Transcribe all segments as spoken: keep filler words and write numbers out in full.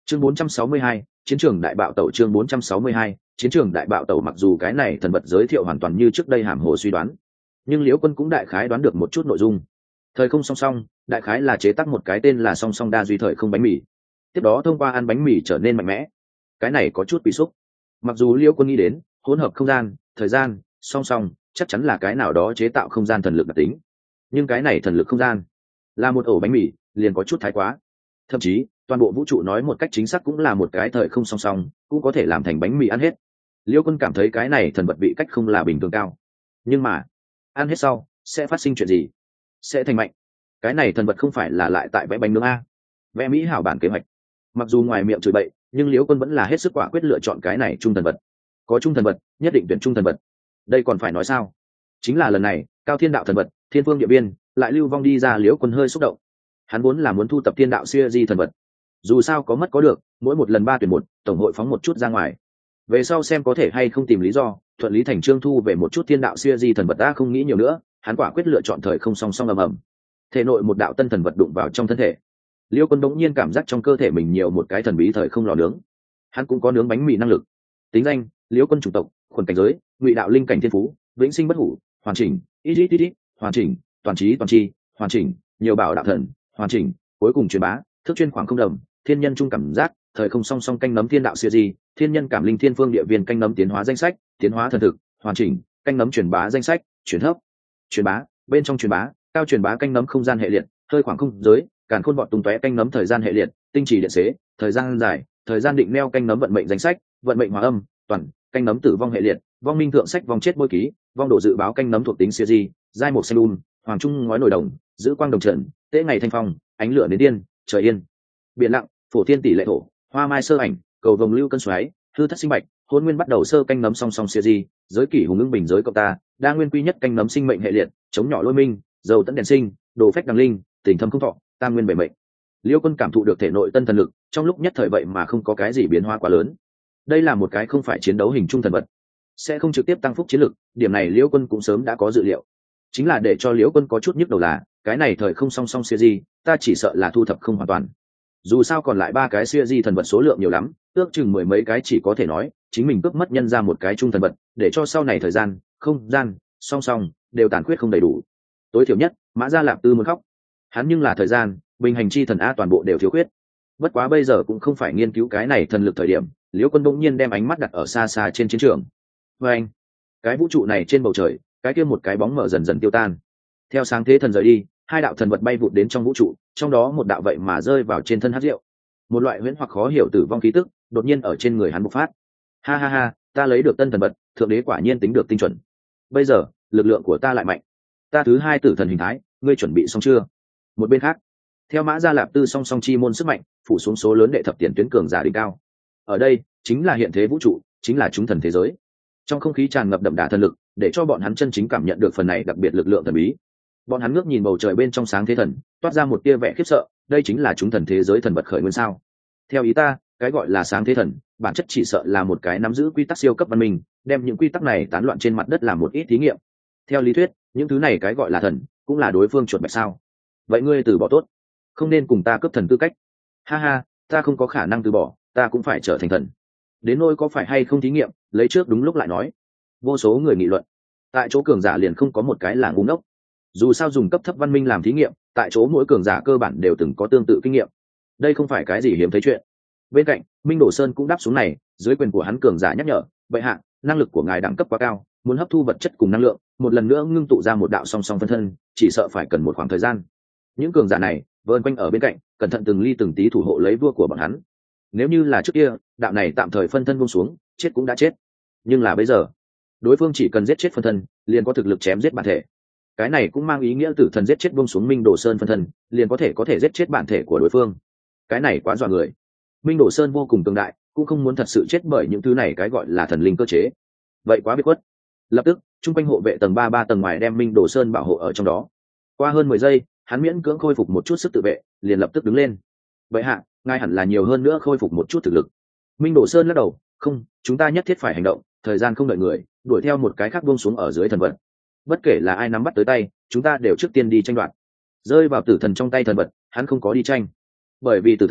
chương bốn trăm sáu mươi hai, chiến trường đại bạo tẩu. Chương bốn trăm sáu mươi hai, chiến trường đại bạo tẩu. Mặc dù cái này thần vật giới thiệu hoàn toàn như trước đây hàm hồ suy đoán, nhưng Liễu Quân cũng đại khái đoán được một chút nội dung. Thời không song song đại khái là chế tác một cái tên là song song đa duy thời không bánh mì, tiếp đó thông qua ăn bánh mì trở nên mạnh mẽ. Cái này có chút bị xúc. Mặc dù Liễu Quân nghĩ đến hỗn hợp không gian thời gian song song chắc chắn là cái nào đó chế tạo không gian thần lực đặc tính, nhưng cái này thần lực không gian là một ổ bánh mì liền có chút thái quá. Thậm chí toàn bộ vũ trụ nói một cách chính xác cũng là một cái thời không song song, cũng có thể làm thành bánh mì ăn hết. Liễu Quân cảm thấy cái này thần vật vị cách không là bình thường cao, nhưng mà ăn hết sau sẽ phát sinh chuyện gì? Sẽ thành mạnh. Cái này thần vật không phải là lại tại vẽ bánh nướng a, vẽ mỹ hảo bản kế hoạch. Mặc dù ngoài miệng chửi bậy, nhưng Liễu Quân vẫn là hết sức quả quyết lựa chọn cái này trung thần vật. Có trung thần vật nhất định tuyển trung thần vật. Đây còn phải nói sao? Chính là lần này cao thiên đạo thần vật thiên phương địa biên lại lưu vong đi ra. Liễu Quân hơi xúc động. Hắn vốn là muốn thu tập thiên đạo siêu di thần vật, dù sao có mất có được, mỗi một lần ba tuyển một, tổng hội phóng một chút ra ngoài, về sau xem có thể hay không tìm lý do thuận lý thành trương thu về một chút thiên đạo siêu di thần vật. đã không nghĩ nhiều nữa, hắn quả quyết lựa chọn thời không song song ầm ầm. Thể nội một đạo tân thần vật đụng vào trong thân thể. Liêu Quân bỗng nhiên cảm giác trong cơ thể mình nhiều một cái thần bí thời không lò nướng. Hắn cũng có nướng bánh mì năng lực. Tính danh: Liêu Quân chủng tộc khuẩn cảnh giới ngụy đạo linh cảnh thiên phú vĩnh sinh bất hủ hoàn chỉnh ít ít ít ít hoàn chỉnh toàn trí toàn tri hoàn chỉnh nhiều bảo đạo thần hoàn chỉnh cuối cùng truyền bá thức chuyên khoảng không đầm thiên nhân trung cảm giác thời không song song canh nấm thiên đạo siêu di thiên nhân cảm linh thiên phương địa viên canh nấm tiến hóa danh sách tiến hóa thần thực hoàn chỉnh canh nấm truyền bá danh sách chuyển thấp truyền bá bên trong truyền bá cao truyền bá canh nấm không gian hệ liệt hơi khoảng không giới càn khôn bọn tung tóe canh nấm thời gian hệ liệt tinh trì điện xế thời gian dài thời gian định neo canh nấm vận mệnh danh sách vận mệnh hóa âm toàn canh nấm tử vong hệ liệt vong minh thượng sách vong chết bôi ký vong độ dự báo canh nấm thuộc tính siêu di giai một xanh đun hoàng trung ngói nổi đồng giữ quang đồng trận tế ngày thanh phong ánh lửa đến điên trời yên biển lặng phổ thiên tỷ lệ thổ hoa mai sơ ảnh cầu vồng lưu cân xoáy hư thất sinh bạch hôn nguyên bắt đầu sơ canh nấm song song siêu di giới kỷ hùng ưng bình giới cộng ta đa nguyên quy nhất canh nấm sinh mệnh hệ liệt chống nhỏ lôi minh dầu tẫn đèn sinh đồ phách đằng linh tình thâm không thọ tam nguyên bảy mệnh. Liêu Quân cảm thụ được thể nội tân thần lực, trong lúc nhất thời vậy mà không có cái gì biến hóa quá lớn. Đây là một cái không phải chiến đấu hình trung thần vật, sẽ không trực tiếp tăng phúc chiến lực, điểm này Liêu Quân cũng sớm đã có dự liệu. Chính là để cho Liêu Quân có chút nhức đầu là cái này thời không song song siêu di, ta chỉ sợ là thu thập không hoàn toàn. Dù sao còn lại ba cái siêu di thần vật số lượng nhiều lắm, ước chừng mười mấy cái, chỉ có thể nói chính mình cướp mất nhân ra một cái trung thần vật, để cho sau này thời gian, không gian, song song đều tàn khuyết không đầy đủ. Tối thiểu nhất, Mã Gia Lạp Tư muốn khóc. Hắn nhưng là thời gian, bình hành chi thần a toàn bộ đều thiếu khuyết. Bất quá bây giờ cũng không phải nghiên cứu cái này thần lực thời điểm, Liễu Quân bỗng nhiên đem ánh mắt đặt ở xa xa trên chiến trường. Và anh, cái vũ trụ này trên bầu trời, cái kia một cái bóng mở dần dần tiêu tan. Theo sáng thế thần rời đi, hai đạo thần vật bay vụt đến trong vũ trụ, trong đó một đạo vậy mà rơi vào trên thân Hắc Diệu. Một loại huyễn hoặc khó hiểu tử vong khí tức đột nhiên ở trên người hắn bộc phát. Ha ha ha, ta lấy được tân thần vật, thượng đế quả nhiên tính được tinh chuẩn. Bây giờ, lực lượng của ta lại mạnh. Ta thứ hai tử thần hình thái, ngươi chuẩn bị xong chưa? Một bên khác, theo Mã Gia Lạp Tư song song chi môn sức mạnh phủ xuống số lớn đệ thập tiền tuyến cường giả đỉnh cao. Ở đây chính là hiện thế vũ trụ, chính là chúng thần thế giới. Trong không khí tràn ngập đậm đà thần lực, để cho bọn hắn chân chính cảm nhận được phần này đặc biệt lực lượng thần bí. Bọn hắn ngước nhìn bầu trời bên trong sáng thế thần, toát ra một tia vẻ khiếp sợ, đây chính là chúng thần thế giới thần vật khởi nguyên sao? Theo ý ta, cái gọi là sáng thế thần, bản chất chỉ sợ là một cái nắm giữ quy tắc siêu cấp văn minh, đem những quy tắc này tán loạn trên mặt đất làm một ít thí nghiệm. Theo lý thuyết, những thứ này cái gọi là thần, cũng là đối phương chuột bạch sao? Vậy ngươi từ bỏ tốt, không nên cùng ta cướp thần tư cách. Ha ha, ta không có khả năng từ bỏ, ta cũng phải trở thành thần. Đến nỗi có phải hay không thí nghiệm, lấy trước đúng lúc lại nói. Vô số người nghị luận. Tại chỗ cường giả liền không có một cái là ngu ngốc. Dù sao dùng cấp thấp văn minh làm thí nghiệm, tại chỗ mỗi cường giả cơ bản đều từng có tương tự kinh nghiệm. Đây không phải cái gì hiếm thấy chuyện. Bên cạnh, Minh Đổ Sơn cũng đáp xuống này, dưới quyền của hắn cường giả nhắc nhở, "Bệ hạ, năng lực của ngài đẳng cấp quá cao, muốn hấp thu vật chất cùng năng lượng, một lần nữa ngưng tụ ra một đạo song song phân thân, chỉ sợ phải cần một khoảng thời gian." Những cường giả này vờn quanh ở bên cạnh, cẩn thận từng ly từng tí thủ hộ lấy vua của bọn hắn. Nếu như là trước kia, đạo này tạm thời phân thân buông xuống, chết cũng đã chết. Nhưng là bây giờ, đối phương chỉ cần giết chết phân thân, liền có thực lực chém giết bản thể. Cái này cũng mang ý nghĩa tử thần giết chết buông xuống Minh Đồ Sơn phân thân, liền có thể có thể giết chết bản thể của đối phương. Cái này quá dọa người. Minh Đồ Sơn vô cùng cường đại, cũng không muốn thật sự chết bởi những thứ này cái gọi là thần linh cơ chế. Vậy quá biệt khuất. Lập tức, trung quanh hộ vệ tầng ba ba tầng ngoài đem Minh Đồ Sơn bảo hộ ở trong đó. Qua hơn mười giây, hắn miễn cưỡng khôi phục một chút sức tự vệ, liền lập tức đứng lên. Vậy hạ, ngài hẳn là nhiều hơn nữa khôi phục một chút thực lực. Minh Đồ Sơn lắc đầu, không, chúng ta nhất thiết phải hành động, thời gian không đợi người, đuổi theo một cái khác buông xuống ở dưới thần vật. Bất kể là ai nắm bắt tới tay, chúng ta đều trước tiên đi tranh đoạt. Rơi vào tử thần trong tay thần vật, hắn không có đi tranh, bởi vì tử thần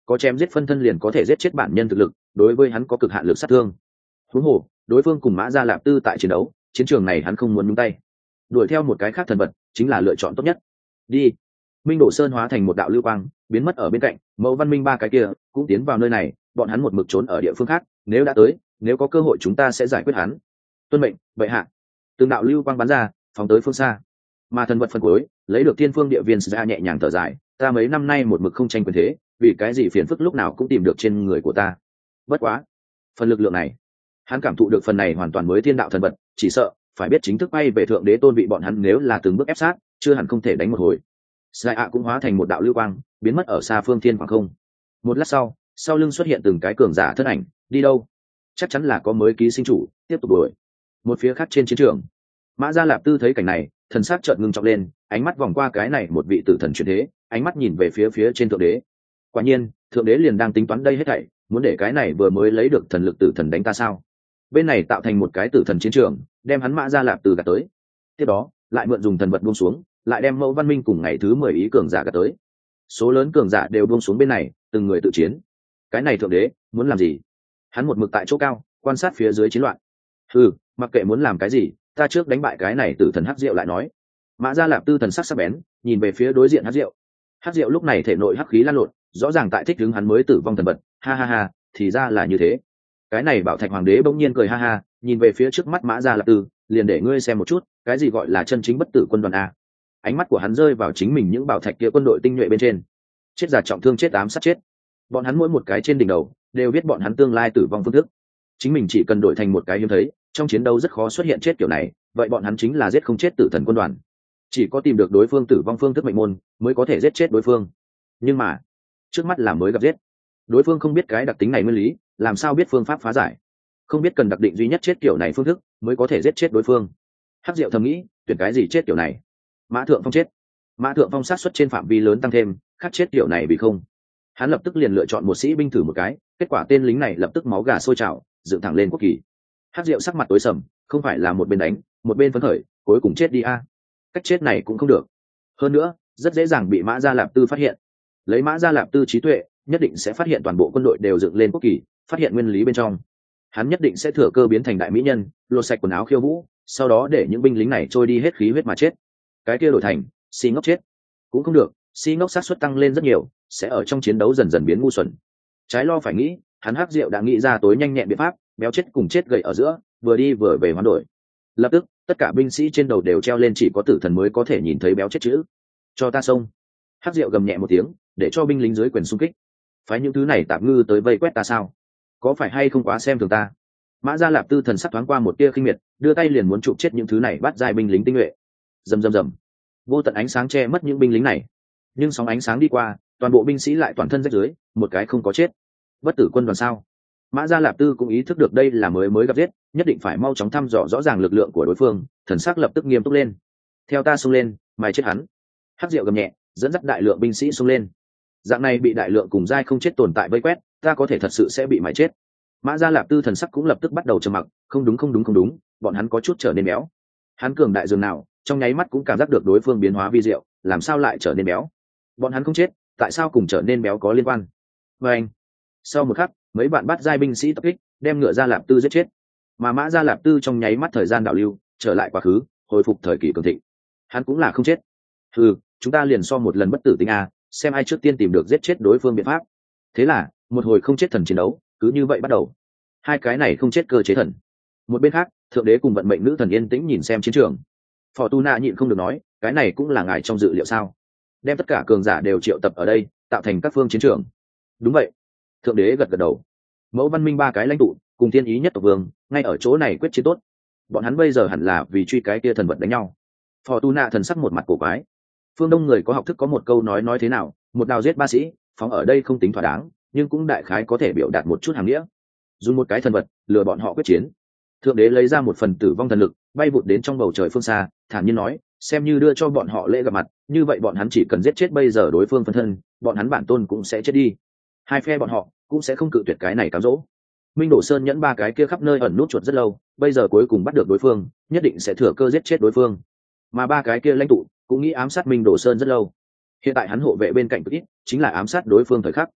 có chém giết phân thân liền có thể giết chết bản nhân thực lực, đối với hắn có cực hạn lực sát thương. Huống hồ đối phương cùng Mã Gia Lạp Tư tại chiến đấu, chiến trường này hắn không muốn nhúng tay, đuổi theo một cái khác thần vật chính là lựa chọn tốt nhất. Đi. Minh Đổ Sơn hóa thành một đạo lưu quang biến mất ở bên cạnh, Mẫu Văn Minh ba cái kia cũng tiến vào nơi này, bọn hắn một mực trốn ở địa phương khác, nếu đã tới, nếu có cơ hội chúng ta sẽ giải quyết hắn. Tuân mệnh, bệ hạ. Từng đạo lưu quang bắn ra, phóng tới phương xa. Mà thần vật phân cuối lấy được thiên phương địa viên ra nhẹ nhàng thở dài, ta mấy năm nay một mực không tranh quyền thế, vì cái gì phiền phức lúc nào cũng tìm được trên người của ta. Bất quá, phần lực lượng này, hắn cảm thụ được phần này hoàn toàn mới thiên đạo thần vật, chỉ sợ phải biết chính thức bay về thượng đế tôn vị bọn hắn nếu là từng bước ép sát, chưa hẳn không thể đánh một hồi. Sai ạ cũng hóa thành một đạo lưu quang, biến mất ở xa phương thiên khoảng không. Một lát sau, sau lưng xuất hiện từng cái cường giả thân ảnh, đi đâu? Chắc chắn là có mới ký sinh chủ, tiếp tục đuổi. Một phía khác trên chiến trường, Mã Gia Lạp Tư thấy cảnh này, thần sắc chợt ngưng trọng lên, ánh mắt vòng qua cái này một vị tử thần chuyển thế, ánh mắt nhìn về phía phía trên thượng đế. Quả nhiên, thượng đế liền đang tính toán đây hết thảy, muốn để cái này vừa mới lấy được thần lực tử thần đánh ta sao? Bên này tạo thành một cái tử thần chiến trường, đem hắn Mã Gia Lạp Tư gạt tới. Tiếp đó, lại mượn dùng thần vật buông xuống, lại đem Mẫu Văn Minh cùng ngày thứ mười ý cường giả gạt tới. Số lớn cường giả đều buông xuống bên này, từng người tự chiến. Cái này thượng đế muốn làm gì? Hắn một mực tại chỗ cao, quan sát phía dưới chiến loạn. Ừ, mặc kệ muốn làm cái gì, ta trước đánh bại cái này tử thần hắc diệu lại nói. Mã Gia Lạp Tư thần sắc sắc bén, nhìn về phía đối diện hắc diệu. Hắc diệu lúc này thể nội hắc khí lan lộn, rõ ràng tại thích đứng hắn mới tử vong thần vật. Ha ha ha, thì ra là như thế. Cái này Bảo Thạch Hoàng đế bỗng nhiên cười ha ha, nhìn về phía trước mắt Mã Gia Lạp Tư, liền để ngươi xem một chút, cái gì gọi là chân chính bất tử quân đoàn a. Ánh mắt của hắn rơi vào chính mình những bảo thạch kia quân đội tinh nhuệ bên trên. Chết giả trọng thương, chết ám sát chết. Bọn hắn mỗi một cái trên đỉnh đầu đều biết bọn hắn tương lai tử vong phương thức. Chính mình chỉ cần đổi thành một cái hiếm thấy, trong chiến đấu rất khó xuất hiện chết kiểu này, vậy bọn hắn chính là giết không chết tử thần quân đoàn. Chỉ có tìm được đối phương tử vong phương thức mệnh môn mới có thể giết chết đối phương. Nhưng mà trước mắt là mới gặp giết, đối phương không biết cái đặc tính này nguyên lý, làm sao biết phương pháp phá giải, không biết cần đặc định duy nhất chết kiểu này phương thức mới có thể giết chết đối phương. Hắc Diệu thầm nghĩ, tuyển cái gì chết kiểu này? Mã Thượng Phong chết, Mã Thượng Phong sát xuất trên phạm vi lớn tăng thêm, khác chết kiểu này vì không. Hắn lập tức liền lựa chọn một sĩ binh thử một cái, kết quả tên lính này lập tức máu gà sôi trào, dựng thẳng lên quốc kỳ. Hắc Diệu sắc mặt tối sầm, không phải là một bên đánh một bên phấn khởi, cuối cùng chết đi a. Cách chết này cũng không được, hơn nữa rất dễ dàng bị Mã Gia Lạp Tư phát hiện. Lấy Mã Gia Lạp Tư trí tuệ, nhất định sẽ phát hiện toàn bộ quân đội đều dựng lên quốc kỳ, phát hiện nguyên lý bên trong. Hắn nhất định sẽ thừa cơ biến thành đại mỹ nhân, lột sạch quần áo khiêu vũ, sau đó để những binh lính này trôi đi hết khí huyết mà chết. Cái kia đổi thành si ngốc chết cũng không được, si ngốc sát suất tăng lên rất nhiều, sẽ ở trong chiến đấu dần dần biến ngu xuẩn. Trái lo phải nghĩ, hắn Hắc Diệu đã nghĩ ra tối nhanh nhẹn biện pháp, béo chết cùng chết gầy ở giữa, vừa đi vừa về hoán đổi. Lập tức tất cả binh sĩ trên đầu đều treo lên chỉ có tử thần mới có thể nhìn thấy béo chết chữ. Cho ta xông! Hắc Diệu gầm nhẹ một tiếng, để cho binh lính dưới quyền xung kích. Phái những thứ này tạp ngư tới vây quét ta sao? Có phải hay không quá xem thường ta? Mã Gia Lạp Tư thần sắc thoáng qua một tia khinh miệt, đưa tay liền muốn chụp chết những thứ này bắt giai binh lính tinh nhuệ. Rầm rầm rầm, vô tận ánh sáng che mất những binh lính này, nhưng sóng ánh sáng đi qua, toàn bộ binh sĩ lại toàn thân rách rưới, một cái không có chết. Bất tử quân đoàn sao? Mã Gia Lạp Tư cũng ý thức được đây là mới mới gặp giết, nhất định phải mau chóng thăm dò rõ ràng lực lượng của đối phương, thần sắc lập tức nghiêm túc lên. Theo ta xông lên, mày chết hắn! Hắc Diệu gầm nhẹ, dẫn dắt đại lượng binh sĩ xông lên. Dạng này bị đại lượng cùng giai không chết tồn tại vây quét, ta có thể thật sự sẽ bị mày chết. Mã Gia Lạp Tư thần sắc cũng lập tức bắt đầu trầm mặc, không đúng không đúng không đúng, bọn hắn có chút trở nên béo. Hắn cường đại dường nào, trong nháy mắt cũng cảm giác được đối phương biến hóa vi diệu, làm sao lại trở nên béo? Bọn hắn không chết, tại sao cùng trở nên béo có liên quan? Và anh, sau một khắc, mấy bạn bắt giai binh sĩ tập kích, đem ngựa Gia Lạp Tư giết chết. Mà Mã Gia Lạp Tư trong nháy mắt thời gian đảo lưu, trở lại quá khứ, hồi phục thời kỳ cường thịnh. Hắn cũng là không chết. Ừ, chúng ta liền so một lần bất tử tính a, xem ai trước tiên tìm được giết chết đối phương biện pháp. Thế là một hồi không chết thần chiến đấu cứ như vậy bắt đầu. Hai cái này không chết cơ chế thần. Một bên khác, thượng đế cùng vận mệnh nữ thần yên tĩnh nhìn xem chiến trường. Phò Tu Na nhịn không được nói, cái này cũng là ngài trong dự liệu sao? Đem tất cả cường giả đều triệu tập ở đây, tạo thành các phương chiến trường. Đúng vậy. Thượng đế gật gật đầu. Mẫu Văn Minh ba cái lãnh tụ cùng thiên ý nhất tộc vương, ngay ở chỗ này quyết chiến tốt. Bọn hắn bây giờ hẳn là vì truy cái kia thần vật đánh nhau. Phò Tu Na thần sắc một mặt cổ quái. Phương Đông người có học thức có một câu nói nói thế nào, một đào giết ba sĩ, phóng ở đây không tính thỏa đáng, nhưng cũng đại khái có thể biểu đạt một chút hàng nghĩa. Dùng một cái thần vật lừa bọn họ quyết chiến. Thượng đế lấy ra một phần tử vong thần lực, bay vụt đến trong bầu trời phương xa, thản nhiên nói, xem như đưa cho bọn họ lễ gặp mặt, như vậy bọn hắn chỉ cần giết chết bây giờ đối phương phân thân, bọn hắn bản tôn cũng sẽ chết đi. Hai phe bọn họ cũng sẽ không cự tuyệt cái này cám dỗ. Minh Đổ Sơn nhẫn ba cái kia khắp nơi ẩn nút chuột rất lâu, bây giờ cuối cùng bắt được đối phương, nhất định sẽ thừa cơ giết chết đối phương. Mà ba cái kia lãnh tụ cũng nghĩ ám sát Minh Đổ Sơn rất lâu. Hiện tại hắn hộ vệ bên cạnh cực ít, chính là ám sát đối phương thời khắc.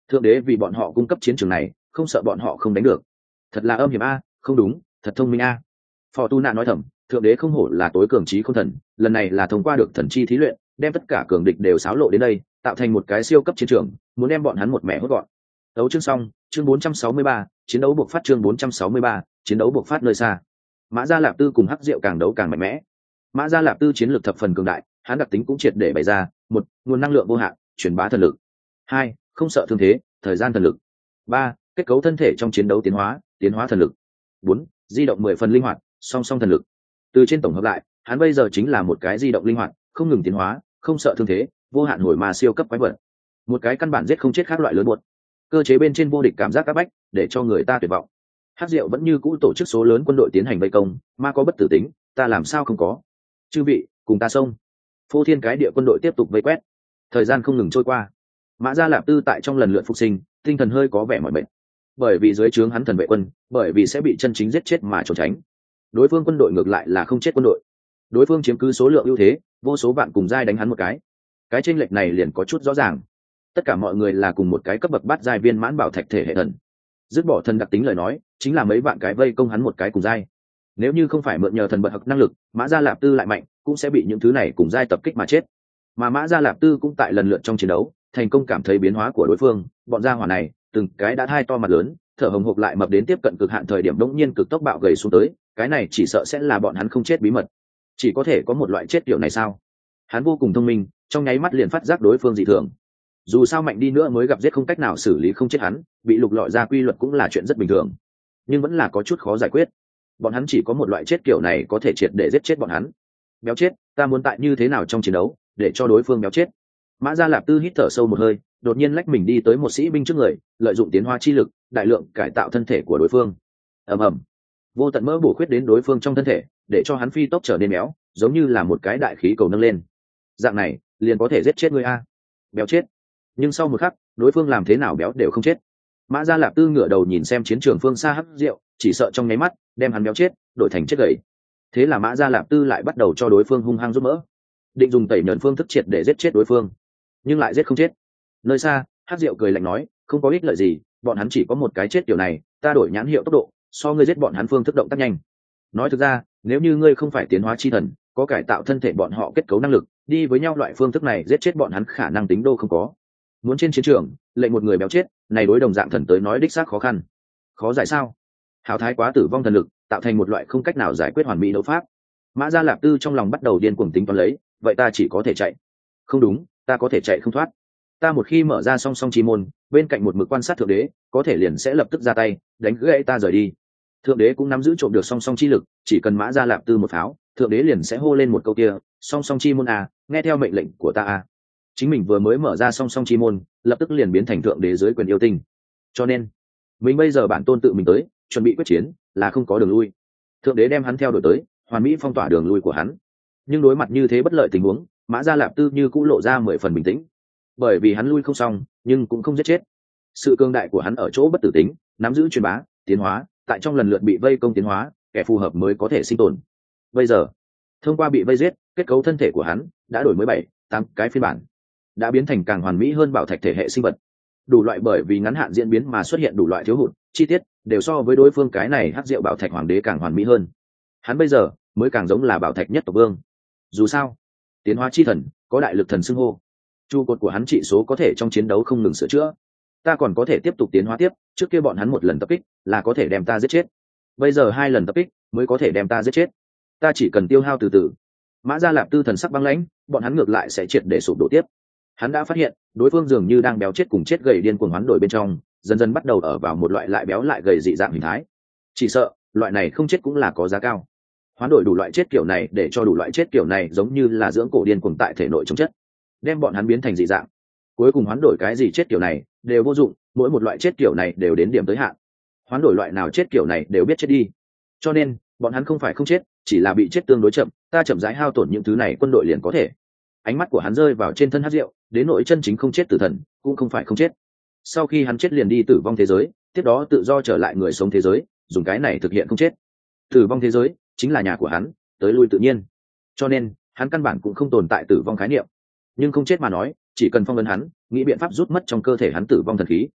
thượng đế vì bọn họ cung cấp chiến trường này, không sợ bọn họ không đánh được. Thật là âm hiểm a, không đúng, thật thông minh a. Phò Tu Nạ nói thầm, thượng đế không hổ là tối cường trí không thần, lần này là thông qua được thần chi thí luyện, đem tất cả cường địch đều xáo lộ đến đây, tạo thành một cái siêu cấp chiến trường, muốn đem bọn hắn một mẻ hốt gọn. Đấu chương xong, chương bốn trăm sáu mươi ba, chiến đấu buộc phát chương bốn trăm sáu mươi ba, chiến đấu buộc phát nơi xa. Mã Gia Lạp Tư cùng Hắc Diệu càng đấu càng mạnh mẽ. Mã Gia Lạp Tư chiến lược thập phần cường đại, hắn đặc tính cũng triệt để bày ra, một, nguồn năng lượng vô hạn, truyền bá thần lực. Hai, không sợ thương thế, thời gian thần lực. Ba, kết cấu thân thể trong chiến đấu tiến hóa, tiến hóa thần lực. Bốn, di động mười phần linh hoạt, song song thần lực. Từ trên tổng hợp lại, hắn bây giờ chính là một cái di động linh hoạt, không ngừng tiến hóa, không sợ thương thế, vô hạn hồi mà siêu cấp quái vật. Một cái căn bản giết không chết khác loại lớn buột. Cơ chế bên trên vô địch cảm giác các bách, để cho người ta tuyệt vọng. Hắc Diệu vẫn như cũ tổ chức số lớn quân đội tiến hành vây công, mà có bất tử tính, ta làm sao không có? Chư vị, cùng ta xông. Phô thiên cái địa quân đội tiếp tục vây quét. Thời gian không ngừng trôi qua. Mã Gia Lạp Tư tại trong lần lượt phục sinh, tinh thần hơi có vẻ mỏi mệt. Bởi vì dưới trướng hắn thần vệ quân, bởi vì sẽ bị chân chính giết chết mà trốn tránh. Đối phương quân đội ngược lại là không chết quân đội. Đối phương chiếm cứ số lượng ưu thế, vô số bạn cùng giai đánh hắn một cái. Cái chênh lệch này liền có chút rõ ràng. Tất cả mọi người là cùng một cái cấp bậc bát giai viên mãn bảo thạch thể hệ thần. Dứt bỏ thần đặc tính lời nói, chính là mấy bạn cái vây công hắn một cái cùng giai. Nếu như không phải mượn nhờ thần bậc học năng lực, Mã Gia Lạp Tư lại mạnh, cũng sẽ bị những thứ này cùng giai tập kích mà chết. Mà Mã Gia Lạp Tư cũng tại lần lượt trong chiến đấu, thành công cảm thấy biến hóa của đối phương, bọn gia hỏa này, từng cái đã hai to mặt lớn, thở hồng hộc lại mập đến tiếp cận cực hạn thời điểm đống nhiên cực tốc bạo gầy xuống tới, cái này chỉ sợ sẽ là bọn hắn không chết bí mật. Chỉ có thể có một loại chết kiểu này sao? Hắn vô cùng thông minh, trong nháy mắt liền phát giác đối phương dị thường. Dù sao mạnh đi nữa mới gặp giết không cách nào xử lý không chết hắn, bị lục lọi ra quy luật cũng là chuyện rất bình thường, nhưng vẫn là có chút khó giải quyết. Bọn hắn chỉ có một loại chết kiểu này có thể triệt để giết chết bọn hắn. Béo chết, ta muốn tại như thế nào trong chiến đấu để cho đối phương béo chết? Mã Gia Lạp Tư hít thở sâu một hơi, đột nhiên lách mình đi tới một sĩ binh trước người, lợi dụng tiến hóa chi lực, đại lượng cải tạo thân thể của đối phương. Ầm ầm, vô tận mỡ bổ khuyết đến đối phương trong thân thể, để cho hắn phi tốc trở nên béo, giống như là một cái đại khí cầu nâng lên. Dạng này, liền có thể giết chết ngươi a. Béo chết. Nhưng sau một khắc, đối phương làm thế nào béo đều không chết. Mã Gia Lạp Tư ngửa đầu nhìn xem chiến trường phương xa Hắc Diệu, chỉ sợ trong nháy mắt đem hắn béo chết, đổi thành chết gầy. Thế là Mã Gia Lạp Tư lại bắt đầu cho đối phương hung hăng rút mỡ, định dùng tẩy nhẫn phương thức triệt để giết chết đối phương, nhưng lại giết không chết. Nơi xa, Hắc Diệu cười lạnh nói, không có ích lợi gì, bọn hắn chỉ có một cái chết kiểu này, ta đổi nhãn hiệu tốc độ, so ngươi giết bọn hắn phương thức động tác nhanh. Nói thực ra, nếu như ngươi không phải tiến hóa chi thần, có cải tạo thân thể bọn họ kết cấu năng lực, đi với nhau loại phương thức này giết chết bọn hắn khả năng tính đô không có. Muốn trên chiến trường lệnh một người béo chết, này đối đồng dạng thần tới nói đích xác khó khăn. Khó giải sao? Hào thái quá tử vong thần lực, tạo thành một loại không cách nào giải quyết hoàn mỹ đấu pháp. Mã Gia Lạp Tư trong lòng bắt đầu điên cuồng tính toán lấy, vậy ta chỉ có thể chạy. Không đúng, ta có thể chạy không thoát. Ta một khi mở ra song song chi môn, bên cạnh một mực quan sát thượng đế, có thể liền sẽ lập tức ra tay, đánh gãy ta rời đi. Thượng đế cũng nắm giữ trộm được song song chi lực, chỉ cần Mã Gia Lạp Tư một pháo, thượng đế liền sẽ hô lên một câu kia, song song chi môn à, nghe theo mệnh lệnh của ta à. Chính mình vừa mới mở ra song song chi môn, lập tức liền biến thành thượng đế dưới quyền yêu tinh. Cho nên, mình bây giờ bản tôn tự mình tới, chuẩn bị quyết chiến, là không có đường lui. Thượng đế đem hắn theo đuổi tới, hoàn mỹ phong tỏa đường lui của hắn. Nhưng đối mặt như thế bất lợi tình huống, Mã Gia Lạp Tư như cũ lộ ra mười phần bình tĩnh, bởi vì hắn lui không xong, nhưng cũng không giết chết. Sự cường đại của hắn ở chỗ bất tử tính, nắm giữ truyền bá, tiến hóa, tại trong lần lượt bị vây công tiến hóa, kẻ phù hợp mới có thể sinh tồn. Bây giờ, thông qua bị vây giết, kết cấu thân thể của hắn đã đổi mới bảy, tám cái phiên bản, đã biến thành càng hoàn mỹ hơn bảo thạch thể hệ sinh vật. Đủ loại bởi vì ngắn hạn diễn biến mà xuất hiện đủ loại thiếu hụt, chi tiết đều so với đối phương cái này Hắc Diệu bảo thạch hoàng đế càng hoàn mỹ hơn. Hắn bây giờ mới càng giống là bảo thạch nhất tộc vương. Dù sao, tiến hóa chi thần có đại lực thần xưng hô, trụ cột của hắn trị số có thể trong chiến đấu không ngừng sửa chữa. Ta còn có thể tiếp tục tiến hóa tiếp, trước kia bọn hắn một lần tập kích là có thể đem ta giết chết, bây giờ hai lần tập kích mới có thể đem ta giết chết. Ta chỉ cần tiêu hao từ từ. Mã Gia Lạp Tư thần sắc băng lãnh, bọn hắn ngược lại sẽ triệt để sụp đổ tiếp. Hắn đã phát hiện đối phương dường như đang béo chết cùng chết gầy điên cuồng hoán đổi bên trong, dần dần bắt đầu ở vào một loại lại béo lại gầy dị dạng hình thái. Chỉ sợ loại này không chết cũng là có giá cao. Hoán đổi đủ loại chết kiểu này để cho đủ loại chết kiểu này giống như là dưỡng cổ điên cuồng tại thể nội chống chất, đem bọn hắn biến thành dị dạng. Cuối cùng hoán đổi cái gì chết kiểu này đều vô dụng, mỗi một loại chết kiểu này đều đến điểm tới hạn. Hoán đổi loại nào chết kiểu này đều biết chết đi. Cho nên bọn hắn không phải không chết, chỉ là bị chết tương đối chậm, ta chậm rãi hao tổn những thứ này quân đội liền có thể. Ánh mắt của hắn rơi vào trên thân Hắc Diệu, đến nội chân chính không chết tử thần cũng không phải không chết. Sau khi hắn chết liền đi tử vong thế giới, tiếp đó tự do trở lại người sống thế giới, dùng cái này thực hiện không chết. Tử vong thế giới chính là nhà của hắn, tới lui tự nhiên. Cho nên hắn căn bản cũng không tồn tại tử vong khái niệm. Nhưng không chết mà nói, chỉ cần phong ấn hắn, nghĩ biện pháp rút mất trong cơ thể hắn tử vong thần khí,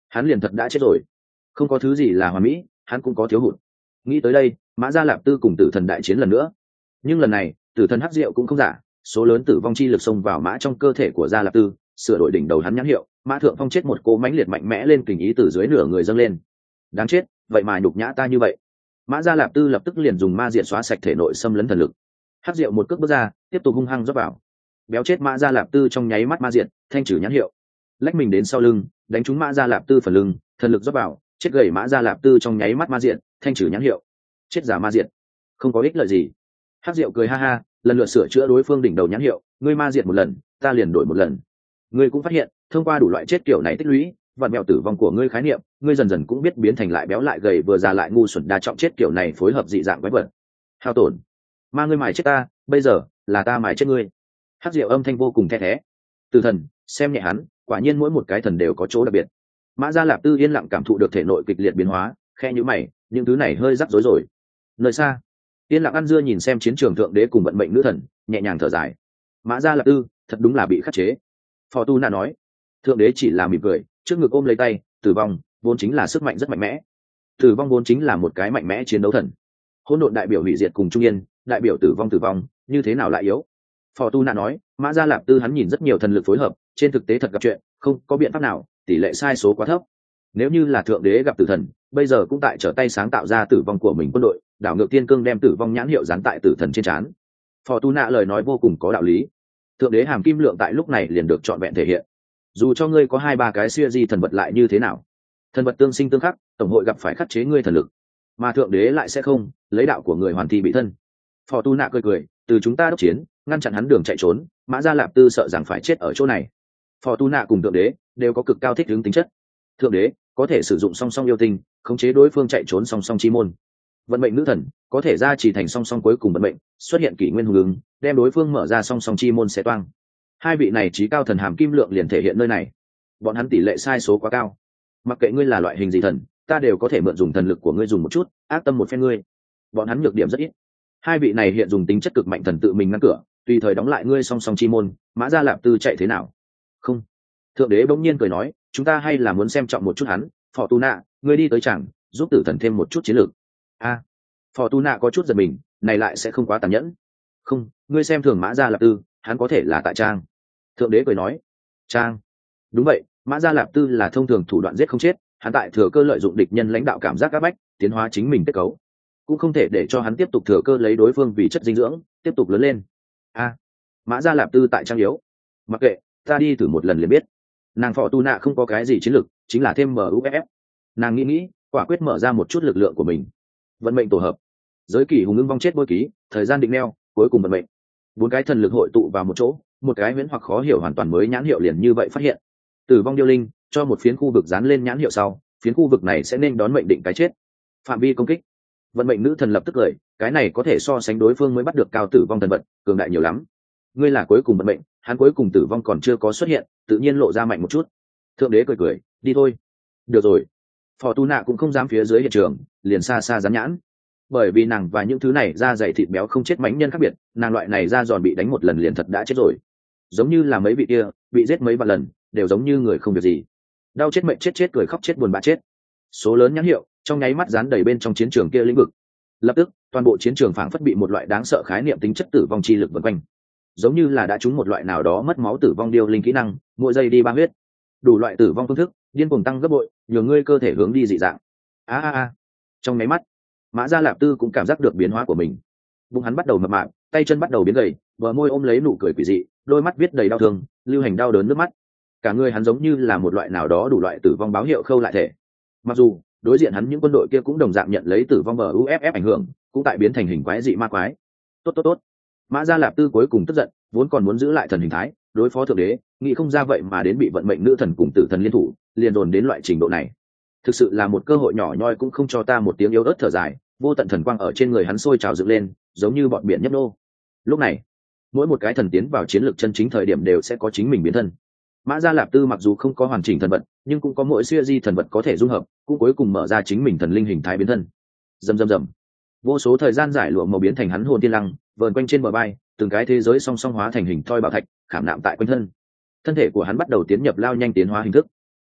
hắn liền thật đã chết rồi. Không có thứ gì là hoàn mỹ, hắn cũng có thiếu hụt. Nghĩ tới đây, Mã Gia Lạp Tư cùng Tử Thần đại chiến lần nữa. Nhưng lần này, Tử Thần hắc diệu cũng không giả, số lớn tử vong chi lực xông vào mã trong cơ thể của Gia Lạp Tư, sửa đổi đỉnh đầu hắn nhãn hiệu, Mã Thượng Phong chết một cỗ mãnh liệt mạnh mẽ lên kình ý từ dưới nửa người dâng lên. Đáng chết, vậy mà nhục nhã ta như vậy. Mã Gia Lạp Tư lập tức liền dùng ma diện xóa sạch thể nội xâm lấn thần lực. Hắc diệu một cước bước ra, tiếp tục hung hăng rót vào. Béo chết Mã Gia Lạp Tư trong nháy mắt ma diện, thanh trừ nhãn hiệu. Lách mình đến sau lưng, đánh trúng Mã Gia Lạp Tư phần lưng, thần lực rót vào, chết gầy Mã Gia Lạp Tư trong nháy mắt ma diện, thanh trừ nhãn hiệu. Chết giả ma diện, không có ích lợi gì. Hắc diệu cười ha ha, lần lượt sửa chữa đối phương đỉnh đầu nhãn hiệu, ngươi ma diện một lần, ta liền đổi một lần. Ngươi cũng phát hiện, thông qua đủ loại chết kiểu này tích lũy, vạn mẹo tử vong của ngươi khái niệm, ngươi dần dần cũng biết biến thành lại béo lại gầy vừa già lại ngu xuẩn đa trọng chết kiểu này phối hợp dị dạng quái vật. Hao tổn, ma ngươi mài chết ta, bây giờ là ta mài chết ngươi. Hắc diệu âm thanh vô cùng the thé. Tử Thần, xem nhẹ hắn, quả nhiên mỗi một cái thần đều có chỗ đặc biệt. Mã Gia Lạp Tư yên lặng cảm thụ được thể nội kịch liệt biến hóa, khe nhíu mày, những thứ này hơi rắc rối rồi. Nơi xa, yên lặng ăn dưa nhìn xem chiến trường thượng đế cùng vận mệnh nữ thần, nhẹ nhàng thở dài. Mã Gia Lạp Tư thật đúng là bị khắc chế. Phò Tu Na nói, thượng đế chỉ là mỉm cười, trước ngực ôm lấy tay. Tử vong vốn chính là sức mạnh rất mạnh mẽ, tử vong vốn chính là một cái mạnh mẽ chiến đấu thần. Hỗn độn đại biểu hủy diệt cùng trung yên, đại biểu tử vong tử vong, như thế nào lại yếu? Phò Tu Na nói, Mã Gia Lạp Tư hắn nhìn rất nhiều thần lực phối hợp, trên thực tế thật gặp chuyện, không có biện pháp nào, tỷ lệ sai số quá thấp. Nếu như là thượng đế gặp tử thần, bây giờ cũng tại trở tay sáng tạo ra tử vong của mình quân đội, đảo ngược tiên cương đem tử vong nhãn hiệu dán tại tử thần trên trán. Phò Tu Na lời nói vô cùng có đạo lý. Thượng đế hàm kim lượng tại lúc này liền được trọn vẹn thể hiện. Dù cho ngươi có hai ba cái siêu di thần vật lại như thế nào, thần vật tương sinh tương khắc, tổng hội gặp phải khắc chế ngươi thần lực, mà thượng đế lại sẽ không lấy đạo của người hoàn thi bị thân. Phò Tu Na cười cười, từ chúng ta đốc chiến, ngăn chặn hắn đường chạy trốn, Mã Gia Lạp Tư sợ rằng phải chết ở chỗ này. Phò Tu Na cùng thượng đế đều có cực cao thích ứng tính chất. Thượng đế có thể sử dụng song song yêu tinh, khống chế đối phương chạy trốn song song chi môn. Vận mệnh nữ thần có thể ra chỉ thành song song cuối cùng vận mệnh, xuất hiện kỷ nguyên hùng ứng, đem đối phương mở ra song song chi môn sẽ toang. Hai vị này trí cao thần hàm kim lượng liền thể hiện nơi này. Bọn hắn tỷ lệ sai số quá cao. Mặc kệ ngươi là loại hình gì thần, ta đều có thể mượn dùng thần lực của ngươi dùng một chút, ác tâm một phen ngươi. Bọn hắn nhược điểm rất ít. Hai vị này hiện dùng tính chất cực mạnh thần tự mình ngăn cửa, tùy thời đóng lại ngươi song song chi môn. Mã Gia Lạp Tư chạy thế nào? Không. Thượng đế bỗng nhiên cười nói, chúng ta hay là muốn xem trọng một chút hắn. Phò Tu Na, ngươi đi tới chẳng, giúp tử thần thêm một chút chiến lược. A. À, Phò Tu Na có chút giật mình, này lại sẽ không quá tàn nhẫn. Không, ngươi xem thường Mã Gia Lạp Tư, hắn có thể là tại trang. Thượng đế cười nói, trang. Đúng vậy, Mã Gia Lạp Tư là thông thường thủ đoạn giết không chết, hắn tại thừa cơ lợi dụng địch nhân lãnh đạo cảm giác áp bách, tiến hóa chính mình kết cấu, cũng không thể để cho hắn tiếp tục thừa cơ lấy đối phương vì chất dinh dưỡng, tiếp tục lớn lên. A. À, Mã Gia Lạp Tư tại trang yếu. Mặc kệ, ta đi thử một lần liền biết. Nàng Phò Tu Na không có cái gì chiến lược, chính là thêm em u ép. Nàng nghĩ nghĩ, quả quyết mở ra một chút lực lượng của mình. Vận mệnh tổ hợp, giới kỷ hùng ưng vong chết bôi ký, thời gian định neo, cuối cùng vận mệnh. Bốn cái thần lực hội tụ vào một chỗ, một cái huyễn hoặc khó hiểu hoàn toàn mới nhãn hiệu liền như vậy phát hiện. Tử vong điêu linh cho một phiến khu vực dán lên nhãn hiệu sau, phiến khu vực này sẽ nên đón mệnh định cái chết. Phạm vi công kích, vận mệnh nữ thần lập tức cười, cái này có thể so sánh đối phương mới bắt được cao tử vong thần vật, cường đại nhiều lắm. Ngươi là cuối cùng vận mệnh, hắn cuối cùng tử vong còn chưa có xuất hiện, tự nhiên lộ ra mạnh một chút. Thượng đế cười cười, đi thôi. Được rồi. Phò Tu Na cũng không dám phía dưới hiện trường, liền xa xa dán nhãn. Bởi vì nàng và những thứ này da dày thịt béo không chết mãnh nhân khác biệt, nàng loại này da giòn bị đánh một lần liền thật đã chết rồi. Giống như là mấy vị kia, bị giết mấy vạn lần, đều giống như người không việc gì. Đau chết mệnh chết chết cười khóc chết buồn bã chết. Số lớn nhãn hiệu, trong nháy mắt dán đầy bên trong chiến trường kia lĩnh vực. Lập tức, toàn bộ chiến trường phảng phất bị một loại đáng sợ khái niệm tính chất tử vong chi lực vần quanh. Giống như là đã trúng một loại nào đó mất máu tử vong điêu linh kỹ năng, mỗi giây đi ba huyết. Đủ loại tử vong phương thức, điên cuồng tăng gấp bội, nhường ngươi cơ thể hướng đi dị dạng. A a a. Trong nháy mắt, Mã Gia Lạp Tư cũng cảm giác được biến hóa của mình. Bụng hắn bắt đầu mập mạp, tay chân bắt đầu biến gầy, bờ môi ôm lấy nụ cười quỷ dị, đôi mắt viết đầy đau thương, lưu hành đau đớn nước mắt. Cả người hắn giống như là một loại nào đó đủ loại tử vong báo hiệu khâu lại thể. Mặc dù đối diện hắn những quân đội kia cũng đồng dạng nhận lấy tử vong bờ u ép ép ảnh hưởng, cũng tại biến thành hình quái dị ma quái. Tốt tốt tốt. Mã Gia Lạp Tư cuối cùng tức giận, vốn còn muốn giữ lại thần hình thái, đối phó thượng đế, nghĩ không ra vậy mà đến bị vận mệnh nữ thần cùng tử thần liên thủ, liền dồn đến loại trình độ này. Thực sự là một cơ hội nhỏ nhoi cũng không cho ta một tiếng yếu ớt thở dài, vô tận thần quang ở trên người hắn sôi trào dựng lên, giống như bọn biển nhấp nô. Lúc này, mỗi một cái thần tiến vào chiến lược chân chính thời điểm đều sẽ có chính mình biến thân. Mã Gia Lạp Tư mặc dù không có hoàn chỉnh thần vật, nhưng cũng có mỗi siêu di thần vật có thể dung hợp, cũng cuối cùng mở ra chính mình thần linh hình thái biến thân. Rầm rầm rầm. Vô số thời gian giải lụa màu biến thành hắn hồn tiên lăng, vờn quanh trên bờ bay, từng cái thế giới song song hóa thành hình thoi bảo thạch, khảm nạm tại quanh thân. Thân thể của hắn bắt đầu tiến nhập lao nhanh tiến hóa hình thức.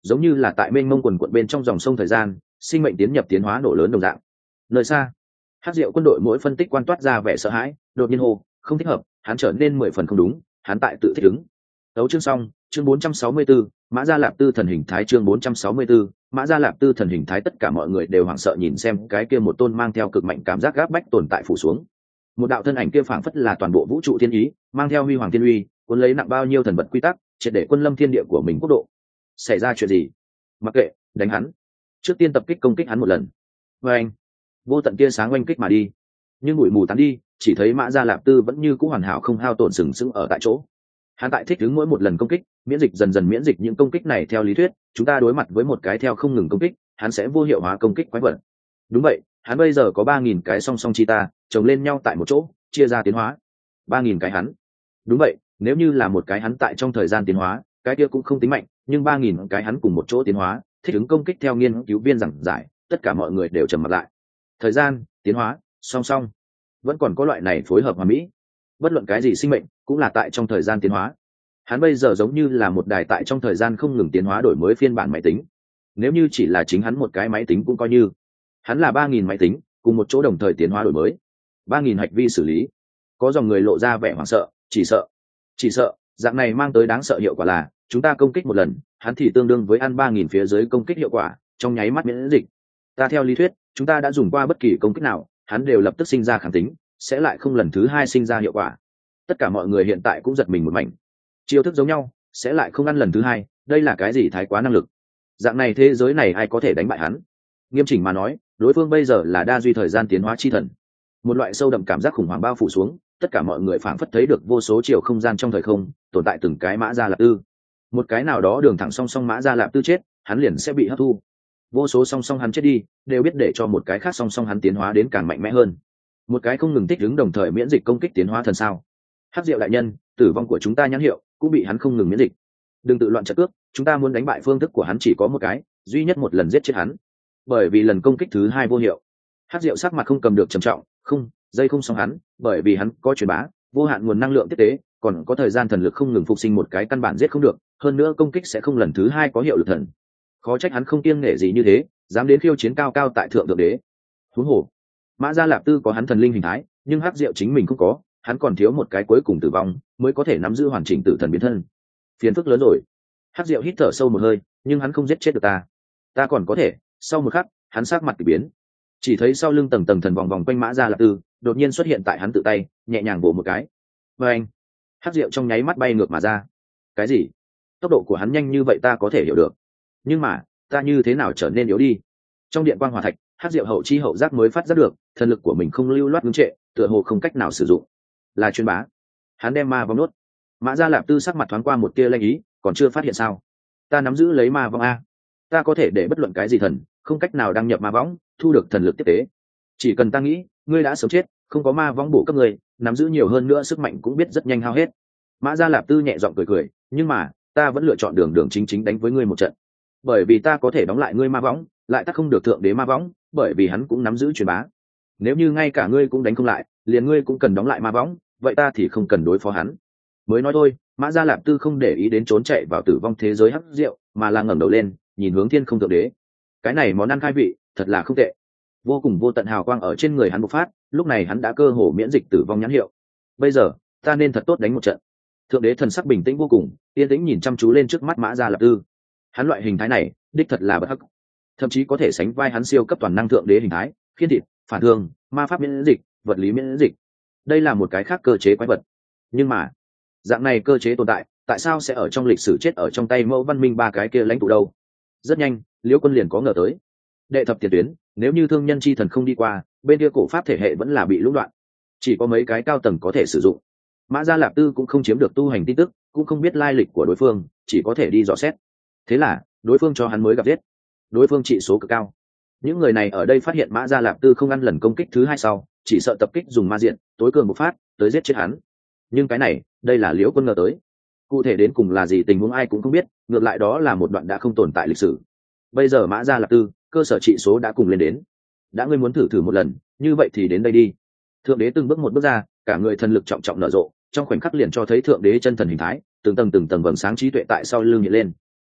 giống như là tại mênh mông quần quận bên trong dòng sông thời gian, sinh mệnh tiến nhập tiến hóa nổ lớn đồng dạng. Nơi xa, Hắc Diệu quân đội mỗi phân tích quan toát ra vẻ sợ hãi, đột nhiên hô, không thích hợp, hắn trở nên mười phần không đúng, hắn tại tự thích ứng. Đấu chương xong, chương bốn trăm sáu mươi tư, Mã Gia Lạp Tư thần hình thái chương bốn trăm sáu mươi tư, Mã Gia Lạp Tư thần hình thái tất cả mọi người đều hoảng sợ nhìn xem cái kia một tôn mang theo cực mạnh cảm giác gáp bách tồn tại phủ xuống. Một đạo thân ảnh kia phảng phất là toàn bộ vũ trụ thiên ý, mang theo huy hoàng thiên uy, cuốn lấy nặng bao nhiêu thần vật quy tắc, triệt để quân lâm thiên địa của mình quốc độ. Xảy ra chuyện gì? Mặc kệ, đánh hắn. Trước tiên tập kích công kích hắn một lần. Và anh, vô tận kia sáng oanh kích mà đi. Nhưng bụi mù tán đi, chỉ thấy Mã Gia Lạp Tư vẫn như cũ hoàn hảo không hao tổn sừng sững ở tại chỗ. Hắn tại thích ứng mỗi một lần công kích, miễn dịch dần dần miễn dịch những công kích này. Theo lý thuyết, chúng ta đối mặt với một cái theo không ngừng công kích, hắn sẽ vô hiệu hóa công kích quái vật. Đúng vậy, hắn bây giờ có ba nghìn cái song song chi ta chồng lên nhau tại một chỗ, chia ra tiến hóa. Ba nghìn cái hắn. Đúng vậy, nếu như là một cái hắn tại trong thời gian tiến hóa, cái kia cũng không tính mạnh, nhưng ba nghìn cái hắn cùng một chỗ tiến hóa, thích ứng công kích theo nghiên cứu viên giảng giải, tất cả mọi người đều trầm mặt lại. Thời gian, tiến hóa, song song, vẫn còn có loại này phối hợp hòa mỹ. Bất luận cái gì sinh mệnh cũng là tại trong thời gian tiến hóa. Hắn bây giờ giống như là một đài tại trong thời gian không ngừng tiến hóa đổi mới phiên bản máy tính. Nếu như chỉ là chính hắn một cái máy tính cũng coi như. Hắn là ba nghìn máy tính cùng một chỗ đồng thời tiến hóa đổi mới, ba nghìn hạch vi xử lý. Có dòng người lộ ra vẻ hoảng sợ, chỉ sợ chỉ sợ dạng này mang tới đáng sợ hiệu quả là chúng ta công kích một lần, hắn thì tương đương với ăn ba nghìn phía dưới công kích hiệu quả, trong nháy mắt miễn dịch. Ta theo lý thuyết, chúng ta đã dùng qua bất kỳ công kích nào, hắn đều lập tức sinh ra kháng tính, sẽ lại không lần thứ hai sinh ra hiệu quả. Tất cả mọi người hiện tại cũng giật mình một mảnh. Chiêu thức giống nhau, sẽ lại không ăn lần thứ hai, đây là cái gì thái quá năng lực? Dạng này thế giới này ai có thể đánh bại hắn? Nghiêm chỉnh mà nói, đối phương bây giờ là đa duy thời gian tiến hóa chi thần. Một loại sâu đậm cảm giác khủng hoảng bao phủ xuống, tất cả mọi người phảng phất thấy được vô số chiều không gian trong thời không tồn tại từng cái Mã Gia Lạp Tư. Một cái nào đó đường thẳng song song Mã Gia Lạp Tư chết, hắn liền sẽ bị hấp thu. Vô số song song hắn chết đi, đều biết để cho một cái khác song song hắn tiến hóa đến càng mạnh mẽ hơn. Một cái không ngừng thích ứng đồng thời miễn dịch công kích tiến hóa thần sao? Hắc Diệu đại nhân, tử vong của chúng ta nhãn hiệu cũng bị hắn không ngừng miễn dịch. Đừng tự loạn trận cước, chúng ta muốn đánh bại phương thức của hắn chỉ có một cái, duy nhất một lần giết chết hắn. Bởi vì lần công kích thứ hai vô hiệu. Hắc Diệu sắc mặt không cầm được trầm trọng, không, dây không xong hắn, bởi vì hắn có truyền bá, vô hạn nguồn năng lượng tiếp tế, còn có thời gian thần lực không ngừng phục sinh một cái căn bản giết không được, hơn nữa công kích sẽ không lần thứ hai có hiệu lực thần. Khó trách hắn không kiêng nể gì như thế, dám đến khiêu chiến cao cao tại thượng thượng đế. Huống hồ, Mã Gia Lạp Tư có hắn thần linh hình thái, nhưng Hắc Diệu chính mình không có, hắn còn thiếu một cái cuối cùng tử vong, mới có thể nắm giữ hoàn chỉnh tử thần biến thân. Phiền phức lớn rồi. Hắc Diệu hít thở sâu một hơi, nhưng hắn không giết chết được ta. Ta còn có thể. Sau một khắc, hắn sắc mặt kỳ biến. Chỉ thấy sau lưng tầng tầng thần vòng vòng quanh Mã Gia Lạp Tư, đột nhiên xuất hiện tại hắn tự tay, nhẹ nhàng vỗ một cái. Và anh, Hắc Diệu trong nháy mắt bay ngược mà ra. Cái gì? Tốc độ của hắn nhanh như vậy ta có thể hiểu được. Nhưng mà, ta như thế nào trở nên yếu đi? Trong điện quang hỏa thạch, Hắc Diệu hậu chi hậu giác mới phát giác được, thần lực của mình không lưu loát ngưng trệ, tựa hồ không cách nào sử dụng. Là chuyên bá. Hắn đem ma vong nuốt. Mã Gia Lạp Tư sắc mặt thoáng qua một tia lanh ý, còn chưa phát hiện sao? Ta nắm giữ lấy ma vong a. Ta có thể để bất luận cái gì thần, không cách nào đăng nhập ma võng, thu được thần lực tiếp tế. Chỉ cần ta nghĩ, ngươi đã sớm chết, không có ma võng bổ cấp ngươi, nắm giữ nhiều hơn nữa sức mạnh cũng biết rất nhanh hao hết. Mã Gia Lạp Tư nhẹ giọng cười cười, nhưng mà, ta vẫn lựa chọn đường đường chính chính đánh với ngươi một trận. Bởi vì ta có thể đóng lại ngươi ma võng, lại tắt không được thượng đế ma võng, bởi vì hắn cũng nắm giữ truyền bá. Nếu như ngay cả ngươi cũng đánh không lại, liền ngươi cũng cần đóng lại ma võng, vậy ta thì không cần đối phó hắn. Mới nói thôi, Mã Gia Lạp Tư không để ý đến trốn chạy vào tử vong thế giới Hắc Diệu, mà là ngẩng đầu lên, nhìn hướng thiên không thượng đế. Cái này món ăn khai vị, thật là không tệ. Vô cùng vô tận hào quang ở trên người hắn bộc phát, lúc này hắn đã cơ hồ miễn dịch tử vong nhãn hiệu. Bây giờ, ta nên thật tốt đánh một trận. Thượng đế thần sắc bình tĩnh vô cùng, yên tĩnh nhìn chăm chú lên trước mắt Mã Gia Lạp Tư. Hắn loại hình thái này, đích thật là bất hắc. Thậm chí có thể sánh vai hắn siêu cấp toàn năng thượng đế hình thái, khiên thịt, phản thương, ma pháp miễn dịch, vật lý miễn dịch. Đây là một cái khác cơ chế quái vật. Nhưng mà, dạng này cơ chế tồn tại, tại sao sẽ ở trong lịch sử chết ở trong tay mẫu văn minh ba cái kia lãnh tụ đâu? Rất nhanh, Liễu Quân liền có ngờ tới. Đệ thập tiền tuyến, nếu như thương nhân chi thần không đi qua, bên kia cổ pháp thể hệ vẫn là bị lũng đoạn, chỉ có mấy cái cao tầng có thể sử dụng. Mã Gia Lạp Tư cũng không chiếm được tu hành tin tức, cũng không biết lai lịch của đối phương, chỉ có thể đi dò xét. Thế là, đối phương cho hắn mới gặp giết. Đối phương trị số cực cao. Những người này ở đây phát hiện Mã Gia Lạp Tư không ăn lần công kích thứ hai sau, chỉ sợ tập kích dùng ma diện, tối cường một phát, tới giết chết hắn. Nhưng cái này, đây là Liễu Quân ngờ tới. Cụ thể đến cùng là gì tình huống ai cũng không biết, ngược lại đó là một đoạn đã không tồn tại lịch sử. Bây giờ Mã Gia Lạp Tư, cơ sở trị số đã cùng lên đến. Đã ngươi muốn thử thử một lần, như vậy thì đến đây đi. Thượng đế từng bước một bước ra, cả người thần lực trọng trọng nở rộ, trong khoảnh khắc liền cho thấy thượng đế chân thần hình thái, từng tầng từng tầng vầng sáng trí tuệ tại sau lưng hiện lên.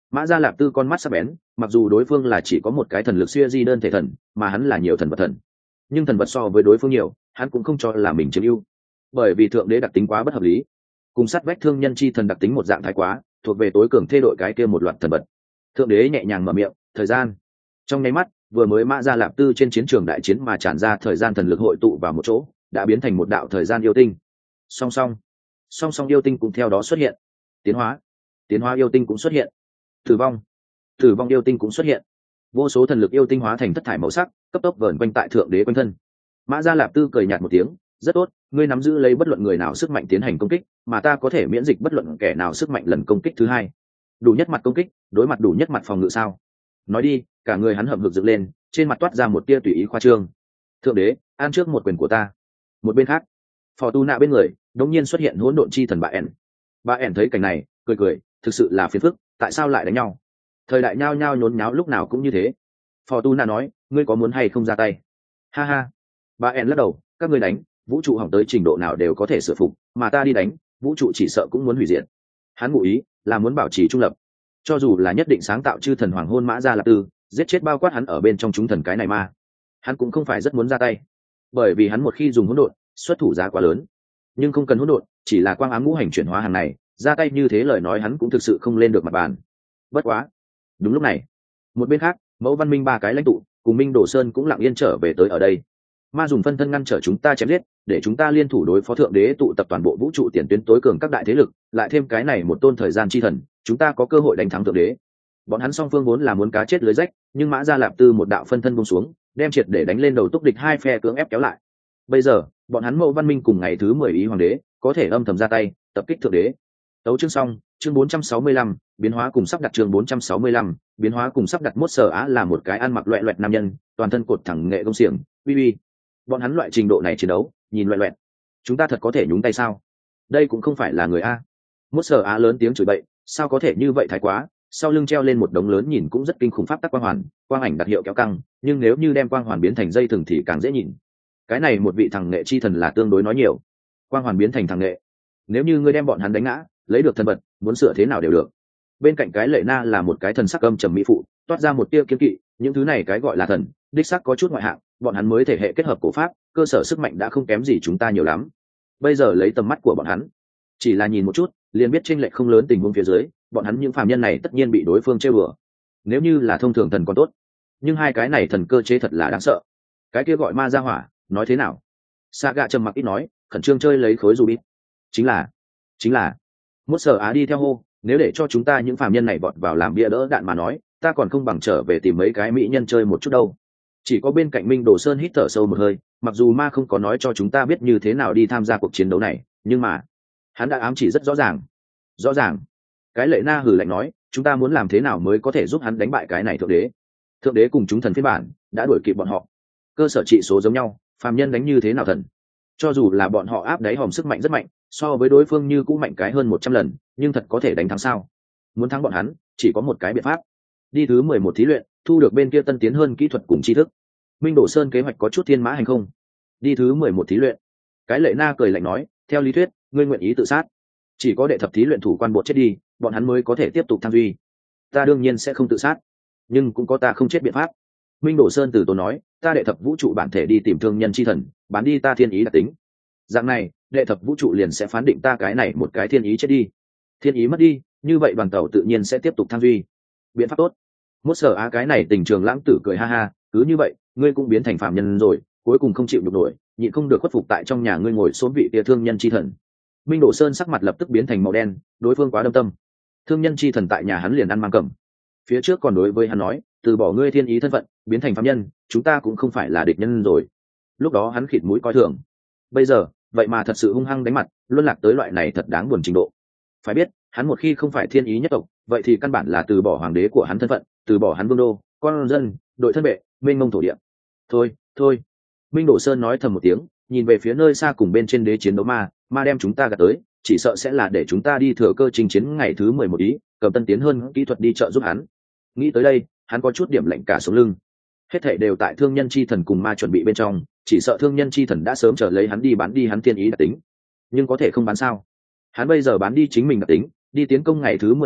Mã Gia Lạp Tư con mắt sắc bén, mặc dù đối phương là chỉ có một cái thần lực siêu di đơn thể thần, mà hắn là nhiều thần vật thần, nhưng thần vật so với đối phương nhiều, hắn cũng không cho là mình chiếm ưu, bởi vì thượng đế đặc tính quá bất hợp lý, cùng sát vách thương nhân chi thần đặc tính một dạng thái quá, thuộc về tối cường thê đội cái kia một loạt thần vật. Thượng đế nhẹ nhàng mở miệng, thời gian. Trong nháy mắt, vừa mới Mã Gia Lạp Tư trên chiến trường đại chiến mà tràn ra thời gian thần lực hội tụ vào một chỗ, đã biến thành một đạo thời gian yêu tinh. Song song, song song yêu tinh cũng theo đó xuất hiện. Tiến hóa, tiến hóa yêu tinh cũng xuất hiện. Tử vong, tử vong yêu tinh cũng xuất hiện. Vô số thần lực yêu tinh hóa thành thất thải màu sắc, cấp tốc vờn quanh tại thượng đế quanh thân. Mã Gia Lạp Tư cười nhạt một tiếng, rất tốt, ngươi nắm giữ lấy bất luận người nào sức mạnh tiến hành công kích, mà ta có thể miễn dịch bất luận kẻ nào sức mạnh lần công kích thứ hai. Đủ nhất mặt công kích, đối mặt đủ nhất mặt phòng ngự sao? Nói đi, cả người hắn hậm hực dựng lên, trên mặt toát ra một tia tùy ý khoa trương. Thượng đế, an trước một quyền của ta. Một bên khác, phò tu nạ bên người đột nhiên xuất hiện hỗn độn chi thần bà ẻn. Bà ẻn thấy cảnh này, cười cười, thực sự là phiền phức, tại sao lại đánh nhau? Thời đại nhao nhao nhốn nháo lúc nào cũng như thế. Phò tu nạ nói, ngươi có muốn hay không ra tay? Ha ha. Bà ẻn lắc đầu, các ngươi đánh, vũ trụ hỏng tới trình độ nào đều có thể sửa phục, mà ta đi đánh, vũ trụ chỉ sợ cũng muốn hủy diệt. Hắn ngụ ý là muốn bảo trì trung lập, cho dù là nhất định sáng tạo chư thần hoàng hôn Mã Gia Lạp Tư, giết chết bao quát hắn ở bên trong chúng thần cái này mà hắn cũng không phải rất muốn ra tay, bởi vì hắn một khi dùng hỗn độn, xuất thủ giá quá lớn. Nhưng không cần hỗn độn, chỉ là quang ám ngũ hành chuyển hóa hàng này, ra tay như thế lời nói hắn cũng thực sự không lên được mặt bàn. Bất quá, đúng lúc này, một bên khác, Mẫu Văn Minh ba cái lãnh tụ cùng Minh Đồ Sơn cũng lặng yên trở về tới ở đây. Ma dùng phân thân ngăn trở chúng ta chém giết, để chúng ta liên thủ đối phó thượng đế, tụ tập toàn bộ vũ trụ tiền tuyến tối cường các đại thế lực, lại thêm cái này một tôn thời gian chi thần, chúng ta có cơ hội đánh thắng thượng đế. Bọn hắn song phương vốn là muốn cá chết lưới rách, nhưng Mã Gia Lạp Tư một đạo phân thân buông xuống, đem triệt để đánh lên đầu túc địch hai phe cưỡng ép kéo lại. Bây giờ, bọn hắn Mẫu Văn Minh cùng ngày thứ mười ý hoàng đế, có thể âm thầm ra tay, tập kích thượng đế. Tấu chương xong, chương bốn trăm sáu mươi lăm, biến hóa cùng sắp đặt chương bốn trăm sáu mươi lăm, biến hóa cùng sắp đặt. Mốt Sở Á là một cái ăn mặc loẹt loẹt nam nhân, toàn thân cột thẳng nghệ công xiềng, uy uy. Bọn hắn loại trình độ này chiến đấu, nhìn loẹt loẹt. Chúng ta thật có thể nhúng tay sao? Đây cũng không phải là người a. Mốt Sở Á lớn tiếng chửi bậy, sao có thể như vậy thái quá, sau lưng treo lên một đống lớn nhìn cũng rất kinh khủng pháp tắc quang hoàn, quang ảnh đặc hiệu kéo căng, nhưng nếu như đem quang hoàn biến thành dây thừng thì càng dễ nhìn. Cái này một vị thằng nghệ chi thần là tương đối nói nhiều. Quang hoàn biến thành thằng nghệ, nếu như ngươi đem bọn hắn đánh ngã, lấy được thần vật, muốn sửa thế nào đều được. Bên cạnh cái Lệ Na là một cái thần sắc âm trầm mỹ phụ, toát ra một tia kiên kỵ, những thứ này cái gọi là thần, đích xác có chút ngoại hạng, bọn hắn mới thể hệ kết hợp cổ pháp, cơ sở sức mạnh đã không kém gì chúng ta nhiều lắm. Bây giờ lấy tầm mắt của bọn hắn, chỉ là nhìn một chút, liền biết chênh lệch không lớn tình huống phía dưới, bọn hắn những phàm nhân này tất nhiên bị đối phương chơi bừa. Nếu như là thông thường thần còn tốt, nhưng hai cái này thần cơ chế thật là đáng sợ. Cái kia gọi ma ra hỏa, nói thế nào? Saga trầm mặc ít nói, khẩn trương chơi lấy khối rubik. Chính là, chính là. Mốt Sở Á đi theo hô, nếu để cho chúng ta những phàm nhân này vọt vào làm bia đỡ đạn mà nói, ta còn không bằng trở về tìm mấy cái mỹ nhân chơi một chút đâu. Chỉ có bên cạnh Minh Đồ Sơn hít thở sâu một hơi, mặc dù ma không có nói cho chúng ta biết như thế nào đi tham gia cuộc chiến đấu này, nhưng mà hắn đã ám chỉ rất rõ ràng. Rõ ràng. Cái Lệ Na hừ lạnh nói, chúng ta muốn làm thế nào mới có thể giúp hắn đánh bại cái này thượng đế? Thượng đế cùng chúng thần phiên bản đã đuổi kịp bọn họ, cơ sở trị số giống nhau, phàm nhân đánh như thế nào thần? Cho dù là bọn họ áp đáy hòm sức mạnh rất mạnh, so với đối phương như cũng mạnh cái hơn một trăm lần, nhưng thật có thể đánh thắng sao? Muốn thắng bọn hắn, chỉ có một cái biện pháp. Đi thứ mười một thí luyện, thu được bên kia tân tiến hơn kỹ thuật cùng tri thức. Minh Đồ Sơn kế hoạch có chút thiên mã hành không? Đi thứ mười một thí luyện. Cái Lệ Na cười lạnh nói, theo lý thuyết, ngươi nguyện ý tự sát. Chỉ có đệ thập thí luyện thủ quan bộ chết đi, bọn hắn mới có thể tiếp tục tham duy. Ta đương nhiên sẽ không tự sát, nhưng cũng có ta không chết biện pháp. Minh Đồ Sơn từ tốn nói, ta đệ thập vũ trụ bản thể đi tìm thương nhân chi thần, bán đi ta thiên ý đặc tính. Dạng này, đệ thập vũ trụ liền sẽ phán định ta cái này một cái thiên ý chết đi. Thiên ý mất đi, như vậy đoàn tàu tự nhiên sẽ tiếp tục tham duy. Biện pháp tốt. Mốt Sở Á cái này tình trường lãng tử cười ha ha, cứ như vậy, ngươi cũng biến thành phạm nhân rồi, cuối cùng không chịu được nổi, nhịn không được khuất phục tại trong nhà ngươi ngồi xổm vị tia thương nhân chi thần. Minh Đồ Sơn sắc mặt lập tức biến thành màu đen, đối phương quá đâm tâm. Thương nhân chi thần tại nhà hắn liền ăn mang cầm. Phía trước còn đối với hắn nói, từ bỏ ngươi thiên ý thân phận, biến thành phạm nhân, chúng ta cũng không phải là địch nhân rồi. Lúc đó hắn khịt mũi coi thường. Bây giờ, vậy mà thật sự hung hăng đánh mặt, luân lạc tới loại này thật đáng buồn trình độ. Phải biết, hắn một khi không phải thiên ý nhất tộc, vậy thì căn bản là từ bỏ hoàng đế của hắn thân phận, từ bỏ hắn vương đô, con dân, đội thân vệ, mênh mông thổ địa. Thôi, thôi. Minh Đồ Sơn nói thầm một tiếng, nhìn về phía nơi xa cùng bên trên đế chiến đấu ma, ma đem chúng ta gạt tới, chỉ sợ sẽ là để chúng ta đi thừa cơ chinh chiến ngày thứ mười một ý, cầm tân tiến hơn kỹ thuật đi trợ giúp hắn. Nghĩ tới đây, hắn có chút điểm lạnh cả sống lưng. Hết thảy đều tại thương nhân chi thần cùng ma chuẩn bị bên trong, chỉ sợ thương nhân chi thần đã sớm chờ lấy hắn đi bán đi hắn thiên ý đặc tính. Nhưng có thể không bán sao? Hắn bây giờ bán đi chính mình đặc tính, đi tiến công ngày thứ mười một ý,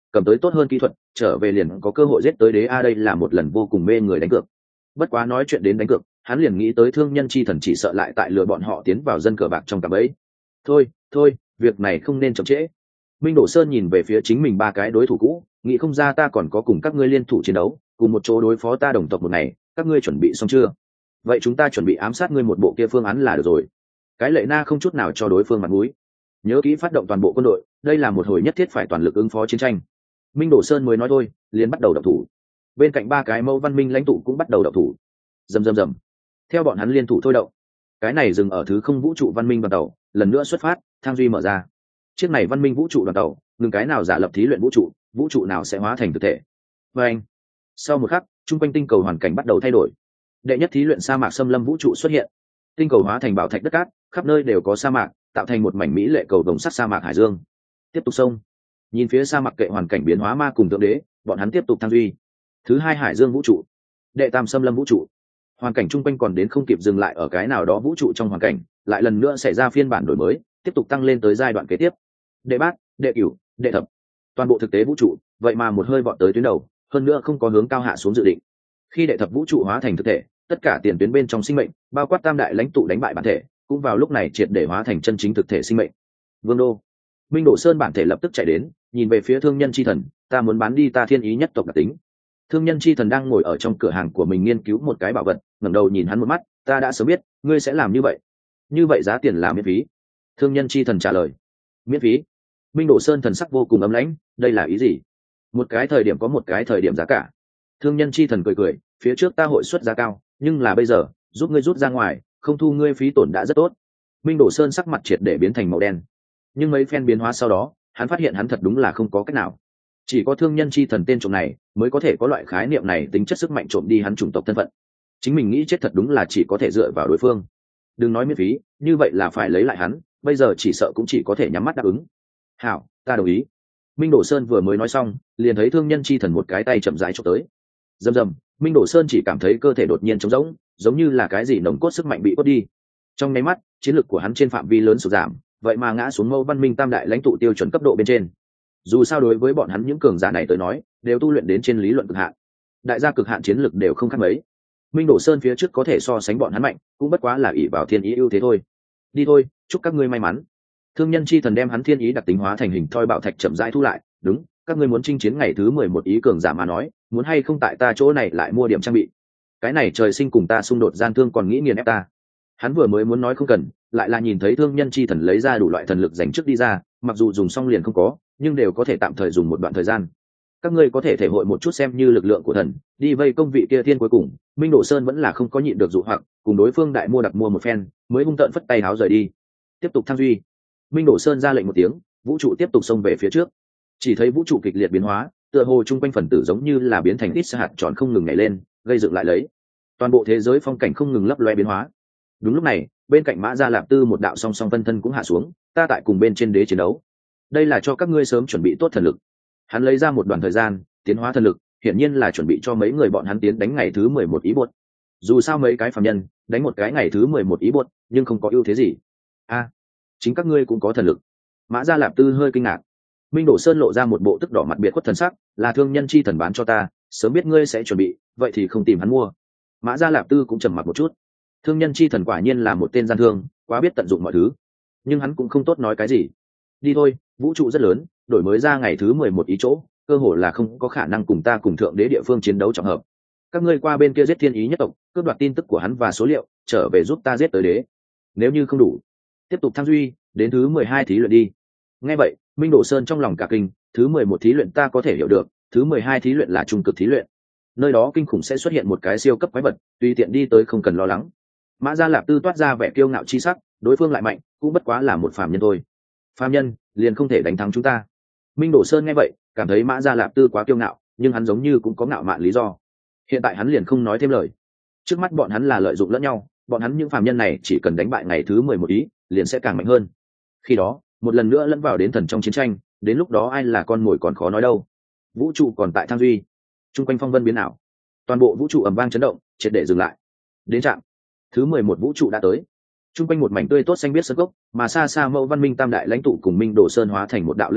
cầm tới tốt hơn kỹ thuật, trở về liền có cơ hội giết tới đế a. Đây là một lần vô cùng mê người đánh cược. Bất quá nói chuyện đến đánh cược, hắn liền nghĩ tới thương nhân chi thần chỉ sợ lại tại lừa bọn họ tiến vào dân cờ bạc trong cạm bẫy. Thôi, thôi, việc này không nên chậm trễ. Minh Đổ Sơn nhìn về phía chính mình ba cái đối thủ cũ, nghĩ không ra ta còn có cùng các ngươi liên thủ chiến đấu, cùng một chỗ đối phó ta đồng tộc một ngày, các ngươi chuẩn bị xong chưa? Vậy chúng ta chuẩn bị ám sát ngươi một bộ kia phương án là được rồi. Cái Lệ Na không chút nào cho đối phương mặt mũi. Nhớ kỹ phát động toàn bộ quân đội, đây là một hồi nhất thiết phải toàn lực ứng phó chiến tranh. Minh Đổ Sơn mới nói thôi, liền bắt đầu động thủ. Bên cạnh ba cái mẫu văn minh lãnh tụ cũng bắt đầu động thủ. Rầm rầm rầm. Theo bọn hắn liên thủ thôi động, cái này dừng ở thứ không vũ trụ văn minh đoàn tàu lần nữa xuất phát, thang duy mở ra. Chiếc này văn minh vũ trụ đoàn tàu, ngừng cái nào giả lập thí luyện vũ trụ, vũ trụ nào sẽ hóa thành thực thể. Và anh. Sau một khắc, trung quanh tinh cầu hoàn cảnh bắt đầu thay đổi. Đệ nhất thí luyện sa mạc xâm lâm vũ trụ xuất hiện. Tinh cầu hóa thành bảo thạch đất cát, khắp nơi đều có sa mạc, tạo thành một mảnh mỹ lệ cầu đồng sắt sa mạc hải dương. Tiếp tục sông. Nhìn phía sa mạc kệ hoàn cảnh biến hóa ma cùng thượng đế, bọn hắn tiếp tục thăng duy. Thứ hai hải dương vũ trụ. Đệ tam xâm lâm vũ trụ. Hoàn cảnh chung quanh còn đến không kịp dừng lại ở cái nào đó vũ trụ trong hoàn cảnh, lại lần nữa xảy ra phiên bản đổi mới, tiếp tục tăng lên tới giai đoạn kế tiếp. Đệ bát, đệ cửu, đệ thập. Toàn bộ thực tế vũ trụ, vậy mà một hơi vọt tới tuyến đầu, hơn nữa không có hướng cao hạ xuống dự định. Khi đệ thập vũ trụ hóa thành thực thể, tất cả tiền tuyến bên trong sinh mệnh, bao quát tam đại lãnh tụ đánh bại bản thể, cũng vào lúc này triệt để hóa thành chân chính thực thể sinh mệnh. Vương đô. Minh Đổ Sơn bản thể lập tức chạy đến, nhìn về phía thương nhân chi thần, ta muốn bán đi ta thiên ý nhất tộc đặc tính. Thương nhân chi thần đang ngồi ở trong cửa hàng của mình nghiên cứu một cái bảo vật, ngẩng đầu nhìn hắn một mắt, ta đã sớm biết ngươi sẽ làm như vậy. Như vậy giá tiền là miễn phí. Thương nhân chi thần trả lời. Miễn phí? Minh Đổ Sơn thần sắc vô cùng ấm lãnh, đây là ý gì? Một cái thời điểm có một cái thời điểm giá cả. Thương nhân chi thần cười cười, phía trước ta hội suất giá cao, nhưng là bây giờ giúp ngươi rút ra ngoài, không thu ngươi phí tổn đã rất tốt. Minh Đổ Sơn sắc mặt triệt để biến thành màu đen, nhưng mấy phen biến hóa sau đó, hắn phát hiện hắn thật đúng là không có cách nào. Chỉ có thương nhân chi thần tên trộm này mới có thể có loại khái niệm này, tính chất sức mạnh trộm đi hắn chủng tộc thân phận. Chính mình nghĩ chết thật đúng là chỉ có thể dựa vào đối phương. Đừng nói miễn phí, như vậy là phải lấy lại hắn, bây giờ chỉ sợ cũng chỉ có thể nhắm mắt đáp ứng. Hảo, ta đồng ý. Minh Đổ Sơn vừa mới nói xong, liền thấy thương nhân chi thần một cái tay chậm rãi chụp tới. Rầm rầm, Minh Đổ Sơn chỉ cảm thấy cơ thể đột nhiên trống rỗng, giống như là cái gì nồng cốt sức mạnh bị cốt đi. Trong nháy mắt, chiến lực của hắn trên phạm vi lớn sụt giảm, vậy mà ngã xuống mâu văn minh tam đại lãnh tụ tiêu chuẩn cấp độ bên trên. Dù sao đối với bọn hắn những cường giả này tới nói, đều tu luyện đến trên lý luận cực hạn. Đại gia cực hạn chiến lực đều không khác mấy. Minh Đổ Sơn phía trước có thể so sánh bọn hắn mạnh, cũng bất quá là ỷ vào thiên ý ưu thế thôi. Đi thôi, chúc các ngươi may mắn. Thương nhân chi thần đem hắn thiên ý đặc tính hóa thành hình thoi bảo thạch chậm rãi thu lại. Đúng, các ngươi muốn chinh chiến ngày thứ mười một ý cường giả mà nói, muốn hay không tại ta chỗ này lại mua điểm trang bị. Cái này trời sinh cùng ta xung đột gian thương còn nghĩ nghiền ép ta. Hắn vừa mới muốn nói không cần, lại là nhìn thấy thương nhân chi thần lấy ra đủ loại thần lực dành trước đi ra, mặc dù dùng xong liền không có, nhưng đều có thể tạm thời dùng một đoạn thời gian. Các ngươi có thể thể hội một chút xem như lực lượng của thần, đi vây công vị kia thiên. Cuối cùng Minh Đổ Sơn vẫn là không có nhịn được dụ hoặc, cùng đối phương đại mua đặt mua một phen, mới hung tợn phất tay háo rời đi. Tiếp tục tham duy. Minh Đổ Sơn ra lệnh một tiếng, vũ trụ tiếp tục xông về phía trước. Chỉ thấy vũ trụ kịch liệt biến hóa, tựa hồ chung quanh phần tử giống như là biến thành ít hạt tròn không ngừng nhảy lên, gây dựng lại lấy. Toàn bộ thế giới phong cảnh không ngừng lấp loe biến hóa. Đúng lúc này, bên cạnh Mã Gia Lạp Tư một đạo song song phân thân cũng hạ xuống, ta tại cùng bên trên đế chiến đấu. Đây là cho các ngươi sớm chuẩn bị tốt thần lực. Hắn lấy ra một đoạn thời gian tiến hóa thần lực, hiển nhiên là chuẩn bị cho mấy người bọn hắn tiến đánh ngày thứ mười một ý buột. Dù sao mấy cái phàm nhân đánh một cái ngày thứ mười một ý buột, nhưng không có ưu thế gì. A, chính các ngươi cũng có thần lực. Mã Gia Lạp Tư hơi kinh ngạc. Minh Đổ Sơn lộ ra một bộ tức đỏ mặt biệt khuất thần sắc, là thương nhân chi thần bán cho ta, sớm biết ngươi sẽ chuẩn bị, vậy thì không tìm hắn mua. Mã Gia Lạp Tư cũng trầm mặt một chút. Thương nhân chi thần quả nhiên là một tên gian thương, quá biết tận dụng mọi thứ, nhưng hắn cũng không tốt nói cái gì. Đi thôi, vũ trụ rất lớn, đổi mới ra ngày thứ mười một ý chỗ, cơ hội là không có khả năng cùng ta cùng thượng đế địa phương chiến đấu trọng hợp. Các ngươi qua bên kia giết thiên ý nhất tộc, cướp đoạt tin tức của hắn và số liệu, trở về giúp ta giết tới đế. Nếu như không đủ, tiếp tục tham duy, đến thứ mười hai thí luyện đi. Nghe vậy, Minh Đổ Sơn trong lòng cả kinh, thứ mười một thí luyện ta có thể hiểu được, thứ mười hai thí luyện là trung cực thí luyện. Nơi đó kinh khủng sẽ xuất hiện một cái siêu cấp quái vật, tùy tiện đi tới không cần lo lắng. Mã Gia Lạp Tư toát ra vẻ kiêu ngạo chi sắc, đối phương lại mạnh, cũng bất quá là một phàm nhân thôi. Phàm nhân liền không thể đánh thắng chúng ta. Minh Đổ Sơn nghe vậy, cảm thấy Mã Gia Lạp Tư quá kiêu ngạo, nhưng hắn giống như cũng có ngạo mạn lý do. Hiện tại hắn liền không nói thêm lời. Trước mắt bọn hắn là lợi dụng lẫn nhau, bọn hắn những phàm nhân này chỉ cần đánh bại ngày thứ mười một ý, liền sẽ càng mạnh hơn. Khi đó, một lần nữa lẫn vào đến thần trong chiến tranh, đến lúc đó ai là con mồi còn khó nói đâu. Vũ trụ còn tại tham duy, trung quanh phong vân biến ảo, toàn bộ vũ trụ ầm vang chấn động, triệt để dừng lại. Đến trạm thứ mười một vũ trụ đã tới. Trung quanh một mảnh tươi tốt xanh biếc sơn gốc, mà xa xa mẫu văn minh tam đại lãnh tụ cùng Minh Đổ Sơn hóa thành một đạo lưu quang,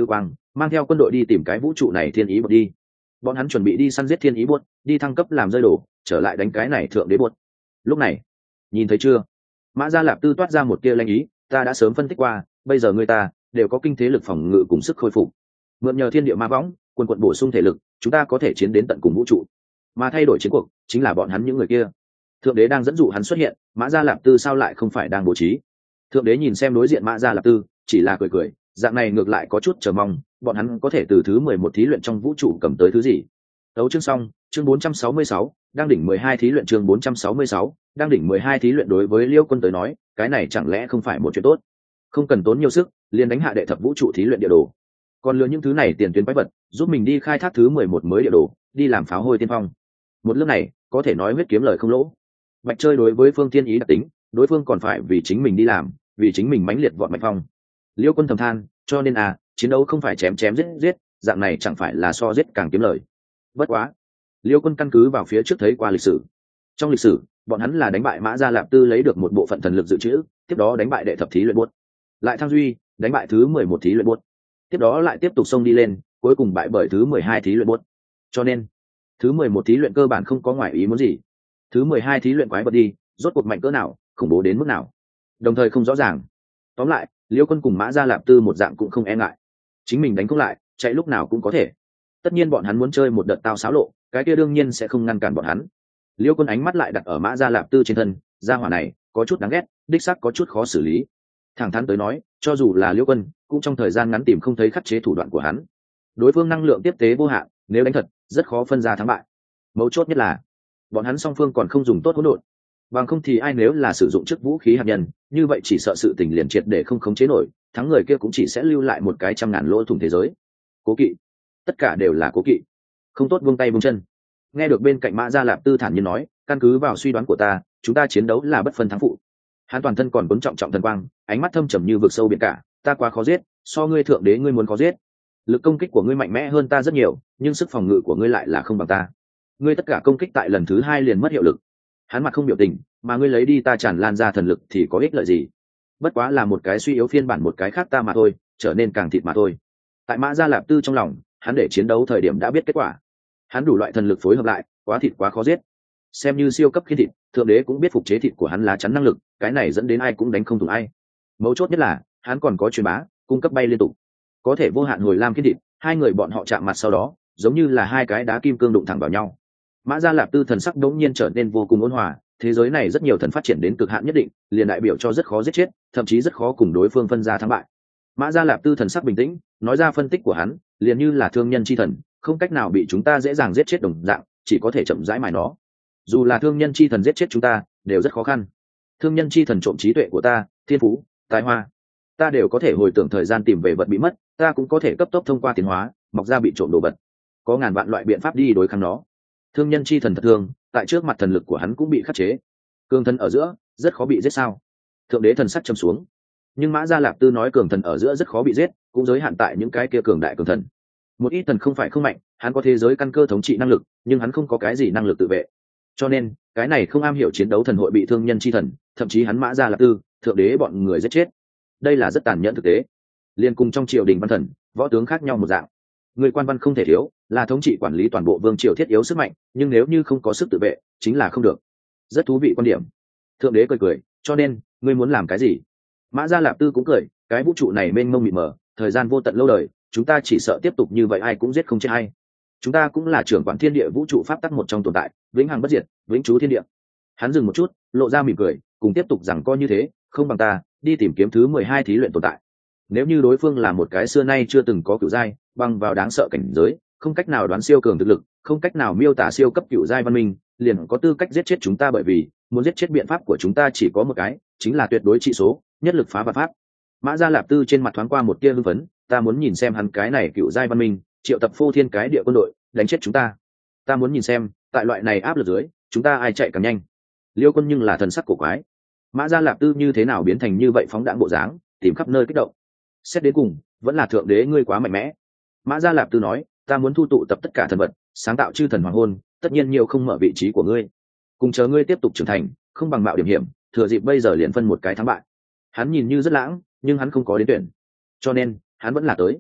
mang theo quân đội đi tìm cái vũ trụ này thiên ý bột đi. Bọn hắn chuẩn bị đi săn giết thiên ý bột, đi thăng cấp làm rơi đổ, trở lại đánh cái này thượng đế bột. Lúc này, nhìn thấy chưa, Mã Gia Lạp Tư toát ra một tia lanh ý, ta đã sớm phân tích qua, bây giờ người ta đều có kinh thế lực phòng ngự cùng sức khôi phục, mượn nhờ thiên địa ma võng, quân quận bổ sung thể lực, chúng ta có thể chiến đến tận cùng vũ trụ. Mà thay đổi chiến cuộc chính là bọn hắn những người kia. Thượng đế đang dẫn dụ hắn xuất hiện, Mã Gia Lạp Tư sao lại không phải đang bố trí? Thượng đế nhìn xem đối diện Mã Gia Lạp Tư, chỉ là cười cười, dạng này ngược lại có chút chờ mong, bọn hắn có thể từ thứ mười một thí luyện trong vũ trụ cầm tới thứ gì. Tấu chương xong, chương bốn trăm sáu mươi sáu, đang đỉnh mười hai thí luyện chương bốn trăm sáu mươi sáu, đang đỉnh mười hai thí luyện đối với Liêu Quân tới nói, cái này chẳng lẽ không phải một chuyện tốt? Không cần tốn nhiều sức, liền đánh hạ đệ thập vũ trụ thí luyện địa đồ. Còn lựa những thứ này tiền tuyến quái vật, giúp mình đi khai thác thứ mười một mới địa đồ, đi làm pháo hôi tiên phong. Một lớp này, có thể nói huyết kiếm lời không lỗ. Bạch chơi đối với Phương Thiên Ý đặc tính, đối phương còn phải vì chính mình đi làm, vì chính mình mãnh liệt vọt Bạch Phong. Liêu Quân thầm than, cho nên à, chiến đấu không phải chém chém giết giết, dạng này chẳng phải là so giết càng kiếm lời. Bất quá, Liêu Quân căn cứ vào phía trước thấy qua lịch sử. Trong lịch sử, bọn hắn là đánh bại Mã Gia Lạp Tư lấy được một bộ phận thần lực dự trữ, tiếp đó đánh bại đệ thập thí luyện buốt, lại thăng duy, đánh bại thứ mười một thí luyện buốt, tiếp đó lại tiếp tục xông đi lên, cuối cùng bại bởi thứ mười hai thí luyện buốt. Cho nên, thứ mười một thí luyện cơ bản không có ngoại ý muốn gì. Thứ mười hai thí luyện quái vật đi, rốt cuộc mạnh cỡ nào, khủng bố đến mức nào, đồng thời không rõ ràng. Tóm lại, Liêu Quân cùng Mã Gia Lạp Tư một dạng cũng không e ngại, chính mình đánh không lại, chạy lúc nào cũng có thể. Tất nhiên bọn hắn muốn chơi một đợt tao xáo lộ, cái kia đương nhiên sẽ không ngăn cản bọn hắn. Liêu Quân ánh mắt lại đặt ở Mã Gia Lạp Tư trên thân, gia hỏa này có chút đáng ghét, đích xác có chút khó xử lý. Thẳng thắn tới nói, cho dù là Liêu Quân, cũng trong thời gian ngắn tìm không thấy khắc chế thủ đoạn của hắn. Đối phương năng lượng tiếp tế vô hạn, nếu đánh thật, rất khó phân ra thắng bại. Mấu chốt nhất là, bọn hắn song phương còn không dùng tốt hỗn độn, bằng không thì ai nếu là sử dụng chức vũ khí hạt nhân, như vậy chỉ sợ sự tình liền triệt để không khống chế nổi, thắng người kia cũng chỉ sẽ lưu lại một cái trăm ngàn lỗ thủng thế giới. Cố kỵ, tất cả đều là cố kỵ, không tốt buông tay buông chân. Nghe được bên cạnh Mã Gia Lạp Tư thản nhiên nói, căn cứ vào suy đoán của ta, chúng ta chiến đấu là bất phân thắng phụ. Hắn toàn thân còn cuốn trọng trọng thần quang, ánh mắt thâm trầm như vực sâu biển cả, ta quá khó giết, so ngươi thượng đế ngươi muốn khó giết. Lực công kích của ngươi mạnh mẽ hơn ta rất nhiều, nhưng sức phòng ngự của ngươi lại là không bằng ta. Ngươi tất cả công kích tại lần thứ hai liền mất hiệu lực. Hắn mặt không biểu tình, mà ngươi lấy đi ta tràn lan ra thần lực thì có ích lợi gì? Bất quá là một cái suy yếu phiên bản một cái khác ta mà thôi, trở nên càng thịt mà thôi. Tại Mã Gia Lạp Tư trong lòng, hắn để chiến đấu thời điểm đã biết kết quả. Hắn đủ loại thần lực phối hợp lại, quá thịt quá khó giết. Xem như siêu cấp khiên thịt, thượng đế cũng biết phục chế thịt của hắn lá chắn năng lực, cái này dẫn đến ai cũng đánh không thủng ai. Mấu chốt nhất là, hắn còn có truyền bá, cung cấp bay liên tục, có thể vô hạn hồi lam khiên thịt. Hai người bọn họ chạm mặt sau đó, giống như là hai cái đá kim cương đụng thẳng vào nhau. Mã Gia Lạp Tư thần sắc đống nhiên trở nên vô cùng ôn hòa, thế giới này rất nhiều thần phát triển đến cực hạn nhất định, liền đại biểu cho rất khó giết chết, thậm chí rất khó cùng đối phương phân ra thắng bại. Mã Gia Lạp Tư thần sắc bình tĩnh, nói ra phân tích của hắn, liền như là thương nhân chi thần, không cách nào bị chúng ta dễ dàng giết chết đồng dạng, chỉ có thể chậm rãi mài nó. Dù là thương nhân chi thần giết chết chúng ta, đều rất khó khăn. Thương nhân chi thần trộm trí tuệ của ta, thiên phú, tài hoa, ta đều có thể hồi tưởng thời gian tìm về vật bị mất, ta cũng có thể cấp tốc thông qua tiến hóa, mọc ra bị trộm đồ vật. Có ngàn vạn loại biện pháp đi đối kháng nó. Thương nhân chi thần thật thương, tại trước mặt thần lực của hắn cũng bị khắc chế. Cường thần ở giữa, rất khó bị giết sao? Thượng đế thần sắc trầm xuống. Nhưng Mã Gia Lạp Tư nói cường thần ở giữa rất khó bị giết, cũng giới hạn tại những cái kia cường đại cường thần. Một ít thần không phải không mạnh, hắn có thế giới căn cơ thống trị năng lực, nhưng hắn không có cái gì năng lực tự vệ. Cho nên, cái này không am hiểu chiến đấu thần hội bị thương nhân chi thần, thậm chí hắn Mã Gia Lạp Tư, thượng đế bọn người giết chết. Đây là rất tàn nhẫn thực tế. Liên cùng trong triều đình văn thần, võ tướng khác nhau một dạng. Người quan văn không thể thiếu, là thống trị quản lý toàn bộ vương triều thiết yếu sức mạnh, nhưng nếu như không có sức tự vệ, chính là không được. Rất thú vị quan điểm. Thượng đế cười cười, cho nên, ngươi muốn làm cái gì? Mã Gia Lạp Tư cũng cười, cái vũ trụ này mênh mông mịt mờ, thời gian vô tận lâu đời, chúng ta chỉ sợ tiếp tục như vậy ai cũng giết không chết hay. Chúng ta cũng là trưởng quản thiên địa vũ trụ pháp tắc một trong tồn tại, vĩnh hằng bất diệt, vĩnh trú thiên địa. Hắn dừng một chút, lộ ra mỉm cười, cùng tiếp tục rằng coi như thế, không bằng ta, đi tìm kiếm thứ mười hai thí luyện tồn tại. Nếu như đối phương là một cái xưa nay chưa từng có cửu giai, băng vào đáng sợ cảnh giới, không cách nào đoán siêu cường thực lực, không cách nào miêu tả siêu cấp cửu giai văn minh, liền có tư cách giết chết chúng ta bởi vì, muốn giết chết biện pháp của chúng ta chỉ có một cái, chính là tuyệt đối trị số, nhất lực phá vạn pháp. Mã Gia Lạp Tư trên mặt thoáng qua một tia hưng phấn, ta muốn nhìn xem hắn cái này cửu giai văn minh, triệu tập phô thiên cái địa quân đội, đánh chết chúng ta. Ta muốn nhìn xem, tại loại này áp lực dưới, chúng ta ai chạy càng nhanh. Liêu Quân nhưng là thần sắc cổ quái. Mã Gia Lạp Tư như thế nào biến thành như vậy phóng đãng bộ dáng, tìm khắp nơi kích động. Xét đến cùng, vẫn là thượng đế ngươi quá mạnh mẽ. Mã Gia Lạp Tư nói, ta muốn thu tụ tập tất cả thần vật, sáng tạo chư thần hoàng hôn, tất nhiên nhiều không mở vị trí của ngươi. Cùng chờ ngươi tiếp tục trưởng thành, không bằng mạo điểm hiểm, thừa dịp bây giờ liền phân một cái thắng bại. Hắn nhìn như rất lãng, nhưng hắn không có đến tuyển, cho nên hắn vẫn là tới.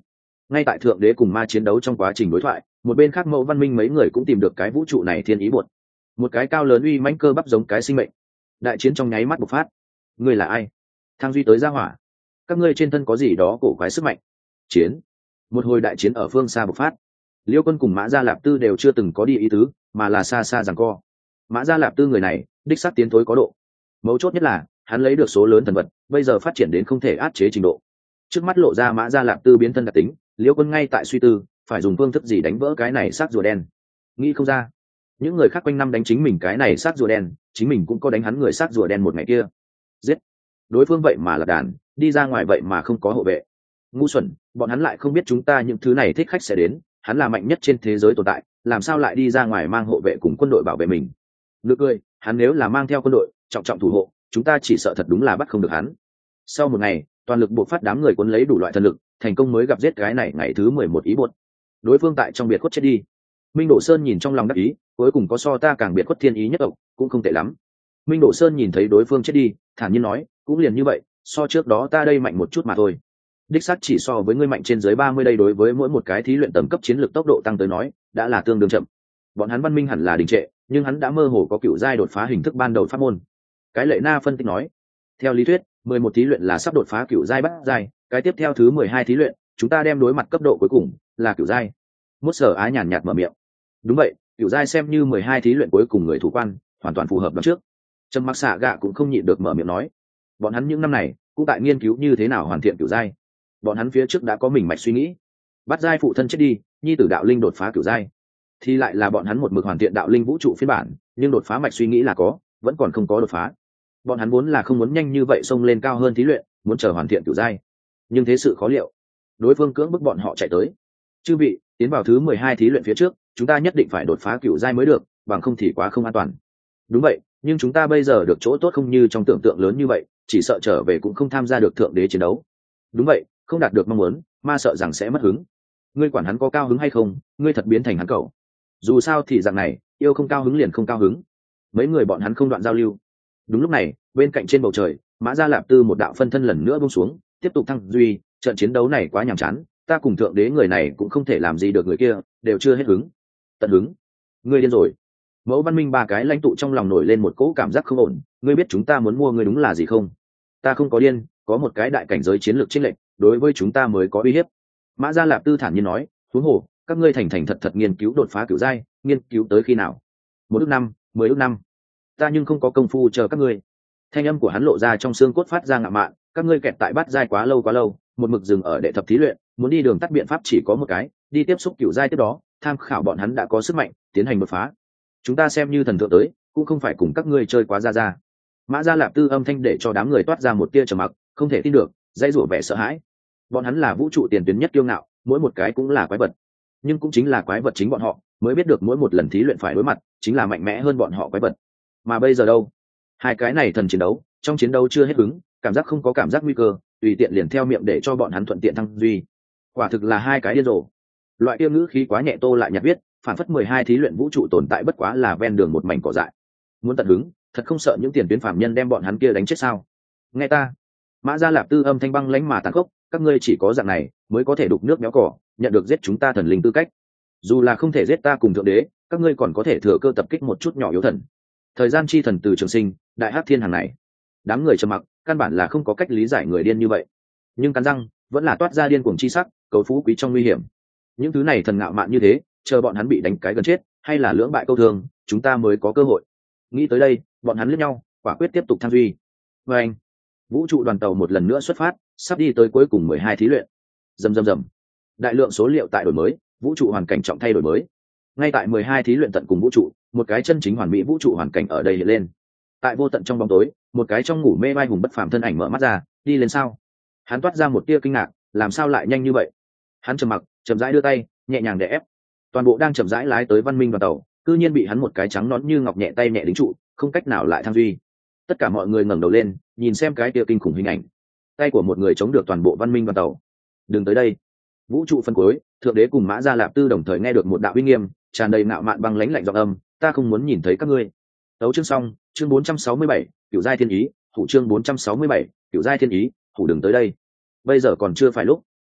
Ngay tại thượng đế cùng ma chiến đấu trong quá trình đối thoại, một bên khác Mẫu Văn Minh mấy người cũng tìm được cái vũ trụ này thiên ý bột, một cái cao lớn uy mãnh cơ bắp giống cái sinh mệnh. Đại chiến trong nháy mắt bộc phát. Ngươi là ai? Thang duy tới ra hỏa. Các ngươi trên thân có gì đó cổ quái sức mạnh. Chiến. Một hồi đại chiến ở phương xa bộc phát. Liêu Quân cùng Mã Gia Lạp Tư đều chưa từng có đi ý tứ, mà là xa xa giằng co. Mã Gia Lạp Tư người này đích xác tiến thối có độ. Mấu chốt nhất là hắn lấy được số lớn thần vật, bây giờ phát triển đến không thể áp chế trình độ. Trước mắt lộ ra Mã Gia Lạp Tư biến thân đặc tính, Liêu Quân ngay tại suy tư phải dùng phương thức gì đánh vỡ cái này xác rùa đen. Nghĩ không ra, những người khác quanh năm đánh chính mình cái này xác rùa đen, chính mình cũng có đánh hắn người xác rùa đen một ngày kia. Giết. Đối phương vậy mà là đàn, đi ra ngoài vậy mà không có hộ vệ. Ngu xuẩn, bọn hắn lại không biết chúng ta những thứ này thích khách sẽ đến, hắn là mạnh nhất trên thế giới tồn tại, làm sao lại đi ra ngoài mang hộ vệ cùng quân đội bảo vệ mình. Nực cười, hắn nếu là mang theo quân đội trọng trọng thủ hộ, chúng ta chỉ sợ thật đúng là bắt không được hắn. Sau một ngày, toàn lực buộc phát đám người cuốn lấy đủ loại thần lực, thành công mới gặp giết cái này ngày thứ mười một ý buột. Đối phương tại trong biệt khuất chết đi. Minh Đổ Sơn nhìn trong lòng đắc ý, cuối cùng có so ta càng biệt khuất thiên ý nhất tộc, cũng không tệ lắm. Minh Đổ Sơn nhìn thấy đối phương chết đi, thản nhiên nói, cũng liền như vậy, so trước đó ta đây mạnh một chút mà thôi. Đích xác chỉ so với ngươi mạnh trên dưới ba mươi đây, đối với mỗi một cái thí luyện tầm cấp chiến lược tốc độ tăng tới nói, đã là tương đương chậm. Bọn hắn văn minh hẳn là đình trệ, nhưng hắn đã mơ hồ có cựu giai đột phá hình thức ban đầu pháp môn. Cái Lệ Na phân tích nói, theo lý thuyết, mười một thí luyện là sắp đột phá cựu giai bát giai, cái tiếp theo thứ mười hai thí luyện, chúng ta đem đối mặt cấp độ cuối cùng là cựu giai. Mốt Sở Á nhàn nhạt mở miệng. Đúng vậy, cựu giai xem như mười hai thí luyện cuối cùng người thủ quan, hoàn toàn phù hợp đón trước. Trầm Mặc Xạ Gạ cũng không nhịn được mở miệng nói, bọn hắn những năm này cũng tại nghiên cứu như thế nào hoàn thiện cựu giai. Bọn hắn phía trước đã có mình mạch suy nghĩ. Bắt giai phụ thân chết đi, nhi tử đạo linh đột phá cựu giai, thì lại là bọn hắn một mực hoàn thiện đạo linh vũ trụ phiên bản, nhưng đột phá mạch suy nghĩ là có, vẫn còn không có đột phá. Bọn hắn vốn là không muốn nhanh như vậy xông lên cao hơn thí luyện, muốn chờ hoàn thiện cựu giai, nhưng thế sự khó liệu, đối phương cưỡng bức bọn họ chạy tới. Chư vị, tiến vào thứ mười hai thí luyện phía trước, chúng ta nhất định phải đột phá cựu giai mới được, bằng không thì quá không an toàn. Đúng vậy, nhưng chúng ta bây giờ được chỗ tốt không như trong tưởng tượng lớn như vậy, chỉ sợ trở về cũng không tham gia được thượng đế chiến đấu. Đúng vậy, không đạt được mong muốn, ma sợ rằng sẽ mất hứng. Ngươi quản hắn có cao hứng hay không, ngươi thật biến thành hắn cậu. Dù sao thì dạng này, yêu không cao hứng liền không cao hứng. Mấy người bọn hắn không đoạn giao lưu. Đúng lúc này, bên cạnh trên bầu trời, Mã Gia Lạp Tư một đạo phân thân lần nữa buông xuống, tiếp tục thăng duy. Trận chiến đấu này quá nhàm chán, ta cùng thượng đế người này cũng không thể làm gì được người kia, đều chưa hết hứng. Tận hứng? Ngươi điên rồi. Mẫu Văn Minh ba cái lãnh tụ trong lòng nổi lên một cỗ cảm giác không ổn. Ngươi biết chúng ta muốn mua ngươi đúng là gì không? Ta không có điên, có một cái đại cảnh giới chiến lược chênh lệch, đối với chúng ta mới có uy hiếp. Mã Gia Lạp Tư thản nhiên nói, huống hồ, các ngươi thành thành thật thật nghiên cứu đột phá cửu giai, nghiên cứu tới khi nào? Một ước năm, mười ước năm. Ta nhưng không có công phu chờ các ngươi. Thanh âm của hắn lộ ra trong xương cốt phát ra ngạo mạn, các ngươi kẹt tại bát giai quá lâu quá lâu, một mực dừng ở đệ thập thí luyện, muốn đi đường tắt biện pháp chỉ có một cái, đi tiếp xúc cửu giai tiếp đó, tham khảo bọn hắn đã có sức mạnh, tiến hành đột phá. Chúng ta xem như thần thượng tới, cũng không phải cùng các ngươi chơi quá ra ra. Mã Gia Lạp Tư âm thanh để cho đám người toát ra một tia trầm mặc, không thể tin được, dãy rủa vẻ sợ hãi. Bọn hắn là vũ trụ tiền tuyến nhất kiêu ngạo, mỗi một cái cũng là quái vật, nhưng cũng chính là quái vật chính bọn họ mới biết được mỗi một lần thí luyện phải đối mặt chính là mạnh mẽ hơn bọn họ quái vật. Mà bây giờ đâu, hai cái này thần chiến đấu, trong chiến đấu chưa hết hứng, cảm giác không có cảm giác nguy cơ, tùy tiện liền theo miệng để cho bọn hắn thuận tiện thăng duy. Quả thực là hai cái điên rồ. Loại tiêu ngữ khí quá nhẹ Tô lại nhạt biết, phản phất mười hai thí luyện vũ trụ tồn tại bất quá là ven đường một mảnh cỏ dại. Muốn tận hứng, thật không sợ những tiền tuyến phạm nhân đem bọn hắn kia đánh chết sao? Nghe ta. Mã Gia Lạp Tư âm thanh băng lãnh mà tàn khốc, các ngươi chỉ có dạng này mới có thể đục nước méo cỏ, nhận được giết chúng ta thần linh tư cách. Dù là không thể giết ta cùng thượng đế, các ngươi còn có thể thừa cơ tập kích một chút nhỏ yếu thần. Thời gian chi thần từ trường sinh, đại hắc thiên hàng này. Đám người trầm mặc, căn bản là không có cách lý giải người điên như vậy. Nhưng cắn răng, vẫn là toát ra điên cuồng chi sắc, cầu phú quý trong nguy hiểm. Những thứ này thần ngạo mạn như thế, chờ bọn hắn bị đánh cái gần chết, hay là lưỡng bại câu thương, chúng ta mới có cơ hội. Nghĩ tới đây, bọn hắn liếc nhau, quả quyết tiếp tục tham duy. Và anh, vũ trụ đoàn tàu một lần nữa xuất phát, sắp đi tới cuối cùng mười hai thí luyện. Rầm rầm rầm. Đại lượng số liệu tại đổi mới, vũ trụ hoàn cảnh trọng thay đổi mới. Ngay tại mười hai thí luyện tận cùng vũ trụ, một cái chân chính hoàn mỹ vũ trụ hoàn cảnh ở đây hiện lên. Tại vô tận trong bóng tối, một cái trong ngủ mê vai hùng bất phàm thân ảnh mở mắt ra, đi lên sao? Hắn toát ra một tia kinh ngạc, làm sao lại nhanh như vậy? Hắn trầm mặc, chậm rãi đưa tay, nhẹ nhàng đè ép. Toàn bộ đang chậm rãi lái tới văn minh đoàn tàu, cư nhiên bị hắn một cái trắng nón như ngọc nhẹ tay nhẹ đính trụ, không cách nào lại tham duy. Tất cả mọi người ngẩng đầu lên, nhìn xem cái tia kinh khủng hình ảnh. Tay của một người chống được toàn bộ văn minh đoàn tàu. Đừng tới đây. Vũ trụ phân cuối, thượng đế cùng Mã Gia Lạp Tư đồng thời nghe được một đạo uy nghiêm, tràn đầy ngạo mạn băng lãnh lạnh giọng âm, ta không muốn nhìn thấy các ngươi. Tấu chương xong, chương bốn trăm sáu mươi bảy, cửu giai thiên ý, thủ chương bốn trăm sáu mươi bảy, cửu giai thiên ý, thủ đừng tới đây. Bây giờ còn chưa phải lúc.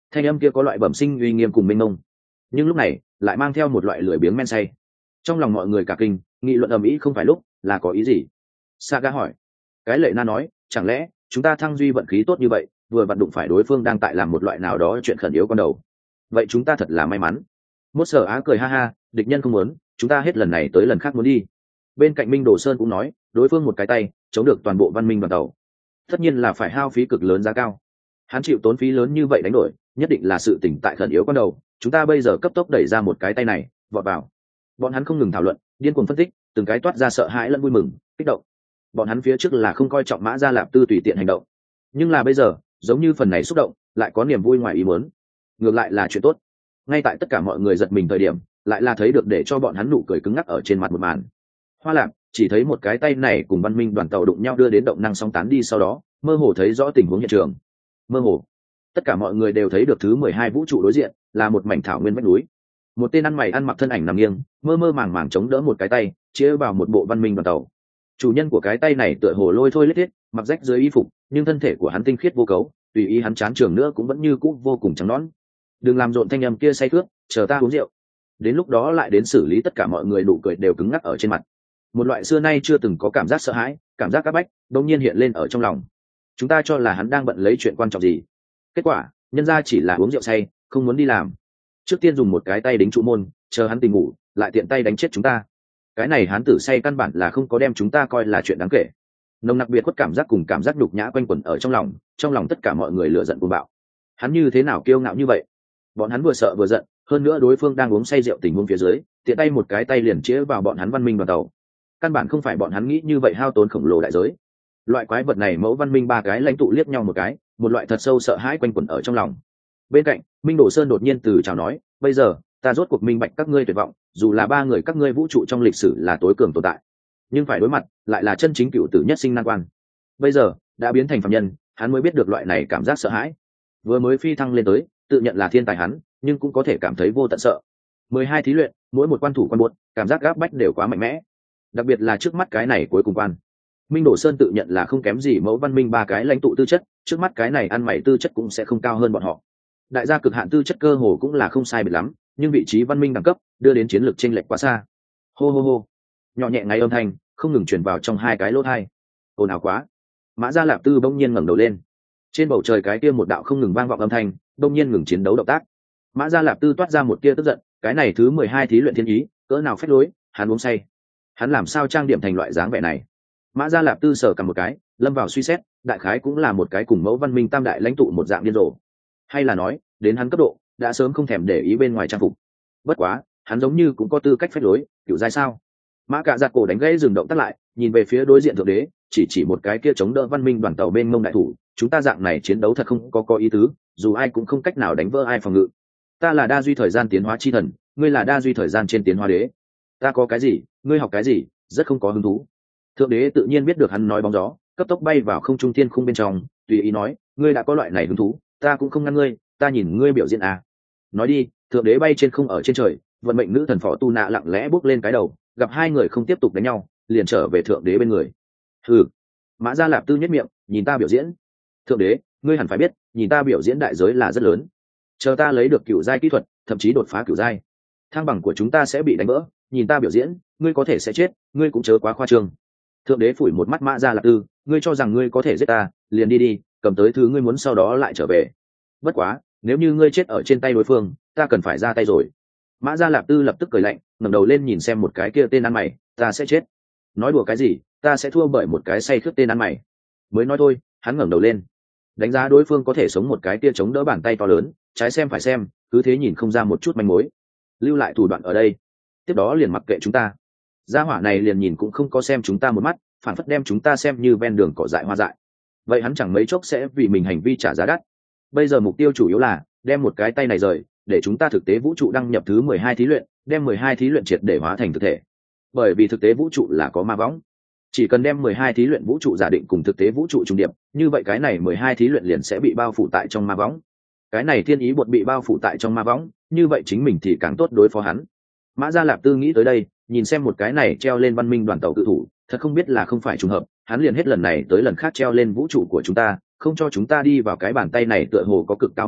thanh âm kia có loại bẩm sinh uy nghiêm cùng mênh mông, nhưng lúc này lại mang theo một loại lười biếng men say. Trong lòng mọi người cả kinh, nghị luận ầm ĩ không phải lúc, là có ý gì? Saga hỏi. Cái Lệ Na nói, chẳng lẽ chúng ta thăng duy vận khí tốt như vậy, vừa vặn đụng phải đối phương đang tại làm một loại nào đó chuyện khẩn yếu con đầu. Vậy chúng ta thật là may mắn. Mốt Sở Á cười ha ha, địch nhân không muốn, chúng ta hết lần này tới lần khác muốn đi. Bên cạnh Minh Đồ Sơn cũng nói, đối phương một cái tay chống được toàn bộ văn minh đoàn tàu, tất nhiên là phải hao phí cực lớn giá cao. Hắn chịu tốn phí lớn như vậy đánh đổi, nhất định là sự tỉnh tại khẩn yếu con đầu. Chúng ta bây giờ cấp tốc đẩy ra một cái tay này, vọt vào. Bọn hắn không ngừng thảo luận, điên cuồng phân tích, từng cái toát ra sợ hãi lẫn vui mừng, kích động. Bọn hắn phía trước là không coi trọng Mã Gia Lạp Tư tùy tiện hành động, nhưng là bây giờ, giống như phần này xúc động, lại có niềm vui ngoài ý muốn. Ngược lại là chuyện tốt. Ngay tại tất cả mọi người giật mình thời điểm, lại là thấy được để cho bọn hắn nụ cười cứng ngắc ở trên mặt một màn. Hoa Lạp chỉ thấy một cái tay này cùng văn minh đoàn tàu đụng nhau đưa đến động năng sóng tán đi, sau đó mơ hồ thấy rõ tình huống hiện trường. Mơ hồ, tất cả mọi người đều thấy được thứ mười hai vũ trụ đối diện là một mảnh thảo nguyên vách núi. Một tên ăn mày ăn mặc thân ảnh nằm nghiêng, mơ mơ màng màng chống đỡ một cái tay, chĩa vào một bộ văn minh đoàn tàu. Chủ nhân của cái tay này tựa hồ lôi thôi lết thiết, mặc rách dưới y phục, nhưng thân thể của hắn tinh khiết vô cấu, tùy ý hắn chán trường nữa cũng vẫn như cũ vô cùng trắng nõn. Đừng làm rộn thanh âm kia say khướt, chờ ta uống rượu. Đến lúc đó lại đến xử lý. Tất cả mọi người nụ cười đều cứng ngắc ở trên mặt. Một loại xưa nay chưa từng có cảm giác sợ hãi, cảm giác áp bách đột nhiên hiện lên ở trong lòng. Chúng ta cho là hắn đang bận lấy chuyện quan trọng gì, kết quả nhân ra chỉ là uống rượu say, không muốn đi làm. Trước tiên dùng một cái tay đính trụ môn, chờ hắn tỉnh ngủ lại tiện tay đánh chết chúng ta. Cái này hắn tử say căn bản là không có đem chúng ta coi là chuyện đáng kể. Nồng nặc biệt khuất cảm giác cùng cảm giác nhục nhã quanh quẩn ở trong lòng, trong lòng tất cả mọi người lửa giận cuồng bạo. Hắn như thế nào kiêu ngạo như vậy? Bọn hắn vừa sợ vừa giận, hơn nữa đối phương đang uống say rượu tình huống phía dưới, tiện tay một cái tay liền chĩa vào bọn hắn văn minh đoàn tàu. Căn bản không phải bọn hắn nghĩ như vậy hao tốn khổng lồ đại giới. Loại quái vật này mẫu văn minh ba cái lãnh tụ liếc nhau một cái, một loại thật sâu sợ hãi quanh quẩn ở trong lòng. Bên cạnh Minh Đồ Sơn đột nhiên từ chào nói, bây giờ ta rốt cuộc minh bạch các ngươi tuyệt vọng, dù là ba người các ngươi vũ trụ trong lịch sử là tối cường tồn tại, nhưng phải đối mặt lại là chân chính cựu tử nhất sinh nan quan. Bây giờ đã biến thành phàm nhân, hắn mới biết được loại này cảm giác sợ hãi. Vừa mới phi thăng lên tới, tự nhận là thiên tài hắn, nhưng cũng có thể cảm thấy vô tận sợ. Mười hai thí luyện, mỗi một quan thủ quan buốt, cảm giác gáp bách đều quá mạnh mẽ. Đặc biệt là trước mắt cái này cuối cùng quan. Minh Đồ Sơn tự nhận là không kém gì mẫu văn minh ba cái lãnh tụ tư chất, trước mắt cái này ăn mày tư chất cũng sẽ không cao hơn bọn họ. Đại gia cực hạn tư chất cơ hồ cũng là không sai biệt lắm, nhưng vị trí văn minh đẳng cấp đưa đến chiến lược chênh lệch quá xa. Hô hô hô, nhỏ nhẹ ngay âm thanh không ngừng truyền vào trong hai cái lỗ tai. Ồn ào quá. Mã Gia Lạp Tư bỗng nhiên ngẩng đầu lên. Trên bầu trời cái kia một đạo không ngừng vang vọng âm thanh, bỗng nhiên ngừng chiến đấu động tác. Mã Gia Lạp Tư toát ra một tia tức giận, cái này thứ mười hai thí luyện thiên ý, cỡ nào phách lối, hắn uống say. Hắn làm sao trang điểm thành loại dáng vẻ này? Mã Gia Lạp Tư sờ cầm một cái, lâm vào suy xét, đại khái cũng là một cái cùng mẫu văn minh tam đại lãnh tụ một dạng điên rồ. Hay là nói, đến hắn cấp độ, đã sớm không thèm để ý bên ngoài trang phục. Bất quá, hắn giống như cũng có tư cách phách lối, kiểu giai sao? Mã Cạ Giặt cổ đánh gãy dừng động tác lại, nhìn về phía đối diện thượng đế, chỉ chỉ một cái kia chống đỡ văn minh đoàn tàu bên mông đại thủ, chúng ta dạng này chiến đấu thật không có có ý tứ, dù ai cũng không cách nào đánh vỡ ai phòng ngự. Ta là đa duy thời gian tiến hóa chi thần, ngươi là đa duy thời gian trên tiến hóa đế. Ta có cái gì, ngươi học cái gì, rất không có hứng thú. Thượng đế tự nhiên biết được hắn nói bóng gió, cấp tốc bay vào không trung thiên khung bên trong, tùy ý nói, ngươi đã có loại này hứng thú, ta cũng không ngăn ngươi, ta nhìn ngươi biểu diễn à. Nói đi, thượng đế bay trên không ở trên trời, vận mệnh nữ thần phò tu nạ lặng lẽ bước lên cái đầu, gặp hai người không tiếp tục đánh nhau, liền trở về thượng đế bên người. Hừ. Mã Gia Lạp Tư nhất miệng, nhìn ta biểu diễn. Thượng đế, ngươi hẳn phải biết, nhìn ta biểu diễn đại giới là rất lớn. Chờ ta lấy được cửu giai kỹ thuật, thậm chí đột phá cửu giai, thang bằng của chúng ta sẽ bị đánh vỡ, nhìn ta biểu diễn, ngươi có thể sẽ chết, ngươi cũng chớ quá khoa trương. Thượng đế phủi một mắt Mã Gia Lạp Tư, ngươi cho rằng ngươi có thể giết ta, liền đi đi, cầm tới thứ ngươi muốn sau đó lại trở về. Bất quá, nếu như ngươi chết ở trên tay đối phương, ta cần phải ra tay rồi. Mã Gia Lạp Tư lập tức cười lạnh, ngẩng đầu lên nhìn xem một cái kia tên ăn mày, ta sẽ chết. Nói đùa cái gì, ta sẽ thua bởi một cái say khướt tên ăn mày. Mới nói thôi, hắn ngẩng đầu lên, đánh giá đối phương có thể sống một cái kia chống đỡ bàn tay to lớn, trái xem phải xem, cứ thế nhìn không ra một chút manh mối. Lưu lại thủ đoạn ở đây, tiếp đó liền mặc kệ chúng ta. Gia hỏa này liền nhìn cũng không có xem chúng ta một mắt, phản phất đem chúng ta xem như ven đường cỏ dại hoa dại. Vậy hắn chẳng mấy chốc sẽ vì mình hành vi trả giá đắt. Bây giờ mục tiêu chủ yếu là đem một cái tay này rời, để chúng ta thực tế vũ trụ đăng nhập thứ mười hai thí luyện, đem mười hai thí luyện triệt để hóa thành thực thể. Bởi vì thực tế vũ trụ là có ma võng, chỉ cần đem mười hai thí luyện vũ trụ giả định cùng thực tế vũ trụ trùng điệp, như vậy cái này mười hai thí luyện liền sẽ bị bao phủ tại trong ma võng. Cái này thiên ý bột bị bao phủ tại trong ma võng, như vậy chính mình thì càng tốt đối phó hắn. Mã Gia Lạp Tư nghĩ tới đây, nhìn xem một cái này treo lên văn minh đoàn tàu cự thủ, thật không biết là không phải trùng hợp, hắn liền hết lần này tới lần khác treo lên vũ trụ của chúng ta, không cho chúng ta đi vào cái bàn tay này tựa hồ có cực cao mật độ,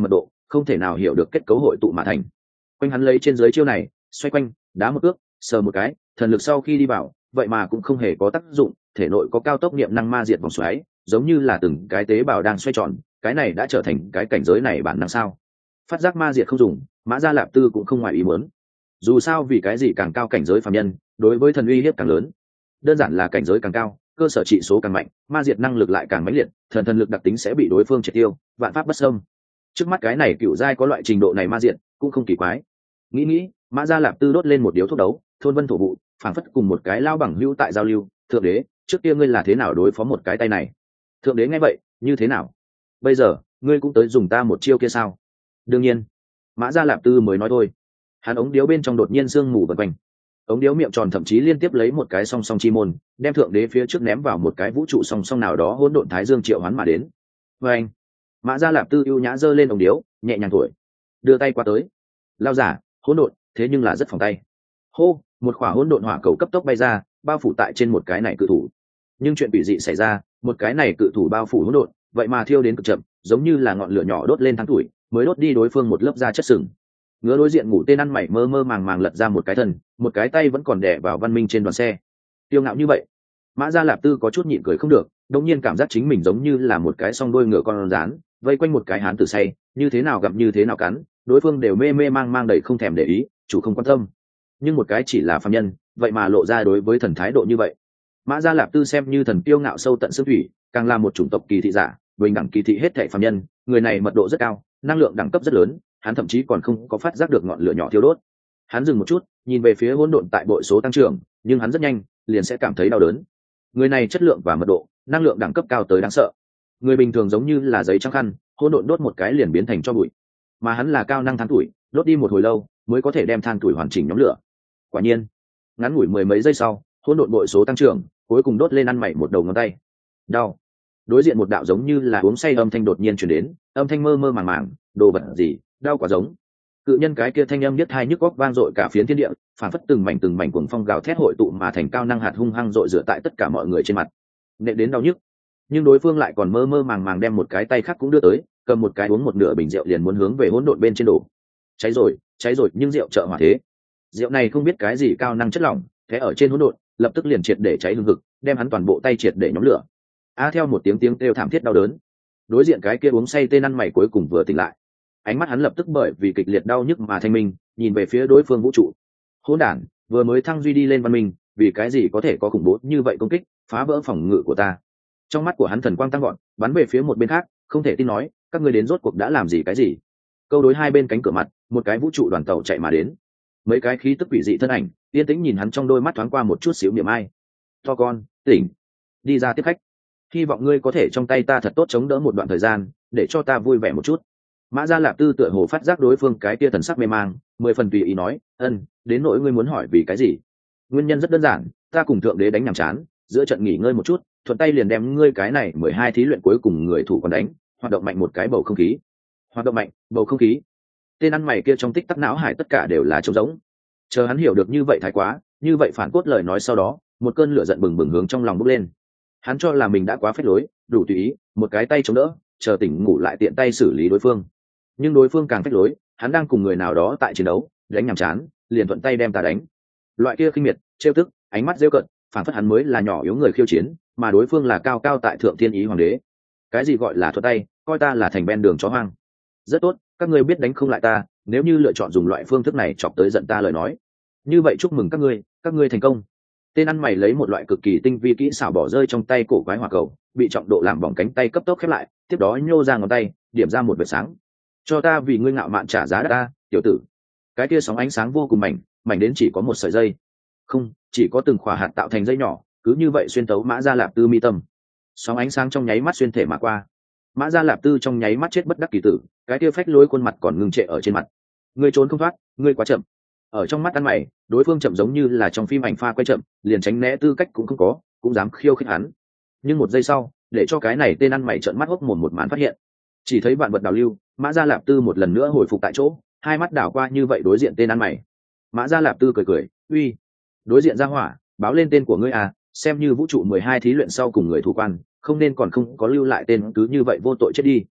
không thể nào hiểu được kết cấu hội tụ mà thành. Quanh hắn lấy trên dưới chiêu này xoay quanh đá một ước sờ một cái, thần lực sau khi đi vào vậy mà cũng không hề có tác dụng, thể nội có cao tốc niệm năng ma diệt vòng xoáy, giống như là từng cái tế bào đang xoay tròn. Cái này đã trở thành cái cảnh giới này bản năng sao? Phát giác ma diệt không dùng, Mã Gia Lạp Tư cũng không ngoài ý muốn. Dù sao vì cái gì càng cao cảnh giới phàm nhân đối với thần uy hiếp càng lớn, đơn giản là cảnh giới càng cao cơ sở trị số càng mạnh, ma diệt năng lực lại càng mãnh liệt, thần thần lực đặc tính sẽ bị đối phương triệt tiêu, vạn pháp bất xâm. Trước mắt cái này cựu giai có loại trình độ này ma diệt cũng không kỳ quái. Nghĩ nghĩ, Mã Gia Lạp Tư đốt lên một điếu thuốc đấu, thôn vân thổ vụ, phảng phất cùng một cái lao bằng hữu tại giao lưu. Thượng đế, trước kia ngươi là thế nào đối phó một cái tay này? Thượng đế nghe vậy, như thế nào? Bây giờ ngươi cũng tới dùng ta một chiêu kia sao? Đương nhiên. Mã Gia Lạp Tư mới nói thôi. Hắn ống điếu bên trong đột nhiên sương mù vần quanh, ống điếu miệng tròn thậm chí liên tiếp lấy một cái song song chi môn, đem thượng đế phía trước ném vào một cái vũ trụ song song nào đó hỗn độn thái dương triệu hoán mà đến. Và anh, Mã Gia Lạp Tư ưu nhã giơ lên ống điếu, nhẹ nhàng thổi, đưa tay qua tới, lao giả hỗn độn, thế nhưng là rất phòng tay. Hô, một quả hỗn độn hỏa cầu cấp tốc bay ra, bao phủ tại trên một cái này cự thủ. Nhưng chuyện bị dị xảy ra, một cái này cự thủ bao phủ hỗn độn, vậy mà thiêu đến cực chậm, giống như là ngọn lửa nhỏ đốt lên tháng tuổi, mới đốt đi đối phương một lớp da chất sừng. Ngứa đối diện ngủ tên ăn mày mơ mơ màng màng lật ra một cái thần, một cái tay vẫn còn đè vào Văn Minh trên đoàn xe. Tiêu ngạo như vậy, Mã Gia Lạp Tư có chút nhịn cười không được, đột nhiên cảm giác chính mình giống như là một cái song đuôi ngựa con rán, vây quanh một cái hán tử say, như thế nào gặp như thế nào cắn, đối phương đều mê mê mang mang đầy không thèm để ý, chủ không quan tâm. Nhưng một cái chỉ là phàm nhân, vậy mà lộ ra đối với thần thái độ như vậy. Mã Gia Lạp Tư xem như thần kiêu ngạo sâu tận xương thủy, càng là một chủng tộc kỳ thị giả, bình đẳng kỳ thị hết thảy phàm nhân, người này mật độ rất cao, năng lượng đẳng cấp rất lớn, hắn thậm chí còn không có phát giác được ngọn lửa nhỏ thiêu đốt. Hắn dừng một chút, nhìn về phía hỗn độn tại bội số tăng trưởng, nhưng hắn rất nhanh liền sẽ cảm thấy đau đớn. Người này chất lượng và mật độ, năng lượng đẳng cấp cao tới đáng sợ. Người bình thường giống như là giấy trắng khăn, hỗn độn đốt một cái liền biến thành tro bụi, mà hắn là cao năng than tuổi, đốt đi một hồi lâu mới có thể đem than tuổi hoàn chỉnh nhóm lửa. Quả nhiên, ngắn ngủi mười mấy giây sau, hỗn độn bội số tăng trưởng, cuối cùng đốt lên ăn mày một đầu ngón tay. Đau. Đối diện một đạo giống như là uống say âm thanh đột nhiên truyền đến, âm thanh mơ mơ màng màng, đồ vật gì, đau quá giống. Cự nhân cái kia thanh âm nhất hai nhức óc vang dội cả phiến thiên địa, phản phất từng mảnh từng mảnh cuồng phong gào thét hội tụ mà thành cao năng hạt hung hăng dội rửa tại tất cả mọi người trên mặt, nện đến đau nhức. Nhưng đối phương lại còn mơ mơ màng màng đem một cái tay khác cũng đưa tới, cầm một cái uống một nửa bình rượu liền muốn hướng về hỗn độn bên trên đổ. Cháy rồi, cháy rồi, nhưng rượu trợ hỏa thế. Rượu này không biết cái gì cao năng chất lỏng, thế ở trên hỗn độn, lập tức liền triệt để cháy hừng hực, đem hắn toàn bộ tay triệt để nhóm lửa. A theo một tiếng tiếng kêu thảm thiết đau đớn, đối diện cái kia uống say tên ăn mày cuối cùng vừa tỉnh lại. Ánh mắt hắn lập tức bởi vì kịch liệt đau nhức mà thanh minh, nhìn về phía đối phương vũ trụ. Hỗn đản, vừa mới thăng duy đi lên văn minh, vì cái gì có thể có khủng bố như vậy công kích, phá vỡ phòng ngự của ta. Trong mắt của hắn thần quang tăng gọn, bắn về phía một bên khác, không thể tin nói, các ngươi đến rốt cuộc đã làm gì cái gì? Câu đối hai bên cánh cửa mặt, một cái vũ trụ đoàn tàu chạy mà đến. Mấy cái khí tức quỷ dị thân ảnh, yên tĩnh nhìn hắn trong đôi mắt thoáng qua một chút xíu niềm ai. To con, tỉnh, đi ra tiếp khách. Hy vọng ngươi có thể trong tay ta thật tốt chống đỡ một đoạn thời gian, để cho ta vui vẻ một chút. Mã Gia Lạp Tư tựa hồ phát giác đối phương cái kia thần sắc mê mang, mười phần tùy ý nói, ân, đến nỗi ngươi muốn hỏi vì cái gì? Nguyên nhân rất đơn giản, ta cùng thượng đế đánh nhàm chán, giữa trận nghỉ ngơi một chút, thuận tay liền đem ngươi cái này mười hai thí luyện cuối cùng người thủ còn đánh, hoạt động mạnh một cái bầu không khí. Hoạt động mạnh, bầu không khí. Tên ăn mày kia trong tích tắc não hải tất cả đều là trống rỗng. Chờ hắn hiểu được như vậy thái quá, như vậy phản cốt lời nói sau đó, một cơn lửa giận bừng bừng hướng trong lòng bốc lên. Hắn cho là mình đã quá phết lối, đủ tùy ý, một cái tay chống đỡ, chờ tỉnh ngủ lại tiện tay xử lý đối phương. Nhưng đối phương càng phách lối, hắn đang cùng người nào đó tại chiến đấu, đánh nhàm chán, liền thuận tay đem ta đánh. Loại kia khinh miệt, trêu tức, ánh mắt rêu cận, phản phất hắn mới là nhỏ yếu người khiêu chiến, mà đối phương là cao cao tại thượng thiên ý hoàng đế. Cái gì gọi là thuận tay, coi ta là thành ven đường chó hoang. Rất tốt, các ngươi biết đánh không lại ta, nếu như lựa chọn dùng loại phương thức này chọc tới giận ta lời nói, như vậy chúc mừng các ngươi, các ngươi thành công. Tên ăn mày lấy một loại cực kỳ tinh vi kỹ xảo bỏ rơi trong tay cổ quái hỏa cầu, bị trọng độ làm bỏng cánh tay cấp tốc khép lại, tiếp đó nhô ra ngón tay, điểm ra một vệt sáng. Cho ta vì ngươi ngạo mạn trả giá đắt ta, tiểu tử. Cái kia sóng ánh sáng vô cùng mảnh, mảnh đến chỉ có một sợi dây, không, chỉ có từng khỏa hạt tạo thành dây nhỏ, cứ như vậy xuyên tấu Mã Gia Lạp Tư mi tâm. Sóng ánh sáng trong nháy mắt xuyên thể mà qua. Mã Gia Lạp Tư trong nháy mắt chết bất đắc kỳ tử, cái kia phách lối khuôn mặt còn ngưng trệ ở trên mặt. Ngươi trốn không thoát, ngươi quá chậm. Ở trong mắt ăn mày, đối phương chậm giống như là trong phim ảnh pha quay chậm, liền tránh né tư cách cũng không có, cũng dám khiêu khích hắn. Nhưng một giây sau, để cho cái này tên ăn mày trợn mắt hốc mồm một màn phát hiện. Chỉ thấy vạn vật đào lưu, Mã Gia Lạp Tư một lần nữa hồi phục tại chỗ, hai mắt đảo qua như vậy đối diện tên ăn mày. Mã Gia Lạp Tư cười cười, uy, đối diện ra hỏa, báo lên tên của ngươi à, xem như vũ trụ mười hai thí luyện sau cùng người thủ quan, không nên còn không có lưu lại tên cứ như vậy vô tội chết đi.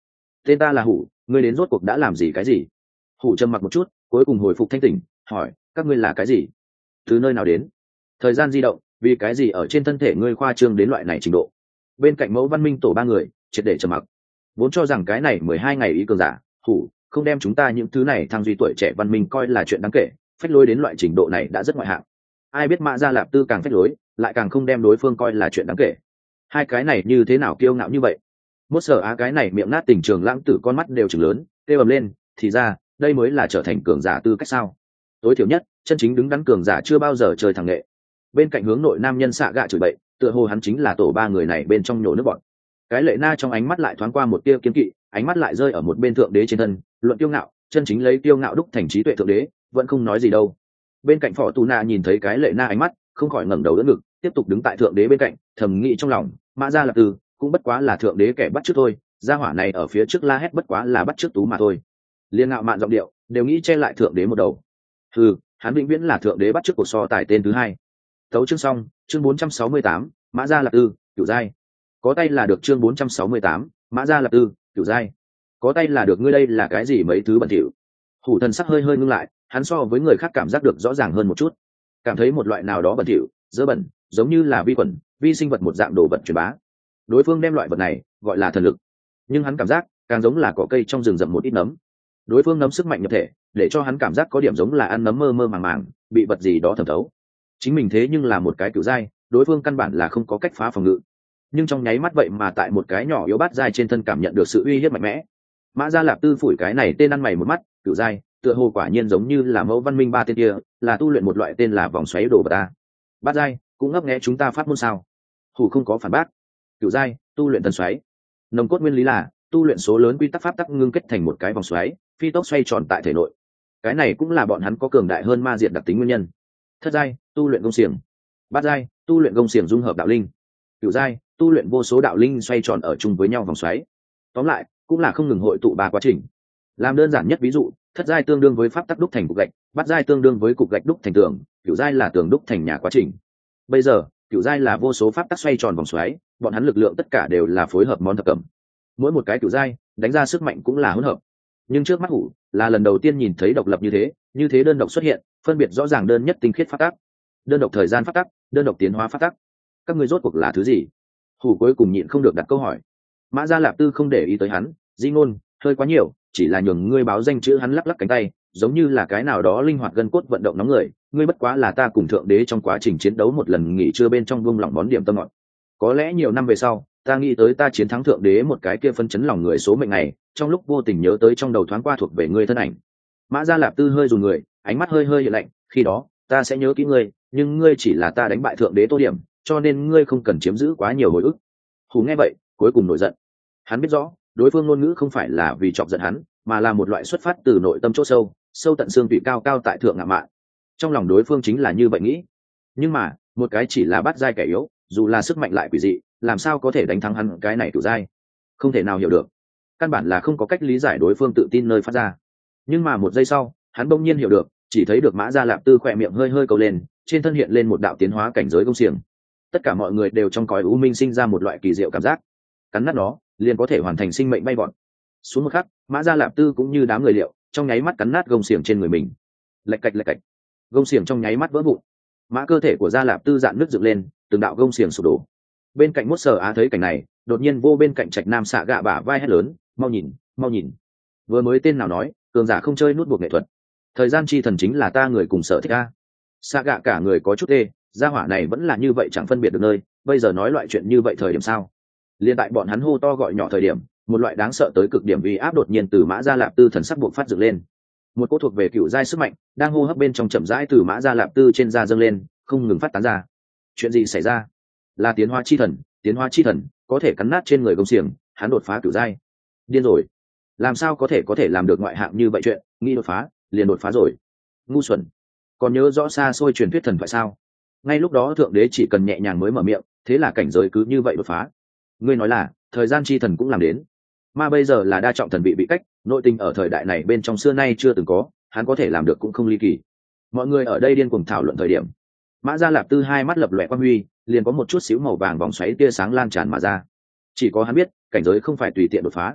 tên ta là Hủ, ngươi đến rốt cuộc đã làm gì cái gì? Hủ trầm mặc một chút, cuối cùng hồi phục thanh tỉnh, hỏi, các ngươi là cái gì? Từ nơi nào đến? Thời gian di động, vì cái gì ở trên thân thể ngươi khoa trương đến loại này trình độ? Bên cạnh Mẫu Văn Minh tổ ba người triệt để trầm mặc, vốn cho rằng cái này mười hai ngày ý cường giả, Hủ không đem chúng ta những thứ này thăng duy tuổi trẻ văn minh coi là chuyện đáng kể, phách lối đến loại trình độ này đã rất ngoại hạng. Ai biết Mã Gia Lạp Tư càng phách lối, lại càng không đem đối phương coi là chuyện đáng kể. Hai cái này như thế nào kiêu ngạo như vậy? Mốt Sở Á cái này miệng nát tình trường lãng tử con mắt đều trừng lớn, kêu ầm lên, thì ra đây mới là trở thành cường giả tư cách sao? Tối thiểu nhất, chân chính đứng đắn cường giả chưa bao giờ chơi thằng nghệ. Bên cạnh hướng nội nam nhân xạ gạ chửi bậy, tựa hồ hắn chính là tổ ba người này bên trong nhổ nước bọn. Cái Lệ Na trong ánh mắt lại thoáng qua một tia kiên kỵ, ánh mắt lại rơi ở một bên thượng đế trên thân, luận kiêu ngạo, chân chính lấy kiêu ngạo đúc thành trí tuệ thượng đế, vẫn không nói gì đâu. Bên cạnh Phỏ Tu Na nhìn thấy cái Lệ Na ánh mắt, không khỏi ngẩng đầu đỡ ngực, tiếp tục đứng tại thượng đế bên cạnh, thầm nghĩ trong lòng, Mã Gia Lạp Tư cũng bất quá là thượng đế kẻ bắt chước thôi, gia hỏa này ở phía trước la hét bất quá là bắt chước tú mà thôi. Liên ngạo mạn giọng điệu, đều nghĩ che lại thượng đế một đầu. Ừ, hắn vĩnh viễn là thượng đế bắt chước cuộc so tài tên thứ hai. Tấu chương xong, chương bốn trăm sáu mươi tám, Mã Gia Lạp Tư, cửu giai. Có tay là được chương bốn trăm sáu mươi tám, Mã Gia Lạp Tư, cửu giai. Có tay là được, ngươi đây là cái gì mấy thứ bẩn thỉu. Hủ thần sắc hơi hơi ngưng lại, hắn so với người khác cảm giác được rõ ràng hơn một chút, cảm thấy một loại nào đó bẩn thỉu, dơ bẩn, giống như là vi khuẩn, vi sinh vật một dạng đồ vật truyền bá. Đối phương đem loại vật này gọi là thần lực, nhưng hắn cảm giác càng giống là cỏ cây trong rừng rậm một ít nấm. Đối phương nấm sức mạnh nhập thể, để cho hắn cảm giác có điểm giống là ăn nấm mơ mơ màng màng, bị vật gì đó thẩm thấu. Chính mình thế nhưng là một cái cửu giai, đối phương căn bản là không có cách phá phòng ngự, nhưng trong nháy mắt vậy mà tại một cái nhỏ yếu bát giai trên thân cảm nhận được sự uy hiếp mạnh mẽ. Mã Gia Lạp Tư phủi cái này tên ăn mày một mắt, cửu giai, tựa hồ quả nhiên giống như là Mẫu Văn Minh ba tên kia, là tu luyện một loại tên là vòng xoáy đồ vật ta. Bát giai, cũng ngấp nghé chúng ta phát môn sao? Hủ không có phản bác. Cửu giai, tu luyện tần xoáy. Nồng cốt nguyên lý là tu luyện số lớn quy tắc pháp tắc ngưng kết thành một cái vòng xoáy, phi tốc xoay tròn tại thể nội. Cái này cũng là bọn hắn có cường đại hơn ma diệt đặc tính nguyên nhân. Thất giai, tu luyện công xiềng. Bát giai, tu luyện công xiềng dung hợp đạo linh. Cửu giai, tu luyện vô số đạo linh xoay tròn ở chung với nhau vòng xoáy. Tóm lại, cũng là không ngừng hội tụ ba quá trình. Làm đơn giản nhất ví dụ, thất giai tương đương với pháp tắc đúc thành cục gạch, bát giai tương đương với cục gạch đúc thành tường, cửu giai là tường đúc thành nhà quá trình. Bây giờ, cửu giai là vô số pháp tắc xoay tròn vòng xoáy, bọn hắn lực lượng tất cả đều là phối hợp món thập cẩm. Mỗi một cái cửu giai đánh ra sức mạnh cũng là hỗn hợp. Nhưng trước mắt Hủ là lần đầu tiên nhìn thấy độc lập như thế, như thế đơn độc xuất hiện, phân biệt rõ ràng đơn nhất tinh khiết pháp tắc, đơn độc thời gian pháp tắc, đơn độc tiến hóa pháp tắc. Các ngươi rốt cuộc là thứ gì? Hủ cuối cùng nhịn không được đặt câu hỏi. Mã Gia Lạp Tư không để ý tới hắn, di ngôn hơi quá nhiều, chỉ là nhường ngươi báo danh chữ. Hắn lắc lắc cánh tay, giống như là cái nào đó linh hoạt gân cốt vận động nóng người. Ngươi bất quá là ta cùng thượng đế trong quá trình chiến đấu một lần nghỉ trưa bên trong buông lỏng món điểm tâm ngọt. Có lẽ nhiều năm về sau, ta nghĩ tới ta chiến thắng thượng đế một cái kia phân chấn lòng người số mệnh này, trong lúc vô tình nhớ tới trong đầu thoáng qua thuộc về ngươi thân ảnh. Mã Gia Lạp Tư hơi rùn người, ánh mắt hơi hơi hiện lạnh, khi đó ta sẽ nhớ kỹ ngươi, nhưng ngươi chỉ là ta đánh bại thượng đế tô điểm, cho nên ngươi không cần chiếm giữ quá nhiều hồi ức. Hủ nghe vậy, cuối cùng nổi giận. Hắn biết rõ, đối phương ngôn ngữ không phải là vì chọc giận hắn, mà là một loại xuất phát từ nội tâm chỗ sâu, sâu tận xương tủy cao cao tại thượng ngạo mạn. Trong lòng đối phương chính là như vậy nghĩ. Nhưng mà, một cái chỉ là bát giai kẻ yếu, dù là sức mạnh lại quỷ dị, làm sao có thể đánh thắng hắn cái này cửu giai? Không thể nào hiểu được. Căn bản là không có cách lý giải đối phương tự tin nơi phát ra. Nhưng mà một giây sau, hắn bỗng nhiên hiểu được, chỉ thấy được Mã Gia Lạp Tư khỏe miệng hơi hơi cầu lên, trên thân hiện lên một đạo tiến hóa cảnh giới công xiềng. Tất cả mọi người đều trong cõi u minh sinh ra một loại kỳ diệu cảm giác, cắn nát nó liền có thể hoàn thành sinh mệnh bay vọt. Xuống một khắc, Mã Gia Lạp Tư cũng như đám người liệu, trong nháy mắt cắn nát gông xiềng trên người mình. Lạch cạch lạch cạch, gông xiềng trong nháy mắt vỡ vụn. Mã cơ thể của Gia Lạp Tư dạn nứt dựng lên, từng đạo gông xiềng sụp đổ. Bên cạnh Mốt Sở Á thấy cảnh này, đột nhiên vô bên cạnh Trạch Nam xạ gạ bả vai hét lớn, mau nhìn, mau nhìn. Vừa mới tên nào nói, cường giả không chơi nút buộc nghệ thuật. Thời gian chi thần chính là ta người cùng sở thích a. Xạ gạ cả người có chút tê, gia hỏa này vẫn là như vậy chẳng phân biệt được nơi, bây giờ nói loại chuyện như vậy thời điểm sao? Liên tại bọn hắn hô to gọi nhỏ thời điểm, một loại đáng sợ tới cực điểm uy áp đột nhiên từ Mã Gia Lạp Tư thần sắc buộc phát dựng lên. Một cỗ thuộc về cựu giai sức mạnh đang hô hấp bên trong chậm rãi từ Mã Gia Lạp Tư trên da dâng lên, không ngừng phát tán ra. Chuyện gì xảy ra? Là tiến hóa chi thần, tiến hóa chi thần có thể cắn nát trên người công xiềng, hắn đột phá cựu giai. Điên rồi, làm sao có thể có thể làm được ngoại hạng như vậy chuyện, nghĩ đột phá liền đột phá rồi. Ngu xuẩn, còn nhớ rõ xa xôi truyền thuyết thần thoại sao? Ngay lúc đó thượng đế chỉ cần nhẹ nhàng mới mở miệng, thế là cảnh giới cứ như vậy đột phá. Ngươi nói là thời gian chi thần cũng làm đến, mà bây giờ là đa trọng thần bị bị cách, nội tình ở thời đại này bên trong xưa nay chưa từng có, hắn có thể làm được cũng không ly kỳ. Mọi người ở đây điên cuồng thảo luận thời điểm, Mã Gia Lạp Tư hai mắt lập lòe quang huy, liền có một chút xíu màu vàng vòng xoáy tia sáng lan tràn mà ra. Chỉ có hắn biết, cảnh giới không phải tùy tiện đột phá.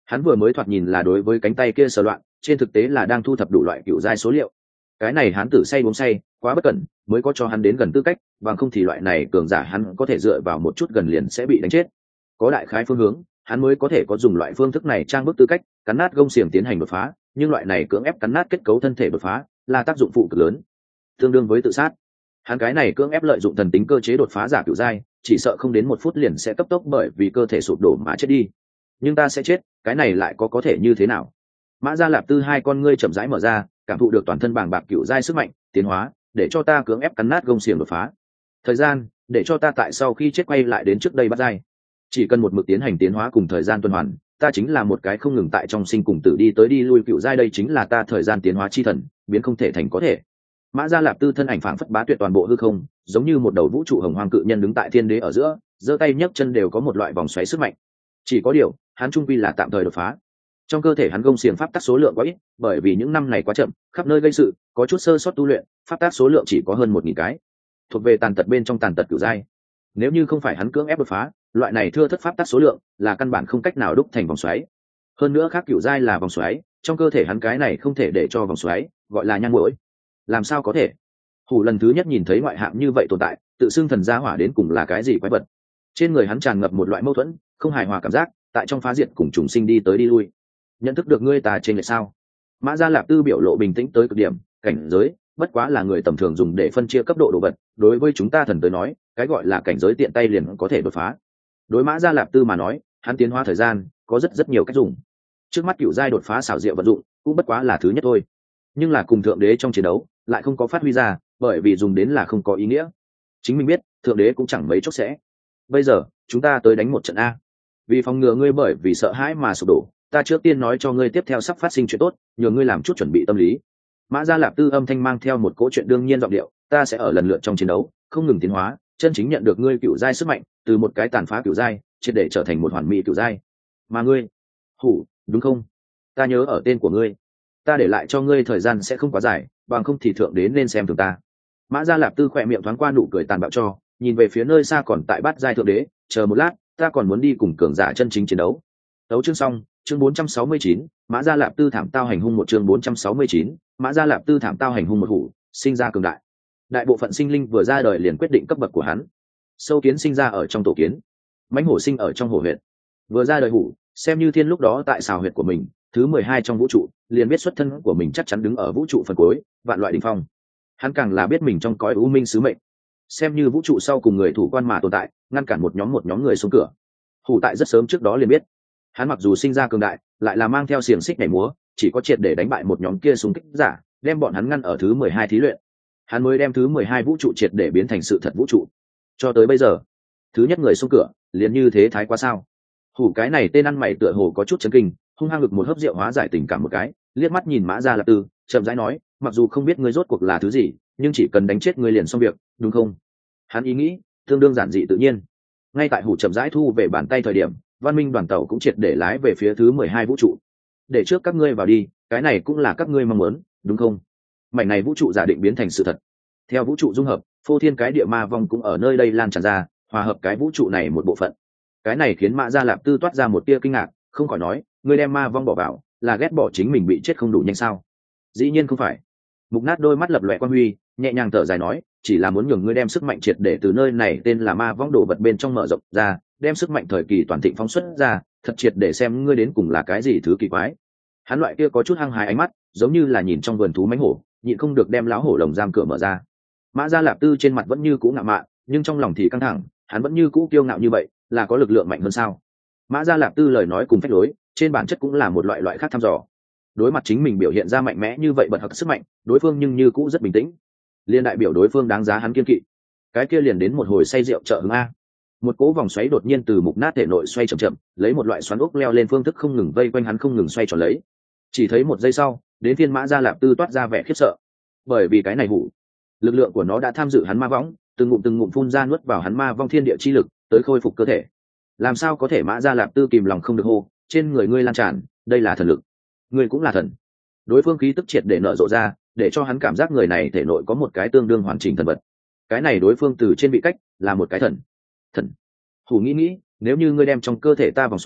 Hắn vừa mới thoạt nhìn là đối với cánh tay kia sờ loạn, trên thực tế là đang thu thập đủ loại cựu giai số liệu. Cái này hắn tử say uống say quá bất cẩn, mới có cho hắn đến gần tư cách, bằng không thì loại này cường giả hắn có thể dựa vào một chút gần liền sẽ bị đánh chết. Có đại khái phương hướng, hắn mới có thể có dùng loại phương thức này trang bức tư cách cắn nát gông xiềng tiến hành đột phá, nhưng loại này cưỡng ép cắn nát kết cấu thân thể đột phá là tác dụng phụ cực lớn, tương đương với tự sát. Hắn cái này cưỡng ép lợi dụng thần tính cơ chế đột phá giả cựu giai, chỉ sợ không đến một phút liền sẽ cấp tốc bởi vì cơ thể sụp đổ mà chết đi. Nhưng ta sẽ chết, cái này lại có có thể như thế nào? Mã Gia Lạp Tư hai con ngươi chậm rãi mở ra, cảm thụ được toàn thân bàng bạc cựu giai sức mạnh tiến hóa, để cho ta cưỡng ép cắn nát gông xiềng đột phá. Thời gian, để cho ta tại sau khi chết quay lại đến trước đây bắt giai. Chỉ cần một mực tiến hành tiến hóa cùng thời gian tuần hoàn, ta chính là một cái không ngừng tại trong sinh cùng tử đi tới đi lui cựu giai, đây chính là ta thời gian tiến hóa chi thần, biến không thể thành có thể. Mã Gia Lạp Tư thân ảnh phảng phất bá tuyệt toàn bộ hư không, giống như một đầu vũ trụ hồng hoang cự nhân đứng tại thiên đế ở giữa, giơ tay nhấc chân đều có một loại vòng xoáy sức mạnh. Chỉ có điều, hắn trung quy là tạm thời đột phá. Trong cơ thể hắn gông xiềng pháp tắc số lượng quá ít, bởi vì những năm này quá chậm, khắp nơi gây sự, có chút sơ sót tu luyện, pháp tắc số lượng chỉ có hơn một nghìn cái, thuộc về tàn tật bên trong tàn tật cửu giai. Nếu như không phải hắn cưỡng ép đột phá, loại này thưa thất pháp tắc số lượng là căn bản không cách nào đúc thành vòng xoáy. Hơn nữa khác cửu giai là vòng xoáy, trong cơ thể hắn cái này không thể để cho vòng xoáy, gọi là nhang muỗi. Làm sao có thể? Hủ lần thứ nhất nhìn thấy ngoại hạng như vậy tồn tại, tự xưng thần gia hỏa đến cùng là cái gì quái vật? Trên người hắn tràn ngập một loại mâu thuẫn, không hài hòa cảm giác, tại trong phá diệt cùng trùng sinh đi tới đi lui. Nhận thức được ngươi tà trên lệch sao? Mã Gia Lạp Tư biểu lộ bình tĩnh tới cực điểm, cảnh giới bất quá là người tầm thường dùng để phân chia cấp độ đồ vật, đối với chúng ta thần tới nói, cái gọi là cảnh giới tiện tay liền có thể đột phá. Đối Mã Gia Lạp Tư mà nói, hắn tiến hóa thời gian có rất rất nhiều cách dùng. Trước mắt cựu giai đột phá xảo diệu vận dụng, cũng bất quá là thứ nhất thôi. Nhưng là cùng thượng đế trong chiến đấu, lại không có phát huy ra, bởi vì dùng đến là không có ý nghĩa. Chính mình biết, thượng đế cũng chẳng mấy chốc sẽ. Bây giờ, chúng ta tới đánh một trận a. Vì phòng ngừa ngươi bởi vì sợ hãi mà sụp đổ, ta trước tiên nói cho ngươi tiếp theo sắp phát sinh chuyện tốt, nhờ ngươi làm chút chuẩn bị tâm lý. Mã Gia Lạp Tư âm thanh mang theo một cỗ chuyện đương nhiên giọng điệu, ta sẽ ở lần lượt trong chiến đấu, không ngừng tiến hóa, chân chính nhận được ngươi cựu giai sức mạnh, từ một cái tàn phá cựu giai, triệt để trở thành một hoàn mỹ cựu giai. Mà ngươi, Hủ, đúng không? Ta nhớ ở tên của ngươi, ta để lại cho ngươi thời gian sẽ không quá dài, bằng không thì thượng đến nên xem thường ta. Mã Gia Lạp Tư khỏe miệng thoáng qua nụ cười tàn bạo cho, nhìn về phía nơi xa còn tại bát giai thượng đế, chờ một lát, ta còn muốn đi cùng cường giả chân chính chiến đấu. Tấu chương xong, chương bốn trăm sáu mươi chín, Mã Gia Lạp Tư thảm tao hành hung một chương bốn trăm sáu mươi chín, Mã Gia Lạp Tư thảm tao hành hung một hủ, sinh ra cường đại. Đại bộ phận sinh linh vừa ra đời liền quyết định cấp bậc của hắn. Sâu kiến sinh ra ở trong tổ kiến, mãnh hổ sinh ở trong hổ huyệt. Vừa ra đời hủ, xem như thiên lúc đó tại xào huyệt của mình, thứ mười hai trong vũ trụ, liền biết xuất thân của mình chắc chắn đứng ở vũ trụ phần cuối, vạn loại đỉnh phong. Hắn càng là biết mình trong cõi u minh sứ mệnh, xem như vũ trụ sau cùng người thủ quan mà tồn tại, ngăn cản một nhóm một nhóm người xuống cửa. Hủ tại rất sớm trước đó liền biết, hắn mặc dù sinh ra cường đại, lại là mang theo xiềng xích nhảy múa, chỉ có triệt để đánh bại một nhóm kia xung kích giả, đem bọn hắn ngăn ở thứ mười hai thí luyện, hắn mới đem thứ mười hai vũ trụ triệt để biến thành sự thật vũ trụ. Cho tới bây giờ, thứ nhất người xuống cửa, liền như thế thái quá sao? Hủ cái này tên ăn mày tựa hồ có chút chấn kinh, hung hăng ngực một hớp rượu hóa giải tình cảm một cái, liếc mắt nhìn Mã Gia Lạp Tư, chậm rãi nói, mặc dù không biết ngươi rốt cuộc là thứ gì, nhưng chỉ cần đánh chết ngươi liền xong việc, đúng không? Hắn ý nghĩ tương đương giản dị tự nhiên. Ngay tại Hủ chậm rãi thu về bàn tay thời điểm, Văn Minh đoàn tàu cũng triệt để lái về phía thứ mười hai vũ trụ. Để trước các ngươi vào đi, cái này cũng là các ngươi mong muốn, đúng không? Mảnh này vũ trụ giả định biến thành sự thật. Theo vũ trụ dung hợp, phô thiên cái địa ma vong cũng ở nơi đây lan tràn ra, hòa hợp cái vũ trụ này một bộ phận. Cái này khiến Mã Gia Lạp Tư toát ra một tia kinh ngạc, không khỏi nói, ngươi đem ma vong bỏ vào, là ghét bỏ chính mình bị chết không đủ nhanh sao? Dĩ nhiên không phải. Mục Nát đôi mắt lập lòe quan huy, nhẹ nhàng thở dài nói, chỉ là muốn nhường ngươi đem sức mạnh triệt để từ nơi này tên là ma vong đồ vật bên trong mở rộng ra, đem sức mạnh thời kỳ toàn thịnh phóng xuất ra, thật triệt để xem ngươi đến cùng là cái gì thứ kỳ quái. Hắn loại kia có chút hăng hái ánh mắt, giống như là nhìn trong vườn thú mãnh hổ, nhịn không được đem lão hổ lồng giam cửa mở ra. Mã Gia Lạp Tư trên mặt vẫn như cũ ngạo mạn, nhưng trong lòng thì căng thẳng, hắn vẫn như cũ kiêu ngạo như vậy, là có lực lượng mạnh hơn sao? Mã Gia Lạp Tư lời nói cùng phách lối, trên bản chất cũng là một loại loại khác thăm dò. Đối mặt chính mình biểu hiện ra mạnh mẽ như vậy bật học sức mạnh, đối phương nhưng như cũ rất bình tĩnh. Liên đại biểu đối phương đáng giá hắn kiên kỵ. Cái kia liền đến một hồi say rượu trợ hứng a. Một cỗ vòng xoáy đột nhiên từ Mục Nát thể nội xoay chậm chậm, lấy một loại xoắn ốc leo lên phương thức không ngừng vây quanh hắn không ngừng xoay tròn lấy. Chỉ thấy một giây sau, đến phiên Mã Gia Lạp Tư toát ra vẻ khiếp sợ. Bởi vì cái này Hủ, lực lượng của nó đã tham dự hắn ma võng, từng ngụm từng ngụm phun ra nuốt vào hắn ma vong thiên địa chi lực, tới khôi phục cơ thể. Làm sao có thể? Mã Gia Lạp Tư kìm lòng không được hô, trên người ngươi lan tràn, đây là thần lực, ngươi cũng là thần. Đối phương khí tức triệt để nở rộ ra, để cho hắn cảm giác người này thể nội có một cái tương đương hoàn chỉnh thần vật. Cái này đối phương từ trên vị cách là một cái thần. Thần. Hủ nghĩ nghĩ, nếu như ngươi đem trong cơ thể ta vòng xoáy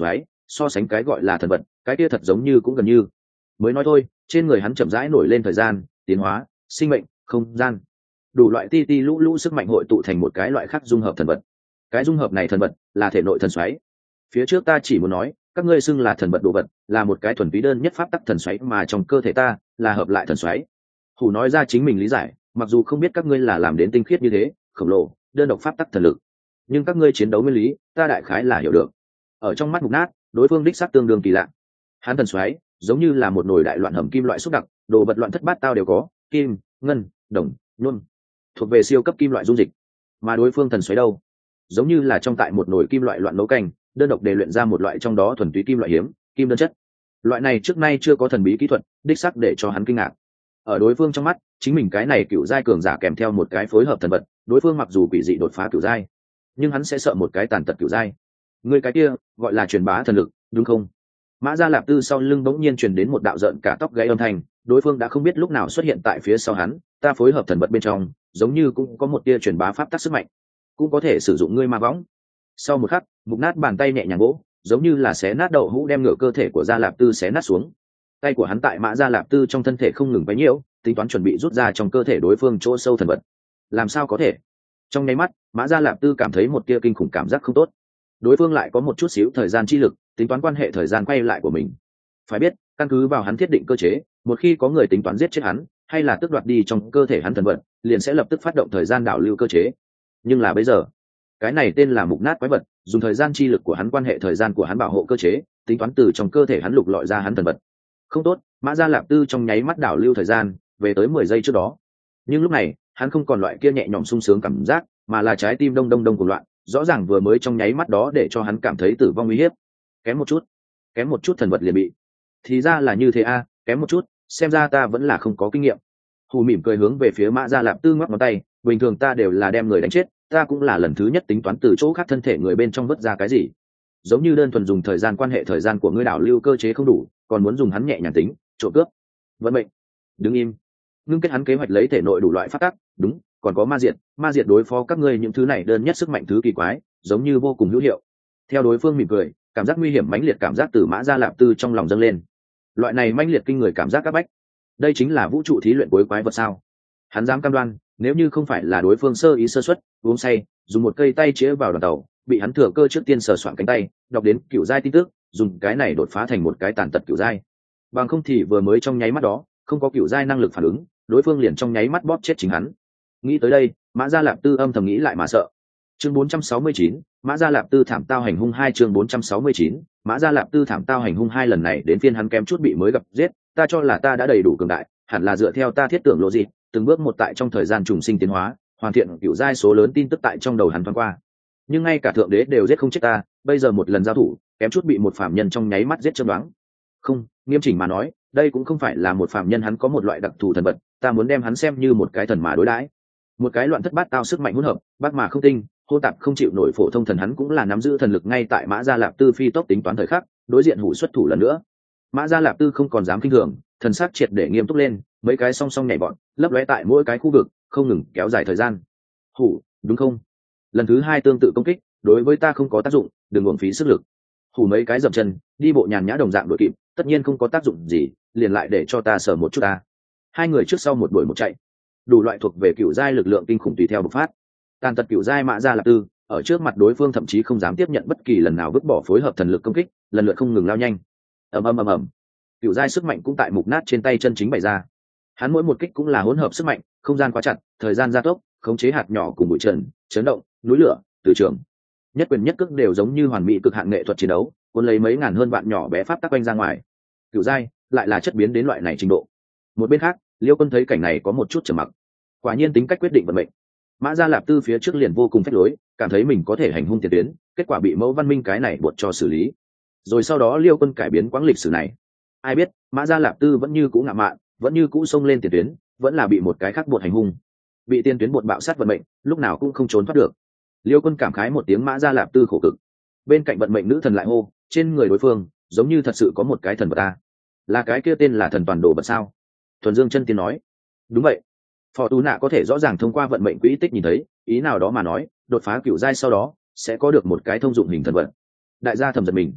so sánh cái gọi là thần vật cái kia thật giống như cũng gần như mới nói thôi. Trên người hắn chậm rãi nổi lên thời gian, tiến hóa, sinh mệnh, không gian, đủ loại ti ti lũ lũ sức mạnh hội tụ thành một cái loại khác dung hợp thần vật. Cái dung hợp này thần vật là thể nội thần xoáy. Phía trước ta chỉ muốn nói các ngươi xưng là thần vật đồ vật là một cái thuần túy đơn nhất pháp tắc thần xoáy, mà trong cơ thể ta là hợp lại thần xoáy. Hủ nói ra chính mình lý giải, mặc dù không biết các ngươi là làm đến tinh khiết như thế, khổng lồ, đơn độc pháp tắc thần lực, nhưng các ngươi chiến đấu nguyên lý ta đại khái là hiểu được. Ở trong mắt Mục Nát, đối phương đích xác tương đương kỳ lạ. Hắn thần xoáy giống như là một nồi đại loạn hầm kim loại xúc đặc, đồ vật loạn thất bát tao đều có, kim, ngân, đồng, nhôm, thuộc về siêu cấp kim loại dung dịch. Mà đối phương thần xoáy đâu, giống như là trong tại một nồi kim loại loạn nấu canh, đơn độc đề luyện ra một loại trong đó thuần túy kim loại hiếm, kim đơn chất. Loại này trước nay chưa có thần bí kỹ thuật, đích xác để cho hắn kinh ngạc. Ở đối phương trong mắt, chính mình cái này cựu giai cường giả kèm theo một cái phối hợp thần vật, đối phương mặc dù quỷ dị đột phá cựu giai, nhưng hắn sẽ sợ một cái tàn tật cựu giai. Người cái kia gọi là truyền bá thần lực, đúng không? Mã Gia Lạp Tư sau lưng bỗng nhiên truyền đến một đạo giận cả tóc gáy âm thanh, đối phương đã không biết lúc nào xuất hiện tại phía sau hắn, ta phối hợp thần vật bên trong, giống như cũng có một tia truyền bá pháp tắc sức mạnh, cũng có thể sử dụng ngươi ma võng. Sau một khắc, Mục Nát bàn tay nhẹ nhàng vỗ, giống như là xé nát đậu hũ đem ngửa cơ thể của Gia Lạp Tư xé nát xuống. Tay của hắn tại Mã Gia Lạp Tư trong thân thể không ngừng bấy nhiêu, tính toán chuẩn bị rút ra trong cơ thể đối phương chỗ sâu thần vật. Làm sao có thể? Trong nháy mắt, Mã Gia Lạp Tư cảm thấy một tia kinh khủng cảm giác không tốt. Đối phương lại có một chút xíu thời gian chi lực, tính toán quan hệ thời gian quay lại của mình. Phải biết, căn cứ vào hắn thiết định cơ chế, một khi có người tính toán giết chết hắn, hay là tước đoạt đi trong cơ thể hắn thần vật, liền sẽ lập tức phát động thời gian đảo lưu cơ chế. Nhưng là bây giờ, cái này tên là Mục Nát quái vật, dùng thời gian chi lực của hắn quan hệ thời gian của hắn bảo hộ cơ chế, tính toán từ trong cơ thể hắn lục lọi ra hắn thần vật. Không tốt, Mã Gia Lạp Tư trong nháy mắt đảo lưu thời gian, về tới mười giây trước đó. Nhưng lúc này, hắn không còn loại kia nhẹ nhõm sung sướng cảm giác, mà là trái tim đông đông đông cuồng loạn, rõ ràng vừa mới trong nháy mắt đó để cho hắn cảm thấy tử vong uy hiếp. Kém một chút, kém một chút thần vật liền bị. Thì ra là như thế a, kém một chút, xem ra ta vẫn là không có kinh nghiệm. Hù mỉm cười hướng về phía Mã Gia Lạp Tư ngoắc ngón tay, bình thường ta đều là đem người đánh chết, ta cũng là lần thứ nhất tính toán từ chỗ khác thân thể người bên trong vớt ra cái gì. Giống như đơn thuần dùng thời gian quan hệ thời gian của ngươi đảo lưu cơ chế không đủ, còn muốn dùng hắn nhẹ nhàng tính, trộm cướp. Vận mệnh. Đứng im. Ngưng kết hắn kế hoạch lấy thể nội đủ loại phát tắc, đúng, còn có ma diệt, ma diệt đối phó các ngươi những thứ này đơn nhất sức mạnh thứ kỳ quái, giống như vô cùng hữu hiệu. Theo đối phương mỉm cười, cảm giác nguy hiểm mãnh liệt cảm giác từ Mã Gia Lạp Tư trong lòng dâng lên. Loại này mãnh liệt kinh người cảm giác các bách. Đây chính là vũ trụ thí luyện cuối quái vật sao? Hắn dám cam đoan, nếu như không phải là đối phương sơ ý sơ suất, uống say, dùng một cây tay chĩa vào đoàn tàu, bị hắn thừa cơ trước tiên sờ soạn cánh tay, đọc đến cựu giai tin tức, dùng cái này đột phá thành một cái tàn tật cựu giai. Bằng không thì vừa mới trong nháy mắt đó, không có cựu giai năng lực phản ứng, đối phương liền trong nháy mắt bóp chết chính hắn. Nghĩ tới đây, Mã Gia Lạp Tư âm thầm nghĩ lại mà sợ. Chương bốn trăm sáu mươi chín, Mã Gia Lạp Tư thảm tao hành hung hai chương bốn trăm sáu mươi chín, Mã Gia Lạp Tư thảm tao hành hung hai lần này đến phiên hắn kém chút bị mới gặp giết, ta cho là ta đã đầy đủ cường đại, hẳn là dựa theo ta thiết tưởng lộ gì, từng bước một tại trong thời gian trùng sinh tiến hóa, hoàn thiện cựu giai số lớn tin tức tại trong đầu hắn thoáng qua. Nhưng ngay cả thượng đế đều giết không chết ta, bây giờ một lần giao thủ, kém chút bị một phàm nhân trong nháy mắt giết chớp nhoáng. Không, nghiêm chỉnh mà nói, đây cũng không phải là một phàm nhân, hắn có một loại đặc thù thần vật, ta muốn đem hắn xem như một cái thần mà đối đãi. Một cái loạn thất bát tao sức mạnh hỗn hợp, bát mà không tinh, hô tạp không chịu nổi phổ thông thần, hắn cũng là nắm giữ thần lực ngay tại Mã Gia Lạp Tư phi tốc tính toán thời khắc, đối diện hủ xuất thủ lần nữa. Mã Gia Lạp Tư không còn dám kinh thường, thần sắc triệt để nghiêm túc lên, mấy cái song song nhảy bọn, lấp lóe tại mỗi cái khu vực, không ngừng kéo dài thời gian. Hủ, đúng không? Lần thứ hai tương tự công kích, đối với ta không có tác dụng, đừng uổng phí sức lực. Hủ mấy cái dậm chân, đi bộ nhàn nhã đồng dạng đội kịp, tất nhiên không có tác dụng gì, liền lại để cho ta sờ một chút ta. Hai người trước sau một đuổi một chạy, đủ loại thuộc về cựu giai lực lượng kinh khủng tùy theo bộc phát. Tàn tật cựu giai Mã Gia Lạp Tư, ở trước mặt đối phương thậm chí không dám tiếp nhận bất kỳ lần nào vứt bỏ phối hợp thần lực công kích, lần lượt không ngừng lao nhanh. Ầm ầm ầm ầm. Cựu giai sức mạnh cũng tại Mục Nát trên tay chân chính bày ra. Hắn mỗi một kích cũng là hỗn hợp sức mạnh, không gian quá chặt, thời gian gia tốc, khống chế hạt nhỏ cùng bụi trần, chấn động, núi lửa, từ trường. Nhất quyền nhất cước đều giống như hoàn mỹ cực hạn nghệ thuật chiến đấu, cuốn lấy mấy ngàn hơn vạn nhỏ bé pháp tắc quanh ra ngoài. Cựu giai lại là chất biến đến loại này trình độ. Một bên khác, Liêu Quân thấy cảnh này có một chút trầm mặc. Quả nhiên tính cách quyết định vận mệnh. Mã Gia Lạp Tư phía trước liền vô cùng phách lối, cảm thấy mình có thể hành hung tiền tuyến, kết quả bị Mẫu Văn Minh cái này buộc cho xử lý. Rồi sau đó Liêu Quân cải biến quãng lịch sử này. Ai biết, Mã Gia Lạp Tư vẫn như cũ ngạo mạn, vẫn như cũ xông lên tiền tuyến, vẫn là bị một cái khác buộc hành hung. Bị tiền tuyến buộc bạo sát vận mệnh, lúc nào cũng không trốn thoát được. Liêu Quân cảm khái một tiếng, Mã Gia Lạp Tư khổ cực. Bên cạnh vận mệnh nữ thần lại hô, trên người đối phương giống như thật sự có một cái thần vật ta. Là cái kia tên là thần toàn đồ vật sao? Thuần Dương Chân Tiên nói. Đúng vậy. Phò Tu Nạ có thể rõ ràng thông qua vận mệnh quỹ tích nhìn thấy, ý nào đó mà nói, đột phá cửu giai sau đó sẽ có được một cái thông dụng hình thần vật. Đại gia thầm giật mình.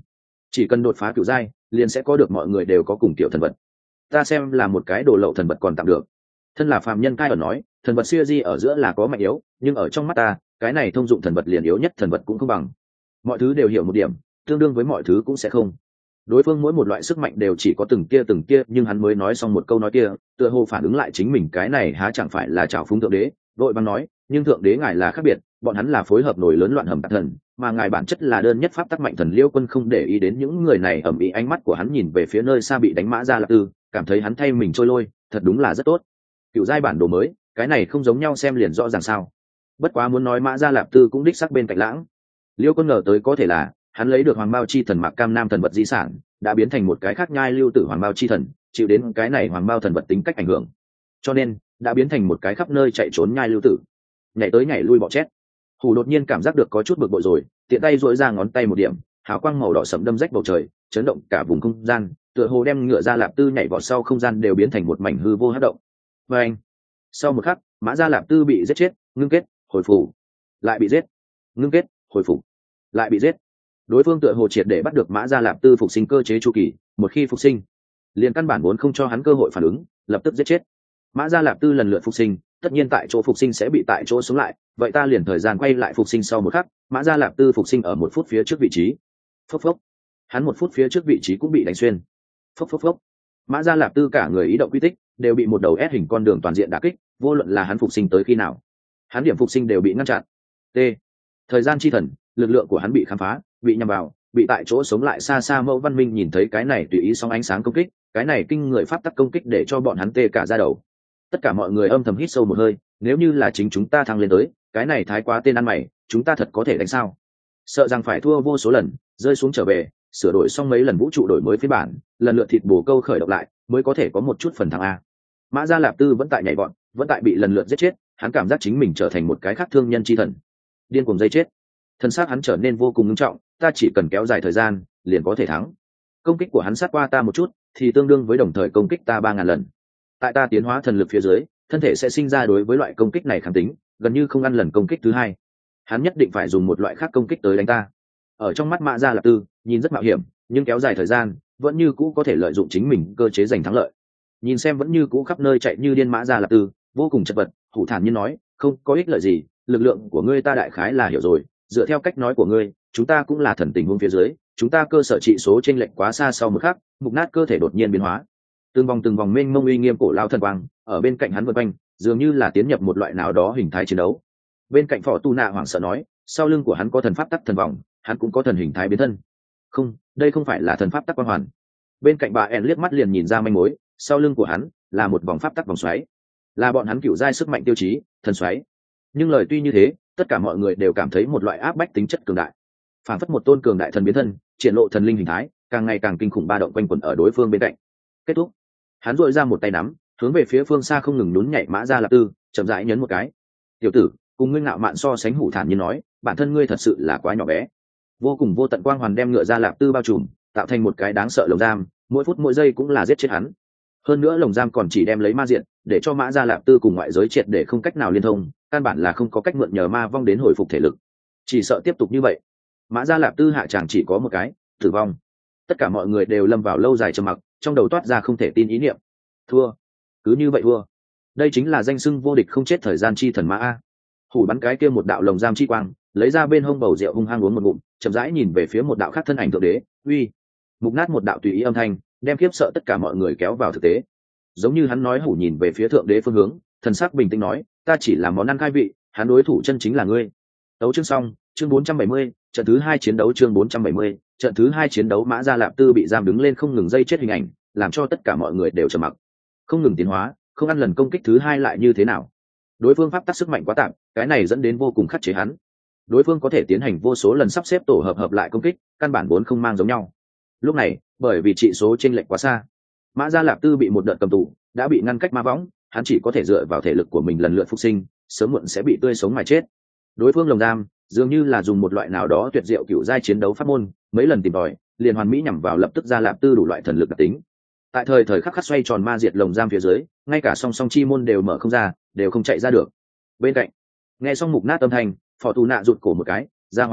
chỉ cần đột phá cựu giai liền sẽ có được mọi người đều có cùng kiểu thần vật. Ta xem là một cái đồ lậu thần vật còn tạm được. Thân là phàm nhân cai ở nói, thần vật siêu di ở giữa là có mạnh yếu, nhưng ở trong mắt ta cái này thông dụng thần vật liền yếu nhất thần vật cũng không bằng. Mọi thứ đều hiểu một điểm, tương đương với mọi thứ cũng sẽ không. Đối phương mỗi một loại sức mạnh đều chỉ có từng kia từng kia, nhưng hắn mới nói xong một câu nói kia tựa hồ phản ứng lại chính mình, cái này há chẳng phải là trào phúng thượng đế. Đội băng nói, nhưng thượng đế ngài là khác biệt, bọn hắn là phối hợp nổi lớn loạn hầm tạc thần, mà ngài bản chất là đơn nhất pháp tắc mạnh thần. Liêu Quân không để ý đến những người này ầm ĩ, ánh mắt của hắn nhìn về phía nơi xa bị đánh Mã Gia Lạp Tư, cảm thấy hắn thay mình trôi lôi, thật đúng là rất tốt. Cựu giai bản đồ mới, cái này không giống nhau xem liền rõ ràng sao. Bất quá muốn nói Mã Gia Lạp Tư cũng đích sắc bên cạnh lãng. Liêu Quân ngờ tới có thể là hắn lấy được Hoàng Bao Chi Thần Mạc Cam Nam thần vật di sản, đã biến thành một cái khác nhai lưu tử Hoàng Bao Chi Thần, chịu đến cái này Hoàng Bao thần vật tính cách ảnh hưởng, cho nên đã biến thành một cái khắp nơi chạy trốn nhai lưu tử, nhảy tới nhảy lui bọ chét. Hủ đột nhiên cảm giác được có chút bực bội rồi, tiện tay duỗi ra ngón tay một điểm, hào quang màu đỏ sẫm đâm rách bầu trời, chấn động cả vùng không gian, tựa hồ đem ngựa Gia Lạp Tư nhảy vọt sau không gian đều biến thành một mảnh hư vô hất động. Và anh, sau một khắc, Mã Gia Lạp Tư bị giết chết, ngưng kết, hồi phục, lại bị giết, ngưng kết, hồi phục, lại bị giết. Đối phương tựa hồ triệt để bắt được Mã Gia Lạp Tư phục sinh cơ chế chu kỳ, một khi phục sinh, liền căn bản vốn không cho hắn cơ hội phản ứng, lập tức giết chết. Mã Gia Lạp Tư lần lượt phục sinh, tất nhiên tại chỗ phục sinh sẽ bị tại chỗ sống lại, vậy ta liền thời gian quay lại phục sinh sau một khắc, Mã Gia Lạp Tư phục sinh ở một phút phía trước vị trí. Phốc phốc, hắn một phút phía trước vị trí cũng bị đánh xuyên. Phốc phốc phốc, Mã Gia Lạp Tư cả người ý động quy tích đều bị một đầu ép hình con đường toàn diện đả kích, vô luận là hắn phục sinh tới khi nào, hắn điểm phục sinh đều bị ngăn chặn. T. Thời gian chi thần, lực lượng của hắn bị khám phá, bị nhằm vào, bị tại chỗ sống lại. Xa xa Mẫu Văn Minh nhìn thấy cái này tùy ý sóng ánh sáng công kích, cái này kinh người pháp tắc công kích để cho bọn hắn tê cả da đầu. Tất cả mọi người âm thầm hít sâu một hơi, nếu như là chính chúng ta thăng lên tới, cái này thái quá tên ăn mày, chúng ta thật có thể đánh sao? Sợ rằng phải thua vô số lần, rơi xuống trở về, sửa đổi xong mấy lần vũ trụ đổi mới phiên bản, lần lượt thịt bổ câu khởi động lại, mới có thể có một chút phần thắng a. Mã Gia Lạp Tư vẫn tại nhảy vọt, vẫn tại bị lần lượt giết chết, hắn cảm giác chính mình trở thành một cái khác thương nhân chi thần, điên cuồng dây chết. Thân xác hắn trở nên vô cùng nghiêm trọng, ta chỉ cần kéo dài thời gian, liền có thể thắng. Công kích của hắn sát qua ta một chút, thì tương đương với đồng thời công kích ta ba ngàn lần. Tại ta tiến hóa thần lực phía dưới, thân thể sẽ sinh ra đối với loại công kích này kháng tính, gần như không ăn lần công kích thứ hai. Hắn nhất định phải dùng một loại khác công kích tới đánh ta. Ở trong mắt Mã Gia Lạp Tư, nhìn rất mạo hiểm, nhưng kéo dài thời gian, vẫn như cũ có thể lợi dụng chính mình cơ chế giành thắng lợi. Nhìn xem vẫn như cũ khắp nơi chạy như điên Mã Gia Lạp Tư, vô cùng chật vật, Hủ thản nhiên nói, không có ích lợi gì, lực lượng của ngươi ta đại khái là hiểu rồi, dựa theo cách nói của ngươi, chúng ta cũng là thần tình huống phía dưới, chúng ta cơ sở trị số chênh lệch quá xa. Sau một khắc, mục nát cơ thể đột nhiên biến hóa, từng vòng từng vòng mênh mông uy nghiêm cổ lao thần quang ở bên cạnh hắn vượt quanh, dường như là tiến nhập một loại nào đó hình thái chiến đấu. Bên cạnh Phò Tu Nạ hoảng sợ nói, sau lưng của hắn có thần pháp tắc thần vòng, hắn cũng có thần hình thái biến thân. Không, đây không phải là thần pháp tắc quang hoàn. Bên cạnh bà En liếc mắt liền nhìn ra manh mối, sau lưng của hắn là một vòng pháp tắc vòng xoáy, là bọn hắn cựu giai sức mạnh tiêu chí, thần xoáy. Nhưng lời tuy như thế, tất cả mọi người đều cảm thấy một loại áp bách tính chất cường đại, phản phất một tôn cường đại thần biến thân, triển lộ thần linh hình thái, càng ngày càng kinh khủng ba động quanh quẩn ở đối phương bên cạnh. Kết thúc, hắn dội ra một tay nắm, hướng về phía phương xa không ngừng nhún nhảy Mã Gia Lạp Tư, chậm rãi nhấn một cái. Tiểu tử, cùng ngươi ngạo mạn so sánh, Hủ thản nhiên nói, bản thân ngươi thật sự là quá nhỏ bé. Vô cùng vô tận quang hoàn đem ngựa Gia Lạp Tư bao trùm, tạo thành một cái đáng sợ lồng giam, mỗi phút mỗi giây cũng là giết chết hắn. Hơn nữa lồng giam còn chỉ đem lấy ma diện, để cho Mã Gia Lạp Tư cùng ngoại giới triệt để không cách nào liên thông, căn bản là không có cách mượn nhờ ma vong đến hồi phục thể lực. Chỉ sợ tiếp tục như vậy, Mã Gia Lạp Tư hạ tràng chỉ có một cái, tử vong. Tất cả mọi người đều lâm vào lâu dài trầm mặc, trong đầu toát ra không thể tin ý niệm. Thua, cứ như vậy thua. Đây chính là danh xưng vô địch không chết thời gian chi thần Mã a. Hủ bắn cái kia một đạo lồng giam chi quang, lấy ra bên hông bầu rượu hung hăng uống một ngụm, chậm rãi nhìn về phía một đạo khác thân ảnh thượng đế, uy. Mục nát một đạo tùy ý âm thanh, đem khiếp sợ tất cả mọi người kéo vào thực tế. Giống như hắn nói, Hủ nhìn về phía thượng đế phương hướng, thần sắc bình tĩnh nói, ta chỉ là món ăn khai vị, hắn đối thủ chân chính là ngươi. Đấu chương xong, chương bốn trăm bảy mươi, trận thứ hai chiến đấu. Chương bốn trăm bảy mươi, trận thứ hai chiến đấu. Mã Gia Lạp Tư bị giam đứng lên không ngừng dây chết hình ảnh, làm cho tất cả mọi người đều trầm mặc. Không ngừng tiến hóa, không ăn lần công kích thứ hai lại như thế nào? Đối phương pháp tắc sức mạnh quá tạm, cái này dẫn đến vô cùng khắc chế hắn. Đối phương có thể tiến hành vô số lần sắp xếp tổ hợp hợp lại công kích, căn bản vốn không mang giống nhau. Lúc này, bởi vì trị số chênh lệch quá xa, Mã Gia Lạp Tư bị một đợt cầm tù, đã bị ngăn cách ma võng, hắn chỉ có thể dựa vào thể lực của mình lần lượt phục sinh, sớm muộn sẽ bị tươi sống mà chết. Đối phương lồng giam dường như là dùng một loại nào đó tuyệt diệu cựu giai chiến đấu pháp môn, mấy lần tìm tòi, liền hoàn mỹ nhằm vào lập tức Gia Lạp Tư đủ loại thần lực đặc tính. Tại thời thời khắc khắc xoay tròn ma diệt lồng giam phía dưới, ngay cả song song chi môn đều mở không ra, đều không chạy ra được. Bên cạnh, nghe xong mục nát âm thanh, Phò Tu Nạ rụt cổ một cái, gia hỏa này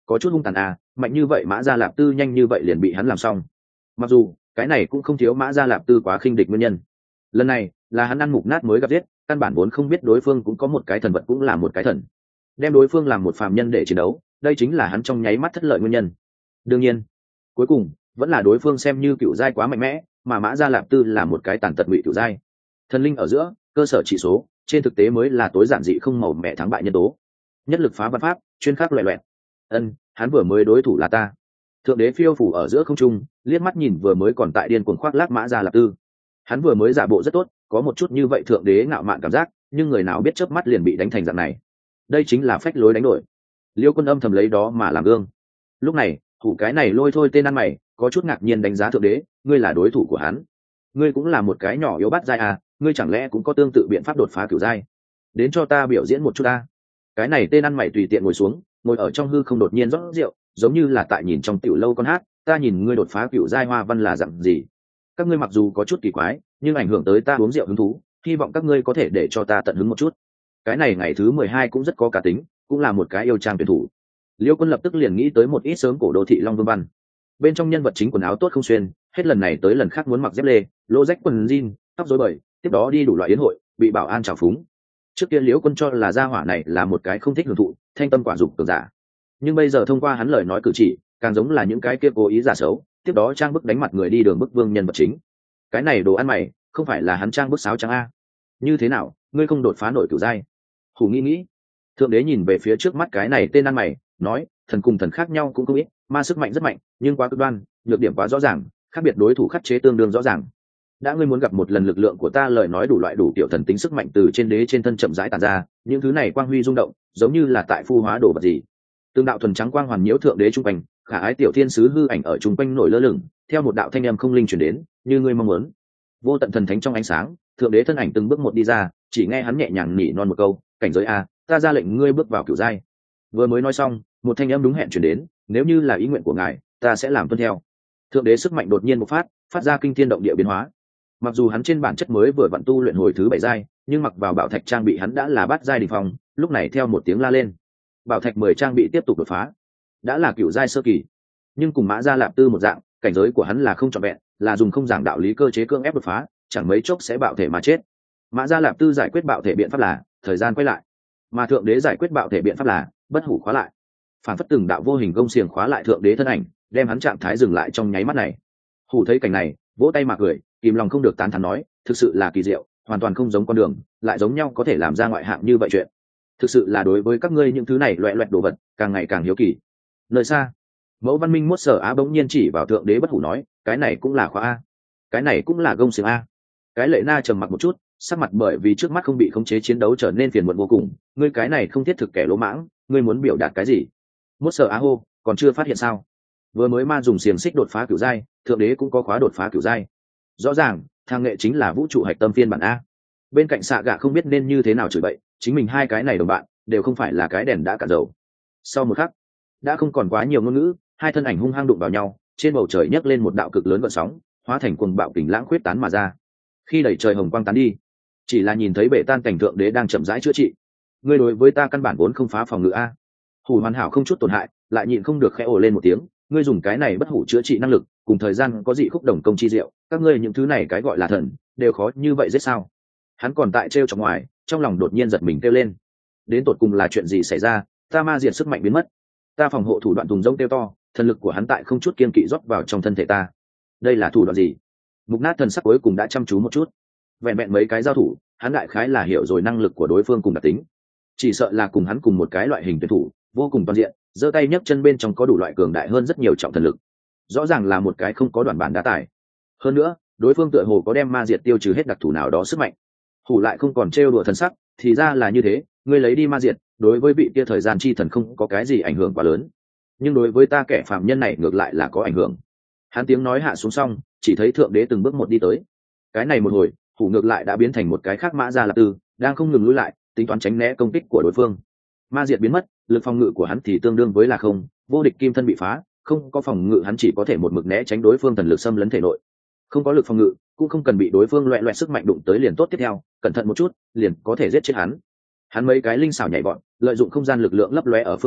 có chút hung tàn à, mạnh như vậy Mã Gia Lạp Tư nhanh như vậy liền bị hắn làm xong. Mặc dù cái này cũng không thiếu Mã Gia Lạp Tư quá khinh địch nguyên nhân. Lần này là hắn ăn mục nát mới gặp giết, căn bản vốn không biết đối phương cũng có một cái thần vật cũng là một cái thần. Đem đối phương làm một phàm nhân để chiến đấu, đây chính là hắn trong nháy mắt thất lợi nguyên nhân. Đương nhiên, cuối cùng vẫn là đối phương xem như cựu giai quá mạnh mẽ, mà Mã Gia Lạp Tư là một cái tàn tật ngụy cựu giai. Thần linh ở giữa, cơ sở chỉ số, trên thực tế mới là tối giản dị không màu mẹ thắng bại nhân tố. Nhất lực phá văn pháp, chuyên khắc loè loẹt. Ân, hắn vừa mới đối thủ là ta. Thượng đế phiêu phủ ở giữa không trung, liếc mắt nhìn vừa mới còn tại điên cuồng khoác lác Mã Gia Lạp Tư. Hắn vừa mới giả bộ rất tốt, có một chút như vậy thượng đế ngạo mạn cảm giác, nhưng người nào biết chớp mắt liền bị đánh thành dạng này. Đây chính là phách lối đánh đổi. Liêu Quân âm thầm lấy đó mà làm gương. Lúc này, thủ cái này lôi thôi tên ăn mày, có chút ngạc nhiên đánh giá thượng đế, ngươi là đối thủ của hắn. Ngươi cũng là một cái nhỏ yếu bát giai à, ngươi chẳng lẽ cũng có tương tự biện pháp đột phá cửu giai? Đến cho ta biểu diễn một chút ta. Cái này tên ăn mày tùy tiện ngồi xuống, ngồi ở trong hư không đột nhiên rót rượu, giống như là tại nhìn trong tiểu lâu con hát, ta nhìn ngươi đột phá cửu giai hoa văn là dạng gì. Các ngươi mặc dù có chút kỳ quái, nhưng ảnh hưởng tới ta uống rượu hứng thú, hy vọng các ngươi có thể để cho ta tận hứng một chút. Cái này ngày thứ mười hai cũng rất có cá tính, cũng là một cái yêu trang tuyển thủ. Liêu Quân lập tức liền nghĩ tới một ít sớm cổ đô thị Long Vương văn. Bên trong nhân vật chính quần áo tốt không xuyên, hết lần này tới lần khác muốn mặc dép lê, lô rách quần jean, tóc rối bời, tiếp đó đi đủ loại yến hội, bị bảo an trào phúng. Trước kia Liễu Quân cho là gia hỏa này là một cái không thích hưởng thụ, thanh tâm quả dục cường giả. Nhưng bây giờ thông qua hắn lời nói cử chỉ, càng giống là những cái kia cố ý giả xấu, tiếp đó trang bức đánh mặt người đi đường bức vương nhân vật chính. Cái này đồ ăn mày, không phải là hắn trang bức sáo trắng a? Như thế nào, ngươi không đột phá nổi cửu giai? Hủ nghĩ nghĩ. Thượng đế nhìn về phía trước mắt cái này tên ăn mày, nói, thần cùng thần khác nhau cũng không ít, ma sức mạnh rất mạnh, nhưng quá cực đoan, nhược điểm quá rõ ràng, khác biệt đối thủ khắc chế tương đương rõ ràng. Đã ngươi muốn gặp một lần lực lượng của ta, lời nói đủ loại đủ kiểu thần tính sức mạnh từ trên đế trên thân chậm rãi tàn ra, những thứ này quang huy rung động, giống như là tại phu hóa đồ vật gì. Tương đạo thuần trắng quang hoàn nhiễu thượng đế trung quanh, khả ái tiểu thiên sứ hư ảnh ở trung quanh nổi lơ lửng, theo một đạo thanh âm không linh truyền đến, như ngươi mong muốn. Vô tận thần thánh trong ánh sáng, thượng đế thân ảnh từng bước một đi ra, chỉ nghe hắn nhẹ nhàng nỉ non một câu, cảnh giới a, ta ra lệnh ngươi bước vào cửu giai. Vừa mới nói xong, một thanh âm đúng hẹn truyền đến, nếu như là ý nguyện của ngài, ta sẽ làm tuân theo. Thượng đế sức mạnh đột nhiên bộc phát, phát ra kinh thiên động địa biến hóa. Mặc dù hắn trên bản chất mới vừa vận tu luyện hồi thứ bảy giai, nhưng mặc vào bảo thạch trang bị hắn đã là bát giai đỉnh phong, lúc này theo một tiếng la lên, bảo thạch mười trang bị tiếp tục đột phá, đã là cửu giai sơ kỳ. Nhưng cùng Mã Gia Lạp Tư một dạng, cảnh giới của hắn là không trọn vẹn, là dùng không giảng đạo lý cơ chế cưỡng ép đột phá, chẳng mấy chốc sẽ bạo thể mà chết. Mã Gia Lạp Tư giải quyết bạo thể biện pháp là thời gian quay lại, mà thượng đế giải quyết bạo thể biện pháp là bất hủ khóa lại. Phản phất từng đạo vô hình gông xiềng khóa lại thượng đế thân ảnh, đem hắn trạng thái dừng lại trong nháy mắt này. Hủ thấy cảnh này, vỗ tay mà cười, kìm lòng không được tán thán nói, thực sự là kỳ diệu, hoàn toàn không giống con đường, lại giống nhau có thể làm ra ngoại hạng như vậy chuyện. Thực sự là đối với các ngươi những thứ này loẹt loẹt đồ vật, càng ngày càng hiếu kỳ. Nơi xa, Mẫu Văn Minh Mốt Sở Á bỗng nhiên chỉ vào thượng đế bất hủ nói, cái này cũng là khóa a, cái này cũng là gông xiềng a. Cái Lệ Na trầm mặc một chút, sắc mặt bởi vì trước mắt không bị khống chế chiến đấu trở nên phiền muộn vô cùng. Ngươi cái này không thiết thực kẻ lỗ mãng, ngươi muốn biểu đạt cái gì? Mốt Sở Á hô, còn chưa phát hiện sao? Vừa mới ma dùng xiềng xích đột phá cửu giai, thượng đế cũng có khóa đột phá cửu giai. Rõ ràng, thang nghệ chính là vũ trụ hạch tâm phiên bản a. Bên cạnh xạ gạ không biết nên như thế nào chửi bậy, chính mình hai cái này đồng bạn đều không phải là cái đèn đã cạn dầu. Sau một khắc, đã không còn quá nhiều ngôn ngữ, hai thân ảnh hung hăng đụng vào nhau, trên bầu trời nhấc lên một đạo cực lớn gợn sóng, hóa thành cuồng bạo kình lãng khuyết tán mà ra. Khi đẩy trời hồng quang tán đi, chỉ là nhìn thấy bệ tan cảnh thượng đế đang chậm rãi chữa trị. Ngươi đối với ta căn bản vốn không phá phòng ngự a. Hủ hoàn hảo không chút tổn hại, lại nhịn không được khẽ ồ lên một tiếng, ngươi dùng cái này bất hủ chữa trị năng lực, cùng thời gian có dị khúc đồng công chi diệu, các ngươi những thứ này cái gọi là thần, đều khó như vậy giết sao? Hắn còn tại trêu trong ngoài, trong lòng đột nhiên giật mình kêu lên. Đến tột cùng là chuyện gì xảy ra? Ta ma diệt sức mạnh biến mất, ta phòng hộ thủ đoạn thùng rông kêu to, thần lực của hắn tại không chút kiên kỵ rót vào trong thân thể ta. Đây là thủ đoạn gì? Mục Nát thần sắc cuối cùng đã chăm chú một chút. Vẹn vẹn mấy cái giao thủ, hắn đại khái là hiểu rồi năng lực của đối phương cùng đặc tính. Chỉ sợ là cùng hắn cùng một cái loại hình tuyển thủ, vô cùng toàn diện, giơ tay nhấc chân bên trong có đủ loại cường đại hơn rất nhiều trọng thần lực. Rõ ràng là một cái không có đoạn bản đá tài. Hơn nữa, đối phương tựa hồ có đem ma diệt tiêu trừ hết đặc thù nào đó sức mạnh. Hủ lại không còn trêu đùa thần sắc, thì ra là như thế, ngươi lấy đi ma diệt, đối với vị kia thời gian chi thần không có cái gì ảnh hưởng quá lớn, nhưng đối với ta kẻ phàm nhân này ngược lại là có ảnh hưởng. Hắn tiếng nói hạ xuống xong, chỉ thấy thượng đế từng bước một đi tới. Cái này một hồi, Hủ ngược lại đã biến thành một cái khác Mã Gia Lạp Tư, đang không ngừng lùi lại, tính toán tránh né công kích của đối phương. Ma diệt biến mất, lực phòng ngự của hắn thì tương đương với là không, vô địch kim thân bị phá, không có phòng ngự hắn chỉ có thể một mực né tránh đối phương thần lực xâm lấn thể nội. Không có lực phòng ngự, cũng không cần bị đối phương loẹt loẹt sức mạnh đụng tới liền tốt, tiếp theo, cẩn thận một chút, liền có thể giết chết hắn. Hắn mấy cái linh xảo nhảy bọn, lợi dụng không gian lực lượng lấp lóe ở phương xa,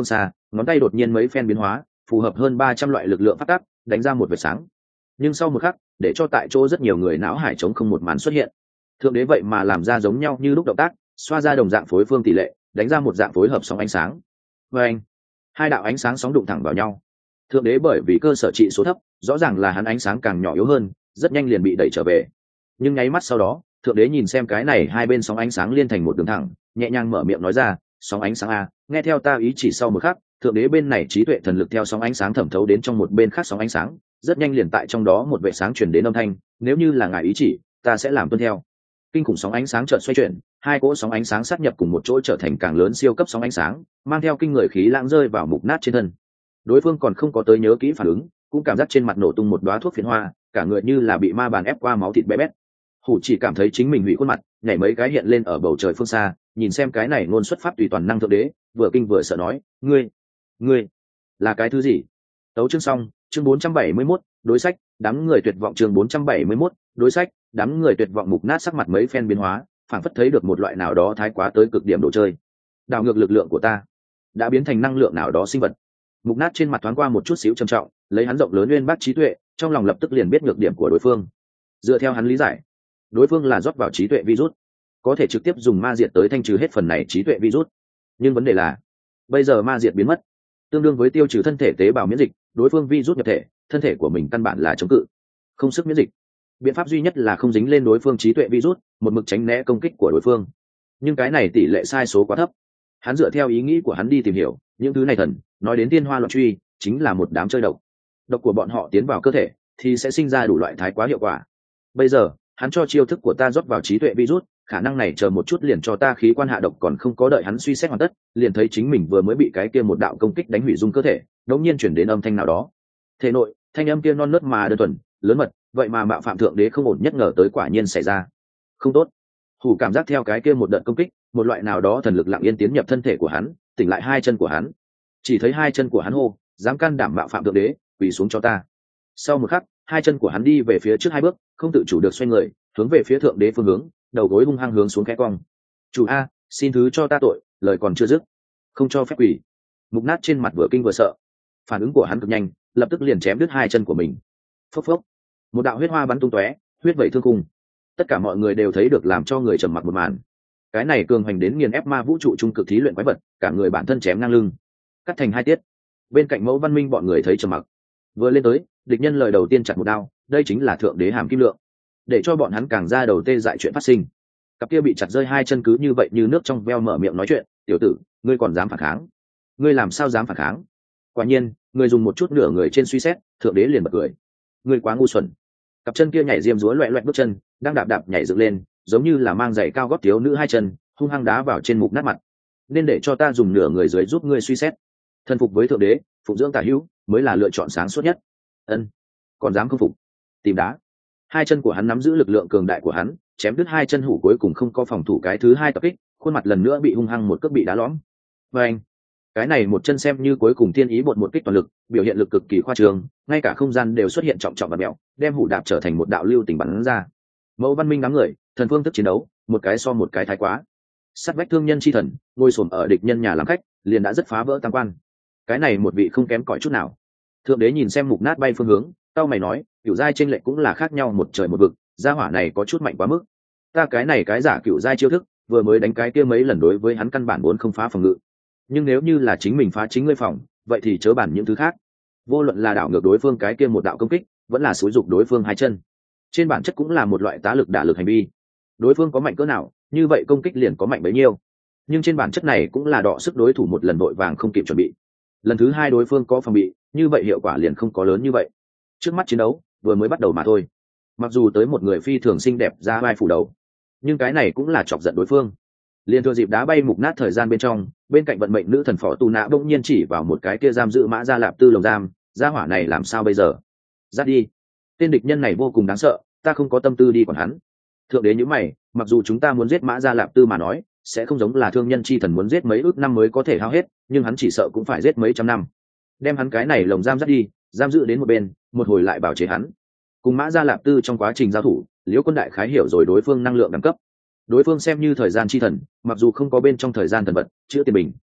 ngón tay đột nhiên mấy phen biến hóa, phù hợp hơn ba trăm loại lực lượng phát tác, đánh ra một vệt sáng. Nhưng sau một khắc, để cho tại chỗ rất nhiều người não hải trống không một màn xuất hiện. Thượng đế vậy mà làm ra giống nhau như lúc động tác, xoa ra đồng dạng phối phương tỷ lệ, đánh ra một dạng phối hợp sóng ánh sáng. Và anh, hai đạo ánh sáng sóng đụng thẳng vào nhau. Thượng đế bởi vì cơ sở trị số thấp, rõ ràng là hắn ánh sáng càng nhỏ yếu hơn, rất nhanh liền bị đẩy trở về. Nhưng nháy mắt sau đó, thượng đế nhìn xem cái này hai bên sóng ánh sáng liên thành một đường thẳng, nhẹ nhàng mở miệng nói ra, sóng ánh sáng a, nghe theo ta ý chỉ. Sau một khắc, thượng đế bên này trí tuệ thần lực theo sóng ánh sáng thẩm thấu đến trong một bên khác sóng ánh sáng, rất nhanh liền tại trong đó một vệ sáng truyền đến âm thanh, nếu như là ngài ý chỉ, ta sẽ làm tuân theo. Kinh khủng sóng ánh sáng chợt xoay chuyển, hai cỗ sóng ánh sáng sát nhập cùng một chỗ trở thành càng lớn siêu cấp sóng ánh sáng, mang theo kinh người khí lãng rơi vào mục nát trên thân. Đối phương còn không có tới nhớ kỹ phản ứng, cũng cảm giác trên mặt nổ tung một đóa thuốc phiến hoa, cả người như là bị ma bàn ép qua máu thịt bé bét. Hủ chỉ cảm thấy chính mình hủy khuôn mặt, nhảy mấy cái hiện lên ở bầu trời phương xa, nhìn xem cái này ngôn xuất pháp tùy toàn năng thượng đế, vừa kinh vừa sợ nói, ngươi, ngươi là cái thứ gì? Tấu chương xong, chương bốn trăm bảy mươi mốt, đối sách, đám người tuyệt vọng. Chương bốn trăm bảy mươi mốt, đối sách, đám người tuyệt vọng. Mục nát sắc mặt mấy phen biến hóa, phảng phất thấy được một loại nào đó thái quá tới cực điểm đồ chơi. Đảo ngược lực lượng của ta đã biến thành năng lượng nào đó sinh vật. Mục nát trên mặt thoáng qua một chút xíu trầm trọng, lấy hắn rộng lớn uyên bác trí tuệ, trong lòng lập tức liền biết nhược điểm của đối phương. Dựa theo hắn lý giải, đối phương là rót vào trí tuệ virus, có thể trực tiếp dùng ma diệt tới thanh trừ hết phần này trí tuệ virus. Nhưng vấn đề là, bây giờ ma diệt biến mất, tương đương với tiêu trừ thân thể tế bào miễn dịch, đối phương virus nhập thể, thân thể của mình căn bản là chống cự, không sức miễn dịch. Biện pháp duy nhất là không dính lên đối phương trí tuệ virus, một mực tránh né công kích của đối phương. Nhưng cái này tỷ lệ sai số quá thấp. Hắn dựa theo ý nghĩ của hắn đi tìm hiểu, những thứ này thần, nói đến tiên hoa loạn truy, chính là một đám chơi độc. Độc của bọn họ tiến vào cơ thể, thì sẽ sinh ra đủ loại thái quá hiệu quả. Bây giờ, hắn cho chiêu thức của ta rót vào trí tuệ virus, khả năng này chờ một chút liền cho ta khí quan hạ độc, còn không có đợi hắn suy xét hoàn tất, liền thấy chính mình vừa mới bị cái kia một đạo công kích đánh hủy dung cơ thể, đột nhiên chuyển đến âm thanh nào đó. Thể nội, thanh âm kia non nớt mà đơn thuần, lớn mật, vậy mà mạo phạm thượng đế không ổn nhất ngờ tới quả nhiên xảy ra. Không tốt. Hủ cảm giác theo cái kia một đợt công kích, một loại nào đó thần lực lặng yên tiến nhập thân thể của hắn, tỉnh lại hai chân của hắn. Chỉ thấy hai chân của hắn hô, dám can đảm mạo phạm thượng đế, quỳ xuống cho ta. Sau một khắc, hai chân của hắn đi về phía trước hai bước, không tự chủ được xoay người, hướng về phía thượng đế phương hướng, đầu gối hung hăng hướng xuống khẽ cong. Chủ a, xin thứ cho ta tội, lời còn chưa dứt, không cho phép quỳ. Mục nát trên mặt vừa kinh vừa sợ, phản ứng của hắn cực nhanh, lập tức liền chém đứt hai chân của mình. Phốc phốc, một đạo huyết hoa bắn tung tóe, huyết vẩy thương khung. Tất cả mọi người đều thấy được làm cho người trầm mặc một màn. Cái này cường hành đến nghiền ép ma vũ trụ trung cực thí luyện quái vật, cả người bản thân chém ngang lưng, cắt thành hai tiết. Bên cạnh Mẫu Văn Minh bọn người thấy trầm mặc. Vừa lên tới, địch nhân lời đầu tiên chặt một đao, đây chính là thượng đế hàm kim lượng, để cho bọn hắn càng ra đầu tê dại chuyện phát sinh. Cặp kia bị chặt rơi hai chân cứ như vậy như nước trong veo mở miệng nói chuyện, tiểu tử, ngươi còn dám phản kháng? Ngươi làm sao dám phản kháng? Quả nhiên, người dùng một chút nửa người trên suy xét, thượng đế liền bật cười. Ngươi quá ngu xuẩn. Cặp chân kia nhảy diêm dúa loẹ loẹt bước chân, đang đạp đạp nhảy dựng lên, giống như là mang giày cao gót thiếu nữ hai chân, hung hăng đá vào trên mục nát mặt. Nên để cho ta dùng nửa người dưới giúp ngươi suy xét. Thân phục với thượng đế, phụng dưỡng tả hữu, mới là lựa chọn sáng suốt nhất. Ân, còn dám không phục? Tìm đá. Hai chân của hắn nắm giữ lực lượng cường đại của hắn, chém đứt hai chân hủ cuối cùng không có phòng thủ cái thứ hai tập kích, khuôn mặt lần nữa bị hung hăng một cước bị đá lõm. Và anh, cái này một chân xem như cuối cùng thiên ý bột một kích toàn lực, biểu hiện lực cực kỳ khoa trương, ngay cả không gian đều xuất hiện trọng trọng và mèo, đem hủ đạp trở thành một đạo lưu tình bắn ra. Mẫu Văn Minh đám người, thần phương thức chiến đấu, một cái so một cái thái quá. Sát vách thương nhân chi thần, ngồi xổm ở địch nhân nhà làm khách, liền đã rất phá vỡ tam quan. Cái này một vị không kém cỏi chút nào. Thượng đế nhìn xem mục nát bay phương hướng, tao mày nói, cựu giai trên lệnh cũng là khác nhau một trời một vực, gia hỏa này có chút mạnh quá mức. Ta cái này cái giả cựu giai chiêu thức, vừa mới đánh cái kia mấy lần đối với hắn căn bản vốn không phá phòng ngự. Nhưng nếu như là chính mình phá chính ngươi phòng, vậy thì chớ bản những thứ khác. Vô luận là đảo ngược đối phương cái kia một đạo công kích, vẫn là xúi dục đối phương hai chân, trên bản chất cũng là một loại tá lực đả lực hành vi. Đối phương có mạnh cỡ nào, như vậy công kích liền có mạnh bấy nhiêu. Nhưng trên bản chất này cũng là đọ sức đối thủ một lần vội vàng không kịp chuẩn bị. Lần thứ hai đối phương có phòng bị, như vậy hiệu quả liền không có lớn như vậy. Trước mắt chiến đấu vừa mới bắt đầu mà thôi. Mặc dù tới một người phi thường xinh đẹp ra vai phủ đầu, nhưng cái này cũng là chọc giận đối phương. Liền thừa dịp đá bay mục nát thời gian bên trong, bên cạnh vận mệnh nữ thần phỏ tu nã bỗng nhiên chỉ vào một cái kia giam giữ Mã Gia Lạp Tư lồng giam, gia hỏa này làm sao bây giờ? Dắt đi. Tên địch nhân này vô cùng đáng sợ, ta không có tâm tư đi quản hắn. Thượng đế nhíu mày, mặc dù chúng ta muốn giết Mã Gia Lạp Tư mà nói, sẽ không giống là thương nhân chi thần muốn giết mấy ước năm mới có thể hao hết, nhưng hắn chỉ sợ cũng phải giết mấy trăm năm. Đem hắn cái này lồng giam dắt đi, giam giữ đến một bên, một hồi lại bảo chế hắn. Cùng Mã Gia Lạp Tư trong quá trình giao thủ, Liễu Quân đại khái hiểu rồi đối phương năng lượng đẳng cấp. Đối phương xem như thời gian chi thần, mặc dù không có bên trong thời gian thần vật chữa tiền bình,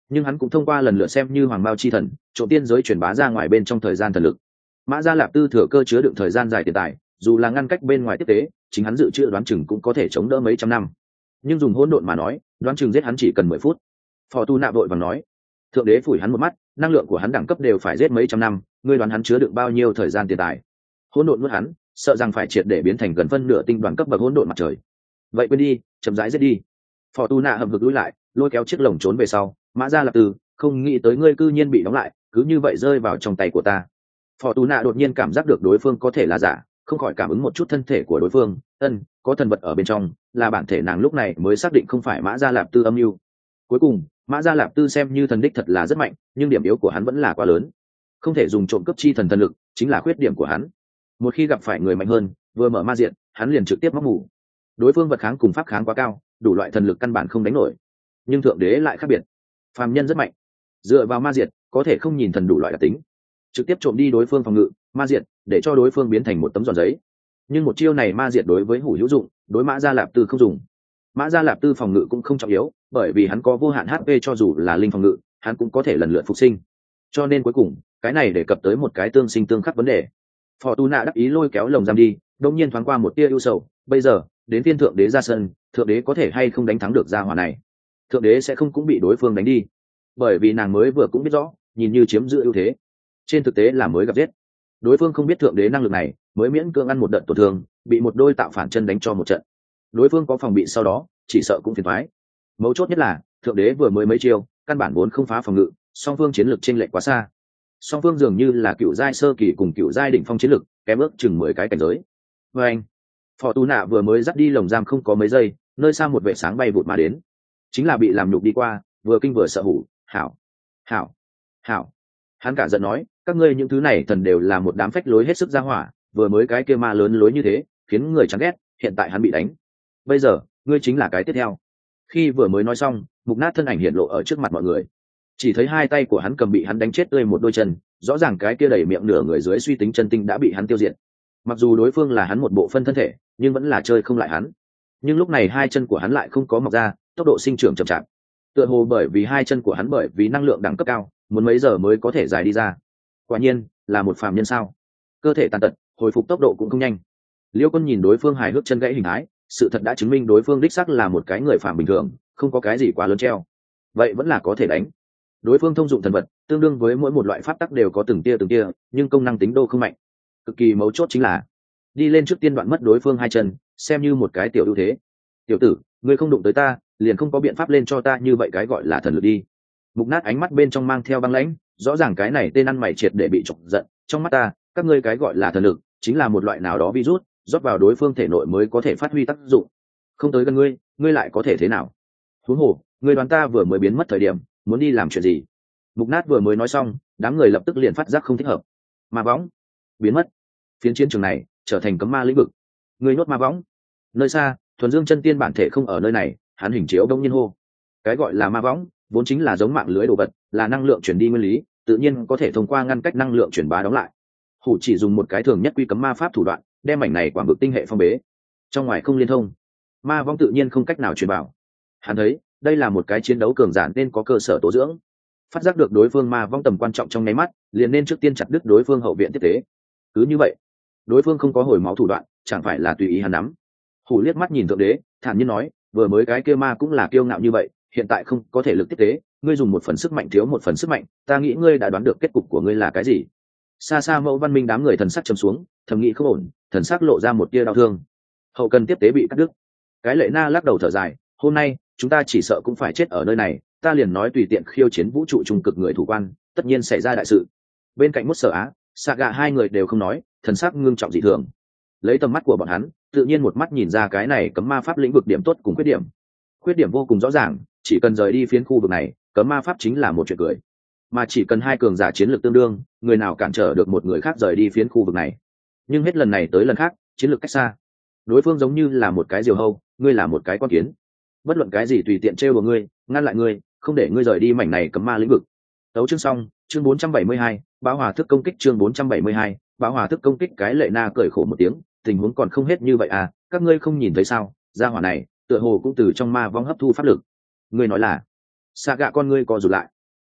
nhưng hắn cũng thông qua lần lượt xem như hoàng bao chi thần trộm tiên giới truyền bá ra ngoài bên trong thời gian thần lực. Mã Gia Lạp Tư thừa cơ chứa đựng thời gian dài tiền tài, dù là ngăn cách bên ngoài tiếp tế, chính hắn dự trữ đoán chừng cũng có thể chống đỡ mấy trăm năm. Nhưng dùng hỗn độn mà nói, đoán chừng giết hắn chỉ cần mười phút. Phò Tu Nạ vội vàng nói, thượng đế phủi hắn một mắt, năng lượng của hắn đẳng cấp đều phải giết mấy trăm năm, ngươi đoán hắn chứa đựng bao nhiêu thời gian tiền tài? Hỗn độn nuốt hắn, sợ rằng phải triệt để biến thành gần phân nửa tinh đoàn cấp bậc hỗn độn mặt trời. Vậy quên đi, chậm rãi giết đi. Phò Tu Nạ hậm hực lùi lại, lôi kéo chiếc lồng trốn về sau. Mã Gia Lạp Tư, không nghĩ tới ngươi cư nhiên bị đóng lại, cứ như vậy rơi vào trong tay của ta. Phò Tu Nạ đột nhiên cảm giác được đối phương có thể là giả, không khỏi cảm ứng một chút thân thể của đối phương, ân, có thần vật ở bên trong, là bản thể nàng lúc này mới xác định không phải Mã Gia Lạp Tư âm mưu. Cuối cùng, Mã Gia Lạp Tư xem như thần đích thật là rất mạnh, nhưng điểm yếu của hắn vẫn là quá lớn, không thể dùng trộm cướp chi thần thần lực, chính là khuyết điểm của hắn. Một khi gặp phải người mạnh hơn, vừa mở ma diện, hắn liền trực tiếp móc mù. Đối phương vật kháng cùng pháp kháng quá cao, đủ loại thần lực căn bản không đánh nổi. Nhưng thượng đế lại khác biệt, phàm nhân rất mạnh, dựa vào ma diệt có thể không nhìn thần đủ loại đặc tính, trực tiếp trộm đi đối phương phòng ngự, ma diệt để cho đối phương biến thành một tấm giòn giấy. Nhưng một chiêu này ma diệt đối với hủ hữu dụng, đối Mã Gia Lạp Tư không dùng. Mã Gia Lạp Tư phòng ngự cũng không trọng yếu, bởi vì hắn có vô hạn hát pê, cho dù là linh phòng ngự, hắn cũng có thể lần lượt phục sinh. Cho nên cuối cùng, cái này đề cập tới một cái tương sinh tương khắc vấn đề. Phò Tu Nạ đắc ý lôi kéo lồng giam đi, đột nhiên thoáng qua một tia ưu sầu, bây giờ, đến phiên thượng đế ra sân, thượng đế có thể hay không đánh thắng được gia hỏa này? Thượng đế sẽ không cũng bị đối phương đánh đi, bởi vì nàng mới vừa cũng biết rõ, nhìn như chiếm giữ ưu thế, trên thực tế là mới gặp giết. Đối phương không biết thượng đế năng lực này, mới miễn cưỡng ăn một đợt tổn thương, bị một đôi tạo phản chân đánh cho một trận. Đối phương có phòng bị sau đó, chỉ sợ cũng phiền toái. Mấu chốt nhất là, thượng đế vừa mới mấy chiêu, căn bản vốn không phá phòng ngự, song phương chiến lược chênh lệch quá xa. Song phương dường như là cựu giai sơ kỳ cùng cựu giai đỉnh phong chiến lược, kém ước chừng mười cái cảnh giới. Và anh, Phò Tu Nạ vừa mới dắt đi lồng giam không có mấy giây, nơi xa một vệ sáng bay vụt mà đến, chính là bị làm nhục đi qua, vừa kinh vừa sợ hủ. Hảo, hảo, hảo. Hắn cả giận nói, các ngươi những thứ này thần đều là một đám phách lối hết sức ra hỏa, vừa mới cái kia ma lớn lối như thế, khiến người chán ghét, hiện tại hắn bị đánh. Bây giờ, ngươi chính là cái tiếp theo. Khi vừa mới nói xong, mục nát thân ảnh hiện lộ ở trước mặt mọi người. Chỉ thấy hai tay của hắn cầm bị hắn đánh chết tươi một đôi chân, rõ ràng cái kia đầy miệng nửa người dưới suy tính chân tinh đã bị hắn tiêu diệt. Mặc dù đối phương là hắn một bộ phân thân thể, nhưng vẫn là chơi không lại hắn. Nhưng lúc này hai chân của hắn lại không có mọc ra, tốc độ sinh trưởng chậm chạp. Tựa hồ bởi vì hai chân của hắn bởi vì năng lượng đẳng cấp cao, muốn mấy giờ mới có thể dài đi ra. Quả nhiên là một phàm nhân sao? Cơ thể tàn tật, hồi phục tốc độ cũng không nhanh. Liêu Quân nhìn đối phương hài hước chân gãy hình thái, sự thật đã chứng minh đối phương đích xác là một cái người phàm bình thường, không có cái gì quá lớn treo. Vậy vẫn là có thể đánh. Đối phương thông dụng thần vật, tương đương với mỗi một loại pháp tắc đều có từng tia từng tia, nhưng công năng tính đô không mạnh. Cực kỳ mấu chốt chính là đi lên trước tiên đoạn mất đối phương hai chân, xem như một cái tiểu ưu thế. Tiểu tử, ngươi không đụng tới ta, liền không có biện pháp lên cho ta như vậy cái gọi là thần lực đi. Mục nát ánh mắt bên trong mang theo băng lãnh, rõ ràng cái này tên ăn mày triệt để bị chọc giận. Trong mắt ta, các ngươi cái gọi là thần lực chính là một loại nào đó virus, rót vào đối phương thể nội mới có thể phát huy tác dụng. Không tới gần ngươi, ngươi lại có thể thế nào? Huống hồ, ngươi đoán ta vừa mới biến mất thời điểm, muốn đi làm chuyện gì? Mục nát vừa mới nói xong, đám người lập tức liền phát giác không thích hợp. Ma võng biến mất, phiến chiến trường này trở thành cấm ma lĩnh vực. Ngươi nhốt ma võng. Nơi xa, thuần dương chân tiên bản thể không ở nơi này, hắn hình chiếu đông nhiên hô. Cái gọi là ma võng vốn chính là giống mạng lưới đồ vật, là năng lượng chuyển đi nguyên lý, tự nhiên có thể thông qua ngăn cách năng lượng chuyển bá đóng lại. Hủ chỉ dùng một cái thường nhất quy cấm ma pháp thủ đoạn, đem mảnh này quảng vực tinh hệ phong bế, trong ngoài không liên thông, ma vong tự nhiên không cách nào truyền vào. Hắn thấy đây là một cái chiến đấu cường giản nên có cơ sở tố dưỡng. Phát giác được đối phương ma vong tầm quan trọng trong nháy mắt, liền nên trước tiên chặt đứt đối phương hậu viện tiếp tế. Cứ như vậy, đối phương không có hồi máu thủ đoạn, chẳng phải là tùy ý hắn nắm. Hủ liếc mắt nhìn thượng đế, thản nhiên nói, vừa mới cái kia ma cũng là kiêu ngạo như vậy, hiện tại không có thể lực tiếp tế, ngươi dùng một phần sức mạnh thiếu một phần sức mạnh, ta nghĩ ngươi đã đoán được kết cục của ngươi là cái gì. Xa xa Mẫu Văn Minh đám người thần sắc trầm xuống, thầm nghĩ không ổn, thần sắc lộ ra một tia đau thương. Hậu cần tiếp tế bị cắt đứt. Cái Lệ Na lắc đầu thở dài, hôm nay chúng ta chỉ sợ cũng phải chết ở nơi này, ta liền nói tùy tiện khiêu chiến vũ trụ trung cực người thủ quan, tất nhiên xảy ra đại sự. Bên cạnh Mốt Sở Á, Saga hai người đều không nói, thần sắc ngưng trọng dị thường. Lấy tầm mắt của bọn hắn, tự nhiên một mắt nhìn ra cái này cấm ma pháp lĩnh vực điểm tốt cùng khuyết điểm. Khuyết điểm vô cùng rõ ràng, chỉ cần rời đi phiến khu vực này, cấm ma pháp chính là một chuyện cười. Mà chỉ cần hai cường giả chiến lược tương đương, người nào cản trở được một người khác rời đi phiến khu vực này. Nhưng hết lần này tới lần khác, chiến lược cách xa. Đối phương giống như là một cái diều hâu, ngươi là một cái con kiến. Bất luận cái gì tùy tiện trêu vào ngươi, ngăn lại ngươi, không để ngươi rời đi mảnh này cấm ma lĩnh vực. Tấu chương xong, chương bốn trăm bảy mươi hai, Bão Hòa thức công kích chương bốn trăm bảy mươi hai, Bão Hòa thức công kích. Cái Lệ Na cười khổ một tiếng, tình huống còn không hết như vậy à, các ngươi không nhìn thấy sao? Gia hỏa này, tựa hồ cũng từ trong ma vong hấp thu pháp lực. Ngươi nói là? Saga con ngươi co rụt lại.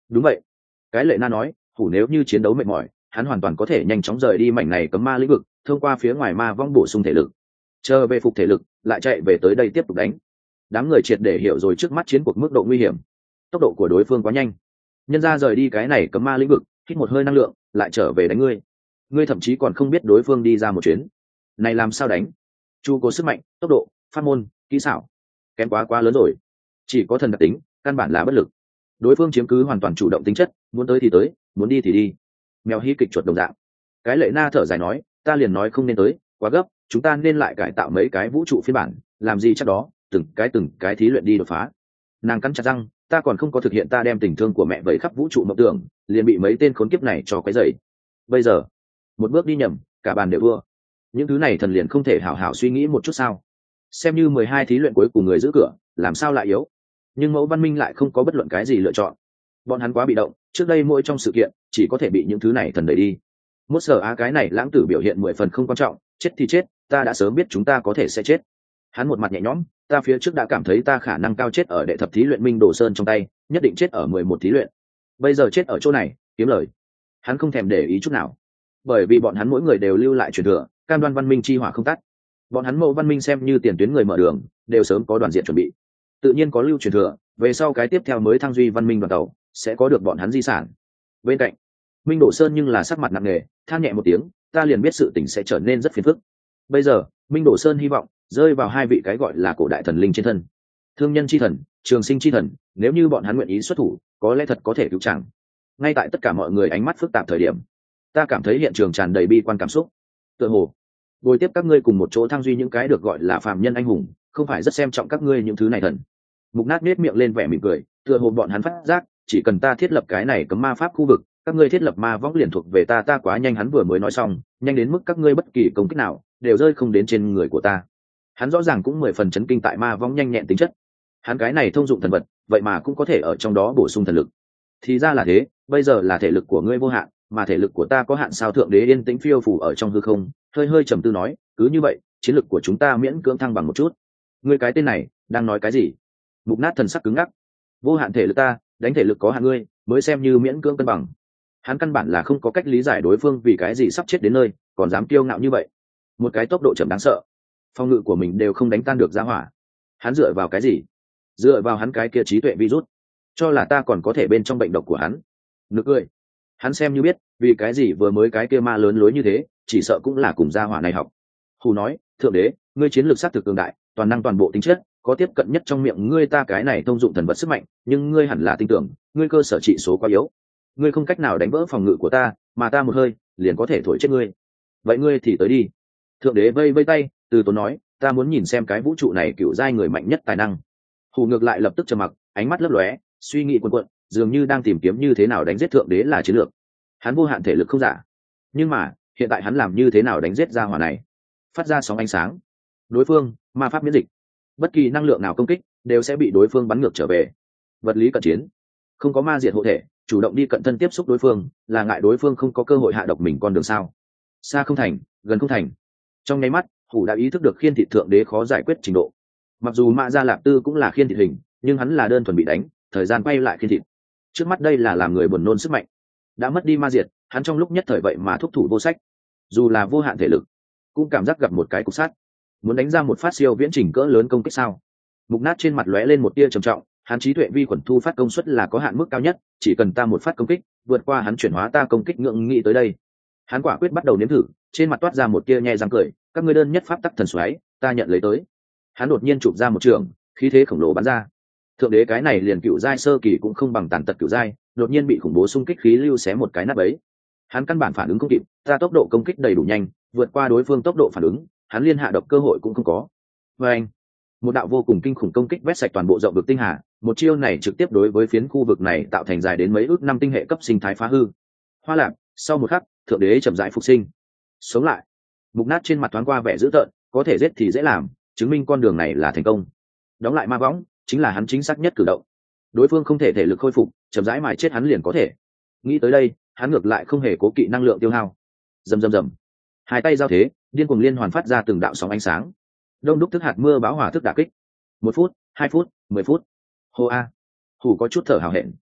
Đúng vậy, cái lệ na nói, hủ nếu như chiến đấu mệt mỏi hắn hoàn toàn có thể nhanh chóng rời đi mảnh này cấm ma lĩnh vực, thông qua phía ngoài ma vong bổ sung thể lực, chờ về phục thể lực lại chạy về tới đây tiếp tục đánh. Đám người triệt để hiểu rồi trước mắt chiến cuộc mức độ nguy hiểm, tốc độ của đối phương quá nhanh, nhân ra rời đi cái này cấm ma lĩnh vực, hít một hơi năng lượng lại trở về đánh ngươi, ngươi thậm chí còn không biết đối phương đi ra một chuyến này làm sao đánh. Chu cố sức mạnh, tốc độ, pháp môn, kỹ xảo kém quá quá lớn rồi, chỉ có thần đặc tính, căn bản là bất lực. Đối phương chiếm cứ hoàn toàn chủ động tính chất, muốn tới thì tới, muốn đi thì đi, mèo hí kịch chuột đồng dạng. Cái lệ na thở dài nói, ta liền nói không nên tới, quá gấp, chúng ta nên lại cải tạo mấy cái vũ trụ phiên bản, làm gì chắc đó, từng cái từng cái thí luyện đi đột phá. Nàng cắn chặt răng, ta còn không có thực hiện ta đem tình thương của mẹ vẫy khắp vũ trụ mộng tưởng, liền bị mấy tên khốn kiếp này cho cái dậy. Bây giờ một bước đi nhầm, cả bàn đều vua. Những thứ này thần liền không thể hảo hảo suy nghĩ một chút sao? Xem như mười hai thí luyện cuối cùng người giữ cửa, làm sao lại yếu? Nhưng mẫu văn minh lại không có bất luận cái gì lựa chọn, bọn hắn quá bị động, trước đây mỗi trong sự kiện chỉ có thể bị những thứ này thần đẩy đi. Mốt sở á cái này lãng tử biểu hiện mười phần không quan trọng, chết thì chết, ta đã sớm biết chúng ta có thể sẽ chết. Hắn một mặt nhẹ nhõm, ta phía trước đã cảm thấy ta khả năng cao chết ở đệ thập thí luyện Minh Đồ Sơn trong tay, nhất định chết ở mười một thí luyện. Bây giờ chết ở chỗ này, kiếm lời. Hắn không thèm để ý chút nào, bởi vì bọn hắn mỗi người đều lưu lại truyền thừa, cam đoan văn minh chi hỏa không tắt. Bọn hắn mẫu văn minh xem như tiền tuyến người mở đường, đều sớm có đoàn diện chuẩn bị, tự nhiên có lưu truyền thừa, về sau cái tiếp theo mới thăng duy văn minh đoàn tàu sẽ có được bọn hắn di sản. Bên cạnh Minh Đổ Sơn nhưng là sắc mặt nặng nề, than nhẹ một tiếng, ta liền biết sự tình sẽ trở nên rất phiền phức. Bây giờ Minh Đổ Sơn hy vọng rơi vào hai vị cái gọi là cổ đại thần linh trên thân, thương nhân chi thần, trường sinh chi thần, nếu như bọn hắn nguyện ý xuất thủ, có lẽ thật có thể cứu chàng. Ngay tại tất cả mọi người ánh mắt phức tạp thời điểm, ta cảm thấy hiện trường tràn đầy bi quan cảm xúc. Tựa hồ bồi tiếp các ngươi cùng một chỗ thăng duy những cái được gọi là phàm nhân anh hùng, không phải rất xem trọng các ngươi những thứ này thần. Mục Nát nết miệng lên vẻ mỉm cười, tựa hồ bọn hắn phát giác, chỉ cần ta thiết lập cái này cấm ma pháp khu vực, các ngươi thiết lập ma võng liền thuộc về ta. Ta quá nhanh, hắn vừa mới nói xong, nhanh đến mức các ngươi bất kỳ công kích nào đều rơi không đến trên người của ta. Hắn rõ ràng cũng mười phần chấn kinh tại ma võng nhanh nhẹn tính chất. Hắn cái này thông dụng thần vật, vậy mà cũng có thể ở trong đó bổ sung thần lực. Thì ra là thế, bây giờ là thể lực của ngươi vô hạn, mà thể lực của ta có hạn sao? Thượng đế yên tĩnh phiêu phù ở trong hư không, hơi hơi trầm tư nói, cứ như vậy, chiến lực của chúng ta miễn cưỡng thăng bằng một chút. Ngươi cái tên này đang nói cái gì? Mục Nát thần sắc cứng ngắc. Vô hạn thể lực ta, đánh thể lực có hạn ngươi, mới xem như miễn cưỡng cân bằng. Hắn căn bản là không có cách lý giải đối phương vì cái gì sắp chết đến nơi, còn dám kiêu ngạo như vậy. Một cái tốc độ chậm đáng sợ, phong ngự của mình đều không đánh tan được ra hỏa. Hắn dựa vào cái gì? Dựa vào hắn cái kia trí tuệ virus, cho là ta còn có thể bên trong bệnh độc của hắn. Nực cười. Hắn xem như biết vì cái gì vừa mới cái kia ma lớn lối như thế, chỉ sợ cũng là cùng gia hỏa này học. Hù nói, thượng đế, ngươi chiến lược sát thực cường đại, toàn năng toàn bộ tính chất, có tiếp cận nhất trong miệng ngươi ta cái này thông dụng thần vật sức mạnh, nhưng ngươi hẳn là tin tưởng, ngươi cơ sở trị số quá yếu, ngươi không cách nào đánh vỡ phòng ngự của ta, mà ta một hơi liền có thể thổi chết ngươi. Vậy ngươi thì tới đi. Thượng đế vây vây tay, từ tốn nói, ta muốn nhìn xem cái vũ trụ này cựu giai người mạnh nhất tài năng. Hù ngược lại lập tức trầm mặc, ánh mắt lấp lóe, suy nghĩ cuồn cuộn, dường như đang tìm kiếm như thế nào đánh giết thượng đế là chiến lược. Hắn vô hạn thể lực không giả, nhưng mà hiện tại hắn làm như thế nào đánh giết ra hỏa này? Phát ra sóng ánh sáng, đối phương ma pháp miễn dịch, bất kỳ năng lượng nào công kích đều sẽ bị đối phương bắn ngược trở về. Vật lý cận chiến, không có ma diệt hộ thể, chủ động đi cận thân tiếp xúc đối phương, là ngại đối phương không có cơ hội hạ độc mình con đường sao? Xa không thành, gần không thành. Trong nháy mắt, Hủ đã ý thức được khiên thị thượng đế khó giải quyết trình độ. Mặc dù Mạ Gia Lạp Tư cũng là khiên thị hình, nhưng hắn là đơn thuần bị đánh, thời gian quay lại khiên thị. Trước mắt đây là làm người buồn nôn sức mạnh, đã mất đi ma diệt, hắn trong lúc nhất thời vậy mà thúc thủ vô sách. Dù là vô hạn thể lực, cũng cảm giác gặp một cái cục sát, muốn đánh ra một phát siêu viễn trình cỡ lớn công kích sao? Mục Nát trên mặt lóe lên một tia trầm trọng, hắn trí tuệ vi khuẩn thu phát công suất là có hạn mức cao nhất, chỉ cần ta một phát công kích vượt qua hắn chuyển hóa ta công kích ngưỡng nghĩ tới đây. Hắn quả quyết bắt đầu nếm thử, trên mặt toát ra một tia nhe răng cười, các ngươi đơn nhất pháp tắc thần xoáy, ta nhận lấy tới. Hắn đột nhiên chụp ra một trường, khí thế khổng lồ bắn ra. Thượng đế cái này liền cựu giai sơ kỳ cũng không bằng tàn tật cựu giai, đột nhiên bị khủng bố xung kích khí lưu xé một cái nát bấy. Hắn căn bản phản ứng không kịp, ta tốc độ công kích đầy đủ nhanh, vượt qua đối phương tốc độ phản ứng, hắn liên hạ độc cơ hội cũng không có. Và anh, một đạo vô cùng kinh khủng công kích vét sạch toàn bộ rộng vực tinh hà, một chiêu này trực tiếp đối với phiến khu vực này tạo thành dài đến mấy ước năm tinh hệ cấp sinh thái phá hư. Hoa lạc, sau một khắc, thượng đế chậm rãi phục sinh, sống lại. Mục Nát trên mặt thoáng qua vẻ dữ tợn, có thể giết thì dễ làm, chứng minh con đường này là thành công. Đóng lại ma võng chính là hắn chính xác nhất cử động. Đối phương không thể thể lực khôi phục, chậm rãi mài chết hắn liền có thể. Nghĩ tới đây, hắn ngược lại không hề cố kỵ năng lượng tiêu hao. Rầm rầm rầm, hai tay giao thế, điên cuồng liên hoàn phát ra từng đạo sóng ánh sáng. Đông đúc thức hạt mưa báo hỏa thức đả kích. Một phút, hai phút, mười phút. Hô a, Hủ có chút thở hào hẹn.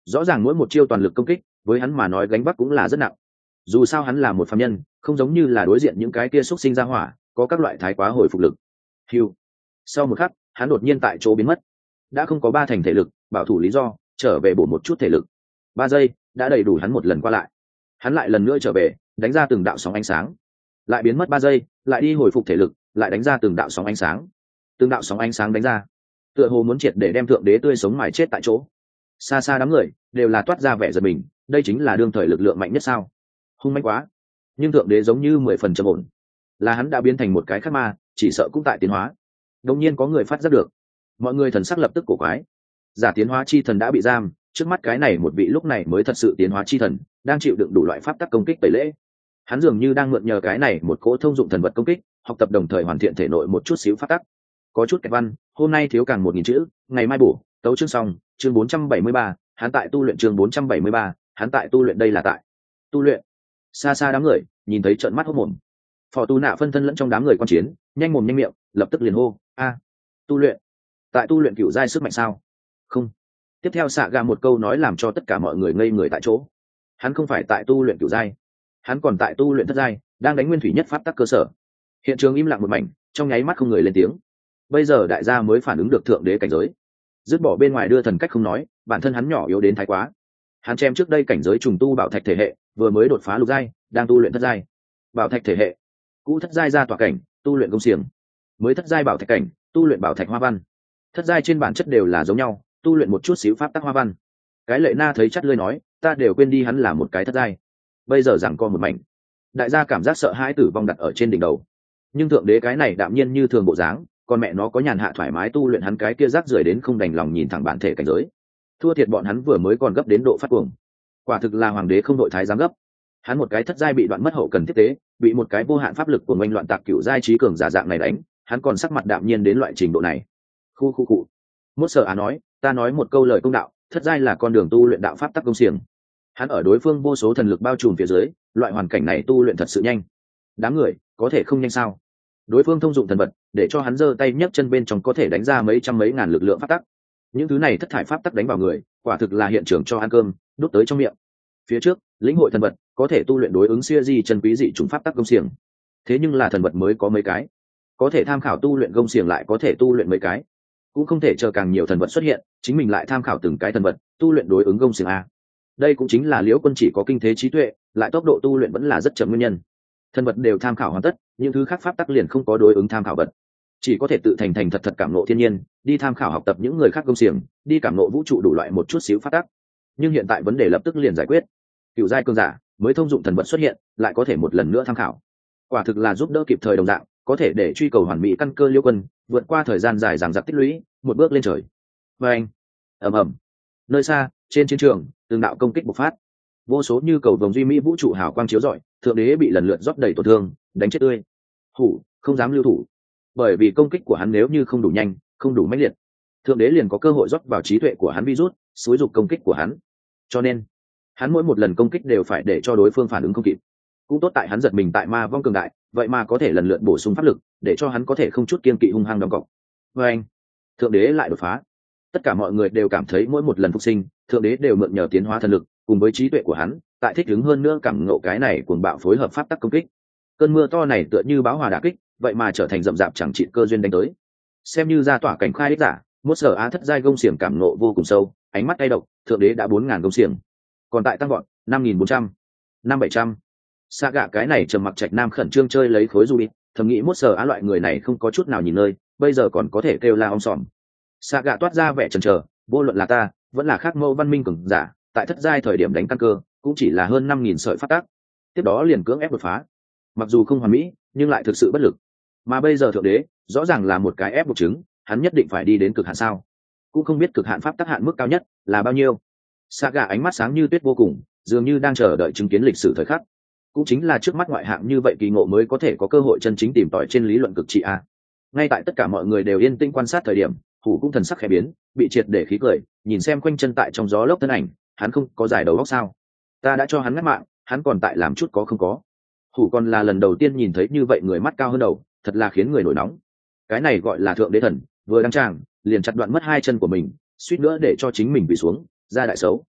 rõ ràng mỗi một chiêu toàn lực công kích với hắn mà nói gánh vác cũng là rất nặng. Dù sao hắn là một phàm nhân, không giống như là đối diện những cái kia xúc sinh ra hỏa có các loại thái quá hồi phục lực. Hưu. Sau một khắc hắn đột nhiên tại chỗ biến mất, đã không có ba thành thể lực bảo thủ lý do trở về bổ một chút thể lực. Ba giây đã đầy đủ hắn một lần qua lại. Hắn lại lần nữa trở về đánh ra từng đạo sóng ánh sáng, lại biến mất ba giây, lại đi hồi phục thể lực, lại đánh ra từng đạo sóng ánh sáng. Từng đạo sóng ánh sáng đánh ra, tựa hồ muốn triệt để đem thượng đế tươi sống mài chết tại chỗ. Xa xa đám người đều là toát ra vẻ giật mình, đây chính là đương thời lực lượng mạnh nhất sao? Hung mãnh quá. Nhưng thượng đế giống như mười phần trầm ổn, là hắn đã biến thành một cái khác ma, chỉ sợ cũng tại tiến hóa. Đột nhiên có người phát giác được, mọi người thần sắc lập tức cổ quái. Giả tiến hóa chi thần đã bị giam, trước mắt cái này một vị lúc này mới thật sự tiến hóa chi thần, đang chịu đựng đủ loại pháp tắc công kích tẩy lễ. Hắn dường như đang mượn nhờ cái này một cỗ thông dụng thần vật công kích, học tập đồng thời hoàn thiện thể nội một chút xíu pháp tắc. Có chút kẹt văn, hôm nay thiếu càng một nghìn chữ, ngày mai bổ, tấu chương xong, chương bốn trăm bảy mươi ba, hắn tại tu luyện chương bốn trăm bảy mươi ba, hắn tại tu luyện đây là tại tu luyện. Xa xa đám người nhìn thấy trợn mắt hốt mồm. Phò Tu Nạ phân thân lẫn trong đám người quan chiến, nhanh mồm nhanh miệng, lập tức liền hô, a, tu luyện, tại tu luyện cựu giai sức mạnh sao? Không. Tiếp theo xạ gà một câu nói làm cho tất cả mọi người ngây người tại chỗ. Hắn không phải tại tu luyện cựu giai, hắn còn tại tu luyện thất giai, đang đánh nguyên thủy nhất pháp tắc cơ sở. Hiện trường im lặng một mảnh, trong nháy mắt không người lên tiếng. Bây giờ đại gia mới phản ứng được thượng đế cảnh giới, dứt bỏ bên ngoài đưa thần cách không nói, bản thân hắn nhỏ yếu đến thái quá. Hắn chém trước đây cảnh giới trùng tu bảo thạch thể hệ, vừa mới đột phá lục giai, đang tu luyện thất giai. Bảo thạch thể hệ, cũ thất giai ra tỏa cảnh, tu luyện công xiềng, mới thất giai bảo thạch cảnh, tu luyện bảo thạch hoa văn. Thất giai trên bản chất đều là giống nhau, tu luyện một chút xíu pháp tắc hoa văn. Cái lệ na thấy chắt lưỡi nói, ta đều quên đi hắn là một cái thất giai. Bây giờ rằng co một mảnh, đại gia cảm giác sợ hãi tử vong đặt ở trên đỉnh đầu. Nhưng thượng đế cái này đạm nhiên như thường bộ dáng, con mẹ nó có nhàn hạ thoải mái tu luyện, hắn cái kia rác rưởi đến không đành lòng nhìn thẳng bản thể cảnh giới. Thua thiệt bọn hắn vừa mới còn gấp đến độ phát cuồng. Quả thực là hoàng đế không đội thái giám gấp. Hắn một cái thất giai bị đoạn mất hậu cần tiếp tế, bị một cái vô hạn pháp lực của ngoanh loạn tạc cửu giai trí cường giả dạng này đánh, hắn còn sắc mặt đạm nhiên đến loại trình độ này. Khu khu cụ. Mốt Sở Á nói, ta nói một câu lời công đạo, thất giai là con đường tu luyện đạo pháp tắc công xiềng. Hắn ở đối phương vô số thần lực bao trùm phía dưới, loại hoàn cảnh này tu luyện thật sự nhanh. Đám người có thể không nhanh sao? Đối phương thông dụng thần vật, để cho hắn giơ tay nhấc chân bên trong có thể đánh ra mấy trăm mấy ngàn lực lượng pháp tắc. Những thứ này thất thải pháp tắc đánh vào người, quả thực là hiện trường cho ăn cơm, đút tới trong miệng. Phía trước, lĩnh hội thần vật, có thể tu luyện đối ứng siêu di chân quý dị chủng pháp tắc công xiềng. Thế nhưng là thần vật mới có mấy cái, có thể tham khảo tu luyện công xiềng lại có thể tu luyện mấy cái, cũng không thể chờ càng nhiều thần vật xuất hiện, chính mình lại tham khảo từng cái thần vật, tu luyện đối ứng công xiềng a. Đây cũng chính là Liễu Quân chỉ có kinh thế trí tuệ, lại tốc độ tu luyện vẫn là rất chậm nguyên nhân. Thần vật đều tham khảo hoàn tất, những thứ khác pháp tắc liền không có đối ứng tham khảo vật, chỉ có thể tự thành thành thật thật cảm ngộ thiên nhiên, đi tham khảo học tập những người khác công xiềng, đi cảm ngộ vũ trụ đủ loại một chút xíu pháp tắc. Nhưng hiện tại vấn đề lập tức liền giải quyết. Cựu giai cường giả mới thông dụng thần vật xuất hiện, lại có thể một lần nữa tham khảo, quả thực là giúp đỡ kịp thời đồng dạng, có thể để truy cầu hoàn mỹ căn cơ Liễu Quân vượt qua thời gian dài dằng dặc tích lũy, một bước lên trời. Và anh, ầm ầm, nơi xa trên chiến trường, từng đạo công kích bộc phát, vô số như cầu vồng duy mỹ vũ trụ hào quang chiếu rọi, thượng đế bị lần lượt rót đầy tổn thương, đánh chết tươi. Hủ không dám lưu thủ, bởi vì công kích của hắn nếu như không đủ nhanh, không đủ mãnh liệt, thượng đế liền có cơ hội rót vào trí tuệ của hắn virus, xúi dục công kích của hắn. Cho nên hắn mỗi một lần công kích đều phải để cho đối phương phản ứng không kịp. Cũng tốt tại hắn giật mình tại ma vong cường đại, vậy mà có thể lần lượt bổ sung pháp lực, để cho hắn có thể không chút kiên kỵ hung hăng đóng cọc. Và anh, thượng đế lại đột phá. Tất cả mọi người đều cảm thấy mỗi một lần phục sinh, thượng đế đều mượn nhờ tiến hóa thần lực cùng với trí tuệ của hắn, tại thích ứng hơn nữa cảm ngộ cái này cuồng bạo phối hợp pháp tắc công kích. Cơn mưa to này tựa như bão hòa đả kích, vậy mà trở thành rậm rạp chẳng trị cơ duyên đánh tới. Xem như ra tỏa cảnh khai đích giả, Mốt Sở Á thất giai gông xiềng cảm ngộ vô cùng sâu, ánh mắt cay độc, thượng đế đã bốn ngàn gông xiềng, còn tại tăng gọn năm nghìn bốn trăm, năm bảy trăm. Sa gạ cái này trầm mặc trạch nam khẩn trương chơi lấy khối ruby, thầm nghĩ Mốt Sở Á loại người này không có chút nào nhìn nơi, bây giờ còn có thể kêu la om sòm. Sa gạ toát ra vẻ chần chờ, vô luận là ta, vẫn là khác mẫu văn minh cường giả, tại thất giai thời điểm đánh căn cơ, cũng chỉ là hơn năm nghìn sợi phát tác, tiếp đó liền cưỡng ép đột phá. Mặc dù không hoàn mỹ, nhưng lại thực sự bất lực. Mà bây giờ thượng đế, rõ ràng là một cái ép buộc chứng, hắn nhất định phải đi đến cực hạn sao? Cũng không biết cực hạn pháp tắc hạn mức cao nhất là bao nhiêu. Sa gạ ánh mắt sáng như tuyết vô cùng, dường như đang chờ đợi chứng kiến lịch sử thời khắc. Cũng chính là trước mắt ngoại hạng như vậy kỳ ngộ mới có thể có cơ hội chân chính tìm tòi trên lý luận cực trị a. Ngay tại tất cả mọi người đều yên tĩnh quan sát thời điểm, Hủ cũng thần sắc khẽ biến, bị triệt để khí cười, nhìn xem quanh chân tại trong gió lốc thân ảnh, hắn không có giải đầu góc sao? Ta đã cho hắn ngắt mạng, hắn còn tại làm chút có không có. Hủ còn là lần đầu tiên nhìn thấy như vậy người mắt cao hơn đầu, thật là khiến người nổi nóng. Cái này gọi là thượng đế thần, vừa đăng tràng, liền chặt đoạn mất hai chân của mình, suýt nữa để cho chính mình bị xuống, ra đại xấu.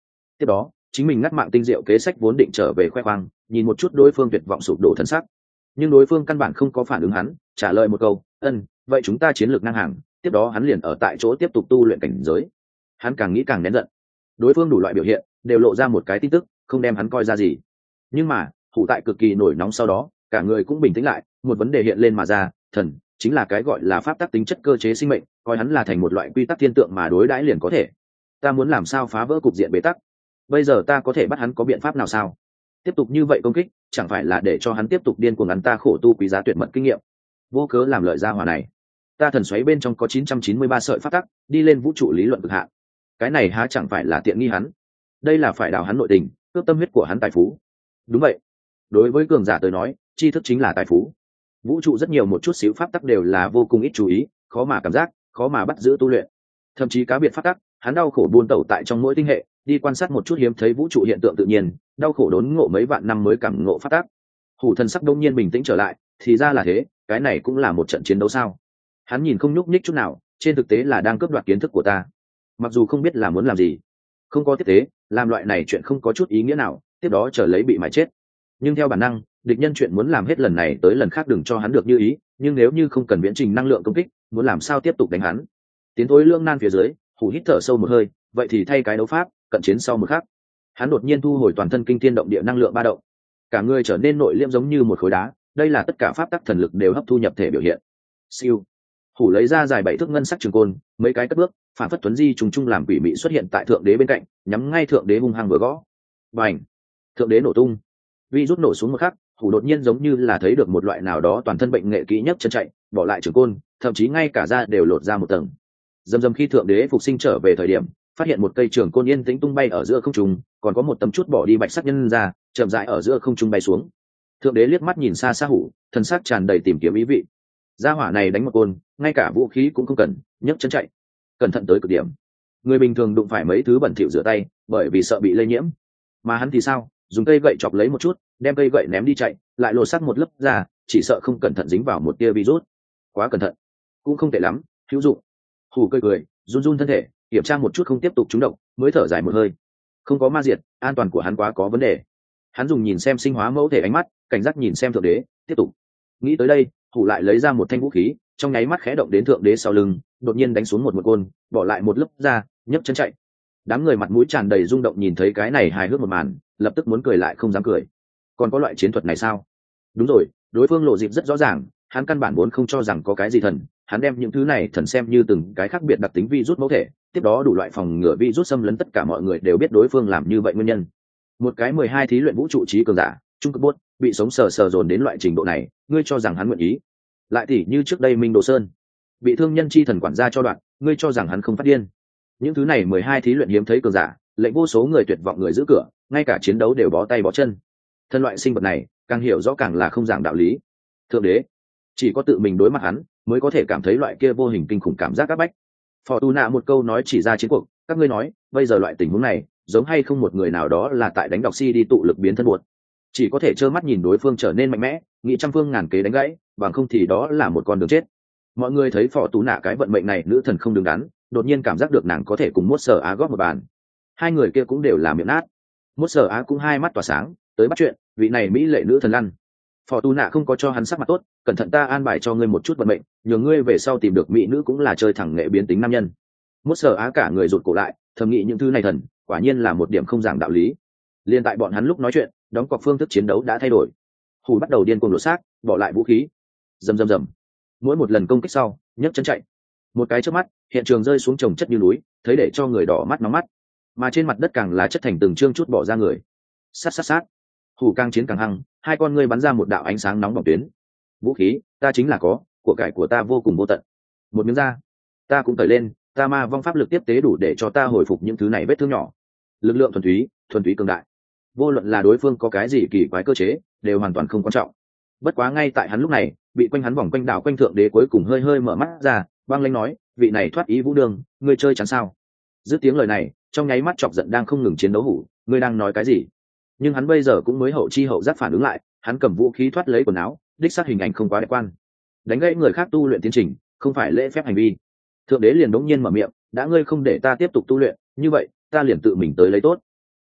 tiếp đó chính mình ngắt mạng tinh diệu kế sách vốn định trở về khoe khoang, nhìn một chút đối phương tuyệt vọng sụp đổ thân sắc, nhưng đối phương căn bản không có phản ứng hắn, trả lời một câu ân vậy chúng ta chiến lược ngang hàng. Tiếp đó hắn liền ở tại chỗ tiếp tục tu luyện cảnh giới. Hắn càng nghĩ càng nén giận, đối phương đủ loại biểu hiện đều lộ ra một cái tin tức, không đem hắn coi ra gì. Nhưng mà Hủ tại cực kỳ nổi nóng sau đó cả người cũng bình tĩnh lại, một vấn đề hiện lên mà ra, thần chính là cái gọi là pháp tắc tính chất cơ chế sinh mệnh, coi hắn là thành một loại quy tắc thiên tượng mà đối đãi liền có thể. Ta muốn làm sao phá vỡ cục diện bế tắc? Bây giờ ta có thể bắt hắn có biện pháp nào sao? Tiếp tục như vậy công kích chẳng phải là để cho hắn tiếp tục điên cuồng ngắn ta khổ tu quý giá tuyệt mật kinh nghiệm, vô cớ làm lợi gia hỏa này. Ta thần xoáy bên trong có chín trăm chín mươi ba sợi pháp tắc, đi lên vũ trụ lý luận cực hạn, cái này há chẳng phải là tiện nghi hắn? Đây là phải đào hắn nội tình, cướp tâm huyết của hắn tài phú. Đúng vậy, đối với cường giả tới nói tri thức chính là tài phú. Vũ trụ rất nhiều một chút xíu pháp tắc đều là vô cùng ít chú ý, khó mà cảm giác, khó mà bắt giữ tu luyện. Thậm chí cá biệt pháp tắc hắn đau khổ buôn tẩu tại trong mỗi tinh hệ, đi quan sát một chút hiếm thấy vũ trụ hiện tượng tự nhiên, đau khổ đốn ngộ mấy vạn năm mới cảm ngộ pháp tắc. Hủ thần sắc đông nhiên bình tĩnh trở lại, thì ra là thế, cái này cũng là một trận chiến đấu sao? Hắn nhìn không nhúc nhích chút nào, trên thực tế là đang cướp đoạt kiến thức của ta, mặc dù không biết là muốn làm gì. Không có tiếp tế, làm loại này chuyện không có chút ý nghĩa nào, tiếp đó chờ lấy bị mài chết. Nhưng theo bản năng địch nhân chuyện muốn làm hết lần này tới lần khác đừng cho hắn được như ý, nhưng nếu như không cần viễn trình năng lượng công kích, muốn làm sao tiếp tục đánh hắn? Tiến thối lưỡng nan phía dưới, Hủ hít thở sâu một hơi, vậy thì thay cái đấu pháp, cận chiến sau một khắc, hắn đột nhiên thu hồi toàn thân kinh thiên động địa năng lượng ba động, cả người trở nên nội liễm giống như một khối đá. Đây là tất cả pháp tắc thần lực đều hấp thu nhập thể biểu hiện. Siêu, Hủ lấy ra dài bảy thước ngân sắc trường côn, mấy cái cất bước, phản phất tuấn di trùng trùng làm quỷ mị xuất hiện tại thượng đế bên cạnh, nhắm ngay thượng đế hung hăng vừa gõ. Bành! Thượng đế nổ tung. Vi rút nổ xuống một khắc, Hủ đột nhiên giống như là thấy được một loại nào đó toàn thân bệnh nghệ kỹ nhất chân chạy, bỏ lại trường côn, thậm chí ngay cả da đều lột ra một tầng. Dầm dầm khi thượng đế phục sinh trở về thời điểm, phát hiện một cây trường côn yên tĩnh tung bay ở giữa không trung, còn có một tấm chút bỏ đi bạch sắc nhân ra, chậm rãi ở giữa không trung bay xuống. Thượng đế liếc mắt nhìn xa xa Hủ, thân xác tràn đầy tìm kiếm ý vị. Gia hỏa này đánh một côn, ngay cả vũ khí cũng không cần, nhấc chân chạy, cẩn thận tới cực điểm. Người bình thường đụng phải mấy thứ bẩn thỉu rửa tay, bởi vì sợ bị lây nhiễm. Mà hắn thì sao, dùng cây gậy chọc lấy một chút, đem cây gậy ném đi chạy, lại lột xác một lớp ra, chỉ sợ không cẩn thận dính vào một tia virus. Quá cẩn thận, cũng không tệ lắm, hữu dụng. Hủ cười cười, run run thân thể, kiểm tra một chút không tiếp tục trúng độc, mới thở dài một hơi. Không có ma diệt, an toàn của hắn quá có vấn đề. Hắn dùng nhìn xem sinh hóa mẫu thể ánh mắt, cảnh giác nhìn xem thượng đế, tiếp tục. Nghĩ tới đây, Hủ lại lấy ra một thanh vũ khí, trong nháy mắt khẽ động đến thượng đế sau lưng, đột nhiên đánh xuống một một côn, bỏ lại một lớp ra, nhấc chân chạy. Đám người mặt mũi tràn đầy rung động nhìn thấy cái này hài hước một màn, lập tức muốn cười lại không dám cười. Còn có loại chiến thuật này sao? Đúng rồi, đối phương lộ dịp rất rõ ràng, hắn căn bản vốn không cho rằng có cái gì thần, hắn đem những thứ này thần xem như từng cái khác biệt đặc tính virus mẫu thể, tiếp đó đủ loại phòng ngừa virus xâm lấn, tất cả mọi người đều biết đối phương làm như vậy nguyên nhân. Một cái mười hai thí luyện vũ trụ trí cường giả, trung cực bốt, bị sống sờ sờ dồn đến loại trình độ này, ngươi cho rằng hắn nguyện ý? Lại tỉ như trước đây Minh Đồ Sơn, bị thương nhân chi thần quản gia cho đoạn, ngươi cho rằng hắn không phát điên? Những thứ này mười hai thí luyện hiếm thấy cường giả, lệnh vô số người tuyệt vọng người giữ cửa, ngay cả chiến đấu đều bó tay bó chân. Thân loại sinh vật này, càng hiểu rõ càng là không giảng đạo lý. Thượng đế, chỉ có tự mình đối mặt hắn, mới có thể cảm thấy loại kia vô hình kinh khủng cảm giác áp bách. Fortuna một câu nói chỉ ra chiến cuộc, các ngươi nói, bây giờ loại tình huống này, giống hay không một người nào đó là tại đánh đọc si đi tụ lực biến thân buột. Chỉ có thể trơ mắt nhìn đối phương trở nên mạnh mẽ, nghĩ trăm phương ngàn kế đánh gãy, bằng không thì đó là một con đường chết. Mọi người thấy Fortuna cái vận mệnh này nữ thần không đứng đắn, đột nhiên cảm giác được nàng có thể cùng Mốt Sở Á góp một bàn. Hai người kia cũng đều là miệng nát. Mốt Sở Á cũng hai mắt tỏa sáng, tới bắt chuyện, vị này mỹ lệ nữ thần lăn. Fortuna không có cho hắn sắc mặt tốt, cẩn thận ta an bài cho ngươi một chút vận mệnh, nhờ ngươi về sau tìm được mỹ nữ cũng là chơi thẳng nghệ biến tính nam nhân. Mốt Sở Á cả người rụt cổ lại, thầm nghĩ những thứ này thần, quả nhiên là một điểm không giảng đạo lý. Liên tại bọn hắn lúc nói chuyện, đóng cọc phương thức chiến đấu đã thay đổi. Hủ bắt đầu điên cuồng lộ xác, bỏ lại vũ khí. Rầm rầm rầm. Mỗi một lần công kích sau, nhấc chân chạy. Một cái chớp mắt, hiện trường rơi xuống chồng chất như núi, thấy để cho người đỏ mắt nóng mắt. Mà trên mặt đất càng là chất thành từng trương chút bỏ ra người. Sát sát sát. Hủ càng chiến càng hăng, hai con ngươi bắn ra một đạo ánh sáng nóng bỏng tuyến. Vũ khí, ta chính là có, của cải của ta vô cùng vô tận. Một miếng da, ta cũng tẩy lên, ta ma vong pháp lực tiếp tế đủ để cho ta hồi phục những thứ này vết thương nhỏ. Lực lượng thuần túy, thuần túy cường đại. Vô luận là đối phương có cái gì kỳ quái cơ chế, đều hoàn toàn không quan trọng. Bất quá ngay tại hắn lúc này, bị quanh hắn vòng quanh đảo quanh thượng đế cuối cùng hơi hơi mở mắt ra, băng lãnh nói, vị này thoát ý vũ đường, ngươi chơi chán sao? Dứt tiếng lời này, trong nháy mắt chọc giận đang không ngừng chiến đấu Hủ, ngươi đang nói cái gì? Nhưng hắn bây giờ cũng mới hậu chi hậu giác phản ứng lại, hắn cầm vũ khí thoát lấy quần áo, đích xác hình ảnh không quá đẹp quan, đánh gãy người khác tu luyện tiến trình, không phải lễ phép hành vi. Thượng đế liền đống nhiên mở miệng, đã ngươi không để ta tiếp tục tu luyện, như vậy ta liền tự mình tới lấy tốt.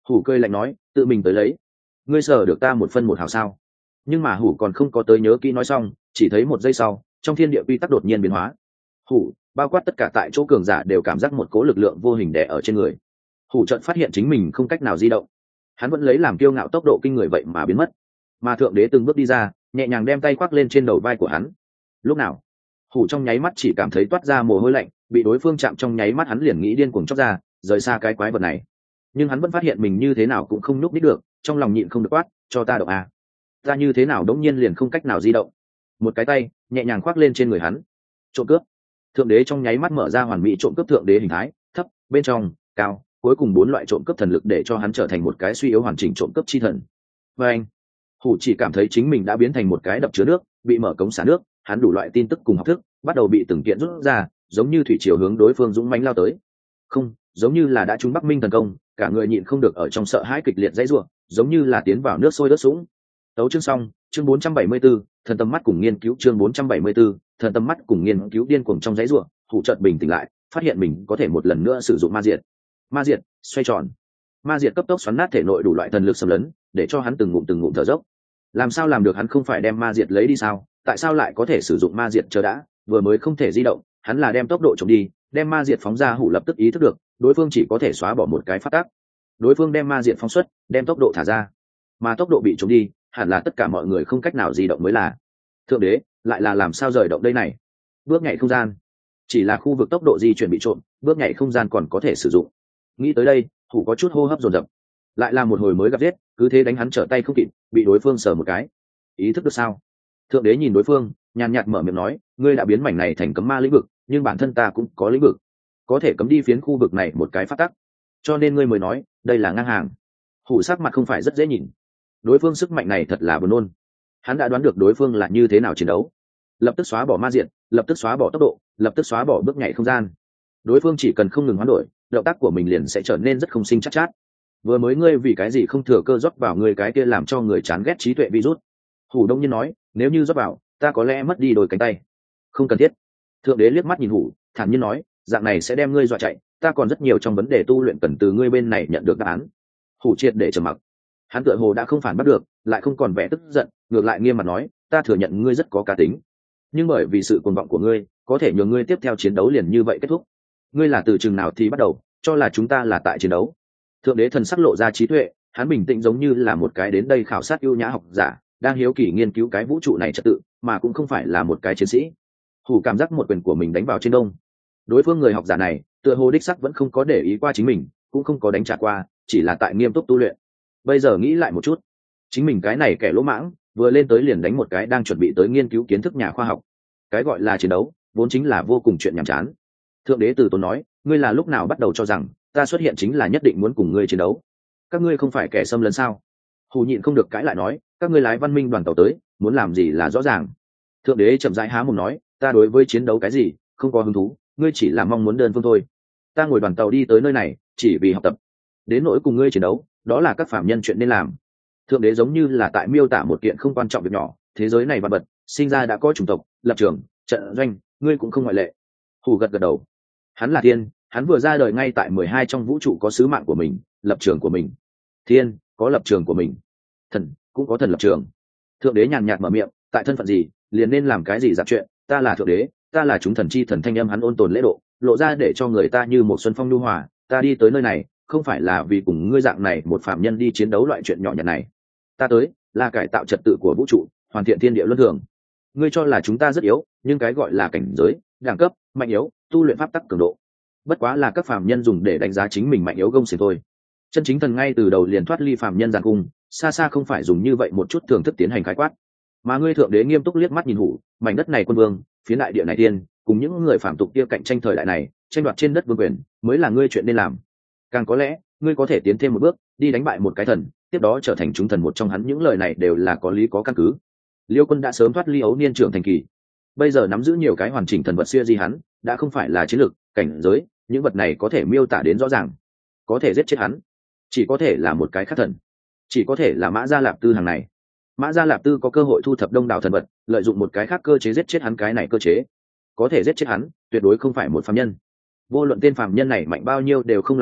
Hủ cười lạnh nói, tự mình tới lấy. Ngươi sờ được ta một phân một hào sao? Nhưng mà hủ còn không có tới nhớ kỹ nói xong, chỉ thấy một giây sau, trong thiên địa quy tắc đột nhiên biến hóa. Hủ, bao quát tất cả tại chỗ cường giả đều cảm giác một cố lực lượng vô hình đè ở trên người. Hủ chợt phát hiện chính mình không cách nào di động. Hắn vẫn lấy làm kiêu ngạo tốc độ kinh người vậy mà biến mất. Mà thượng đế từng bước đi ra, nhẹ nhàng đem tay khoác lên trên đầu vai của hắn. Lúc nào, Hủ trong nháy mắt chỉ cảm thấy toát ra mồ hôi lạnh, bị đối phương chạm trong nháy mắt hắn liền nghĩ điên cuồng chóc ra, rời xa cái quái vật này. Nhưng hắn vẫn phát hiện mình như thế nào cũng không nhúc nhích được, trong lòng nhịn không được quát, cho ta động à. Ta như thế nào đống nhiên liền không cách nào di động. Một cái tay nhẹ nhàng khoác lên trên người hắn. Trộm cướp. Thượng đế trong nháy mắt mở ra hoàn mỹ trộm cướp thượng đế hình thái, thấp, bên trong, cao, cuối cùng bốn loại trộm cướp thần lực để cho hắn trở thành một cái suy yếu hoàn chỉnh trộm cướp chi thần. Và anh, Hủ chỉ cảm thấy chính mình đã biến thành một cái đập chứa nước, bị mở cống xả nước, hắn đủ loại tin tức cùng học thức bắt đầu bị từng kiện rút ra, giống như thủy triều hướng đối phương dũng mãnh lao tới. Không, giống như là đã trúng Bắc Minh thần công, cả người nhịn không được ở trong sợ hãi kịch liệt dãy rủa, giống như là tiến vào nước sôi đất sũng. Tấu chương xong, chương bốn trăm bảy mươi 4, thần tâm mắt cùng nghiên cứu chương bốn trăm bảy mươi 4, thần tâm mắt cùng nghiên cứu điên cuồng trong dãy rủa, Hủ chợt bình tĩnh lại, phát hiện mình có thể một lần nữa sử dụng ma diệt. Ma diệt, xoay tròn. Ma diệt cấp tốc xoắn nát thể nội đủ loại thần lực xâm lấn, để cho hắn từng ngụm từng ngụm thở dốc. Làm sao làm được, hắn không phải đem ma diệt lấy đi sao? Tại sao lại có thể sử dụng ma diệt? Chờ đã, vừa mới không thể di động, hắn là đem tốc độ trộm đi, đem ma diệt phóng ra. Hủ lập tức ý thức được, đối phương chỉ có thể xóa bỏ một cái phát tác. Đối phương đem ma diệt phóng xuất, đem tốc độ thả ra, mà tốc độ bị trộm đi, hẳn là tất cả mọi người không cách nào di động mới là. Thượng đế, lại là làm sao rời động đây này? Bước nhảy không gian, chỉ là khu vực tốc độ di chuyển bị trộm, bước nhảy không gian còn có thể sử dụng. Nghĩ tới đây, Hủ có chút hô hấp dồn dập. Lại là một hồi mới gặp giết, cứ thế đánh hắn trở tay không kịp, bị đối phương sờ một cái. Ý thức được sao? Thượng đế nhìn đối phương, nhàn nhạt mở miệng nói, ngươi đã biến mảnh này thành cấm ma lĩnh vực, nhưng bản thân ta cũng có lĩnh vực, có thể cấm đi phiến khu vực này một cái phát tắc, cho nên ngươi mới nói đây là ngang hàng. Hủ sắc mặt không phải rất dễ nhìn, đối phương sức mạnh này thật là buồn nôn. Hắn đã đoán được đối phương là như thế nào chiến đấu, lập tức xóa bỏ ma diện, lập tức xóa bỏ tốc độ, lập tức xóa bỏ bước nhảy không gian. Đối phương chỉ cần không ngừng hoán đổi, động tác của mình liền sẽ trở nên rất không sinh chắc chát, chát. Vừa mới ngươi vì cái gì không thừa cơ rót vào người cái kia làm cho người chán ghét trí tuệ virus? Hủ đông nhiên nói, nếu như rót vào, ta có lẽ mất đi đôi cánh tay. Không cần thiết. Thượng đế liếc mắt nhìn Hủ, thản nhiên nói, dạng này sẽ đem ngươi dọa chạy, ta còn rất nhiều trong vấn đề tu luyện cần từ ngươi bên này nhận được đáp án. Hủ triệt để trầm mặc. Hắn tựa hồ đã không phản bắt được, lại không còn vẻ tức giận, ngược lại nghiêm mặt nói, ta thừa nhận ngươi rất có cá tính, nhưng bởi vì sự cuồng vọng của ngươi, có thể nhường ngươi tiếp theo chiến đấu liền như vậy kết thúc. Ngươi là từ chừng nào thì bắt đầu cho là chúng ta là tại chiến đấu? Thượng đế thần sắc lộ ra trí tuệ, hắn bình tĩnh giống như là một cái đến đây khảo sát ưu nhã học giả, đang hiếu kỳ nghiên cứu cái vũ trụ này trật tự, mà cũng không phải là một cái chiến sĩ. Hủ cảm giác một quyền của mình đánh vào trên đông. Đối phương người học giả này, tựa hồ đích sắc vẫn không có để ý qua chính mình, cũng không có đánh trả qua, chỉ là tại nghiêm túc tu luyện. Bây giờ nghĩ lại một chút, chính mình cái này kẻ lỗ mãng, vừa lên tới liền đánh một cái đang chuẩn bị tới nghiên cứu kiến thức nhà khoa học. Cái gọi là chiến đấu, vốn chính là vô cùng chuyện nhàm chán. Thượng đế từ tốn nói, ngươi là lúc nào bắt đầu cho rằng ta xuất hiện chính là nhất định muốn cùng ngươi chiến đấu? Các ngươi không phải kẻ xâm lấn sao? Hù nhịn không được cãi lại nói, các ngươi lái văn minh đoàn tàu tới, muốn làm gì là rõ ràng. Thượng đế chậm rãi há mồm nói, ta đối với chiến đấu cái gì không có hứng thú, ngươi chỉ là mong muốn đơn phương thôi. Ta ngồi đoàn tàu đi tới nơi này chỉ vì học tập, đến nỗi cùng ngươi chiến đấu, đó là các phạm nhân chuyện nên làm. Thượng đế giống như là tại miêu tả một kiện không quan trọng việc nhỏ, thế giới này vạn vật sinh ra đã có chủng tộc, lập trường, trận doanh, ngươi cũng không ngoại lệ. Hù gật gật đầu. Hắn là thiên, hắn vừa ra đời ngay tại mười hai trong vũ trụ có sứ mạng của mình, lập trường của mình. Thiên có lập trường của mình, thần cũng có thần lập trường. Thượng đế nhàn nhạt mở miệng, tại thân phận gì liền nên làm cái gì giặc chuyện, ta là thượng đế, ta là chúng thần chi thần. Thanh âm hắn ôn tồn lễ độ, lộ ra để cho người ta như một xuân phong nhu hòa. Ta đi tới nơi này không phải là vì cùng ngươi dạng này một phạm nhân đi chiến đấu loại chuyện nhỏ nhặt này, ta tới là cải tạo trật tự của vũ trụ, hoàn thiện thiên địa luân thường. Ngươi cho là chúng ta rất yếu, nhưng cái gọi là cảnh giới, đẳng cấp, mạnh yếu, tu luyện pháp tắc cường độ, bất quá là các phàm nhân dùng để đánh giá chính mình mạnh yếu gông xiềng thôi. Chân chính thần ngay từ đầu liền thoát ly phàm nhân giàn cung, xa xa không phải dùng như vậy một chút thưởng thức tiến hành khái quát. Mà ngươi thượng đế nghiêm túc liếc mắt nhìn Hủ, mảnh đất này quân vương, phía đại địa này tiên, cùng những người phàm tục kia cạnh tranh thời đại này, tranh đoạt trên đất vương quyền, mới là ngươi chuyện nên làm. Càng có lẽ, ngươi có thể tiến thêm một bước, đi đánh bại một cái thần, tiếp đó trở thành chúng thần một trong. Hắn những lời này đều là có lý có căn cứ. Liêu Quân đã sớm thoát ly ấu niên trưởng thành kỳ, bây giờ nắm giữ nhiều cái hoàn chỉnh thần vật xưa di hắn, đã không phải là chiến lược, cảnh giới, những vật này có thể miêu tả đến rõ ràng. Có thể giết chết hắn, chỉ có thể là một cái khác thần, chỉ có thể là Mã Gia Lạp Tư hàng này. Mã Gia Lạp Tư có cơ hội thu thập đông đảo thần vật, lợi dụng một cái khác cơ chế giết chết hắn. Cái này cơ chế có thể giết chết hắn, tuyệt đối không phải một phàm nhân. Vô luận tên phàm nhân này mạnh bao nhiêu đều không làm được,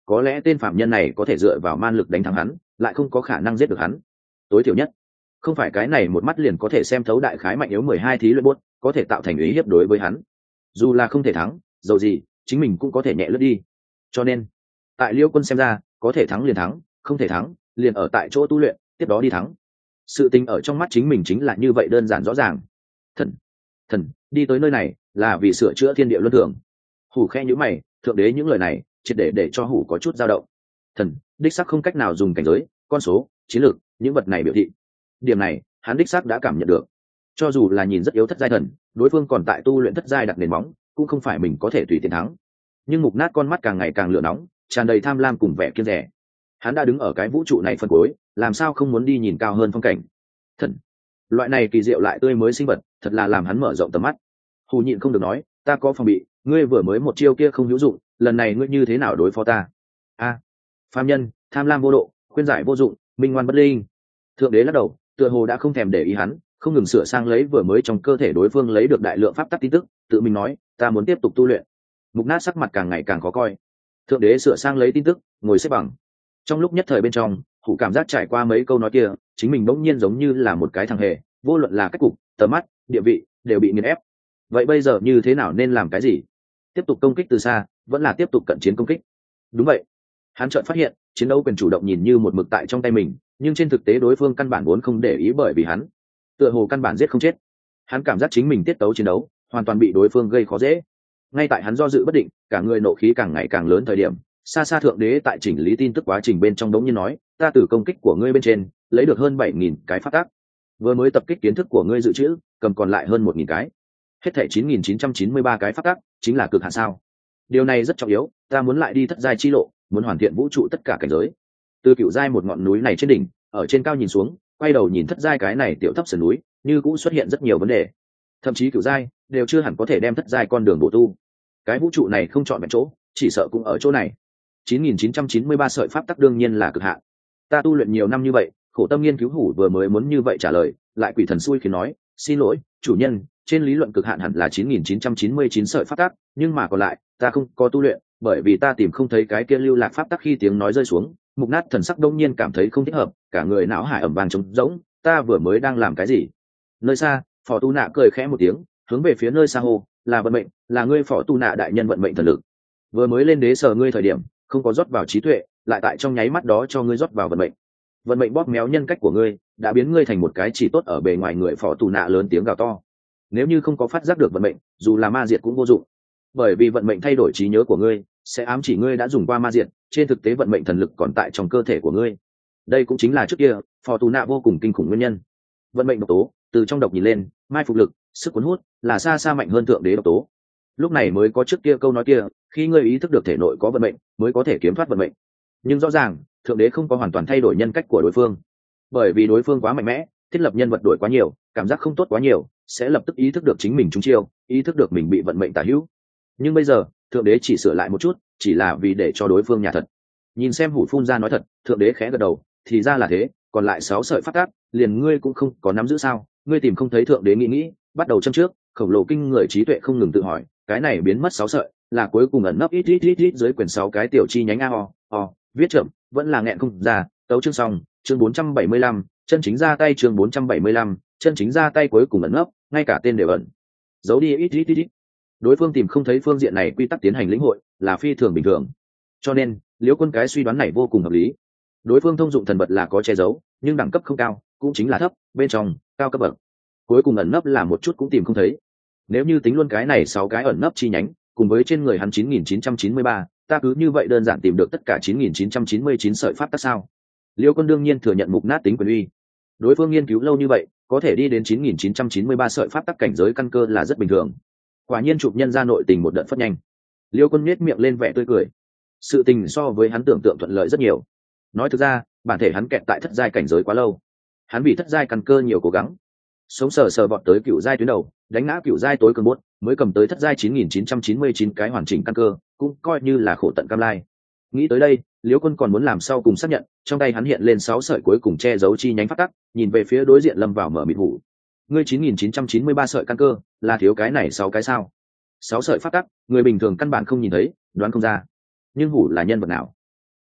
có lẽ tên phạm nhân này có thể dựa vào man lực đánh thắng hắn, lại không có khả năng giết được hắn. Tối thiểu nhất không phải cái này một mắt liền có thể xem thấu đại khái mạnh yếu mười hai thí luyện buốt có thể tạo thành ý hiếp đối với hắn. Dù là không thể thắng, dầu gì chính mình cũng có thể nhẹ lướt đi. Cho nên tại Liêu Quân xem ra, có thể thắng liền thắng, không thể thắng liền ở tại chỗ tu luyện, tiếp đó đi thắng. Sự tình ở trong mắt chính mình chính là như vậy đơn giản rõ ràng. Thần, thần đi tới nơi này là vì sửa chữa thiên địa luân thường. Hủ khẽ nhíu mày, thượng đế những lời này triệt để để cho Hủ có chút dao động. Thần đích xác không cách nào dùng cảnh giới, con số, chiến lược những vật này biểu thị. Điểm này hắn đích xác đã cảm nhận được. Cho dù là nhìn rất yếu thất giai thần, đối phương còn tại tu luyện thất giai đặt nền móng, cũng không phải mình có thể tùy tiện thắng. Nhưng Mục Nát con mắt càng ngày càng lửa nóng, tràn đầy tham lam cùng vẻ kiêng dè. Hắn đã đứng ở cái vũ trụ này phần cuối, làm sao không muốn đi nhìn cao hơn phong cảnh. Thần, loại này kỳ diệu lại tươi mới sinh vật, thật là làm hắn mở rộng tầm mắt. Hù nhịn không được nói, ta có phòng bị, ngươi vừa mới một chiêu kia không hữu dụng, lần này ngươi như thế nào đối phó ta? A, à, phàm nhân, tham lam vô độ, khuyên giải vô dụng, minh ngoan bất linh. Thượng đế lắc đầu, tựa hồ đã không thèm để ý hắn, không ngừng sửa sang lấy vừa mới trong cơ thể đối phương lấy được đại lượng pháp tắc tin tức, tự mình nói, ta muốn tiếp tục tu luyện. Mục Nát sắc mặt càng ngày càng khó coi. Thượng đế sửa sang lấy tin tức, ngồi xếp bằng. Trong lúc nhất thời bên trong, Hủ cảm giác trải qua mấy câu nói kia, chính mình bỗng nhiên giống như là một cái thằng hề, vô luận là cách cục, tầm mắt, địa vị, đều bị nghiền ép. Vậy bây giờ như thế nào nên làm cái gì? Tiếp tục công kích từ xa, vẫn là tiếp tục cận chiến công kích? Đúng vậy. Hắn chợt phát hiện, chiến đấu quyền chủ động nhìn như một mực tại trong tay mình, nhưng trên thực tế đối phương căn bản vốn không để ý bởi vì hắn, tựa hồ căn bản giết không chết. Hắn cảm giác chính mình tiết tấu chiến đấu hoàn toàn bị đối phương gây khó dễ. Ngay tại hắn do dự bất định, cả người nộ khí càng ngày càng lớn thời điểm, xa xa thượng đế tại chỉnh lý tin tức quá trình bên trong đống như nói, ta từ công kích của ngươi bên trên lấy được hơn bảy nghìn cái phát tác, vừa mới tập kích kiến thức của ngươi dự trữ cầm còn lại hơn một nghìn cái, hết thảy chín nghìn chín trăm chín mươi ba cái phát tác, chính là cực hạn sao? Điều này rất trọng yếu, ta muốn lại đi thất giai chi lộ, muốn hoàn thiện vũ trụ tất cả cảnh giới. Từ cựu giai một ngọn núi này trên đỉnh, ở trên cao nhìn xuống, quay đầu nhìn thất giai cái này tiểu thấp sườn núi, như cũng xuất hiện rất nhiều vấn đề. Thậm chí cựu giai đều chưa hẳn có thể đem thất giai con đường bổ tu. Cái vũ trụ này không chọn vẹn chỗ, chỉ sợ cũng ở chỗ này. chín nghìn chín trăm chín mươi ba sợi pháp tắc đương nhiên là cực hạn. Ta tu luyện nhiều năm như vậy, khổ tâm nghiên cứu Hủ vừa mới muốn như vậy trả lời, lại quỷ thần xui khiến nói, xin lỗi, chủ nhân, trên lý luận cực hạn hẳn là chín nghìn chín trăm chín mươi chín sợi pháp tắc, nhưng mà còn lại, ta không có tu luyện, bởi vì ta tìm không thấy cái kia lưu lạc pháp tắc. Khi tiếng nói rơi xuống, Mục Nát thần sắc đông nhiên cảm thấy không thích hợp, cả người não hải ẩm vàng trống rỗng, ta vừa mới đang làm cái gì? Nơi xa, Phò Tu Nạ cười khẽ một tiếng, hướng về phía nơi xa hô, là vận mệnh, là ngươi Phò Tu Nạ đại nhân vận mệnh thần lực. Vừa mới lên đế sở ngươi thời điểm, không có rót vào trí tuệ, lại tại trong nháy mắt đó cho ngươi rót vào vận mệnh. Vận mệnh bóp méo nhân cách của ngươi, đã biến ngươi thành một cái chỉ tốt ở bề ngoài người. Phò Tu Nạ lớn tiếng gào to. Nếu như không có phát giác được vận mệnh, dù là ma diệt cũng vô dụng, bởi vì vận mệnh thay đổi trí nhớ của ngươi, sẽ ám chỉ ngươi đã dùng qua ma diệt, trên thực tế vận mệnh thần lực còn tại trong cơ thể của ngươi. Đây cũng chính là trước kia Phò Tu Nạ vô cùng kinh khủng nguyên nhân. Vận mệnh độc tố, từ trong độc nhìn lên, mai phục lực, sức cuốn hút là xa xa mạnh hơn thượng đế độc tố. Lúc này mới có trước kia câu nói kia, khi ngươi ý thức được thể nội có vận mệnh, mới có thể kiếm thoát vận mệnh. Nhưng rõ ràng, thượng đế không có hoàn toàn thay đổi nhân cách của đối phương, bởi vì đối phương quá mạnh mẽ, thiết lập nhân vật đổi quá nhiều, cảm giác không tốt quá nhiều, sẽ lập tức ý thức được chính mình trúng chiêu, ý thức được mình bị vận mệnh tả hữu. Nhưng bây giờ, thượng đế chỉ sửa lại một chút, chỉ là vì để cho đối phương nhà thật. Nhìn xem Hủ phun ra nói thật, thượng đế khẽ gật đầu, thì ra là thế, còn lại sáu sợi phát tác, liền ngươi cũng không có nắm giữ sao? Ngươi tìm không thấy? Thượng đế nghĩ nghĩ, bắt đầu châm trước, khổng lồ kinh người trí tuệ không ngừng tự hỏi, cái này biến mất sáu sợi, là cuối cùng ẩn nấp ít ít ít ít dưới quyển sáu cái tiểu chi nhánh a o o, viết chậm, vẫn là nghẹn không ra. Tấu chương xong, chương bốn trăm bảy mươi lăm, chân chính ra tay. Chương bốn trăm bảy mươi lăm, chân chính ra tay cuối cùng ẩn nấp, ngay cả tên đều ẩn giấu đi ít ít ít ít. Đối phương tìm không thấy phương diện này quy tắc tiến hành lĩnh hội, là phi thường bình thường. Cho nên, Liễu Quân cái suy đoán này vô cùng hợp lý. Đối phương thông dụng thần vật là có che giấu, nhưng đẳng cấp không cao, cũng chính là thấp, bên trong cao cấp bậc. Cuối cùng ẩn nấp là một chút cũng tìm không thấy. Nếu như tính luôn cái này sáu cái ẩn nấp chi nhánh, cùng với trên người hắn chín nghìn chín trăm chín mươi ba, ta cứ như vậy đơn giản tìm được tất cả chín nghìn chín trăm chín mươi chín sợi pháp tắc sao? Liễu Quân đương nhiên thừa nhận Mục Nát tính quyền uy. Đối phương nghiên cứu lâu như vậy, có thể đi đến chín nghìn chín trăm chín mươi ba sợi pháp tắc cảnh giới căn cơ là rất bình thường. Quả nhiên chụp nhân ra nội tình một đợt phất nhanh. Liễu Quân nhếch miệng lên vẻ tươi cười. Sự tình so với hắn tưởng tượng thuận lợi rất nhiều. Nói thực ra, bản thể hắn kẹt tại thất giai cảnh giới quá lâu. Hắn vì thất giai căn cơ nhiều cố gắng, sống sờ sờ vọt tới cựu giai tuyến đầu, đánh ngã cựu giai tối cường bốt, mới cầm tới thất giai chín nghìn chín trăm chín mươi chín cái hoàn chỉnh căn cơ, cũng coi như là khổ tận cam lai. Nghĩ tới đây, Liễu Quân còn muốn làm sau cùng xác nhận, trong tay hắn hiện lên sáu sợi cuối cùng che giấu chi nhánh phát tắc, nhìn về phía đối diện lâm vào mở mịt Hủ. Ngươi chín nghìn chín trăm chín mươi ba sợi căn cơ, là thiếu cái này sáu cái sao? Sáu sợi phát tắc, người bình thường căn bản không nhìn thấy, đoán không ra. Nhưng Hủ là nhân vật nào?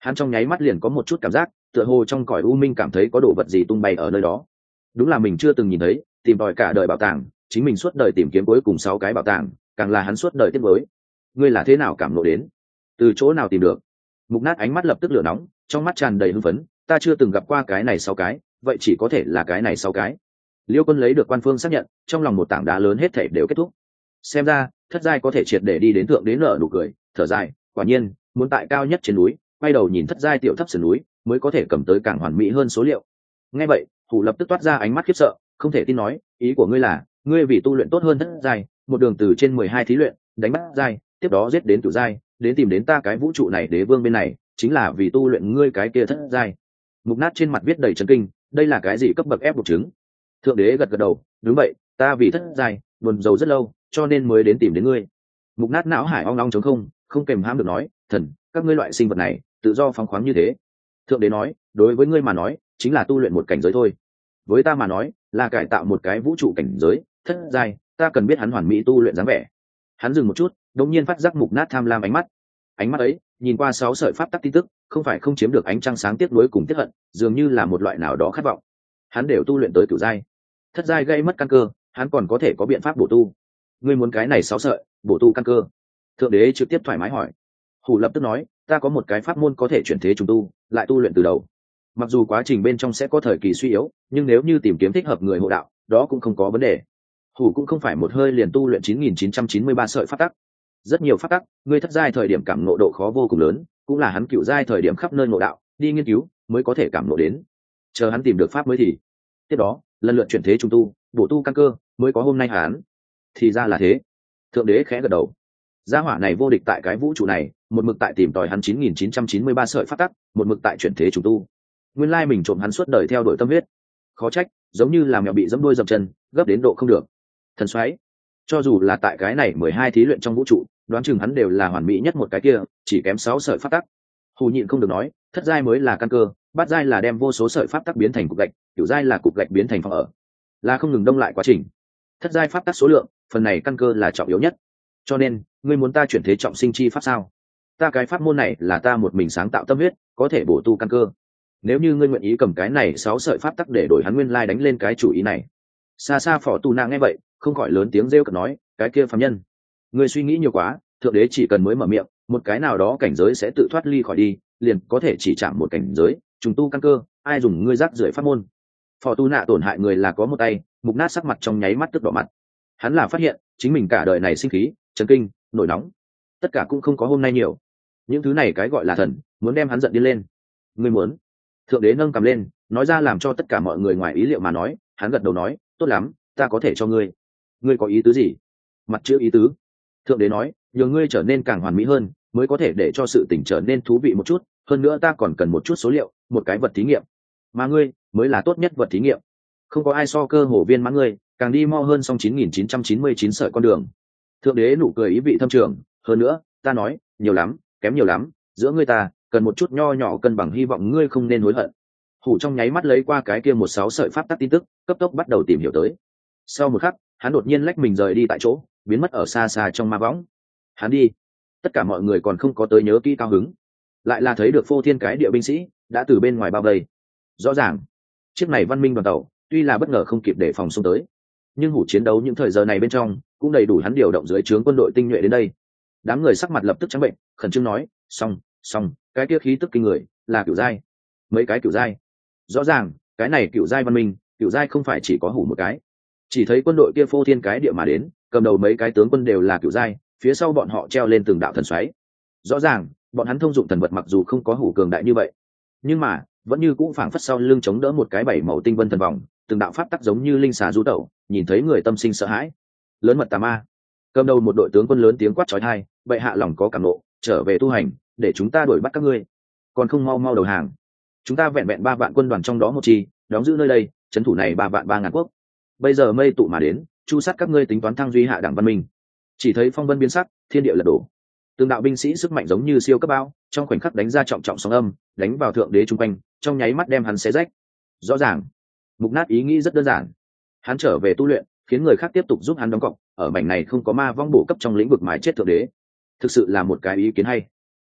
hắn trong nháy mắt liền có một chút cảm giác tựa hồ trong cõi u minh cảm thấy có đồ vật gì tung bay ở nơi đó. Đúng là mình chưa từng nhìn thấy, tìm tòi cả đời bảo tàng, chính mình suốt đời tìm kiếm cuối cùng sáu cái bảo tàng, càng là hắn suốt đời tiếc nuối. Ngươi là thế nào cảm ngộ đến? Từ chỗ nào tìm được? Mục Nát ánh mắt lập tức lửa nóng, trong mắt tràn đầy hưng phấn, ta chưa từng gặp qua cái này sáu cái, vậy chỉ có thể là cái này sáu cái. Liêu Quân lấy được quan phương xác nhận, trong lòng một tảng đá lớn hết thảy đều kết thúc. Xem ra, thất giai có thể triệt để đi đến thượng đế nở nụ cười, thở dài, quả nhiên, muốn tại cao nhất trên núi, quay đầu nhìn thất giai tiểu thấp sườn núi, mới có thể cầm tới càng hoàn mỹ hơn số liệu. Nghe vậy, Hủ lập tức toát ra ánh mắt khiếp sợ, không thể tin nói, ý của ngươi là, ngươi vì tu luyện tốt hơn thất giai, một đường từ trên mười hai thí luyện, đánh bắt giai, tiếp đó giết đến cửu giai, đến tìm đến ta cái vũ trụ này đế vương bên này, chính là vì tu luyện ngươi cái kia thất giai. Mục Nát trên mặt viết đầy chấn kinh, đây là cái gì cấp bậc ép buộc chứng? Thượng đế gật gật đầu, đúng vậy, ta vì thất giai, buồn rầu rất lâu, cho nên mới đến tìm đến ngươi. Mục Nát não hải ong ong trống không, không kềm hãm được nói, thần, các ngươi loại sinh vật này, tự do phóng khoáng như thế. Thượng đế nói, đối với ngươi mà nói, chính là tu luyện một cảnh giới thôi. Với ta mà nói, là cải tạo một cái vũ trụ cảnh giới, thất giai, ta cần biết hắn hoàn mỹ tu luyện dáng vẻ. Hắn dừng một chút, đột nhiên phát giác Mục Nát tham lam ánh mắt. Ánh mắt ấy, nhìn qua sáu sợi pháp tắc tin tức, không phải không chiếm được ánh trăng sáng tiếc nuối cùng tiếc hận, dường như là một loại nào đó khát vọng. Hắn đều tu luyện tới cửu giai, thất giai gây mất căn cơ, hắn còn có thể có biện pháp bổ tu. Ngươi muốn cái này sáu sợi, bổ tu căn cơ? Thượng đế trực tiếp thoải mái hỏi. Hủ lập tức nói, ta có một cái pháp môn có thể chuyển thế trùng tu, lại tu luyện từ đầu. Mặc dù quá trình bên trong sẽ có thời kỳ suy yếu, nhưng nếu như tìm kiếm thích hợp người hộ đạo, đó cũng không có vấn đề. Hủ cũng không phải một hơi liền tu luyện chín nghìn chín trăm chín mươi ba sợi pháp tắc. Rất nhiều pháp tắc, ngươi thất giai thời điểm cảm ngộ độ khó vô cùng lớn, cũng là hắn cựu giai thời điểm khắp nơi ngộ đạo, đi nghiên cứu mới có thể cảm ngộ đến. Chờ hắn tìm được pháp mới thì tiếp đó, lần lượt chuyển thế trùng tu, bổ tu căn cơ, mới có hôm nay hắn. Thì ra là thế. Thượng đế khẽ gật đầu. Gia hỏa này vô địch tại cái vũ trụ này, một mực tại tìm tòi hắn chín nghìn chín trăm chín mươi ba sợi pháp tắc, một mực tại chuyển thế trùng tu. Nguyên lai mình trộm hắn suốt đời theo đuổi tâm huyết. Khó trách, giống như là mèo bị dẫm đuôi dậm chân, gấp đến độ không được. Thần xoáy, cho dù là tại cái này mười hai thí luyện trong vũ trụ, đoán chừng hắn đều là hoàn mỹ nhất một cái kia, chỉ kém sáu sợi pháp tắc. Hù nhịn không được nói, thất giai mới là căn cơ, bát giai là đem vô số sợi pháp tắc biến thành cục gạch, cửu giai là cục gạch biến thành phòng ở, là không ngừng đông lại quá trình. Thất giai pháp tắc số lượng, phần này căn cơ là trọng yếu nhất. Cho nên, ngươi muốn ta chuyển thế trọng sinh chi pháp sao? Ta cái pháp môn này là ta một mình sáng tạo tâm huyết, có thể bổ tu căn cơ. Nếu như ngươi nguyện ý cầm cái này sáu sợi pháp tắc để đổi hắn nguyên lai đánh lên cái chủ ý này. Xa xa Phỏ Tu Na nghe vậy, không khỏi lớn tiếng rêu cợt nói, cái kia phàm nhân, ngươi suy nghĩ nhiều quá, thượng đế chỉ cần mới mở miệng, một cái nào đó cảnh giới sẽ tự thoát ly khỏi đi, liền có thể chỉ chạm một cảnh giới, trùng tu căn cơ, ai dùng ngươi rác rưởi pháp môn. Phò Tu Nạ tổn hại người là có một tay. Mục Nát sắc mặt trong nháy mắt tức đỏ mặt. Hắn là phát hiện chính mình cả đời này sinh khí, chấn kinh, nổi nóng, tất cả cũng không có hôm nay nhiều. Những thứ này cái gọi là thần, muốn đem hắn giận đi lên. Ngươi muốn? Thượng đế nâng cầm lên, nói ra làm cho tất cả mọi người ngoài ý liệu mà nói. Hắn gật đầu nói, tốt lắm, ta có thể cho ngươi. Ngươi có ý tứ gì? Mặt chữ ý tứ. Thượng đế nói, nhờ ngươi trở nên càng hoàn mỹ hơn, mới có thể để cho sự tình trở nên thú vị một chút. Hơn nữa ta còn cần một chút số liệu, một cái vật thí nghiệm, mà ngươi mới là tốt nhất vật thí nghiệm. Không có ai so cơ hồ viên mãn ngươi, càng đi mo hơn song chín nghìn chín trăm chín mươi chín sợi con đường. Thượng đế nụ cười ý vị thâm trường. Hơn nữa, ta nói, nhiều lắm, kém nhiều lắm, giữa ngươi ta cần một chút nho nhỏ cân bằng, hy vọng ngươi không nên hối hận. Hủ trong nháy mắt lấy qua cái kia một sáu sợi pháp tắc tin tức, cấp tốc bắt đầu tìm hiểu tới. Sau một khắc, hắn đột nhiên lách mình rời đi tại chỗ, biến mất ở xa xa trong ma võng. Hắn đi, tất cả mọi người còn không có tới nhớ kỹ cao hứng, lại là thấy được phô thiên cái địa binh sĩ đã từ bên ngoài bao vây. Rõ ràng, chiếc này văn minh đoàn tàu tuy là bất ngờ không kịp để phòng xông tới, nhưng Hủ chiến đấu những thời giờ này bên trong cũng đầy đủ hắn điều động dưới trướng quân đội tinh nhuệ đến đây. Đám người sắc mặt lập tức trắng bệnh, khẩn trương nói, xong xong cái kia khí tức kinh người là cửu giai. Mấy cái cửu giai? Rõ ràng cái này cửu giai văn minh, cửu giai không phải chỉ có Hủ một cái. Chỉ thấy quân đội kia phô thiên cái địa mà đến, cầm đầu mấy cái tướng quân đều là cửu giai, phía sau bọn họ treo lên từng đạo thần xoáy. Rõ ràng bọn hắn thông dụng thần vật mặc dù không có Hủ cường đại như vậy, nhưng mà vẫn như cũng phảng phất sau lưng chống đỡ một cái bảy màu tinh vân thần vòng, từng đạo pháp tắc giống như linh xà du tẩu, nhìn thấy người tâm sinh sợ hãi. Lớn mật tà ma, cầm đầu một đội tướng quân lớn tiếng quát chói tai, bệ hạ lòng có cảm nộ, trở về tu hành, để chúng ta đuổi bắt các ngươi, còn không mau mau đầu hàng. Chúng ta vẹn vẹn ba vạn quân đoàn trong đó một chi, đóng giữ nơi đây, trấn thủ này ba vạn ba ngàn quốc. Bây giờ mây tụ mà đến, chu sát các ngươi tính toán thăng duy hạ đẳng văn minh. Chỉ thấy phong vân biến sắc, thiên địa lật đổ. Từng đạo binh sĩ sức mạnh giống như siêu cấp bao, trong khoảnh khắc đánh ra trọng trọng sóng âm, đánh vào thượng đế trung quanh, trong nháy mắt đem hắn xé rách. Rõ ràng, Mục Nát ý nghĩ rất đơn giản. Hắn trở về tu luyện, khiến người khác tiếp tục giúp hắn đóng cọc, ở mảnh này không có ma vong bổ cấp trong lĩnh vực mái chết thượng đế. Thực sự là một cái ý kiến hay.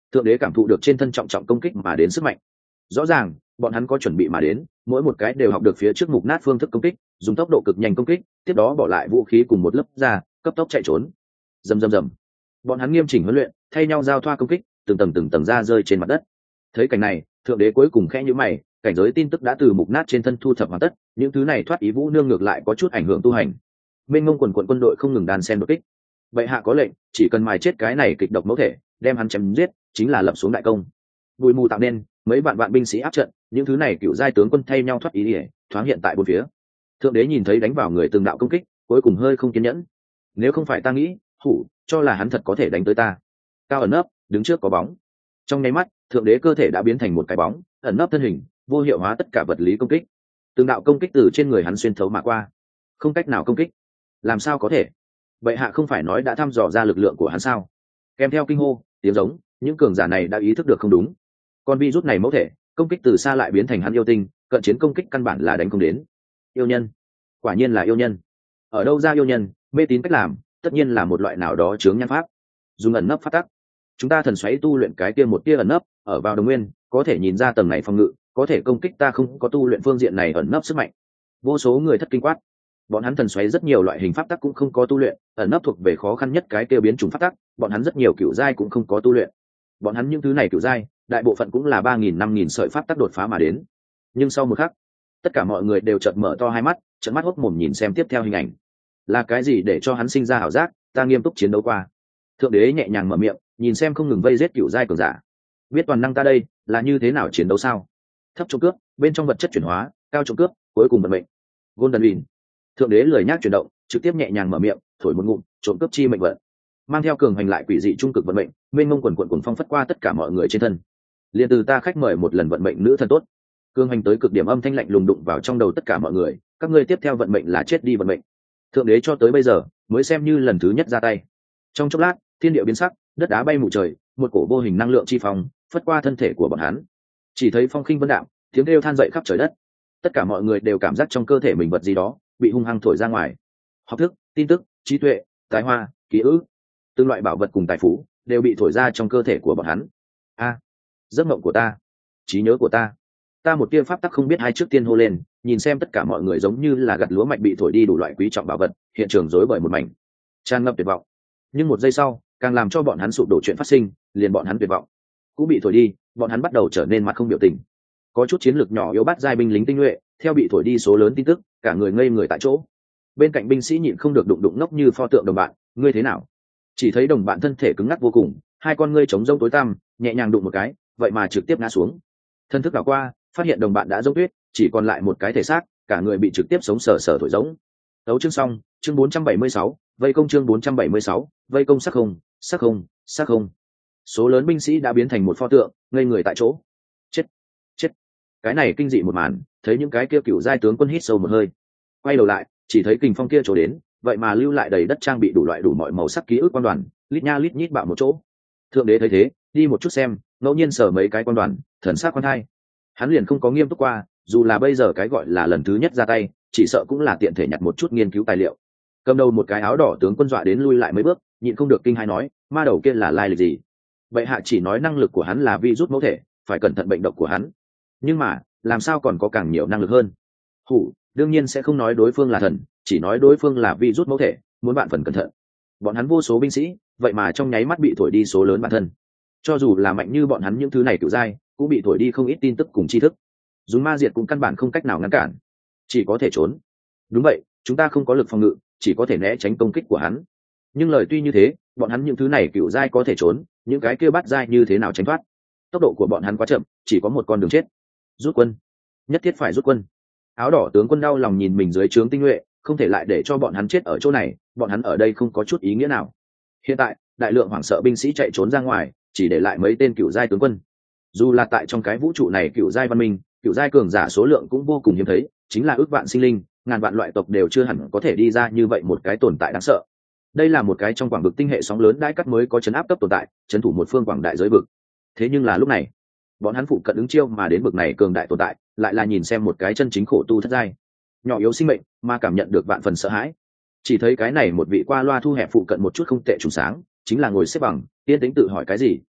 thượng đế cảm thụ được trên thân trọng trọng công kích mà đến sức mạnh. Rõ ràng bọn hắn có chuẩn bị mà đến, mỗi một cái đều học được phía trước mục nát phương thức công kích, dùng tốc độ cực nhanh công kích, tiếp đó bỏ lại vũ khí cùng một lớp ra, cấp tốc chạy trốn. Rầm rầm rầm, bọn hắn nghiêm chỉnh huấn luyện, thay nhau giao thoa công kích, từng tầng từng tầng ra rơi trên mặt đất. Thấy cảnh này, thượng đế cuối cùng khẽ nhíu mày, cảnh giới tin tức đã từ mục nát trên thân thu thập hoàn tất, những thứ này thoát ý vũ nương ngược lại có chút ảnh hưởng tu hành. Mênh mông quần quần quân đội không ngừng đan sen đột kích. Bệ hạ có lệnh, chỉ cần mài chết cái này kịch độc mẫu thể, đem hắn chém giết, chính là lập xuống đại công. Bụi mù tạo nên mấy vạn vạn binh sĩ áp trận, những thứ này cựu giai tướng quân thay nhau thoát ý ỉa thoáng hiện tại bốn phía. Thượng đế nhìn thấy đánh vào người từng đạo công kích, cuối cùng hơi không kiên nhẫn. Nếu không phải ta nghĩ, hủ cho là hắn thật có thể đánh tới ta. Cao ẩn nấp, đứng trước có bóng. Trong nháy mắt, thượng đế cơ thể đã biến thành một cái bóng, ẩn nấp thân hình, vô hiệu hóa tất cả vật lý công kích. Từng đạo công kích từ trên người hắn xuyên thấu mà qua, không cách nào công kích. Làm sao có thể? Bệ hạ không phải nói đã thăm dò ra lực lượng của hắn sao? Kèm theo kinh hô, tiếng giống, những cường giả này đã ý thức được không đúng. Con virus này mẫu thể, công kích từ xa lại biến thành hắn yêu tinh, cận chiến công kích căn bản là đánh không đến. Yêu nhân, quả nhiên là yêu nhân. Ở đâu ra yêu nhân? Mê tín cách làm, tất nhiên là một loại nào đó chướng nhan pháp. Dùng ẩn nấp phát tắc. Chúng ta thần xoáy tu luyện cái kia một tia ẩn nấp, ở vào đồng nguyên, có thể nhìn ra tầng này phòng ngự, có thể công kích ta không có tu luyện phương diện này ẩn nấp sức mạnh. Vô số người thất kinh quát. Bọn hắn thần xoáy rất nhiều loại hình pháp tắc cũng không có tu luyện, ẩn nấp thuộc về khó khăn nhất cái kia biến chủng pháp tắc, bọn hắn rất nhiều cựu giai cũng không có tu luyện. Bọn hắn những thứ này cựu giai, đại bộ phận cũng là ba nghìn năm nghìn sợi pháp tắc đột phá mà đến. Nhưng sau một khắc, tất cả mọi người đều chợt mở to hai mắt, trợn mắt hốt mồm nhìn xem tiếp theo hình ảnh. Là cái gì để cho hắn sinh ra ảo giác, ta nghiêm túc chiến đấu qua. Thượng đế nhẹ nhàng mở miệng, nhìn xem không ngừng vây giết cựu giai cường giả. Biết toàn năng ta đây là như thế nào chiến đấu sao? Thấp trộm cướp, bên trong vật chất chuyển hóa, cao trộm cướp, cuối cùng vận mệnh. Golden Wind. Thượng đế lười nhác chuyển động, trực tiếp nhẹ nhàng mở miệng, thổi một ngụm, trộm cướp chi mệnh vận. Mang theo cường hành lại quỷ dị trung cực vận mệnh, mênh mông quần quần cuồng phong phất qua tất cả mọi người trên thân. Liên từ ta khách mời một lần vận mệnh nữ thần tốt. Cường hành tới cực điểm âm thanh lạnh lùng đụng vào trong đầu tất cả mọi người, các ngươi tiếp theo vận mệnh là chết đi vận mệnh. Thượng đế cho tới bây giờ mới xem như lần thứ nhất ra tay. Trong chốc lát, thiên địa biến sắc, đất đá bay mù trời, một cổ vô hình năng lượng chi phong phất qua thân thể của bọn hắn. Chỉ thấy phong khinh vân đạm, tiếng kêu than dậy khắp trời đất. Tất cả mọi người đều cảm giác trong cơ thể mình vật gì đó bị hung hăng thổi ra ngoài. Học thức, tin tức, trí tuệ, tài hoa, ký ức, từng loại bảo vật cùng tài phú đều bị thổi ra trong cơ thể của bọn hắn. A, giấc mộng của ta, trí nhớ của ta, ta một tia pháp tắc không biết hai trước tiên hô lên, nhìn xem tất cả mọi người giống như là gặt lúa mạch bị thổi đi đủ loại quý trọng bảo vật, hiện trường rối bời một mảnh, tràn ngập tuyệt vọng. Nhưng một giây sau, càng làm cho bọn hắn sụp đổ chuyện phát sinh, liền bọn hắn tuyệt vọng cũng bị thổi đi, bọn hắn bắt đầu trở nên mặt không biểu tình. Có chút chiến lược nhỏ yếu bắt giai binh lính tinh nhuệ, theo bị thổi đi số lớn tin tức, cả người ngây người tại chỗ. Bên cạnh binh sĩ nhịn không được đụng đụng ngốc như pho tượng đồng bạn, ngươi thế nào? Chỉ thấy đồng bạn thân thể cứng ngắc vô cùng, hai con ngươi trống rông tối tăm, nhẹ nhàng đụng một cái, vậy mà trực tiếp ngã xuống. Thân thức đảo qua, phát hiện đồng bạn đã rỗng tuyết, chỉ còn lại một cái thể xác, cả người bị trực tiếp sống sờ sờ thổi rỗng. Đấu chương xong, chương bốn trăm bảy mươi sáu, vây công chương bốn trăm bảy mươi sáu, vây công sắc không, sắc không, sắc không. Số lớn binh sĩ đã biến thành một pho tượng, ngây người tại chỗ. Chết, chết. Cái này kinh dị một màn, thấy những cái kia cựu giai tướng quân hít sâu một hơi. Quay đầu lại, chỉ thấy kình phong kia trổ đến, vậy mà lưu lại đầy đất trang bị đủ loại đủ mọi màu sắc ký ức quan đoàn, lít nha lít nhít bạo một chỗ. Thượng đế thấy thế, đi một chút xem, ngẫu nhiên sở mấy cái quan đoàn, thần sắc quan thai. Hắn liền không có nghiêm túc qua, dù là bây giờ cái gọi là lần thứ nhất ra tay, chỉ sợ cũng là tiện thể nhặt một chút nghiên cứu tài liệu. Cầm đầu một cái áo đỏ tướng quân dọa đến lui lại mấy bước, nhịn không được kinh hai nói, ma đầu kia là lai lịch gì? Bệ hạ chỉ nói năng lực của hắn là virus mẫu thể, phải cẩn thận bệnh độc của hắn. Nhưng mà, làm sao còn có càng nhiều năng lực hơn? Hủ, đương nhiên sẽ không nói đối phương là thần, chỉ nói đối phương là virus mẫu thể, muốn bạn phần cẩn thận. Bọn hắn vô số binh sĩ, vậy mà trong nháy mắt bị thổi đi số lớn bản thân. Cho dù là mạnh như bọn hắn những thứ này kiểu dai, cũng bị thổi đi không ít tin tức cùng tri thức. Dùng ma diệt cũng căn bản không cách nào ngăn cản, chỉ có thể trốn. Đúng vậy, chúng ta không có lực phòng ngự, chỉ có thể né tránh công kích của hắn. Nhưng lời tuy như thế, bọn hắn những thứ này cựu giai có thể trốn, những cái kia bắt giai như thế nào tránh thoát? Tốc độ của bọn hắn quá chậm, chỉ có một con đường chết. Rút quân, nhất thiết phải rút quân. Áo đỏ tướng quân đau lòng nhìn mình dưới trướng tinh nhuệ, không thể lại để cho bọn hắn chết ở chỗ này, bọn hắn ở đây không có chút ý nghĩa nào. Hiện tại, đại lượng hoảng sợ binh sĩ chạy trốn ra ngoài, chỉ để lại mấy tên cựu giai tướng quân. Dù là tại trong cái vũ trụ này cựu giai văn minh, cựu giai cường giả số lượng cũng vô cùng hiếm thấy, chính là ước vạn sinh linh, ngàn vạn loại tộc đều chưa hẳn có thể đi ra như vậy một cái tồn tại đáng sợ. Đây là một cái trong quảng vực tinh hệ sóng lớn đãi cắt mới có chấn áp cấp tồn tại, chấn thủ một phương quảng đại giới vực. Thế nhưng là lúc này, bọn hắn phụ cận ứng chiêu mà đến vực này cường đại tồn tại, lại là nhìn xem một cái chân chính khổ tu thất giai, nhỏ yếu sinh mệnh, mà cảm nhận được vạn phần sợ hãi. Chỉ thấy cái này một vị qua loa thu hẹp phụ cận một chút không tệ trùng sáng, chính là ngồi xếp bằng, yên tĩnh tự hỏi cái gì,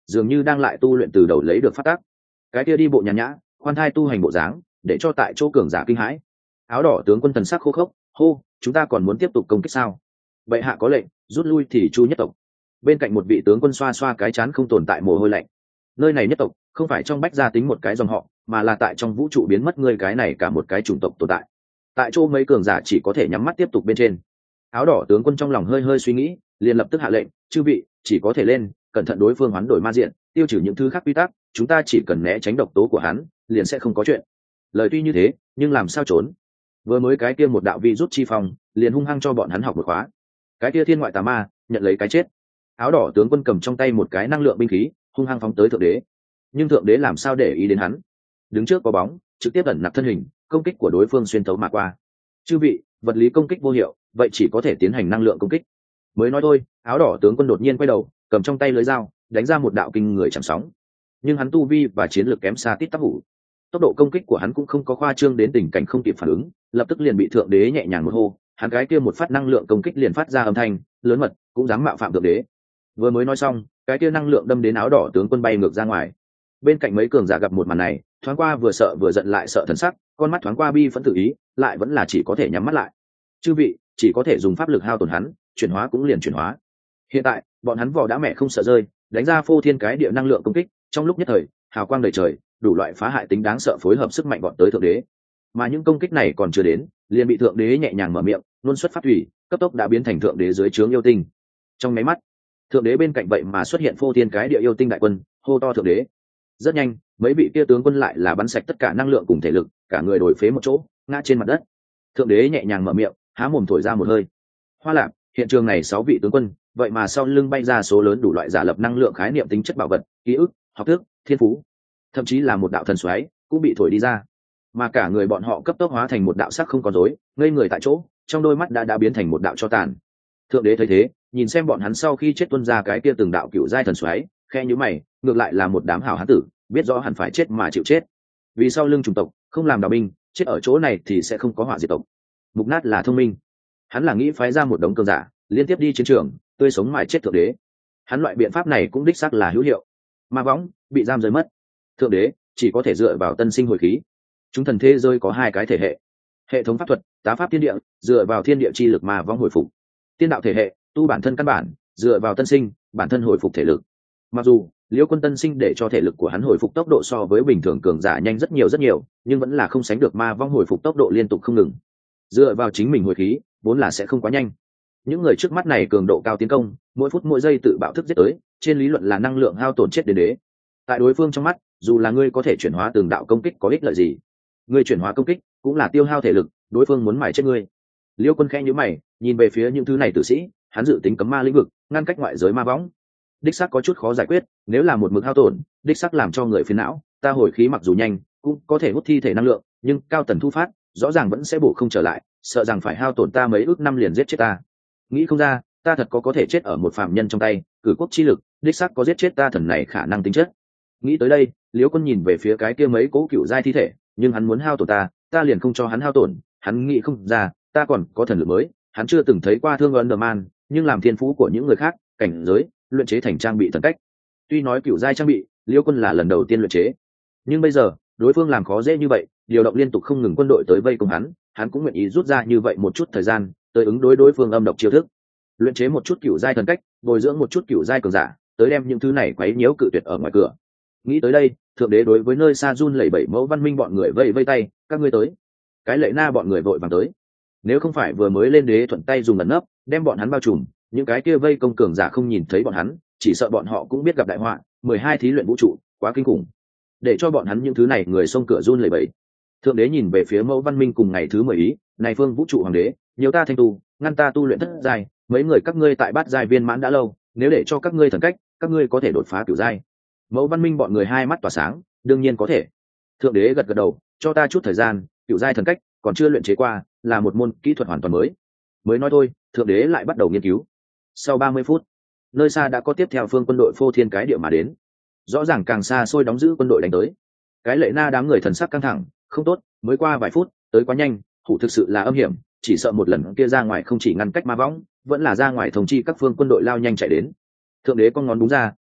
dường như đang lại tu luyện từ đầu lấy được phát tác. Cái kia đi bộ nhàn nhã khoan thai tu hành bộ dáng để cho tại chỗ cường giả kinh hãi. Áo đỏ tướng quân thần sắc khô khốc, hô, chúng ta còn muốn tiếp tục công kích sao? Bệ hạ có lệnh, rút lui thì chu nhất tộc. Bên cạnh một vị tướng quân xoa xoa cái chán không tồn tại mồ hôi lạnh. Nơi này nhất tộc không phải trong bách gia tính một cái dòng họ, mà là tại trong vũ trụ biến mất ngươi cái này cả một cái chủng tộc tồn tại. Tại chỗ mấy cường giả chỉ có thể nhắm mắt tiếp tục bên trên. Áo đỏ tướng quân trong lòng hơi hơi suy nghĩ, liền lập tức hạ lệnh, chư vị chỉ có thể lên, cẩn thận đối phương hoán đổi ma diện, tiêu trừ những thứ khác quy tắc, chúng ta chỉ cần né tránh độc tố của hắn, liền sẽ không có chuyện. Lời tuy như thế, nhưng làm sao trốn? Vừa mới cái kia một đạo vi rút chi phòng, liền hung hăng cho bọn hắn học một khóa. Cái kia thiên ngoại tà ma, nhận lấy cái chết. Áo đỏ tướng quân cầm trong tay một cái năng lượng binh khí, hung hăng phóng tới thượng đế. Nhưng thượng đế làm sao để ý đến hắn? Đứng trước có bóng, trực tiếp ẩn nặc thân hình, công kích của đối phương xuyên thấu mà qua. Chư vị, vật lý công kích vô hiệu, vậy chỉ có thể tiến hành năng lượng công kích. Mới nói thôi, áo đỏ tướng quân đột nhiên quay đầu, cầm trong tay lưới dao, đánh ra một đạo kinh người chạm sóng. Nhưng hắn tu vi và chiến lược kém xa Tít Tắp Hủ. Tốc độ công kích của hắn cũng không có khoa trương đến tình cảnh không kịp phản ứng, lập tức liền bị thượng đế nhẹ nhàng một hô, hắn cái kia một phát năng lượng công kích liền phát ra âm thanh lớn mật, cũng dám mạo phạm thượng đế. Vừa mới nói xong, cái kia năng lượng đâm đến áo đỏ tướng quân bay ngược ra ngoài. Bên cạnh mấy cường giả gặp một màn này, thoáng qua vừa sợ vừa giận lại sợ thần sắc, con mắt thoáng qua bi phẫn tự ý, lại vẫn là chỉ có thể nhắm mắt lại. Chư vị, chỉ có thể dùng pháp lực hao tổn hắn, chuyển hóa cũng liền chuyển hóa. Hiện tại, bọn hắn vỏ đã mẹ không sợ rơi, đánh ra phô thiên cái địa năng lượng công kích, trong lúc nhất thời, hào quang đầy trời, đủ loại phá hại tính đáng sợ phối hợp sức mạnh bọn tới thượng đế. Mà những công kích này còn chưa đến, liền bị thượng đế nhẹ nhàng mở miệng, luôn xuất phát thủy, cấp tốc đã biến thành thượng đế dưới trướng yêu tinh. Trong máy mắt, thượng đế bên cạnh vậy mà xuất hiện phô thiên cái địa yêu tinh đại quân, hô to thượng đế. Rất nhanh, mấy vị kia tướng quân lại là bắn sạch tất cả năng lượng cùng thể lực, cả người đổi phế một chỗ, ngã trên mặt đất. Thượng đế nhẹ nhàng mở miệng, há mồm thổi ra một hơi. Hoa lạc, hiện trường này sáu vị tướng quân, vậy mà sau lưng bay ra số lớn đủ loại giả lập năng lượng khái niệm tính chất bảo vật, ký ức, học thức, thiên phú, thậm chí là một đạo thần xoáy cũng bị thổi đi ra, mà cả người bọn họ cấp tốc hóa thành một đạo sắc không còn rối, ngây người tại chỗ, trong đôi mắt đã đã biến thành một đạo cho tàn. Thượng đế thấy thế, nhìn xem bọn hắn sau khi chết tuôn ra cái kia từng đạo cựu giai thần xoáy, khe nhíu mày, ngược lại là một đám hảo hán tử, biết rõ hẳn phải chết mà chịu chết. Vì sau lưng chủng tộc không làm đạo binh, chết ở chỗ này thì sẽ không có hỏa diệt tộc. Mục Nát là thông minh, hắn là nghĩ phái ra một đống cường giả liên tiếp đi chiến trường, tươi sống mài chết thượng đế. Hắn loại biện pháp này cũng đích xác là hữu hiệu. Ma võng bị giam rơi mất, thượng đế chỉ có thể dựa vào tân sinh hồi khí. Chúng thần thế giới có hai cái thể hệ: hệ thống pháp thuật tá pháp thiên địa, dựa vào thiên địa chi lực ma võng hồi phục; tiên đạo thể hệ tu bản thân căn bản, dựa vào tân sinh bản thân hồi phục thể lực. Mặc dù Liễu Quân tân sinh để cho thể lực của hắn hồi phục tốc độ so với bình thường cường giả nhanh rất nhiều rất nhiều, nhưng vẫn là không sánh được ma vong hồi phục tốc độ liên tục không ngừng. Dựa vào chính mình hồi khí vốn là sẽ không quá nhanh. Những người trước mắt này cường độ cao tiến công, mỗi phút mỗi giây tự bạo thức giết tới, trên lý luận là năng lượng hao tổn chết đến đế. Tại đối phương trong mắt, dù là ngươi có thể chuyển hóa từng đạo công kích có ích lợi gì, ngươi chuyển hóa công kích cũng là tiêu hao thể lực, đối phương muốn mài chết ngươi. Liễu Quân khẽ nhíu mày, nhìn về phía những thứ này tử sĩ, hắn dự tính cấm ma lĩnh vực, ngăn cách ngoại giới ma võng. Đích xác có chút khó giải quyết, nếu là một mực hao tổn, đích xác làm cho người phiền não. Ta hồi khí mặc dù nhanh, cũng có thể hút thi thể năng lượng, nhưng cao tần thu phát, rõ ràng vẫn sẽ bổ không trở lại, sợ rằng phải hao tổn ta mấy ước năm liền giết chết ta. Nghĩ không ra, ta thật có có thể chết ở một phạm nhân trong tay, cử quốc chi lực, đích xác có giết chết ta thần này khả năng tính chất. Nghĩ tới đây, Liễu Quân nhìn về phía cái kia mấy cố cựu giai thi thể, nhưng hắn muốn hao tổn ta, ta liền không cho hắn hao tổn. Hắn nghĩ không ra, ta còn có thần lực mới, hắn chưa từng thấy qua Thương Underman, nhưng làm thiên phú của những người khác, cảnh giới, luyện chế thành trang bị thần cách. Tuy nói cựu giai trang bị, Liễu Quân là lần đầu tiên luyện chế, nhưng bây giờ đối phương làm khó dễ như vậy, điều động liên tục không ngừng quân đội tới vây công hắn, hắn cũng nguyện ý rút ra như vậy một chút thời gian tới ứng đối đối phương âm độc chiêu thức, luyện chế một chút cựu giai thần cách, bồi dưỡng một chút cựu giai cường giả, tới đem những thứ này quấy nhiễu cự tuyệt ở ngoài cửa. Nghĩ tới đây, thượng đế đối với nơi xa run lẩy bẩy Mẫu Văn Minh bọn người vây vây tay, các ngươi tới. Cái Lệ Na bọn người vội vàng tới. Nếu không phải vừa mới lên đế thuận tay dùng ẩn nấp đem bọn hắn bao trùm, những cái kia vây công cường giả không nhìn thấy bọn hắn, chỉ sợ bọn họ cũng biết gặp đại họa. Mười hai thí luyện vũ trụ quá kinh khủng, để cho bọn hắn những thứ này người xông cửa run lẩy bẩy. Thượng đế nhìn về phía Mẫu Văn Minh cùng ngày thứ mười ý, này phương vũ trụ hoàng đế, nhiều ta thanh tu, ngăn ta tu luyện thất giai, mấy người các ngươi tại bát giai viên mãn đã lâu, nếu để cho các ngươi thần cách, các ngươi có thể đột phá cửu giai. Mẫu Văn Minh bọn người hai mắt tỏa sáng, đương nhiên có thể. Thượng đế gật gật đầu, cho ta chút thời gian, cửu giai thần cách còn chưa luyện chế qua, là một môn kỹ thuật hoàn toàn mới. Mới nói thôi, thượng đế lại bắt đầu nghiên cứu. Sau ba mươi phút, nơi xa đã có tiếp theo phương quân đội phô thiên cái địa mà đến. Rõ ràng càng xa xôi đóng giữ quân đội đánh tới. Cái Lệ Na đám người thần sắc căng thẳng, không tốt, mới qua vài phút, tới quá nhanh, hủ thực sự là âm hiểm, chỉ sợ một lần kia ra ngoài không chỉ ngăn cách ma võng, vẫn là ra ngoài thông chi các phương quân đội lao nhanh chạy đến. Thượng đế con ngón đúng ra,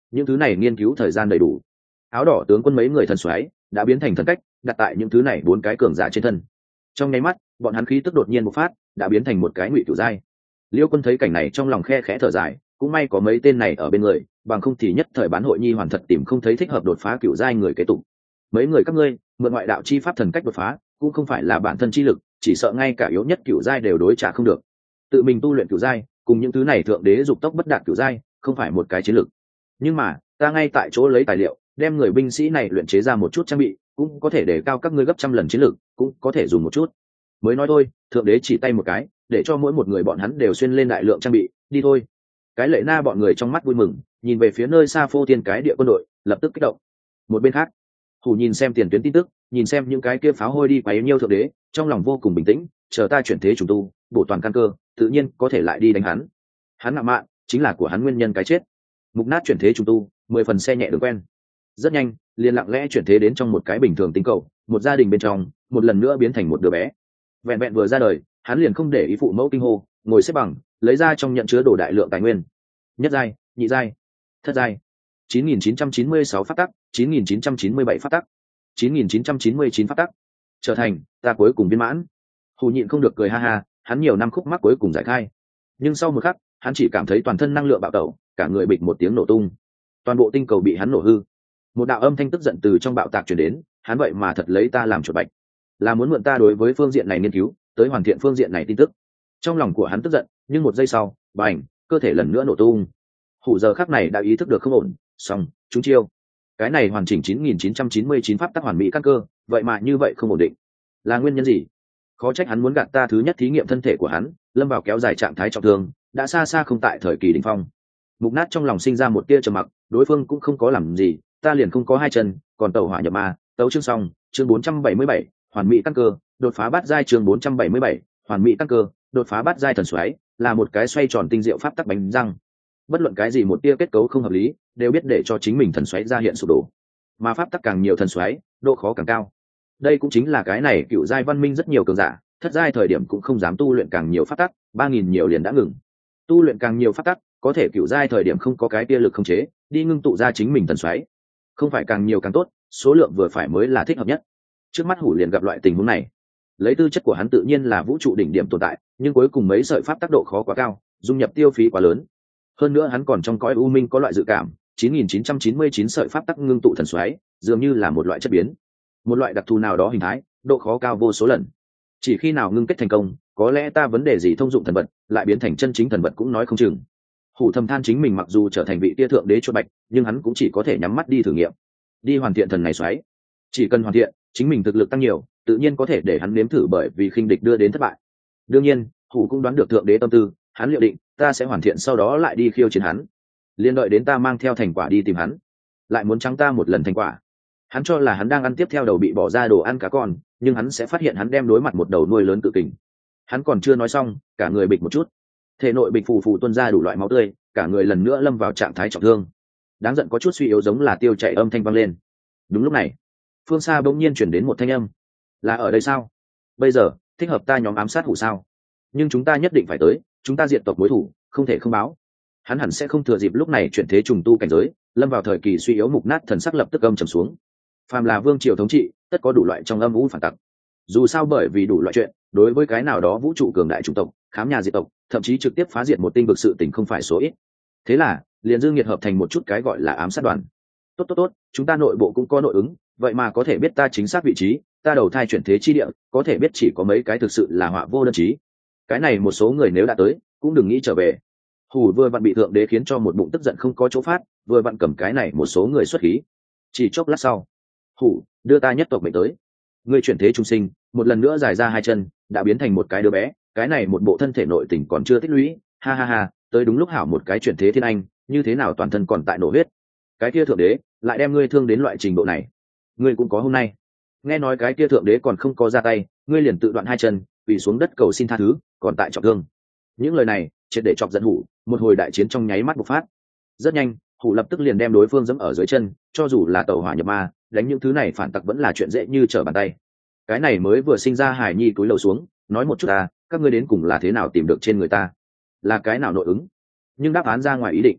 những thứ này nghiên cứu thời gian đầy đủ. Áo đỏ tướng quân mấy người thần xoáy đã biến thành thần cách đặt tại những thứ này bốn cái cường giả trên thân. Trong nháy mắt bọn hắn khí tức đột nhiên bộc phát, đã biến thành một cái ngụy cửu giai. Liêu Quân thấy cảnh này trong lòng khe khẽ thở dài, cũng may có mấy tên này ở bên người, bằng không thì nhất thời bán hội nhi hoàn thật tìm không thấy thích hợp đột phá cửu giai người kế tục. Mấy người các ngươi mượn ngoại đạo chi pháp thần cách đột phá, cũng không phải là bản thân chi lực, chỉ sợ ngay cả yếu nhất cửu giai đều đối trả không được. Tự mình tu luyện cửu giai, cùng những thứ này thượng đế dục tốc bất đạt cửu giai, không phải một cái chiến lược. Nhưng mà ta ngay tại chỗ lấy tài liệu, đem người binh sĩ này luyện chế ra một chút trang bị, cũng có thể để cao các ngươi gấp trăm lần chiến lược, cũng có thể dùng một chút. Mới nói thôi, thượng đế chỉ tay một cái, để cho mỗi một người bọn hắn đều xuyên lên đại lượng trang bị, đi thôi. Cái Lệ Na bọn người trong mắt vui mừng, nhìn về phía nơi xa phô thiên cái địa quân đội, lập tức kích động. Một bên khác, Hủ nhìn xem tiền tuyến tin tức, nhìn xem những cái kia pháo hôi đi quấy nhiêu thượng đế, trong lòng vô cùng bình tĩnh, chờ ta chuyển thế trùng tu, bổ toàn căn cơ, tự nhiên có thể lại đi đánh hắn. Hắn ngạo mạn, chính là của hắn nguyên nhân cái chết. Mục nát chuyển thế trùng tu, mười phần xe nhẹ đường quen. Rất nhanh, liền lặng lẽ chuyển thế đến trong một cái bình thường tinh cầu, một gia đình bên trong, một lần nữa biến thành một đứa bé. Vẹn vẹn vừa ra đời, hắn liền không để ý phụ mẫu kinh hô, ngồi xếp bằng, lấy ra trong nhận chứa đồ đại lượng tài nguyên. Nhất giai, nhị giai, thất giai. chín nghìn chín trăm chín mươi sáu phát tắc, chín nghìn chín trăm chín mươi bảy phát tắc, chín nghìn chín trăm chín mươi chín phát tắc. Trở thành, ta cuối cùng viên mãn. Hù nhịn không được cười ha ha, hắn nhiều năm khúc mắc cuối cùng giải khai. Nhưng sau một khắc, hắn chỉ cảm thấy toàn thân năng lượng bạo tẩu, cả người bịch một tiếng nổ tung. Toàn bộ tinh cầu bị hắn nổ hư. Một đạo âm thanh tức giận từ trong bạo tạc truyền đến, hắn vậy mà thật lấy ta làm chuột bạch, là muốn mượn ta đối với phương diện này nghiên cứu, tới hoàn thiện phương diện này tin tức. Trong lòng của hắn tức giận, nhưng một giây sau, bành, cơ thể lần nữa nổ tung. Hủ giờ khắc này đã ý thức được không ổn, xong, chúng chiêu. Cái này hoàn chỉnh chín nghìn chín trăm chín mươi chín pháp tắc hoàn mỹ căn cơ, vậy mà như vậy không ổn định. Là nguyên nhân gì? Khó trách hắn muốn gạt ta thứ nhất thí nghiệm thân thể của hắn, lâm vào kéo dài trạng thái trọng thương, đã xa xa không tại thời kỳ đỉnh phong. Mục Nát trong lòng sinh ra một tia trầm mặc, đối phương cũng không có làm gì, ta liền không có hai chân, còn tẩu hỏa nhập ma, tấu chương xong, chương bốn trăm bảy mươi bảy, hoàn mỹ căn cơ, đột phá bát giai chương bốn trăm bảy mươi bảy, hoàn mỹ căn cơ, đột phá bát giai thần xoáy, là một cái xoay tròn tinh diệu pháp tắc bánh răng. Bất luận cái gì một tia kết cấu không hợp lý, đều biết để cho chính mình thần xoáy ra hiện sụp đổ. Mà pháp tắc càng nhiều thần xoáy, độ khó càng cao. Đây cũng chính là cái này cựu giai văn minh rất nhiều cường giả, thất giai thời điểm cũng không dám tu luyện càng nhiều pháp tắc, ba nghìn nhiều liền đã ngừng. Tu luyện càng nhiều pháp tắc, có thể cựu giai thời điểm không có cái tia lực khống chế, đi ngưng tụ ra chính mình thần xoáy. Không phải càng nhiều càng tốt, số lượng vừa phải mới là thích hợp nhất. Trước mắt Hủ liền gặp loại tình huống này. Lấy tư chất của hắn tự nhiên là vũ trụ đỉnh điểm tồn tại, nhưng cuối cùng mấy sợi pháp tác độ khó quá cao, dung nhập tiêu phí quá lớn. Hơn nữa hắn còn trong cõi u minh có loại dự cảm, chín nghìn chín trăm chín mươi chín sợi pháp tắc ngưng tụ thần xoáy, dường như là một loại chất biến, một loại đặc thù nào đó hình thái, độ khó cao vô số lần. Chỉ khi nào ngưng kết thành công, có lẽ ta vấn đề gì thông dụng thần vật, lại biến thành chân chính thần vật cũng nói không chừng. Hủ thầm than chính mình mặc dù trở thành vị tia thượng đế chuột bạch, nhưng hắn cũng chỉ có thể nhắm mắt đi thử nghiệm, đi hoàn thiện thần này xoáy. Chỉ cần hoàn thiện, chính mình thực lực tăng nhiều, tự nhiên có thể để hắn nếm thử, bởi vì khinh địch đưa đến thất bại. Đương nhiên, Hủ cũng đoán được thượng đế tâm tư, hắn liệu định, ta sẽ hoàn thiện sau đó lại đi khiêu chiến hắn. Liên đợi đến ta mang theo thành quả đi tìm hắn, lại muốn trắng ta một lần thành quả. Hắn cho là hắn đang ăn tiếp theo đầu bị bỏ ra đồ ăn cá con, nhưng hắn sẽ phát hiện hắn đem đối mặt một đầu nuôi lớn tự kình. Hắn còn chưa nói xong, cả người bịch một chút, thể nội bịch phù phù tuôn ra đủ loại máu tươi, cả người lần nữa lâm vào trạng thái trọng thương. Đáng giận có chút suy yếu, giống là tiêu chảy âm thanh vang lên. Đúng lúc này, phương xa bỗng nhiên chuyển đến một thanh âm. Là ở đây sao? Bây giờ thích hợp ta nhóm ám sát Hủ sao? Nhưng chúng ta nhất định phải tới, chúng ta diệt tộc mối thủ, không thể không báo. Hắn hẳn sẽ không thừa dịp lúc này chuyển thế trùng tu cảnh giới, lâm vào thời kỳ suy yếu. Mục Nát thần sắc lập tức âm trầm xuống. Phàm là vương triều thống trị, tất có đủ loại trong âm u phản tặc. Dù sao bởi vì đủ loại chuyện, đối với cái nào đó vũ trụ cường đại chủng tộc, khám nhà diệt tộc, thậm chí trực tiếp phá diệt một tinh vực sự tình không phải số ít. Thế là liền dương nhiệt hợp thành một chút cái gọi là ám sát đoàn. Tốt tốt tốt, chúng ta nội bộ cũng có nội ứng, vậy mà có thể biết ta chính xác vị trí, ta đầu thai chuyển thế chi địa, có thể biết chỉ có mấy cái thực sự là họa vô đơn chí. Cái này một số người nếu đã tới, cũng đừng nghĩ trở về. Hủ vừa vặn bị thượng đế khiến cho một bụng tức giận không có chỗ phát, vừa vặn cầm cái này một số người xuất khí. Chỉ chốc lát sau, Hủ đưa ta nhất tộc mệnh tới. Người chuyển thế trung sinh, một lần nữa dài ra hai chân, đã biến thành một cái đứa bé, cái này một bộ thân thể nội tình còn chưa tích lũy, ha ha ha, tới đúng lúc hảo một cái chuyển thế thiên anh, như thế nào toàn thân còn tại nổ huyết. Cái kia thượng đế lại đem ngươi thương đến loại trình độ này, ngươi cũng có hôm nay. Nghe nói cái kia thượng đế còn không có ra tay, ngươi liền tự đoạn hai chân, quỳ xuống đất cầu xin tha thứ, còn tại trọng thương. Những lời này triệt để chọc giận Hủ, một hồi đại chiến trong nháy mắt bộc phát. Rất nhanh, Hủ lập tức liền đem đối phương giẫm ở dưới chân, cho dù là tẩu hỏa nhập ma, đánh những thứ này phản tặc vẫn là chuyện dễ như trở bàn tay. Cái này mới vừa sinh ra hải nhi cúi đầu xuống, nói một chút ta, các ngươi đến cùng là thế nào tìm được trên người ta, là cái nào nội ứng? Nhưng đáp án ra ngoài ý định.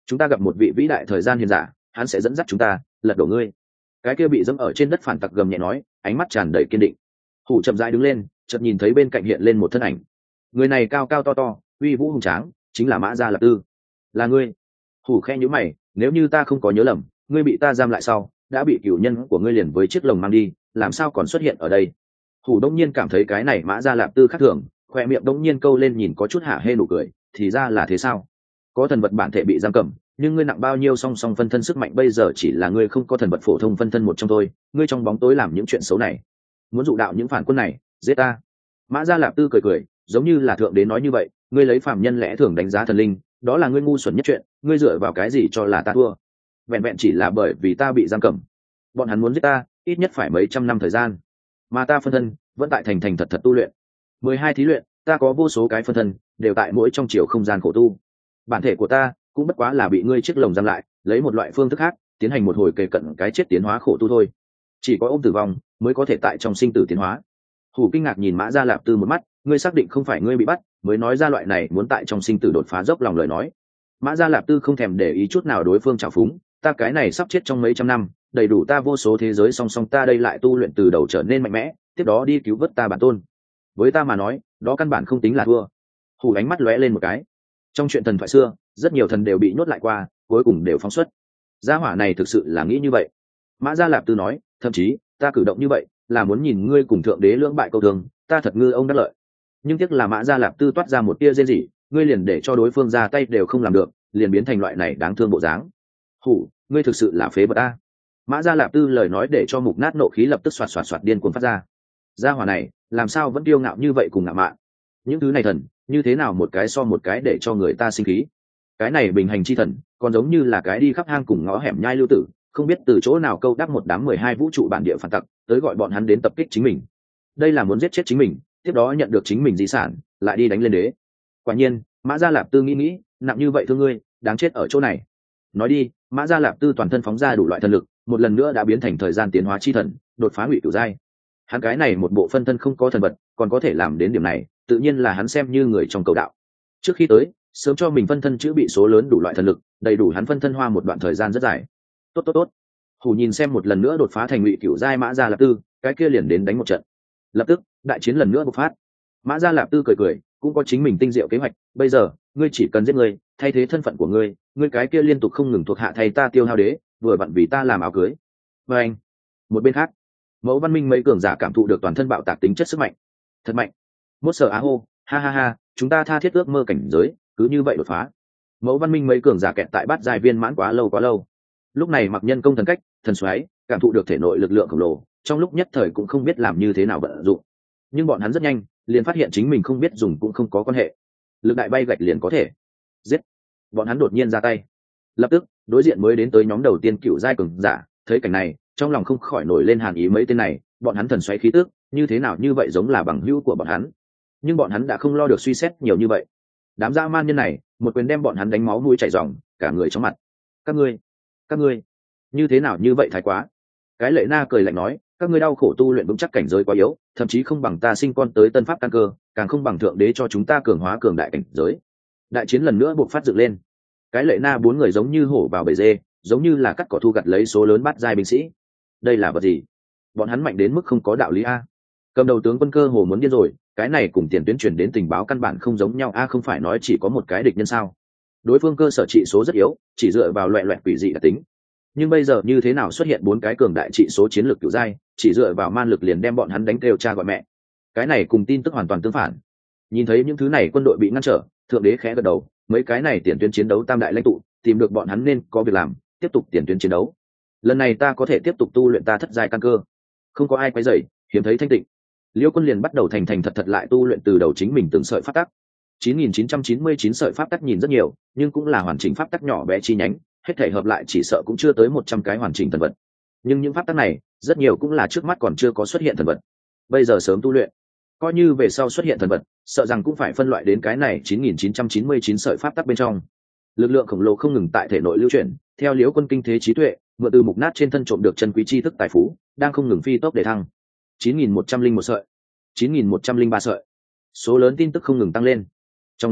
chúng ta gặp một vị vĩ đại thời gian hiền giả, hắn sẽ dẫn dắt chúng ta lật đổ ngươi. Cái kia bị dẫm ở trên đất phản tặc gầm nhẹ nói, ánh mắt tràn đầy kiên định. Hủ chậm rãi đứng lên, chợt nhìn thấy bên cạnh hiện lên một thân ảnh. Người này cao cao to to, uy vũ hùng tráng, chính là Mã Gia Lạp Tư. Là ngươi? Hủ khe nhíu mày, nếu như ta không có nhớ lầm, ngươi bị ta giam lại sau, đã bị cửu nhân của ngươi liền với chiếc lồng mang đi, làm sao còn xuất hiện ở đây? Hủ đông nhiên cảm thấy cái này Mã Gia Lạp Tư khác thường, khoe miệng đông nhiên câu lên nhìn có chút hả hê nụ cười, thì ra là thế sao? Có thần vật bản thể bị giam cầm, nhưng ngươi nặng bao nhiêu song song phân thân sức mạnh bây giờ chỉ là ngươi không có thần vật phổ thông phân thân một trong thôi, ngươi trong bóng tối làm những chuyện xấu này, muốn dụ đạo những phản quân này, giết ta. Mã Gia Lạp Tư cười cười, giống như là thượng đế nói như vậy, ngươi lấy phàm nhân lẽ thường đánh giá thần linh, đó là ngươi ngu xuẩn nhất chuyện, ngươi dựa vào cái gì cho là ta thua? Vẹn vẹn chỉ là bởi vì ta bị giam cầm. Bọn hắn muốn giết ta, ít nhất phải mấy trăm năm thời gian, mà ta phân thân vẫn tại thành thành thật thật tu luyện. Mười hai thí luyện, ta có vô số cái phân thân, đều tại mỗi trong chiều không gian khổ tu. Bản thể của ta cũng bất quá là bị ngươi chiếc lồng giam lại, lấy một loại phương thức khác tiến hành một hồi kề cận cái chết tiến hóa khổ tu thôi. Chỉ có ôm tử vong mới có thể tại trong sinh tử tiến hóa. Hủ kinh ngạc nhìn Mã Gia Lạp Tư một mắt, ngươi xác định không phải ngươi bị bắt mới nói ra loại này muốn tại trong sinh tử đột phá dốc lòng lời nói? Mã Gia Lạp Tư không thèm để ý chút nào đối phương trào phúng, ta cái này sắp chết trong mấy trăm năm, đầy đủ ta vô số thế giới song song, ta đây lại tu luyện từ đầu trở nên mạnh mẽ, tiếp đó đi cứu vớt ta bản tôn. Với ta mà nói, đó căn bản không tính là thua. Hủ ánh mắt lóe lên một cái. Trong chuyện thần thoại xưa, rất nhiều thần đều bị nhốt lại qua, cuối cùng đều phóng xuất. Gia hỏa này thực sự là nghĩ như vậy. Mã Gia Lạp Tư nói, thậm chí ta cử động như vậy là muốn nhìn ngươi cùng thượng đế lưỡng bại câu thương, ta thật ngư ông đắc lợi. Nhưng tiếc là Mã Gia Lạp Tư toát ra một tia rên rỉ, ngươi liền để cho đối phương ra tay đều không làm được, liền biến thành loại này đáng thương bộ dáng. Hủ, ngươi thực sự là phế vật a. Mã Gia Lạp Tư lời nói để cho mục nát nộ khí lập tức xoạt xoạt xoạt điên cuồng phát ra. Gia hỏa này làm sao vẫn kiêu ngạo như vậy cùng ngạo mạn? Những thứ này thần như thế nào một cái so một cái để cho người ta sinh khí? Cái này bình hành chi thần còn giống như là cái đi khắp hang cùng ngõ hẻm nhai lưu tử, không biết từ chỗ nào câu đắc một đám mười hai vũ trụ bản địa phản tặc tới gọi bọn hắn đến tập kích chính mình. Đây là muốn giết chết chính mình, tiếp đó nhận được chính mình di sản, lại đi đánh lên đế. Quả nhiên, Mã Gia Lạp Tư nghĩ nghĩ, nặng như vậy thương ngươi, đáng chết ở chỗ này. Nói đi, Mã Gia Lạp Tư toàn thân phóng ra đủ loại thần lực, một lần nữa đã biến thành thời gian tiến hóa chi thần, đột phá ngụy cửu giai. Hắn cái này một bộ phân thân không có thần vật, còn có thể làm đến điểm này, tự nhiên là hắn xem như người trong cầu đạo. Trước khi tới, sớm cho mình phân thân chữ bị số lớn đủ loại thần lực, đầy đủ hắn phân thân hoa một đoạn thời gian rất dài. Tốt tốt tốt. Hủ nhìn xem một lần nữa đột phá thành ngụy cửu giai Mã Gia Lạp Tư, cái kia liền đến đánh một trận. Lập tức, đại chiến lần nữa bộc phát. Mã Gia Lạp Tư cười cười, cũng có chính mình tinh diệu kế hoạch, bây giờ, ngươi chỉ cần giết ngươi, thay thế thân phận của ngươi, ngươi cái kia liên tục không ngừng thuộc hạ thay ta tiêu hao đế, vừa vặn vì ta làm áo cưới. Và anh, một bên khác, Mẫu Văn Minh mấy cường giả cảm thụ được toàn thân bạo tạc tính chất sức mạnh, thật mạnh. Mốt sở á hô, ha ha ha, chúng ta tha thiết ước mơ cảnh giới, cứ như vậy đột phá. Mẫu Văn Minh mấy cường giả kẹt tại bát giai viên mãn quá lâu quá lâu. Lúc này mặc nhân công thần cách, thần xoáy, cảm thụ được thể nội lực lượng khổng lồ, trong lúc nhất thời cũng không biết làm như thế nào vận dụng. Nhưng bọn hắn rất nhanh liền phát hiện chính mình không biết dùng cũng không có quan hệ, lực đại bay gạch liền có thể giết. Bọn hắn đột nhiên ra tay, lập tức đối diện mới đến tới nhóm đầu tiên cựu giai cường giả, thấy cảnh này trong lòng không khỏi nổi lên hàn ý, mấy tên này bọn hắn thần xoáy khí tước như thế nào như vậy giống là bằng hữu của bọn hắn, nhưng bọn hắn đã không lo được suy xét nhiều như vậy. Đám dã man nhân này một quyền đem bọn hắn đánh máu mũi chảy ròng, cả người chóng mặt. Các ngươi các ngươi như thế nào như vậy thái quá. Cái Lệ Na cười lạnh nói, các ngươi đau khổ tu luyện vững chắc cảnh giới quá yếu, thậm chí không bằng ta sinh con tới tân pháp căn cơ, càng không bằng thượng đế cho chúng ta cường hóa cường đại cảnh giới. Đại chiến lần nữa buộc phát dựng lên. Cái Lệ Na bốn người giống như hổ vào bầy dê, giống như là cắt cỏ thu gặt lấy số lớn bát giai binh sĩ. Đây là vật gì? Bọn hắn mạnh đến mức không có đạo lý a. Cầm đầu tướng quân cơ hồ muốn điên rồi, cái này cùng tiền tuyến truyền đến tình báo căn bản không giống nhau a, không phải nói chỉ có một cái địch nhân sao? Đối phương cơ sở trị số rất yếu, chỉ dựa vào loẹt loẹt quỷ dị đặc tính. Nhưng bây giờ như thế nào xuất hiện bốn cái cường đại trị số chiến lược cửu giai, chỉ dựa vào man lực liền đem bọn hắn đánh kêu cha gọi mẹ. Cái này cùng tin tức hoàn toàn tương phản. Nhìn thấy những thứ này quân đội bị ngăn trở, thượng đế khẽ gật đầu, mấy cái này tiền tuyến chiến đấu tam đại lãnh tụ, tìm được bọn hắn nên có việc làm, tiếp tục tiền tuyến chiến đấu. Lần này ta có thể tiếp tục tu luyện ta thất giai căn cơ, không có ai quấy rầy, hiếm thấy thanh tịnh. Liêu Quân liền bắt đầu thành thành thật thật lại tu luyện từ đầu chính mình từng sợi pháp tắc. chín nghìn chín trăm chín mươi chín sợi pháp tắc nhìn rất nhiều, nhưng cũng là hoàn chỉnh pháp tắc nhỏ bé chi nhánh, hết thể hợp lại chỉ sợ cũng chưa tới một trăm cái hoàn chỉnh thần vật. Nhưng những pháp tắc này, rất nhiều cũng là trước mắt còn chưa có xuất hiện thần vật. Bây giờ sớm tu luyện, coi như về sau xuất hiện thần vật, sợ rằng cũng phải phân loại đến cái này chín nghìn chín trăm chín mươi chín sợi pháp tắc bên trong. Lực lượng khổng lồ không ngừng tại thể nội lưu chuyển, theo Liễu Quân kinh thế trí tuệ, mượn từ mục nát trên thân trộm được chân quý tri thức tài phú, đang không ngừng phi tốc để thăng. chín nghìn một trăm lẻ một sợi, chín nghìn một trăm lẻ ba sợi. Số lớn tin tức không ngừng tăng lên. Trong đó,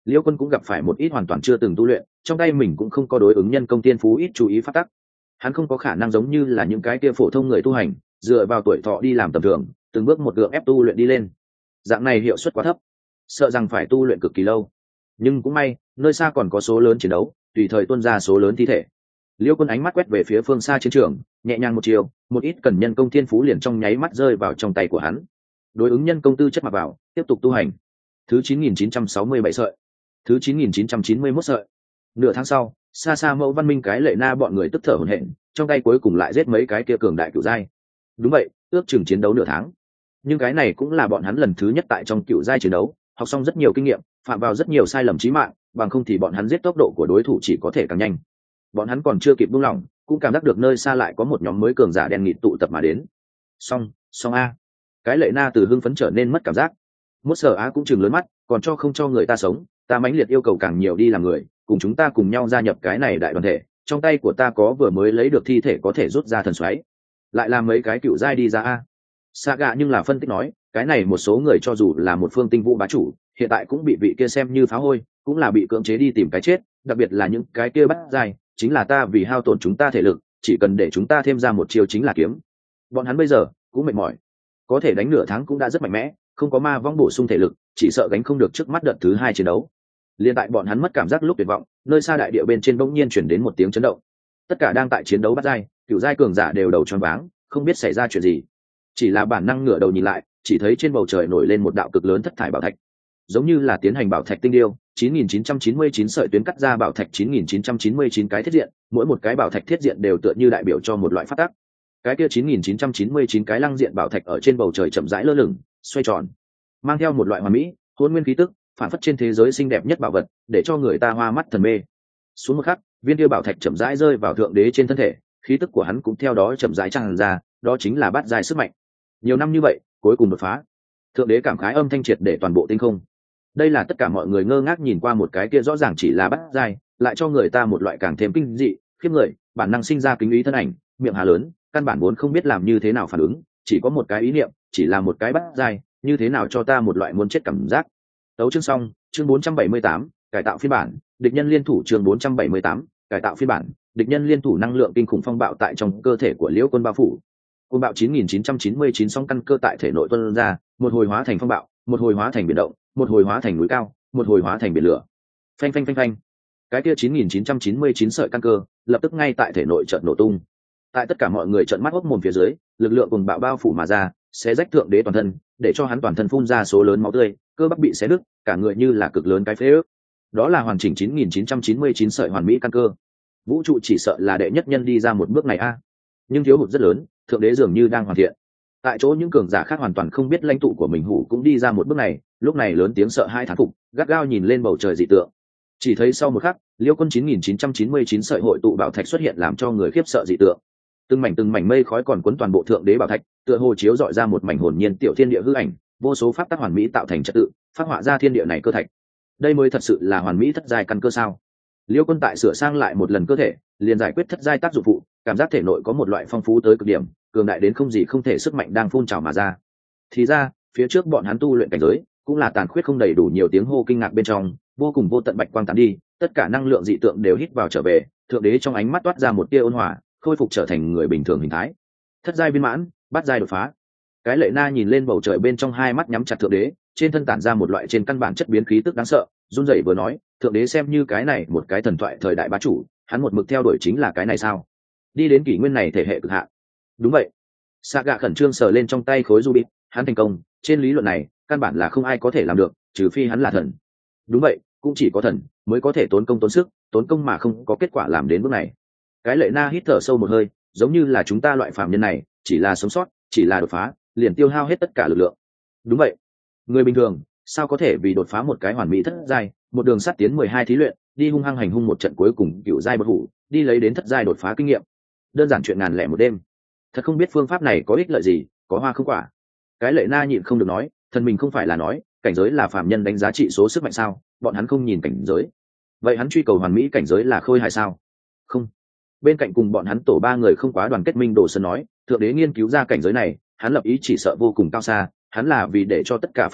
Liêu Quân cũng gặp phải một ít hoàn toàn chưa từng tu luyện, trong tay mình cũng không có đối ứng nhân công tiên phú ít chú ý phát tắc. Hắn không có khả năng giống như là những cái kia phổ thông người tu hành, dựa vào tuổi thọ đi làm tầm thường, từng bước một gượng ép tu luyện đi lên. Dạng này hiệu suất quá thấp, sợ rằng phải tu luyện cực kỳ lâu. Nhưng cũng may, nơi xa còn có số lớn chiến đấu, tùy thời tuôn ra số lớn thi thể. Liêu Quân ánh mắt quét về phía phương xa chiến trường, nhẹ nhàng một chiều, một ít cần nhân công thiên phú liền trong nháy mắt rơi vào trong tay của hắn. Đối ứng nhân công tư chất mặc vào, tiếp tục tu hành. Thứ chín nghìn chín trăm sáu mươi bảy sợi, thứ chín nghìn chín trăm chín mươi mốt sợi. Nửa tháng sau, xa xa Mẫu Văn Minh cái lệ na bọn người tức thở hổn hển, trong tay cuối cùng lại giết mấy cái kia cường đại cửu giai. Đúng vậy, ước chừng chiến đấu nửa tháng. Nhưng cái này cũng là bọn hắn lần thứ nhất tại trong cửu giai chiến đấu, học xong rất nhiều kinh nghiệm, phạm vào rất nhiều sai lầm chí mạng, bằng không thì bọn hắn giết tốc độ của đối thủ chỉ có thể càng nhanh. Bọn hắn còn chưa kịp buông lỏng, cũng cảm giác được nơi xa lại có một nhóm mới cường giả đen nghịt tụ tập mà đến. Xong, xong a. Cái lệ na từ hưng phấn trở nên mất cảm giác. Mốt sở á cũng chừng lớn mắt, còn cho không cho người ta sống, ta mãnh liệt yêu cầu càng nhiều đi làm người, cùng chúng ta cùng nhau gia nhập cái này đại đoàn thể. Trong tay của ta có vừa mới lấy được thi thể có thể rút ra thần xoáy, lại làm mấy cái cựu giai đi ra a. Saga nhưng là phân tích nói, cái này một số người cho dù là một phương tinh vũ bá chủ, hiện tại cũng bị vị kia xem như phá hôi, cũng là bị cưỡng chế đi tìm cái chết, đặc biệt là những cái kia bắt giai, chính là ta vì hao tổn chúng ta thể lực, chỉ cần để chúng ta thêm ra một chiêu chính là kiếm. Bọn hắn bây giờ cũng mệt mỏi, có thể đánh nửa tháng cũng đã rất mạnh mẽ, không có ma vong bổ sung thể lực, chỉ sợ gánh không được trước mắt đợt thứ hai chiến đấu. Liên tại bọn hắn mất cảm giác lúc tuyệt vọng, nơi xa đại địa bên trên bỗng nhiên chuyển đến một tiếng chấn động. Tất cả đang tại chiến đấu bắt giai, cựu giai cường giả đều đầu choáng váng, không biết xảy ra chuyện gì. Chỉ là bản năng ngửa đầu nhìn lại, chỉ thấy trên bầu trời nổi lên một đạo cực lớn thất thải bảo thạch, giống như là tiến hành bảo thạch tinh điêu. chín nghìn chín trăm chín mươi chín sợi tuyến cắt ra bảo thạch chín nghìn chín trăm chín mươi chín cái thiết diện, mỗi một cái bảo thạch thiết diện đều tựa như đại biểu cho một loại phát tắc. Cái kia chín nghìn chín trăm chín mươi chín cái lăng diện bảo thạch ở trên bầu trời chậm rãi lơ lửng, xoay tròn, mang theo một loại hoàn mỹ, hỗn nguyên khí tức, phản phất trên thế giới xinh đẹp nhất bảo vật, để cho người ta hoa mắt thần mê. Xuống một khắc, viên tiêu bảo thạch chậm rãi rơi vào thượng đế trên thân thể, khí tức của hắn cũng theo đó chậm rãi tràn ra, đó chính là bát giai sức mạnh. Nhiều năm như vậy, cuối cùng đột phá. Thượng đế cảm khái âm thanh triệt để toàn bộ tinh không. Đây là tất cả mọi người ngơ ngác nhìn qua một cái kia rõ ràng chỉ là bát giai, lại cho người ta một loại càng thêm kinh dị, khiếp người, bản năng sinh ra kính ý thân ảnh, miệng hà lớn, căn bản vốn không biết làm như thế nào phản ứng, chỉ có một cái ý niệm, chỉ là một cái bát giai, như thế nào cho ta một loại muốn chết cảm giác. Tấu chương xong, chương bốn trăm bảy mươi tám, cải tạo phiên bản, địch nhân liên thủ chương bốn trăm bảy mươi tám, cải tạo phiên bản, địch nhân liên thủ năng lượng kinh khủng phong bạo tại trong cơ thể của Liễu Quân bao phủ. Phong bạo chín nghìn chín trăm chín mươi chín song căn cơ tại thể nội tuôn ra, một hồi hóa thành phong bạo, một hồi hóa thành biển động, một hồi hóa thành núi cao, một hồi hóa thành biển lửa. Phanh phanh phanh phanh. Cái kia chín nghìn chín trăm chín mươi chín sợi căn cơ, lập tức ngay tại thể nội chợt nổ tung. Tại tất cả mọi người trợn mắt hốc mồm phía dưới, lực lượng cùng bạo bao phủ mà ra, xé rách thượng đế toàn thân, để cho hắn toàn thân phun ra số lớn máu tươi, cơ bắp bị xé nứt, cả người như là cực lớn cái phế ước. Đó là hoàn chỉnh chín nghìn chín trăm chín mươi chín sợi hoàn mỹ căn cơ. Vũ trụ chỉ sợ là đệ nhất nhân đi ra một bước này a. Nhưng thiếu hụt rất lớn, thượng đế dường như đang hoàn thiện. Tại chỗ những cường giả khác hoàn toàn không biết lãnh tụ của mình hủ cũng đi ra một bước này, lúc này lớn tiếng sợ hai thán phục, gắt gao nhìn lên bầu trời dị tượng. Chỉ thấy sau một khắc, Liêu Quân chín nghìn chín trăm chín mươi chín sợi hội tụ bảo thạch xuất hiện làm cho người khiếp sợ dị tượng. Từng mảnh từng mảnh mây khói còn cuốn toàn bộ thượng đế bảo thạch, tựa hồ chiếu dọi ra một mảnh hồn nhiên tiểu thiên địa hư ảnh, vô số pháp tắc hoàn mỹ tạo thành trật tự, phát họa ra thiên địa này cơ thạch. Đây mới thật sự là hoàn mỹ thất giai căn cơ sao? Liêu Quân tại sửa sang lại một lần cơ thể, liền giải quyết thất giai tác dụng phụ, cảm giác thể nội có một loại phong phú tới cực điểm, cường đại đến không gì không thể sức mạnh đang phun trào mà ra. Thì ra, phía trước bọn hắn tu luyện cảnh giới, cũng là tàn khuyết không đầy đủ nhiều tiếng hô kinh ngạc bên trong, vô cùng vô tận bạch quang tán đi, tất cả năng lượng dị tượng đều hít vào trở về, thượng đế trong ánh mắt toát ra một tia ôn hòa, khôi phục trở thành người bình thường hình thái. Thất giai viên mãn, bát giai đột phá. Cái lệ na nhìn lên bầu trời bên trong hai mắt nhắm chặt thượng đế, trên thân tản ra một loại trên căn bản chất biến khí tức đáng sợ, run rẩy vừa nói, thượng đế xem như cái này một cái thần thoại thời đại bá chủ, hắn một mực theo đuổi chính là cái này sao? Đi đến kỷ nguyên này thể hệ cực hạn. Đúng vậy. Saga khẩn trương sờ lên trong tay khối ruby, hắn thành công, trên lý luận này, căn bản là không ai có thể làm được, trừ phi hắn là thần. Đúng vậy, cũng chỉ có thần mới có thể tốn công tốn sức, tốn công mà không có kết quả làm đến bước này. Cái lệ na hít thở sâu một hơi, giống như là chúng ta loại phàm nhân này, chỉ là sống sót, chỉ là đột phá, liền tiêu hao hết tất cả lực lượng. Đúng vậy. Người bình thường, sao có thể vì đột phá một cái hoàn mỹ thất giai, một đường sắt tiến mười hai thí luyện, đi hung hăng hành hung một trận cuối cùng cựu giai bất hủ, đi lấy đến thất giai đột phá kinh nghiệm. Đơn giản chuyện ngàn lẻ một đêm. Thật không biết phương pháp này có ích lợi gì, có hoa không quả. Cái lệ na nhịn không được nói, thần mình không phải là nói, cảnh giới là phàm nhân đánh giá trị số sức mạnh sao, bọn hắn không nhìn cảnh giới. Vậy hắn truy cầu hoàn mỹ cảnh giới là khôi hài sao? Không. Bên cạnh cùng bọn hắn tổ ba người không quá đoàn kết minh Đồ Sơn nói, thượng đế nghiên cứu ra cảnh giới này, hắn lập ý chỉ sợ vô cùng cao xa, hắn là vì để cho tất cả phàm nhân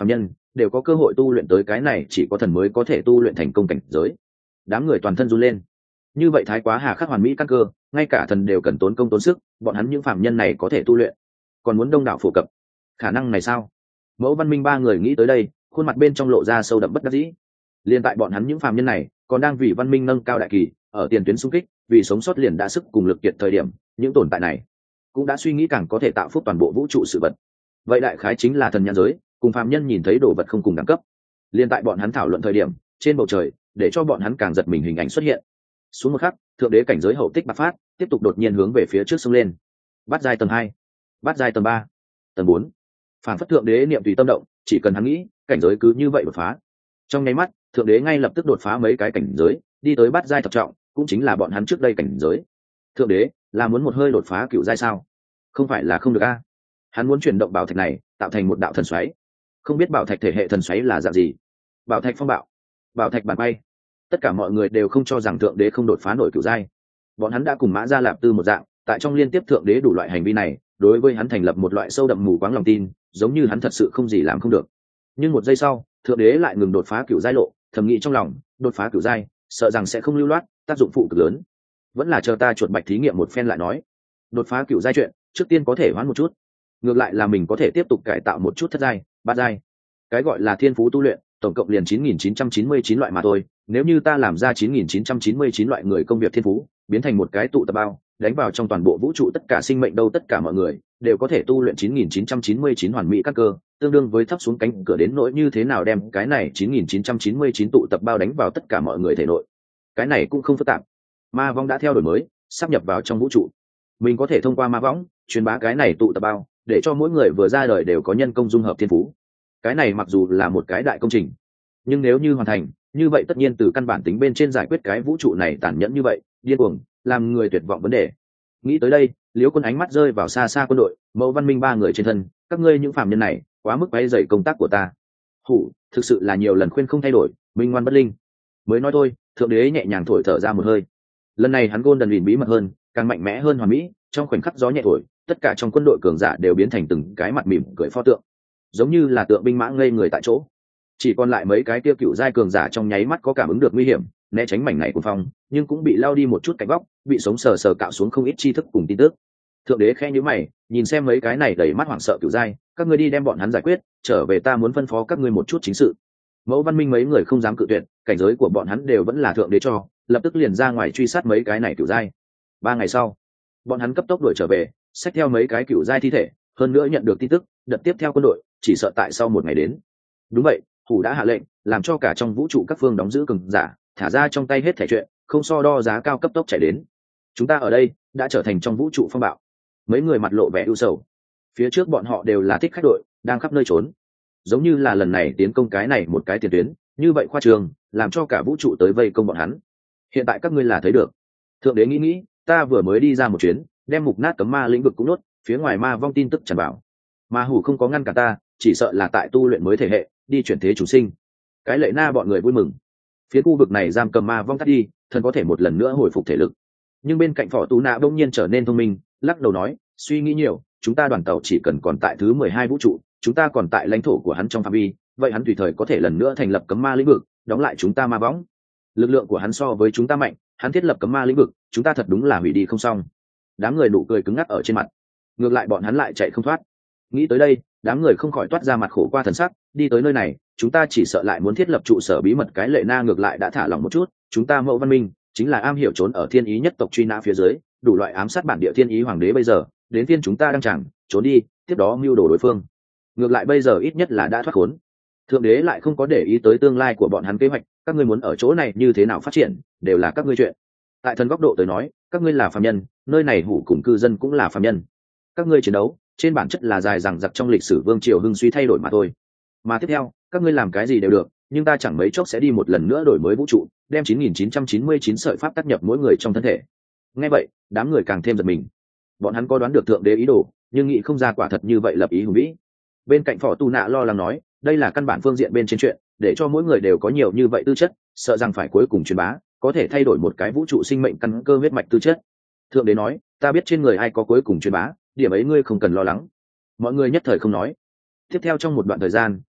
đều có cơ hội tu luyện tới cái này chỉ có thần mới có thể tu luyện thành công cảnh giới. Đám người toàn thân run lên. Như vậy thái quá hà khắc hoàn mỹ căn cơ, ngay cả thần đều cần tốn công tốn sức, bọn hắn những phạm nhân này có thể tu luyện, còn muốn đông đảo phổ cập, khả năng này sao? Mẫu Văn Minh ba người nghĩ tới đây, khuôn mặt bên trong lộ ra sâu đậm bất đắc dĩ. Liên tại bọn hắn những phạm nhân này còn đang vì văn minh nâng cao đại kỳ, ở tiền tuyến xung kích, vì sống sót liền đã sức cùng lực kiệt thời điểm, những tồn tại này cũng đã suy nghĩ càng có thể tạo phúc toàn bộ vũ trụ sự vật. Vậy đại khái chính là thần nhãn giới, cùng phạm nhân nhìn thấy đồ vật không cùng đẳng cấp. Liên tại bọn hắn thảo luận thời điểm, trên bầu trời, để cho bọn hắn càng giật mình hình ảnh xuất hiện. Xuống một khắc, thượng đế cảnh giới hậu tích bạc phát, tiếp tục đột nhiên hướng về phía trước sông lên. Bát giai tầng hai, bát giai tầng ba, tầng bốn. Phản phất thượng đế niệm tùy tâm động, chỉ cần hắn nghĩ, cảnh giới cứ như vậy đột phá. Trong nháy mắt, thượng đế ngay lập tức đột phá mấy cái cảnh giới, đi tới bát giai thập trọng, cũng chính là bọn hắn trước đây cảnh giới. Thượng đế là muốn một hơi đột phá cựu giai sao? Không phải là không được a. Hắn muốn chuyển động bảo thạch này, tạo thành một đạo thần xoáy. Không biết bảo thạch thể hệ thần xoáy là dạng gì? Bảo thạch phong bạo, bảo thạch bàn bay. Tất cả mọi người đều không cho rằng thượng đế không đột phá nổi cựu giai. Bọn hắn đã cùng Mã Gia Lạp Tư một dạng, tại trong liên tiếp thượng đế đủ loại hành vi này, đối với hắn thành lập một loại sâu đậm mù quáng lòng tin, giống như hắn thật sự không gì làm không được. Nhưng một giây sau, thượng đế lại ngừng đột phá cựu giai lộ, thầm nghĩ trong lòng, đột phá cựu giai, sợ rằng sẽ không lưu loát, tác dụng phụ cực lớn. Vẫn là chờ ta chuột bạch thí nghiệm một phen lại nói. Đột phá cựu giai chuyện, trước tiên có thể hoãn một chút. Ngược lại là mình có thể tiếp tục cải tạo một chút thất giai, bát giai. Cái gọi là thiên phú tu luyện, tổng cộng liền chín nghìn chín trăm chín mươi chín loại mà thôi, nếu như ta làm ra chín nghìn chín trăm chín mươi chín loại người công việc thiên phú, biến thành một cái tụ tập bao, đánh vào trong toàn bộ vũ trụ tất cả sinh mệnh đâu tất cả mọi người đều có thể tu luyện chín nghìn chín trăm chín mươi chín hoàn mỹ các cơ, tương đương với thấp xuống cánh cửa đến nỗi như thế nào đem cái này chín nghìn chín trăm chín mươi chín tụ tập bao đánh vào tất cả mọi người thể nội. Cái này cũng không phức tạp. Ma vong đã theo đổi mới, sắp nhập vào trong vũ trụ. Mình có thể thông qua ma võng truyền bá cái này tụ tập bao, để cho mỗi người vừa ra đời đều có nhân công dung hợp thiên phú. Cái này mặc dù là một cái đại công trình, nhưng nếu như hoàn thành, như vậy tất nhiên từ căn bản tính bên trên giải quyết cái vũ trụ này tàn nhẫn như vậy, điên cuồng, làm người tuyệt vọng vấn đề. Nghĩ tới đây, Liễu Quân ánh mắt rơi vào xa xa quân đội, Mẫu Văn Minh ba người trên thân, các ngươi những phàm nhân này, quá mức quấy rầy công tác của ta. Hủ, thực sự là nhiều lần khuyên không thay đổi, minh ngoan bất linh. Mới nói thôi, thượng đế nhẹ nhàng thổi thở ra một hơi. Lần này hắn Golden Huyền bí mật hơn, càng mạnh mẽ hơn hoàn mỹ, trong khoảnh khắc gió nhẹ thổi, tất cả trong quân đội cường giả đều biến thành từng cái mặt mỉm cười pho tượng, giống như là tượng binh mã ngây người tại chỗ. Chỉ còn lại mấy cái tiêu cựu giai cường giả trong nháy mắt có cảm ứng được nguy hiểm, né tránh mảnh này của phong, nhưng cũng bị lao đi một chút cạnh góc, bị sống sờ sờ cạo xuống không ít tri thức cùng tin tức. Thượng đế khẽ nhíu mày, nhìn xem mấy cái này đầy mắt hoảng sợ cựu giai, các ngươi đi đem bọn hắn giải quyết, trở về ta muốn phân phó các ngươi một chút chính sự. Mẫu Văn Minh mấy người không dám cự tuyệt, cảnh giới của bọn hắn đều vẫn là thượng đế cho, lập tức liền ra ngoài truy sát mấy cái này cựu giai. Ba ngày sau, bọn hắn cấp tốc đuổi trở về, xách theo mấy cái cựu giai thi thể, hơn nữa nhận được tin tức, đợt tiếp theo quân đội, chỉ sợ tại sau một ngày đến. Đúng vậy, Hủ đã hạ lệnh, làm cho cả trong vũ trụ các phương đóng giữ cường giả, thả ra trong tay hết thẻ chuyện, không so đo giá cao cấp tốc chạy đến. Chúng ta ở đây đã trở thành trong vũ trụ phong bạo. Mấy người mặt lộ vẻ ưu sầu. Phía trước bọn họ đều là thích khách đội, đang khắp nơi trốn. Giống như là lần này tiến công cái này một cái tiền tuyến, như vậy khoa trường, làm cho cả vũ trụ tới vây công bọn hắn. Hiện tại các ngươi là thấy được. Thượng đế nghĩ nghĩ, ta vừa mới đi ra một chuyến, đem mục nát cấm ma lĩnh vực cũng nốt, phía ngoài ma vong tin tức tràn vào. Ma Hủ không có ngăn cả ta, chỉ sợ là tại tu luyện mới thể hệ, đi chuyển thế chủ sinh. Cái Lệ Na bọn người vui mừng. Phía khu vực này giam cầm ma vong tắt đi, thần có thể một lần nữa hồi phục thể lực. Nhưng bên cạnh Phỏ Tú Nạ bỗng nhiên trở nên thông minh, lắc đầu nói, suy nghĩ nhiều, chúng ta đoàn tàu chỉ cần còn tại thứ mười hai vũ trụ, chúng ta còn tại lãnh thổ của hắn trong phạm vi, vậy hắn tùy thời có thể lần nữa thành lập cấm ma lĩnh vực, đóng lại chúng ta ma võng. Lực lượng của hắn so với chúng ta mạnh, hắn thiết lập cấm ma lĩnh vực, chúng ta thật đúng là hủy đi không xong. Đám người nụ cười cứng ngắc ở trên mặt. Ngược lại bọn hắn lại chạy không thoát. Nghĩ tới đây, đám người không khỏi toát ra mặt khổ qua thần sắc, đi tới nơi này, chúng ta chỉ sợ lại muốn thiết lập trụ sở bí mật. Cái Lệ Na ngược lại đã thả lỏng một chút, chúng ta Mẫu Văn Minh chính là am hiểu trốn ở thiên ý nhất tộc truy nã phía dưới, đủ loại ám sát bản địa thiên ý hoàng đế bây giờ, đến phiên chúng ta đang chẳng trốn đi, tiếp đó mưu đồ đối phương. Ngược lại bây giờ ít nhất là đã thoát khốn. Thượng đế lại không có để ý tới tương lai của bọn hắn kế hoạch, các ngươi muốn ở chỗ này như thế nào phát triển, đều là các ngươi chuyện. Tại thần góc độ tới nói, các ngươi là phàm nhân, nơi này Hủ cùng cư dân cũng là phàm nhân. Các ngươi chiến đấu, trên bản chất là dài dằng dặc trong lịch sử vương triều hưng suy thay đổi mà thôi. Mà tiếp theo, các ngươi làm cái gì đều được, nhưng ta chẳng mấy chốc sẽ đi một lần nữa đổi mới vũ trụ, đem chín nghìn chín trăm chín mươi chín sợi pháp tác nhập mỗi người trong thân thể. Nghe vậy, đám người càng thêm giật mình. Bọn hắn có đoán được thượng đế ý đồ, nhưng nghĩ không ra quả thật như vậy lập ý hùng vĩ. Bên cạnh Phỏ Tu Nạ lo lắng nói, đây là căn bản phương diện bên trên chuyện, để cho mỗi người đều có nhiều như vậy tư chất, sợ rằng phải cuối cùng truyền bá, có thể thay đổi một cái vũ trụ sinh mệnh căn cơ huyết mạch tư chất. Thượng đế nói, ta biết trên người ai có cuối cùng truyền bá, điểm ấy ngươi không cần lo lắng. Mọi người nhất thời không nói. Tiếp theo trong một đoạn thời gian,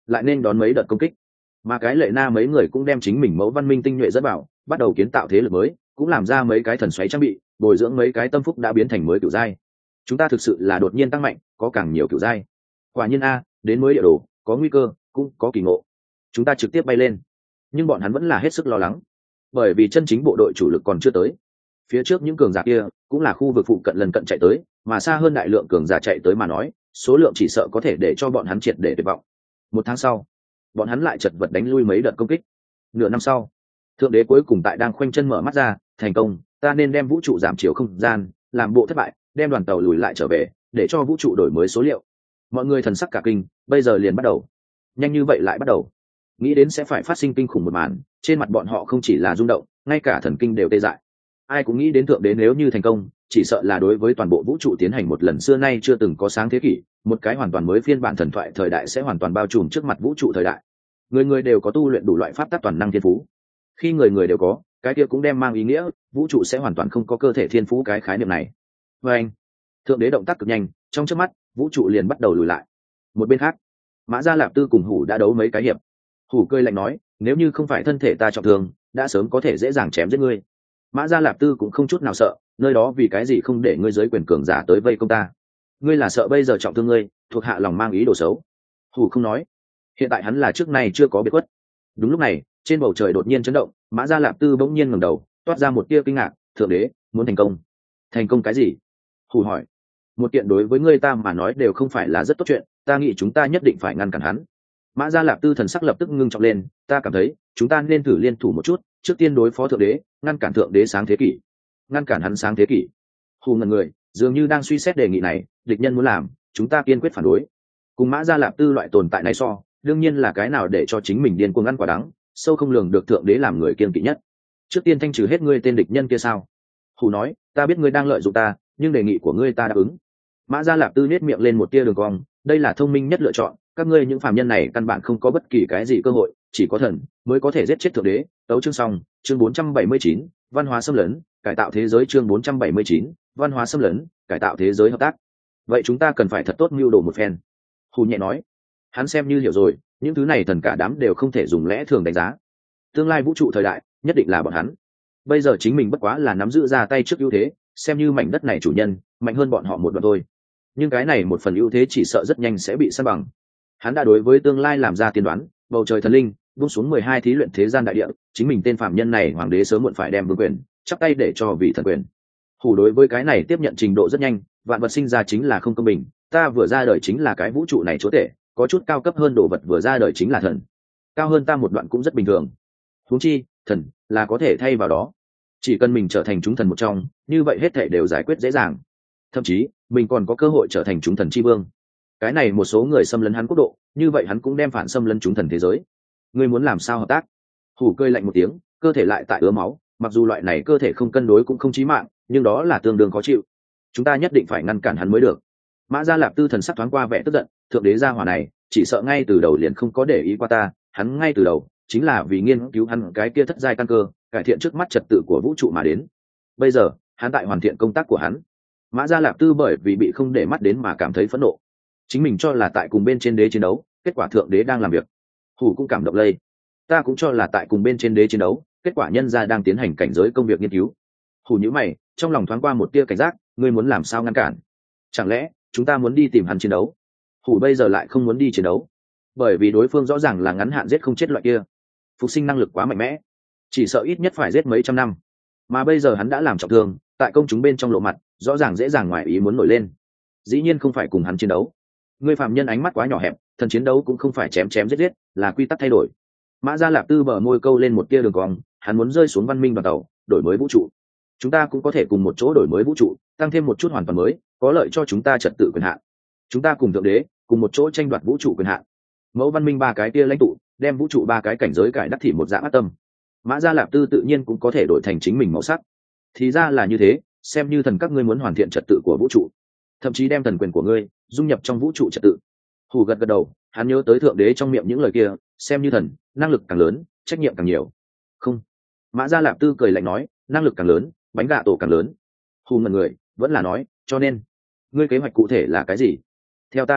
lại nên đón mấy đợt công kích. Mà cái lệ na mấy người cũng đem chính mình mẫu văn minh tinh nhuệ dẫn vào, bắt đầu kiến tạo thế lực mới, cũng làm ra mấy cái thần xoáy trang bị, bồi dưỡng mấy cái tâm phúc đã biến thành mới cửu giai. Chúng ta thực sự là đột nhiên tăng mạnh, có càng nhiều cửu giai. Quả nhiên a, đến mới địa đồ, có nguy cơ, cũng có kỳ ngộ. Chúng ta trực tiếp bay lên. Nhưng bọn hắn vẫn là hết sức lo lắng, bởi vì chân chính bộ đội chủ lực còn chưa tới. Phía trước những cường giả kia cũng là khu vực phụ cận lần cận chạy tới, mà xa hơn đại lượng cường giả chạy tới mà nói, số lượng chỉ sợ có thể để cho bọn hắn triệt để tuyệt vọng. Một tháng sau, bọn hắn lại chật vật đánh lui mấy đợt công kích. Nửa năm sau, thượng đế cuối cùng tại đang khoanh chân mở mắt ra, thành công, ta nên đem vũ trụ giảm chiều không gian, làm bộ thất bại, đem đoàn tàu lùi lại trở về, để cho vũ trụ đổi mới số liệu. Mọi người thần sắc cả kinh, bây giờ liền bắt đầu. Nhanh như vậy lại bắt đầu. Nghĩ đến sẽ phải phát sinh kinh khủng một màn, trên mặt bọn họ không chỉ là rung động, ngay cả thần kinh đều tê dại. Ai cũng nghĩ đến thượng đế nếu như thành công, chỉ sợ là đối với toàn bộ vũ trụ tiến hành một lần xưa nay chưa từng có sáng thế kỷ, một cái hoàn toàn mới phiên bản thần thoại thời đại sẽ hoàn toàn bao trùm trước mặt vũ trụ thời đại. Người người đều có tu luyện đủ loại pháp tắc toàn năng thiên phú. Khi người người đều có, cái kia cũng đem mang ý nghĩa vũ trụ sẽ hoàn toàn không có cơ thể thiên phú cái khái niệm này. Và anh, thượng đế động tác cực nhanh, trong chớp mắt, vũ trụ liền bắt đầu lùi lại. Một bên khác, Mã Gia Lạp Tư cùng Hủ đã đấu mấy cái hiệp. Hủ cười lạnh nói, nếu như không phải thân thể ta trọng thương, đã sớm có thể dễ dàng chém giết ngươi. Mã Gia Lạp Tư cũng không chút nào sợ, nơi đó vì cái gì không để ngươi giới quyền cường giả tới vây công ta? Ngươi là sợ bây giờ trọng thương ngươi, thuộc hạ lòng mang ý đồ xấu. Hủ không nói. Hiện tại hắn là trước nay chưa có biệt khuất. Đúng lúc này, trên bầu trời đột nhiên chấn động, Mã Gia Lạp Tư bỗng nhiên ngẩng đầu, toát ra một tia kinh ngạc, thượng đế, muốn thành công. Thành công cái gì? Hủ hỏi. Một kiện đối với ngươi ta mà nói đều không phải là rất tốt chuyện, ta nghĩ chúng ta nhất định phải ngăn cản hắn. Mã Gia Lạp Tư thần sắc lập tức ngưng trọng lên, ta cảm thấy chúng ta nên thử liên thủ một chút, trước tiên đối phó thượng đế, ngăn cản thượng đế sáng thế kỷ. Ngăn cản hắn sáng thế kỷ? Hù ngẩn người, dường như đang suy xét đề nghị này, địch nhân muốn làm, chúng ta kiên quyết phản đối. Cùng Mã Gia Lạp Tư loại tồn tại này so, đương nhiên là cái nào để cho chính mình điên cuồng ăn quả đắng, sâu không lường được thượng đế làm người kiên kỵ nhất. Trước tiên thanh trừ hết ngươi tên địch nhân kia sao? Hù nói, ta biết ngươi đang lợi dụng ta, nhưng đề nghị của ngươi ta đáp ứng. Mã Gia Lạp Tư nhếch miệng lên một tia đường cong, đây là thông minh nhất lựa chọn, các ngươi những phàm nhân này căn bản không có bất kỳ cái gì cơ hội, chỉ có thần mới có thể giết chết thượng đế. Tấu chương xong, chương bốn trăm bảy mươi chín, văn hóa xâm lấn, cải tạo thế giới, chương bốn trăm bảy mươi chín, văn hóa xâm lấn, cải tạo thế giới hợp tác. Vậy chúng ta cần phải thật tốt mưu đồ một phen. Hù nhẹ nói, hắn xem như hiểu rồi, những thứ này thần cả đám đều không thể dùng lẽ thường đánh giá. Tương lai vũ trụ thời đại, nhất định là bọn hắn. Bây giờ chính mình bất quá là nắm giữ ra tay trước ưu thế, xem như mảnh đất này chủ nhân, mạnh hơn bọn họ một đoạn thôi. Nhưng cái này một phần ưu thế chỉ sợ rất nhanh sẽ bị san bằng. Hắn đã đối với tương lai làm ra tiên đoán, bầu trời thần linh buông xuống mười hai thí luyện thế gian đại địa, chính mình tên phạm nhân này hoàng đế sớm muộn phải đem vương quyền chắp tay để cho vị thần quyền. Hủ đối với cái này tiếp nhận trình độ rất nhanh, vạn vật sinh ra chính là không công bình, ta vừa ra đời chính là cái vũ trụ này chúa tể, có chút cao cấp hơn đồ vật vừa ra đời chính là thần, cao hơn ta một đoạn cũng rất bình thường. Huống chi thần là có thể thay vào đó, chỉ cần mình trở thành chúng thần một trong, như vậy hết thể đều giải quyết dễ dàng, thậm chí mình còn có cơ hội trở thành chúng thần chi vương. Cái này một số người xâm lấn hắn quốc độ, như vậy hắn cũng đem phản xâm lấn chúng thần thế giới. Ngươi muốn làm sao hợp tác? Hủ cười lạnh một tiếng, cơ thể lại tại ứa máu, mặc dù loại này cơ thể không cân đối cũng không chí mạng, nhưng đó là tương đương khó chịu. Chúng ta nhất định phải ngăn cản hắn mới được. Mã Gia Lạp Tư thần sắc thoáng qua vẻ tức giận, thượng đế gia hỏa này chỉ sợ ngay từ đầu liền không có để ý qua ta, hắn ngay từ đầu chính là vì nghiên cứu hắn cái kia thất giai căn cơ, cải thiện trước mắt trật tự của vũ trụ mà đến. Bây giờ hắn tại hoàn thiện công tác của hắn. Mã Gia Lạp Tư bởi vì bị không để mắt đến mà cảm thấy phẫn nộ, chính mình cho là tại cùng bên trên đế chiến đấu, kết quả thượng đế đang làm việc. Hủ cũng cảm động lây, ta cũng cho là tại cùng bên trên đế chiến đấu, kết quả nhân gia đang tiến hành cảnh giới công việc nghiên cứu. Hủ nhíu mày, trong lòng thoáng qua một tia cảnh giác, ngươi muốn làm sao ngăn cản? Chẳng lẽ chúng ta muốn đi tìm hắn chiến đấu? Hủ bây giờ lại không muốn đi chiến đấu, bởi vì đối phương rõ ràng là ngắn hạn giết không chết loại kia, phục sinh năng lực quá mạnh mẽ, chỉ sợ ít nhất phải giết mấy trăm năm, mà bây giờ hắn đã làm trọng thương, tại công chúng bên trong lộ mặt, rõ ràng dễ dàng ngoài ý muốn nổi lên. Dĩ nhiên không phải cùng hắn chiến đấu. Ngươi phạm nhân ánh mắt quá nhỏ hẹp, thần chiến đấu cũng không phải chém chém giết giết, là quy tắc thay đổi. Mã Gia Lạp Tư bờ môi câu lên một tia đường cong, hắn muốn rơi xuống văn minh đoàn tàu, đổi mới vũ trụ. Chúng ta cũng có thể cùng một chỗ đổi mới vũ trụ, tăng thêm một chút hoàn toàn mới, có lợi cho chúng ta trật tự quyền hạn. Chúng ta cùng thượng đế, cùng một chỗ tranh đoạt vũ trụ quyền hạn. Mẫu văn minh ba cái tia lãnh tụ, đem vũ trụ ba cái cảnh giới cải đắc thị một dạng ác tâm. Mã Gia Lạp Tư tự nhiên cũng có thể đổi thành chính mình màu sắc. Thì ra là như thế, xem như thần các ngươi muốn hoàn thiện trật tự của vũ trụ, thậm chí đem thần quyền của ngươi dung nhập trong vũ trụ trật tự. Hủ gật gật đầu, hắn nhớ tới thượng đế trong miệng những lời kia, xem như thần, năng lực càng lớn, trách nhiệm càng nhiều. Không. Mã Gia Lạp Tư cười lạnh nói, năng lực càng lớn, bánh gà tổ càng lớn. Hủ ngẩn người, vẫn là nói, cho nên ngươi kế hoạch cụ thể là cái gì? Theo ta được biết,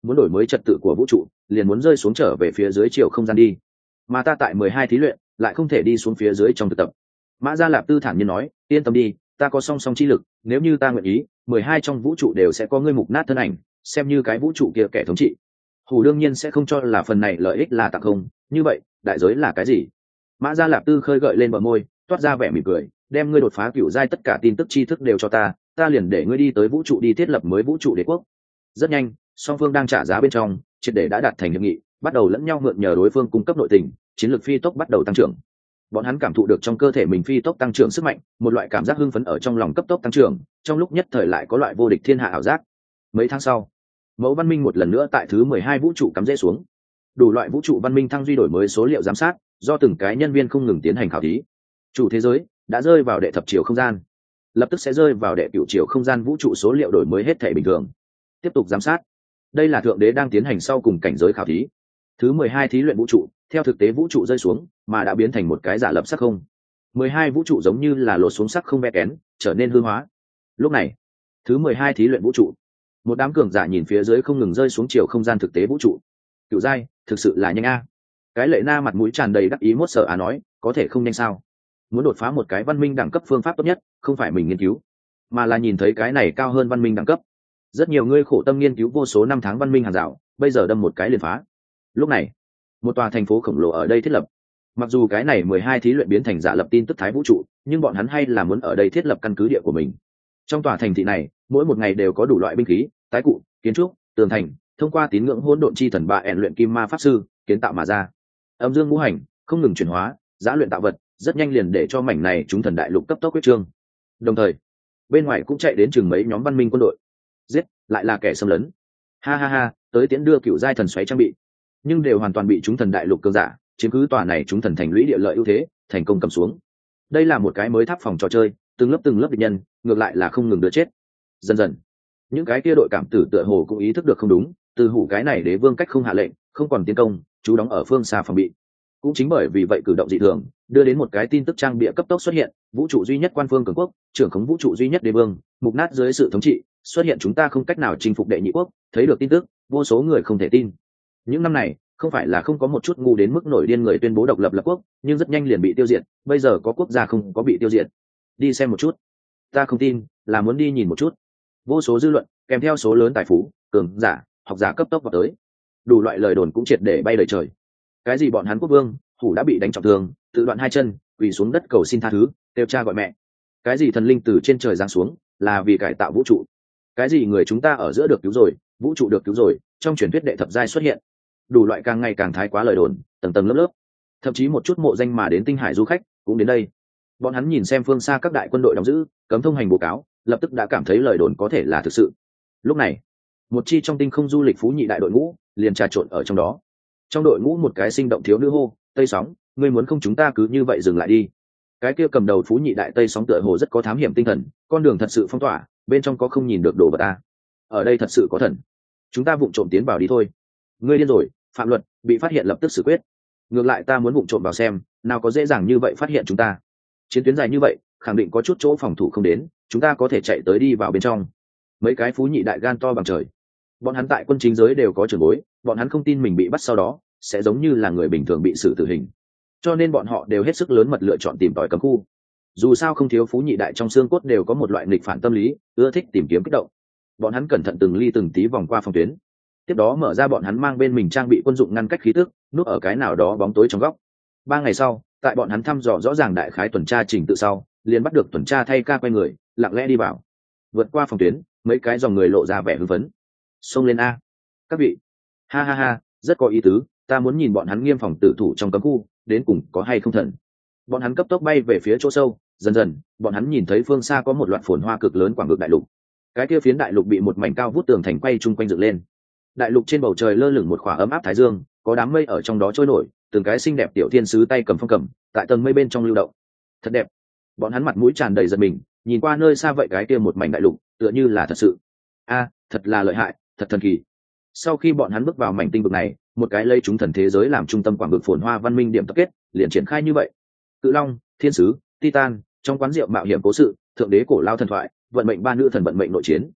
muốn đổi mới trật tự của vũ trụ liền muốn rơi xuống trở về phía dưới chiều không gian đi, mà ta tại mười hai thí luyện lại không thể đi xuống phía dưới trong thực tập. Mã Gia Lạp Tư thản nhiên nói, yên tâm đi, ta có song song chi lực, nếu như ta nguyện ý, mười hai trong vũ trụ đều sẽ có ngươi mục nát thân ảnh, xem như cái vũ trụ kia kẻ thống trị. Hủ đương nhiên sẽ không cho là phần này lợi ích là tặng không, như vậy đại giới là cái gì? Mã Gia Lạp Tư khơi gợi lên bờ môi, toát ra vẻ mỉm cười, đem ngươi đột phá cửu giai tất cả tin tức tri thức đều cho ta, ta liền để ngươi đi tới vũ trụ đi thiết lập mới vũ trụ đế quốc. Rất nhanh, song phương đang trả giá bên trong, triệt để đã đạt thành hiệp nghị, bắt đầu lẫn nhau mượn nhờ đối phương cung cấp nội tình, chiến lược phi tốc bắt đầu tăng trưởng. Bọn hắn cảm thụ được trong cơ thể mình phi tốc tăng trưởng sức mạnh, một loại cảm giác hưng phấn ở trong lòng cấp tốc tăng trưởng, trong lúc nhất thời lại có loại vô địch thiên hạ ảo giác. Mấy tháng sau, mẫu văn minh một lần nữa tại thứ mười hai vũ trụ cắm rễ xuống. Đủ loại vũ trụ văn minh thăng duy đổi mới số liệu giám sát, do từng cái nhân viên không ngừng tiến hành khảo thí. Chủ thế giới đã rơi vào đệ thập chiều không gian, lập tức sẽ rơi vào đệ cửu chiều không gian vũ trụ số liệu đổi mới hết thể bình thường. Tiếp tục giám sát. Đây là thượng đế đang tiến hành sau cùng cảnh giới khảo thí. Thứ mười hai thí luyện vũ trụ, theo thực tế vũ trụ rơi xuống, mà đã biến thành một cái giả lập sắc không. mười hai vũ trụ giống như là lột xuống sắc không ve kén, trở nên hư hóa. Lúc này, thứ mười hai thí luyện vũ trụ, một đám cường giả nhìn phía dưới không ngừng rơi xuống chiều không gian thực tế vũ trụ. Cửu giai, thực sự là nhanh a. Cái lệ na mặt mũi tràn đầy đắc ý mốt sợ à nói, có thể không nhanh sao? Muốn đột phá một cái văn minh đẳng cấp phương pháp tốt nhất, không phải mình nghiên cứu, mà là nhìn thấy cái này cao hơn văn minh đẳng cấp. Rất nhiều người khổ tâm nghiên cứu vô số năm tháng văn minh hàng rào, bây giờ đâm một cái liền phá. Lúc này, một tòa thành phố khổng lồ ở đây thiết lập. Mặc dù cái này mười hai thí luyện biến thành giả lập tin tức thái vũ trụ, nhưng bọn hắn hay là muốn ở đây thiết lập căn cứ địa của mình. Trong tòa thành thị này, mỗi một ngày đều có đủ loại binh khí, tái cụ, kiến trúc, tường thành, thông qua tín ngưỡng hỗn độn chi thần bạ ẻn luyện kim ma pháp sư kiến tạo mà ra. Âm dương ngũ hành không ngừng chuyển hóa, giã luyện tạo vật, rất nhanh liền để cho mảnh này chúng thần đại lục cấp tốc quyết trương. Đồng thời, bên ngoài cũng chạy đến chừng mấy nhóm văn minh quân đội. Giết, lại là kẻ xâm lấn. Ha ha ha, tới tiến đưa cựu giai thần xoáy trang bị, nhưng đều hoàn toàn bị chúng thần đại lục cường giả chiếm cứ tòa này chúng thần thành lũy địa lợi ưu thế, thành công cầm xuống. Đây là một cái mới tháp phòng trò chơi, từng lớp từng lớp địch nhân, ngược lại là không ngừng đứa chết. Dần dần, những cái kia đội cảm tử tựa hồ cũng ý thức được không đúng, từ hủ cái này đế vương cách không hạ lệnh, không còn tiến công, chú đóng ở phương xa phòng bị. Cũng chính bởi vì vậy cử động dị thường, đưa đến một cái tin tức trang bịa cấp tốc xuất hiện, vũ trụ duy nhất quan phương cường quốc, trưởng khống vũ trụ duy nhất đế vương, mục nát dưới sự thống trị, xuất hiện chúng ta không cách nào chinh phục đệ nhị quốc. Thấy được tin tức, vô số người không thể tin. Những năm này, không phải là không có một chút ngu đến mức nổi điên người tuyên bố độc lập lập quốc, nhưng rất nhanh liền bị tiêu diệt, bây giờ có quốc gia không có bị tiêu diệt. Đi xem một chút. Ta không tin, là muốn đi nhìn một chút. Vô số dư luận, kèm theo số lớn tài phú, cường giả, học giả cấp tốc vào tới. Đủ loại lời đồn cũng triệt để bay đầy trời. Cái gì bọn hắn quốc vương, hủ đã bị đánh trọng thương, tự đoạn hai chân, quỳ xuống đất cầu xin tha thứ, kêu cha gọi mẹ. Cái gì thần linh từ trên trời giáng xuống, là vì cải tạo vũ trụ. Cái gì người chúng ta ở giữa được cứu rồi, vũ trụ được cứu rồi, trong truyền thuyết đệ thập giai xuất hiện. Đủ loại càng ngày càng thái quá lời đồn, tầng tầng lớp lớp. Thậm chí một chút mộ danh mà đến tinh hải du khách cũng đến đây. Bọn hắn nhìn xem phương xa các đại quân đội đóng giữ, cấm thông hành báo cáo, lập tức đã cảm thấy lời đồn có thể là thực sự. Lúc này, một chi trong tinh không du lịch phú nhị đại đội ngũ liền trà trộn ở trong đó. Trong đội ngũ một cái sinh động thiếu nữ hô, Tây Sóng, ngươi muốn không chúng ta cứ như vậy dừng lại đi. Cái kia cầm đầu phú nhị đại Tây Sóng tựa hồ rất có thám hiểm tinh thần, con đường thật sự phong tỏa, bên trong có không nhìn được đồ vật ta. Ở đây thật sự có thần, chúng ta vụng trộm tiến vào đi thôi. Ngươi điên rồi, phạm luật, bị phát hiện lập tức xử quyết. Ngược lại ta muốn vụng trộm vào xem, nào có dễ dàng như vậy phát hiện chúng ta. Chiến tuyến dài như vậy, khẳng định có chút chỗ phòng thủ không đến, chúng ta có thể chạy tới đi vào bên trong. Mấy cái phú nhị đại gan to bằng trời. Bọn hắn tại quân chính giới đều có trưởng bối, bọn hắn không tin mình bị bắt sau đó sẽ giống như là người bình thường bị xử tử hình, cho nên bọn họ đều hết sức lớn mật lựa chọn tìm tòi cấm khu. Dù sao không thiếu phú nhị đại trong xương cốt đều có một loại nghịch phản tâm lý, ưa thích tìm kiếm kích động. Bọn hắn cẩn thận từng ly từng tí vòng qua phòng tuyến, tiếp đó mở ra bọn hắn mang bên mình trang bị quân dụng ngăn cách khí tức, núp ở cái nào đó bóng tối trong góc. Ba ngày sau, tại bọn hắn thăm dò rõ ràng đại khái tuần tra trình tự sau, liền bắt được tuần tra thay ca quay người, lặng lẽ đi vào. Vượt qua phòng tuyến, mấy cái dòng người lộ ra vẻ hưng phấn. Xông lên a, các vị! Ha ha ha, rất có ý tứ, ta muốn nhìn bọn hắn nghiêm phòng tử thủ trong cấm khu, đến cùng có hay không thần. Bọn hắn cấp tốc bay về phía chỗ sâu, dần dần, bọn hắn nhìn thấy phương xa có một loạt phồn hoa cực lớn quảng ngược đại lục. Cái kia phiến đại lục bị một mảnh cao vút tường thành quay chung quanh dựng lên. Đại lục trên bầu trời lơ lửng một khỏa ấm áp thái dương, có đám mây ở trong đó trôi nổi, từng cái xinh đẹp tiểu thiên sứ tay cầm phong cầm, tại tầng mây bên trong lưu động. Thật đẹp. Bọn hắn mặt mũi tràn đầy giận mình, nhìn qua nơi xa vậy cái kia một mảnh đại lục, tựa như là thật sự. A, thật là lợi hại, thật thần kỳ. Sau khi bọn hắn bước vào mảnh tinh vực này, một cái lấy chúng thần thế giới làm trung tâm quảng vực phồn hoa văn minh điểm tập kết, liền triển khai như vậy. Cự Long, Thiên sứ, Titan, trong quán rượu mạo hiểm cố sự, thượng đế cổ lao thần thoại, vận mệnh ba nữ thần vận mệnh nội chiến.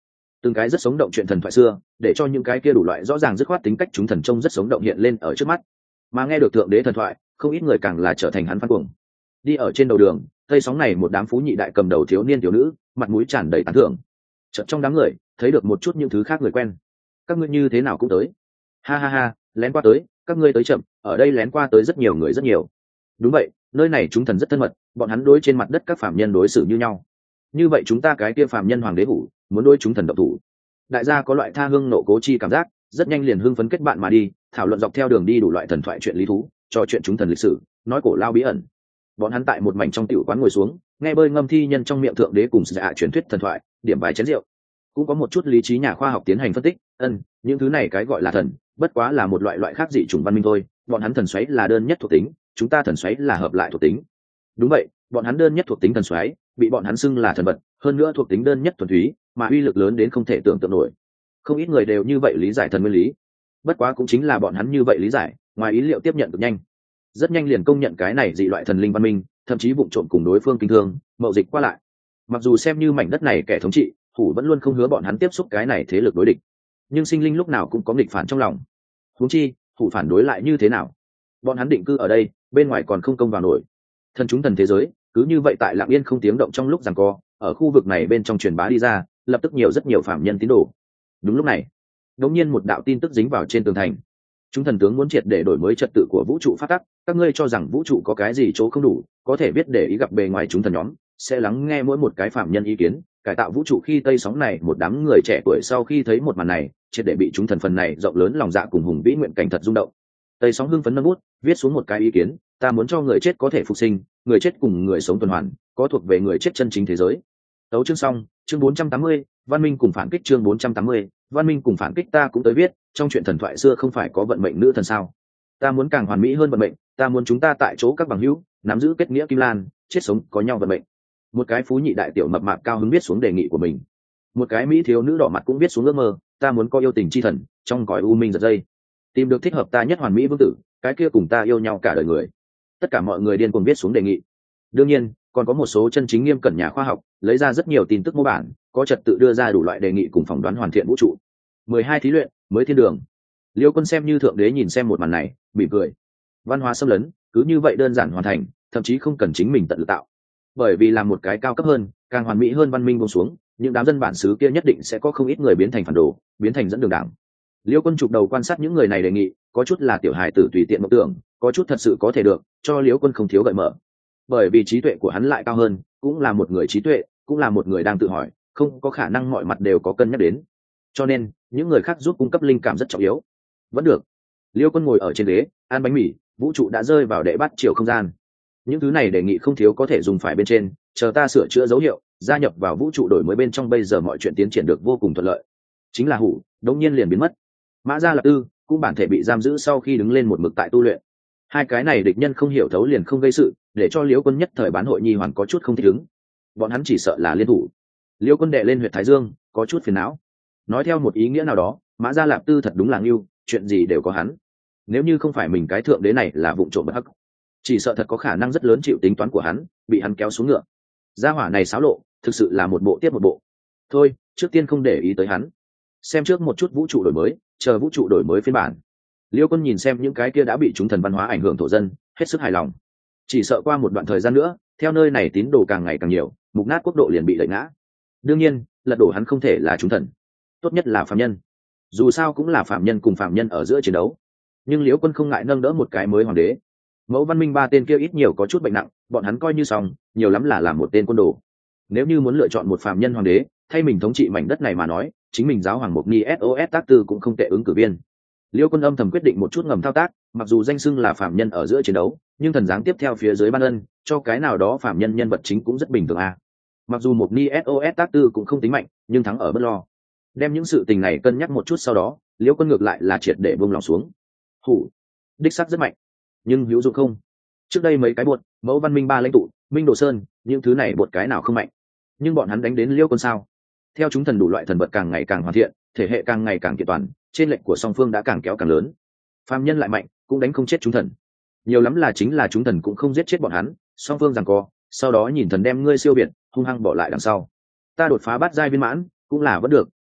từng cái rất sống động chuyện thần thoại xưa để cho những cái kia đủ loại rõ ràng dứt khoát tính cách chúng thần trông rất sống động hiện lên ở trước mắt. Mà nghe được thượng đế thần thoại, không ít người càng là trở thành hắn fan cuồng. Đi ở trên đầu đường, tây sóng này một đám phú nhị đại cầm đầu thiếu niên thiếu nữ, mặt mũi tràn đầy tán thưởng. Chợt trong đám người thấy được một chút những thứ khác người quen. Các ngươi như thế nào cũng tới? Ha ha ha, lén qua tới, các ngươi tới chậm, ở đây lén qua tới rất nhiều người rất nhiều. Đúng vậy, nơi này chúng thần rất thân mật, bọn hắn đối trên mặt đất các phàm nhân đối xử như nhau. Như vậy chúng ta cái kia phàm nhân hoàng đế hủ, muốn đối chúng thần động thủ. Đại gia có loại tha hương nộ cố chi cảm giác, rất nhanh liền hưng phấn kết bạn mà đi, thảo luận dọc theo đường đi đủ loại thần thoại chuyện lý thú, trò chuyện chúng thần lịch sử, nói cổ lao bí ẩn. Bọn hắn tại một mảnh trong tiểu quán ngồi xuống, nghe bơi ngâm thi nhân trong miệng thượng đế cùng dạ truyền thuyết thần thoại, điểm vài chén rượu. Cũng có một chút lý trí nhà khoa học tiến hành phân tích, ân, những thứ này cái gọi là thần, bất quá là một loại loại khác dị chủng văn minh thôi, bọn hắn thần xoáy là đơn nhất thuộc tính, chúng ta thần xoáy là hợp lại thuộc tính. Đúng vậy, bọn hắn đơn nhất thuộc tính thần xoáy, bị bọn hắn xưng là thần vật, hơn nữa thuộc tính đơn nhất thuần túy, mà uy lực lớn đến không thể tưởng tượng nổi. Không ít người đều như vậy lý giải thần nguyên lý. Bất quá cũng chính là bọn hắn như vậy lý giải, ngoài ý liệu tiếp nhận cực nhanh. Rất nhanh liền công nhận cái này dị loại thần linh văn minh, thậm chí vụng trộm cùng đối phương kinh thương, mậu dịch qua lại. Mặc dù xem như mảnh đất này kẻ thống trị, Hủ vẫn luôn không hứa bọn hắn tiếp xúc cái này thế lực đối địch, nhưng sinh linh lúc nào cũng có nghịch phản trong lòng. Huống chi, Hủ phản đối lại như thế nào? Bọn hắn định cư ở đây, bên ngoài còn không công vào nổi. Thần chúng thần thế giới, cứ như vậy tại lặng yên không tiếng động trong lúc giằng co, ở khu vực này bên trong truyền bá đi ra, lập tức nhiều rất nhiều phạm nhân tín đồ. Đúng lúc này, đột nhiên một đạo tin tức dính vào trên tường thành. Chúng thần tướng muốn triệt để đổi mới trật tự của vũ trụ phát tắc, các ngươi cho rằng vũ trụ có cái gì chỗ không đủ, có thể biết để ý gặp bề ngoài chúng thần nhóm, sẽ lắng nghe mỗi một cái phạm nhân ý kiến, cải tạo vũ trụ. Khi tây sóng này một đám người trẻ tuổi sau khi thấy một màn này, triệt để bị chúng thần phần này rộng lớn lòng dạ cùng hùng vĩ nguyện cảnh thật rung động. Tây sóng hưng phấn nâng bút, viết xuống một cái ý kiến, ta muốn cho người chết có thể phục sinh, người chết cùng người sống tuần hoàn, có thuộc về người chết chân chính thế giới. Tấu chương xong, chương bốn trăm tám mươi, văn minh cùng phản kích. Chương bốn trăm tám mươi, văn minh cùng phản kích. Ta cũng tới viết, trong chuyện thần thoại xưa không phải có vận mệnh nữ thần sao? Ta muốn càng hoàn mỹ hơn vận mệnh, ta muốn chúng ta tại chỗ các bằng hữu nắm giữ kết nghĩa kim lan, chết sống có nhau vận mệnh. Một cái phú nhị đại tiểu mập mạp cao hứng viết xuống đề nghị của mình. Một cái mỹ thiếu nữ đỏ mặt cũng viết xuống ước mơ, ta muốn có yêu tình chi thần, trong cõi u minh giật dây, tìm được thích hợp ta nhất hoàn mỹ vương tử, cái kia cùng ta yêu nhau cả đời người. Tất cả mọi người điên cuồng viết xuống đề nghị. Đương nhiên, còn có một số chân chính nghiêm cẩn nhà khoa học lấy ra rất nhiều tin tức mô bản, có trật tự đưa ra đủ loại đề nghị cùng phỏng đoán hoàn thiện vũ trụ. Mười hai thí luyện mới thiên đường. Liêu Quân xem như thượng đế nhìn xem một màn này, mỉm cười. Văn hóa xâm lấn cứ như vậy đơn giản hoàn thành, thậm chí không cần chính mình tận lực tạo. Bởi vì làm một cái cao cấp hơn, càng hoàn mỹ hơn văn minh buông xuống, những đám dân bản xứ kia nhất định sẽ có không ít người biến thành phản đồ, biến thành dẫn đường đảng. Liêu Quân chụp đầu quan sát những người này đề nghị, có chút là tiểu hài tử tùy tiện mộng tưởng, có chút thật sự có thể được, cho Liêu Quân không thiếu gợi mở. Bởi vì trí tuệ của hắn lại cao hơn, cũng là một người trí tuệ, cũng là một người đang tự hỏi, không có khả năng mọi mặt đều có cân nhắc đến. Cho nên, những người khác giúp cung cấp linh cảm rất trọng yếu. Vẫn được. Liêu Quân ngồi ở trên ghế, ăn bánh mì, vũ trụ đã rơi vào đệ bắt chiều không gian. Những thứ này đề nghị không thiếu có thể dùng phải bên trên, chờ ta sửa chữa dấu hiệu, gia nhập vào vũ trụ đổi mới bên trong, bây giờ mọi chuyện tiến triển được vô cùng thuận lợi. Chính là Hủ, đột nhiên liền biến mất. Mã Gia Lập Tư cũng bản thể bị giam giữ sau khi đứng lên một mực tại tu luyện. Hai cái này địch nhân không hiểu thấu liền không gây sự, để cho Liễu Quân nhất thời bán hội nhi hoàn có chút không thích ứng. Bọn hắn chỉ sợ là liên thủ. Liễu Quân đệ lên huyệt thái dương, có chút phiền não. Nói theo một ý nghĩa nào đó, Mã Gia Lạp Tư thật đúng là ngưu, chuyện gì đều có hắn. Nếu như không phải mình cái thượng đế này là vụng trộm bất hắc, chỉ sợ thật có khả năng rất lớn chịu tính toán của hắn, bị hắn kéo xuống ngựa. Gia hỏa này xáo lộ, thực sự là một bộ tiếp một bộ. Thôi, trước tiên không để ý tới hắn, xem trước một chút vũ trụ đổi mới, chờ vũ trụ đổi mới phiên bản. Liêu Quân nhìn xem những cái kia đã bị chúng thần văn hóa ảnh hưởng thổ dân, hết sức hài lòng. Chỉ sợ qua một đoạn thời gian nữa, theo nơi này tín đồ càng ngày càng nhiều, mục nát quốc độ liền bị đẩy ngã. Đương nhiên, lật đổ hắn không thể là chúng thần, tốt nhất là phạm nhân. Dù sao cũng là phạm nhân cùng phạm nhân ở giữa chiến đấu. Nhưng Liễu Quân không ngại nâng đỡ một cái mới hoàng đế. Mẫu văn minh ba tên kia ít nhiều có chút bệnh nặng, bọn hắn coi như xong, nhiều lắm là làm một tên quân đồ. Nếu như muốn lựa chọn một phạm nhân hoàng đế, thay mình thống trị mảnh đất này mà nói, chính mình giáo hoàng Mộc Ni ét o ét tác tư cũng không tệ ứng cử viên. Liêu Quân âm thầm quyết định một chút ngầm thao tác, mặc dù danh xưng là phạm nhân ở giữa chiến đấu, nhưng thần dáng tiếp theo phía dưới ban ân, cho cái nào đó phạm nhân nhân vật chính cũng rất bình thường à. Mặc dù Mộc Ni ét o ét tác tư cũng không tính mạnh, nhưng thắng ở bất lo. Đem những sự tình này cân nhắc một chút sau đó, Liêu Quân ngược lại là triệt để buông lòng xuống. Hủ, đích sắc rất mạnh, nhưng hữu dụng không? Trước đây mấy cái bột, mẫu văn minh ba lãnh tụ, Minh Đồ Sơn, những thứ này bột cái nào không mạnh? Nhưng bọn hắn đánh đến Liêu Quân sao? Theo chúng thần đủ loại thần vật càng ngày càng hoàn thiện, thể hệ càng ngày càng kiện toàn, trên lệnh của song phương đã càng kéo càng lớn. Phàm nhân lại mạnh, cũng đánh không chết chúng thần. Nhiều lắm là chính là chúng thần cũng không giết chết bọn hắn, song phương giằng co, sau đó nhìn thần đem ngươi siêu biệt, hung hăng bỏ lại đằng sau. Ta đột phá bát giai viên mãn, cũng là vẫn được,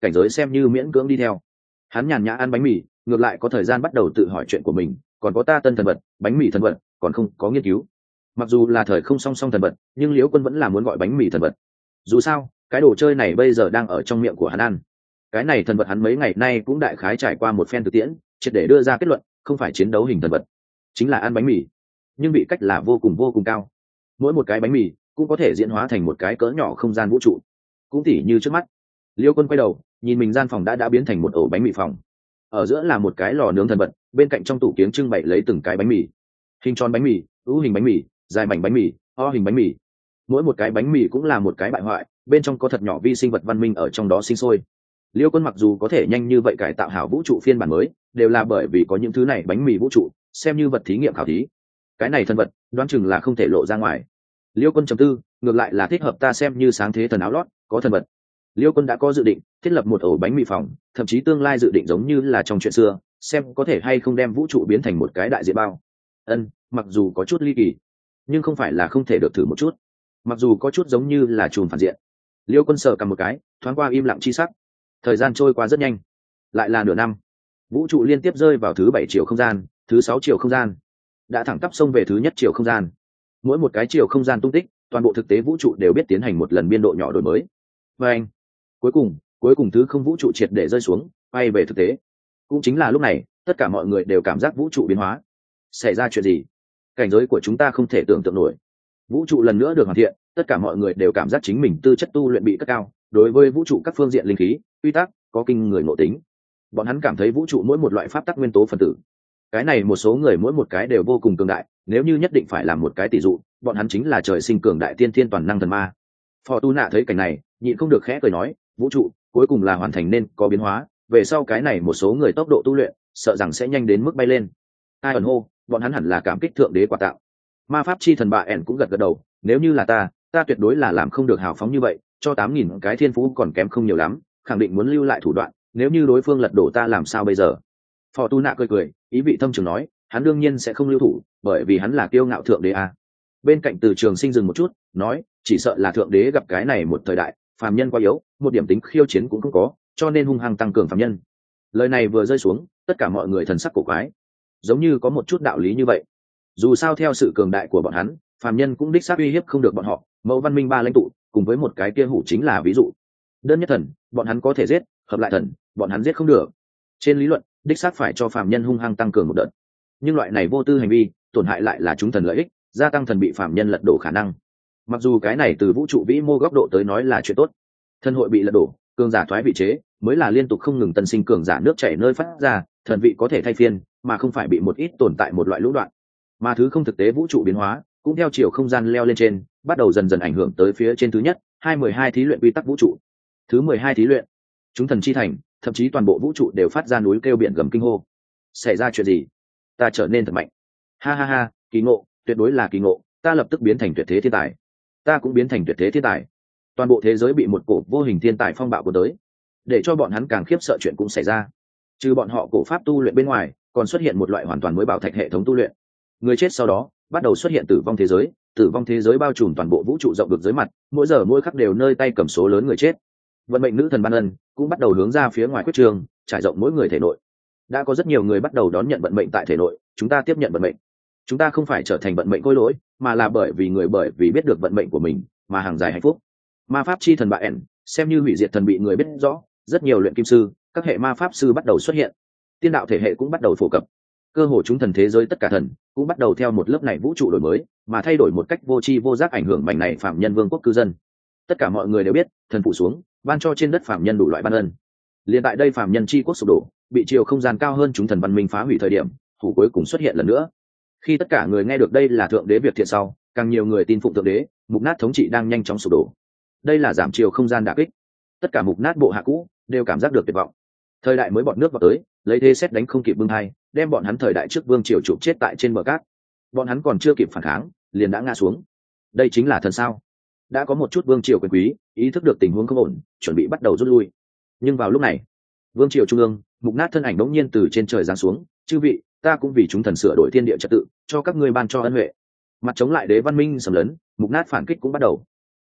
cảnh giới xem như miễn cưỡng đi theo. Hắn nhàn nhã ăn bánh mì, ngược lại có thời gian bắt đầu tự hỏi chuyện của mình, còn có ta tân thần vật, bánh mì thần vật, còn không có nghiên cứu. Mặc dù là thời không song song thần vật, nhưng Liễu Quân vẫn là muốn gọi bánh mì thần vật. Dù sao, cái đồ chơi này bây giờ đang ở trong miệng của hắn ăn. Cái này thần vật hắn mấy ngày nay cũng đại khái trải qua một phen thực tiễn, triệt để đưa ra kết luận, không phải chiến đấu hình thần vật, chính là ăn bánh mì. Nhưng vị cách là vô cùng vô cùng cao. Mỗi một cái bánh mì cũng có thể diễn hóa thành một cái cỡ nhỏ không gian vũ trụ. Cũng tỉ như trước mắt, Liễu Quân quay đầu, nhìn mình gian phòng đã đã biến thành một ổ bánh mì phòng. Ở giữa là một cái lò nướng thần vật, bên cạnh trong tủ kiếng trưng bày lấy từng cái bánh mì. Hình tròn bánh mì, ưu hình bánh mì, dài mảnh bánh mì, o hình bánh mì. Mỗi một cái bánh mì cũng là một cái bại hoại, bên trong có thật nhỏ vi sinh vật văn minh ở trong đó sinh sôi. Liêu Quân mặc dù có thể nhanh như vậy cải tạo hảo vũ trụ phiên bản mới, đều là bởi vì có những thứ này bánh mì vũ trụ, xem như vật thí nghiệm khảo thí. Cái này thần vật, đoán chừng là không thể lộ ra ngoài. Liêu Quân chấm tư, ngược lại là thích hợp ta xem như sáng thế thần áo lót, có thần vật. Liêu Quân đã có dự định thiết lập một ổ bánh mì phòng, thậm chí tương lai dự định giống như là trong chuyện xưa, xem có thể hay không đem vũ trụ biến thành một cái đại diện bao. Ân, mặc dù có chút ly kỳ, nhưng không phải là không thể được thử một chút. Mặc dù có chút giống như là chùm phản diện. Liêu Quân sờ cầm một cái, thoáng qua im lặng chi sắc. Thời gian trôi qua rất nhanh, lại là nửa năm. Vũ trụ liên tiếp rơi vào thứ bảy chiều không gian, thứ sáu chiều không gian, đã thẳng tắp xông về thứ nhất chiều không gian. Mỗi một cái chiều không gian tung tích, toàn bộ thực tế vũ trụ đều biết tiến hành một lần biên độ nhỏ đổi mới. Và anh, cuối cùng, cuối cùng thứ không vũ trụ triệt để rơi xuống, bay về thực tế. Cũng chính là lúc này, tất cả mọi người đều cảm giác vũ trụ biến hóa. Xảy ra chuyện gì? Cảnh giới của chúng ta không thể tưởng tượng nổi. Vũ trụ lần nữa được hoàn thiện, tất cả mọi người đều cảm giác chính mình tư chất tu luyện bị cất cao, đối với vũ trụ các phương diện linh khí, quy tắc có kinh người ngộ tính. Bọn hắn cảm thấy vũ trụ mỗi một loại pháp tắc nguyên tố phân tử, cái này một số người mỗi một cái đều vô cùng cường đại, nếu như nhất định phải làm một cái tỷ dụ, bọn hắn chính là trời sinh cường đại tiên thiên toàn năng thần ma. Phò Tu Nạ thấy cảnh này, nhịn không được khẽ cười nói, vũ trụ cuối cùng là hoàn thành nên có biến hóa, về sau cái này một số người tốc độ tu luyện sợ rằng sẽ nhanh đến mức bay lên. Ai ẩn hô, bọn hắn hẳn là cảm kích thượng đế quà tạo. Ma pháp chi thần bà ẻn cũng gật gật đầu, nếu như là ta ta tuyệt đối là làm không được hào phóng như vậy, cho tám nghìn cái thiên phú còn kém không nhiều lắm, khẳng định muốn lưu lại thủ đoạn, nếu như đối phương lật đổ ta làm sao bây giờ. Phò Tu Nạ cười cười, ý vị thâm trường nói, hắn đương nhiên sẽ không lưu thủ, bởi vì hắn là kiêu ngạo thượng đế a. Bên cạnh Từ Trường Sinh dừng một chút, nói, chỉ sợ là thượng đế gặp cái này một thời đại phàm nhân quá yếu, một điểm tính khiêu chiến cũng không có, cho nên hung hăng tăng cường phàm nhân. Lời này vừa rơi xuống, tất cả mọi người thần sắc cổ quái, giống như có một chút đạo lý như vậy. Dù sao theo sự cường đại của bọn hắn, phàm nhân cũng đích xác uy hiếp không được bọn họ. Mẫu văn minh ba lãnh tụ cùng với một cái kia hủ chính là ví dụ. Đơn nhất thần, bọn hắn có thể giết, hợp lại thần, bọn hắn giết không được. Trên lý luận, đích xác phải cho phàm nhân hung hăng tăng cường một đợt. Nhưng loại này vô tư hành vi, tổn hại lại là chúng thần lợi ích, gia tăng thần bị phàm nhân lật đổ khả năng. Mặc dù cái này từ vũ trụ vĩ mô góc độ tới nói là chuyện tốt, thần hội bị lật đổ, cường giả thoái vị chế, mới là liên tục không ngừng tân sinh cường giả nước chảy nơi phát ra, thần vị có thể thay phiên, mà không phải bị một ít tồn tại một loại lũ đoạn. Mà thứ không thực tế vũ trụ biến hóa, cũng theo chiều không gian leo lên trên, bắt đầu dần dần ảnh hưởng tới phía trên thứ nhất, hai mười hai thí luyện quy tắc vũ trụ. Thứ mười hai thí luyện, chúng thần chi thành, thậm chí toàn bộ vũ trụ đều phát ra núi kêu biển gầm kinh hô. Xảy ra chuyện gì? Ta trở nên thật mạnh. Ha ha ha, kỳ ngộ, tuyệt đối là kỳ ngộ, ta lập tức biến thành tuyệt thế thiên tài. Ta cũng biến thành tuyệt thế thiên tài. Toàn bộ thế giới bị một cổ vô hình thiên tài phong bạo của tới, để cho bọn hắn càng khiếp sợ chuyện cũng xảy ra. Trừ bọn họ cổ pháp tu luyện bên ngoài, còn xuất hiện một loại hoàn toàn mới bảo thạch hệ thống tu luyện. Người chết sau đó bắt đầu xuất hiện tử vong thế giới, tử vong thế giới bao trùm toàn bộ vũ trụ rộng được dưới mặt, mỗi giờ mỗi khắc đều nơi tay cầm số lớn người chết. Vận mệnh nữ thần ban ân cũng bắt đầu hướng ra phía ngoài quyết trường, trải rộng mỗi người thể nội. Đã có rất nhiều người bắt đầu đón nhận vận mệnh tại thể nội, chúng ta tiếp nhận vận mệnh. Chúng ta không phải trở thành vận mệnh khôi lỗi, mà là bởi vì người bởi vì biết được vận mệnh của mình mà hàng dài hạnh phúc. Ma pháp chi thần bà ẻn xem như hủy diệt thần bị người biết rõ, rất nhiều luyện kim sư, các hệ ma pháp sư bắt đầu xuất hiện, tiên đạo thể hệ cũng bắt đầu phổ cập. Cơ hồ chúng thần thế giới tất cả thần cũng bắt đầu theo một lớp này vũ trụ đổi mới, mà thay đổi một cách vô tri vô giác ảnh hưởng mảnh này phạm nhân vương quốc cư dân. Tất cả mọi người đều biết, thần phụ xuống, ban cho trên đất phạm nhân đủ loại ban ân. Liên tại đây phạm nhân chi quốc sụp đổ, bị chiều không gian cao hơn chúng thần văn minh phá hủy thời điểm, hủ cuối cùng xuất hiện lần nữa. Khi tất cả người nghe được đây là thượng đế việc thiện sau, càng nhiều người tin phụng thượng đế, mục nát thống trị đang nhanh chóng sụp đổ. Đây là giảm chiều không gian đả kích. Tất cả mục nát bộ hạ cũ đều cảm giác được tuyệt vọng. Thời đại mới bọt nước vào tới, lấy thế xét đánh không kịp bưng hai, đem bọn hắn thời đại trước vương triều chụp chết tại trên bờ cát. Bọn hắn còn chưa kịp phản kháng, liền đã ngã xuống. Đây chính là thần sao? Đã có một chút vương triều quyền quý ý thức được tình huống không ổn, chuẩn bị bắt đầu rút lui. Nhưng vào lúc này, vương triều trung ương, mục nát thân ảnh đống nhiên từ trên trời giáng xuống, chư vị, ta cũng vì chúng thần sửa đổi thiên địa trật tự, cho các ngươi ban cho ân huệ. Mặt chống lại đế văn minh sầm lớn, mục nát phản kích cũng bắt đầu.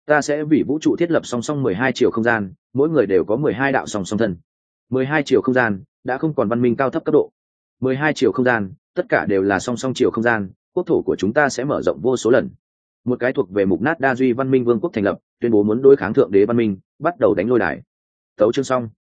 ta sẽ vì vũ trụ thiết lập song song mười hai chiều không gian, mỗi người đều có mười hai đạo song song thân. Mười hai chiều không gian đã không còn văn minh cao thấp cấp độ. Mười hai chiều không gian tất cả đều là song song chiều không gian, quốc thổ của chúng ta sẽ mở rộng vô số lần. Một cái thuộc về mục nát đa duy văn minh vương quốc thành lập, tuyên bố muốn đối kháng thượng đế văn minh, bắt đầu đánh lôi đài. Tấu chương xong.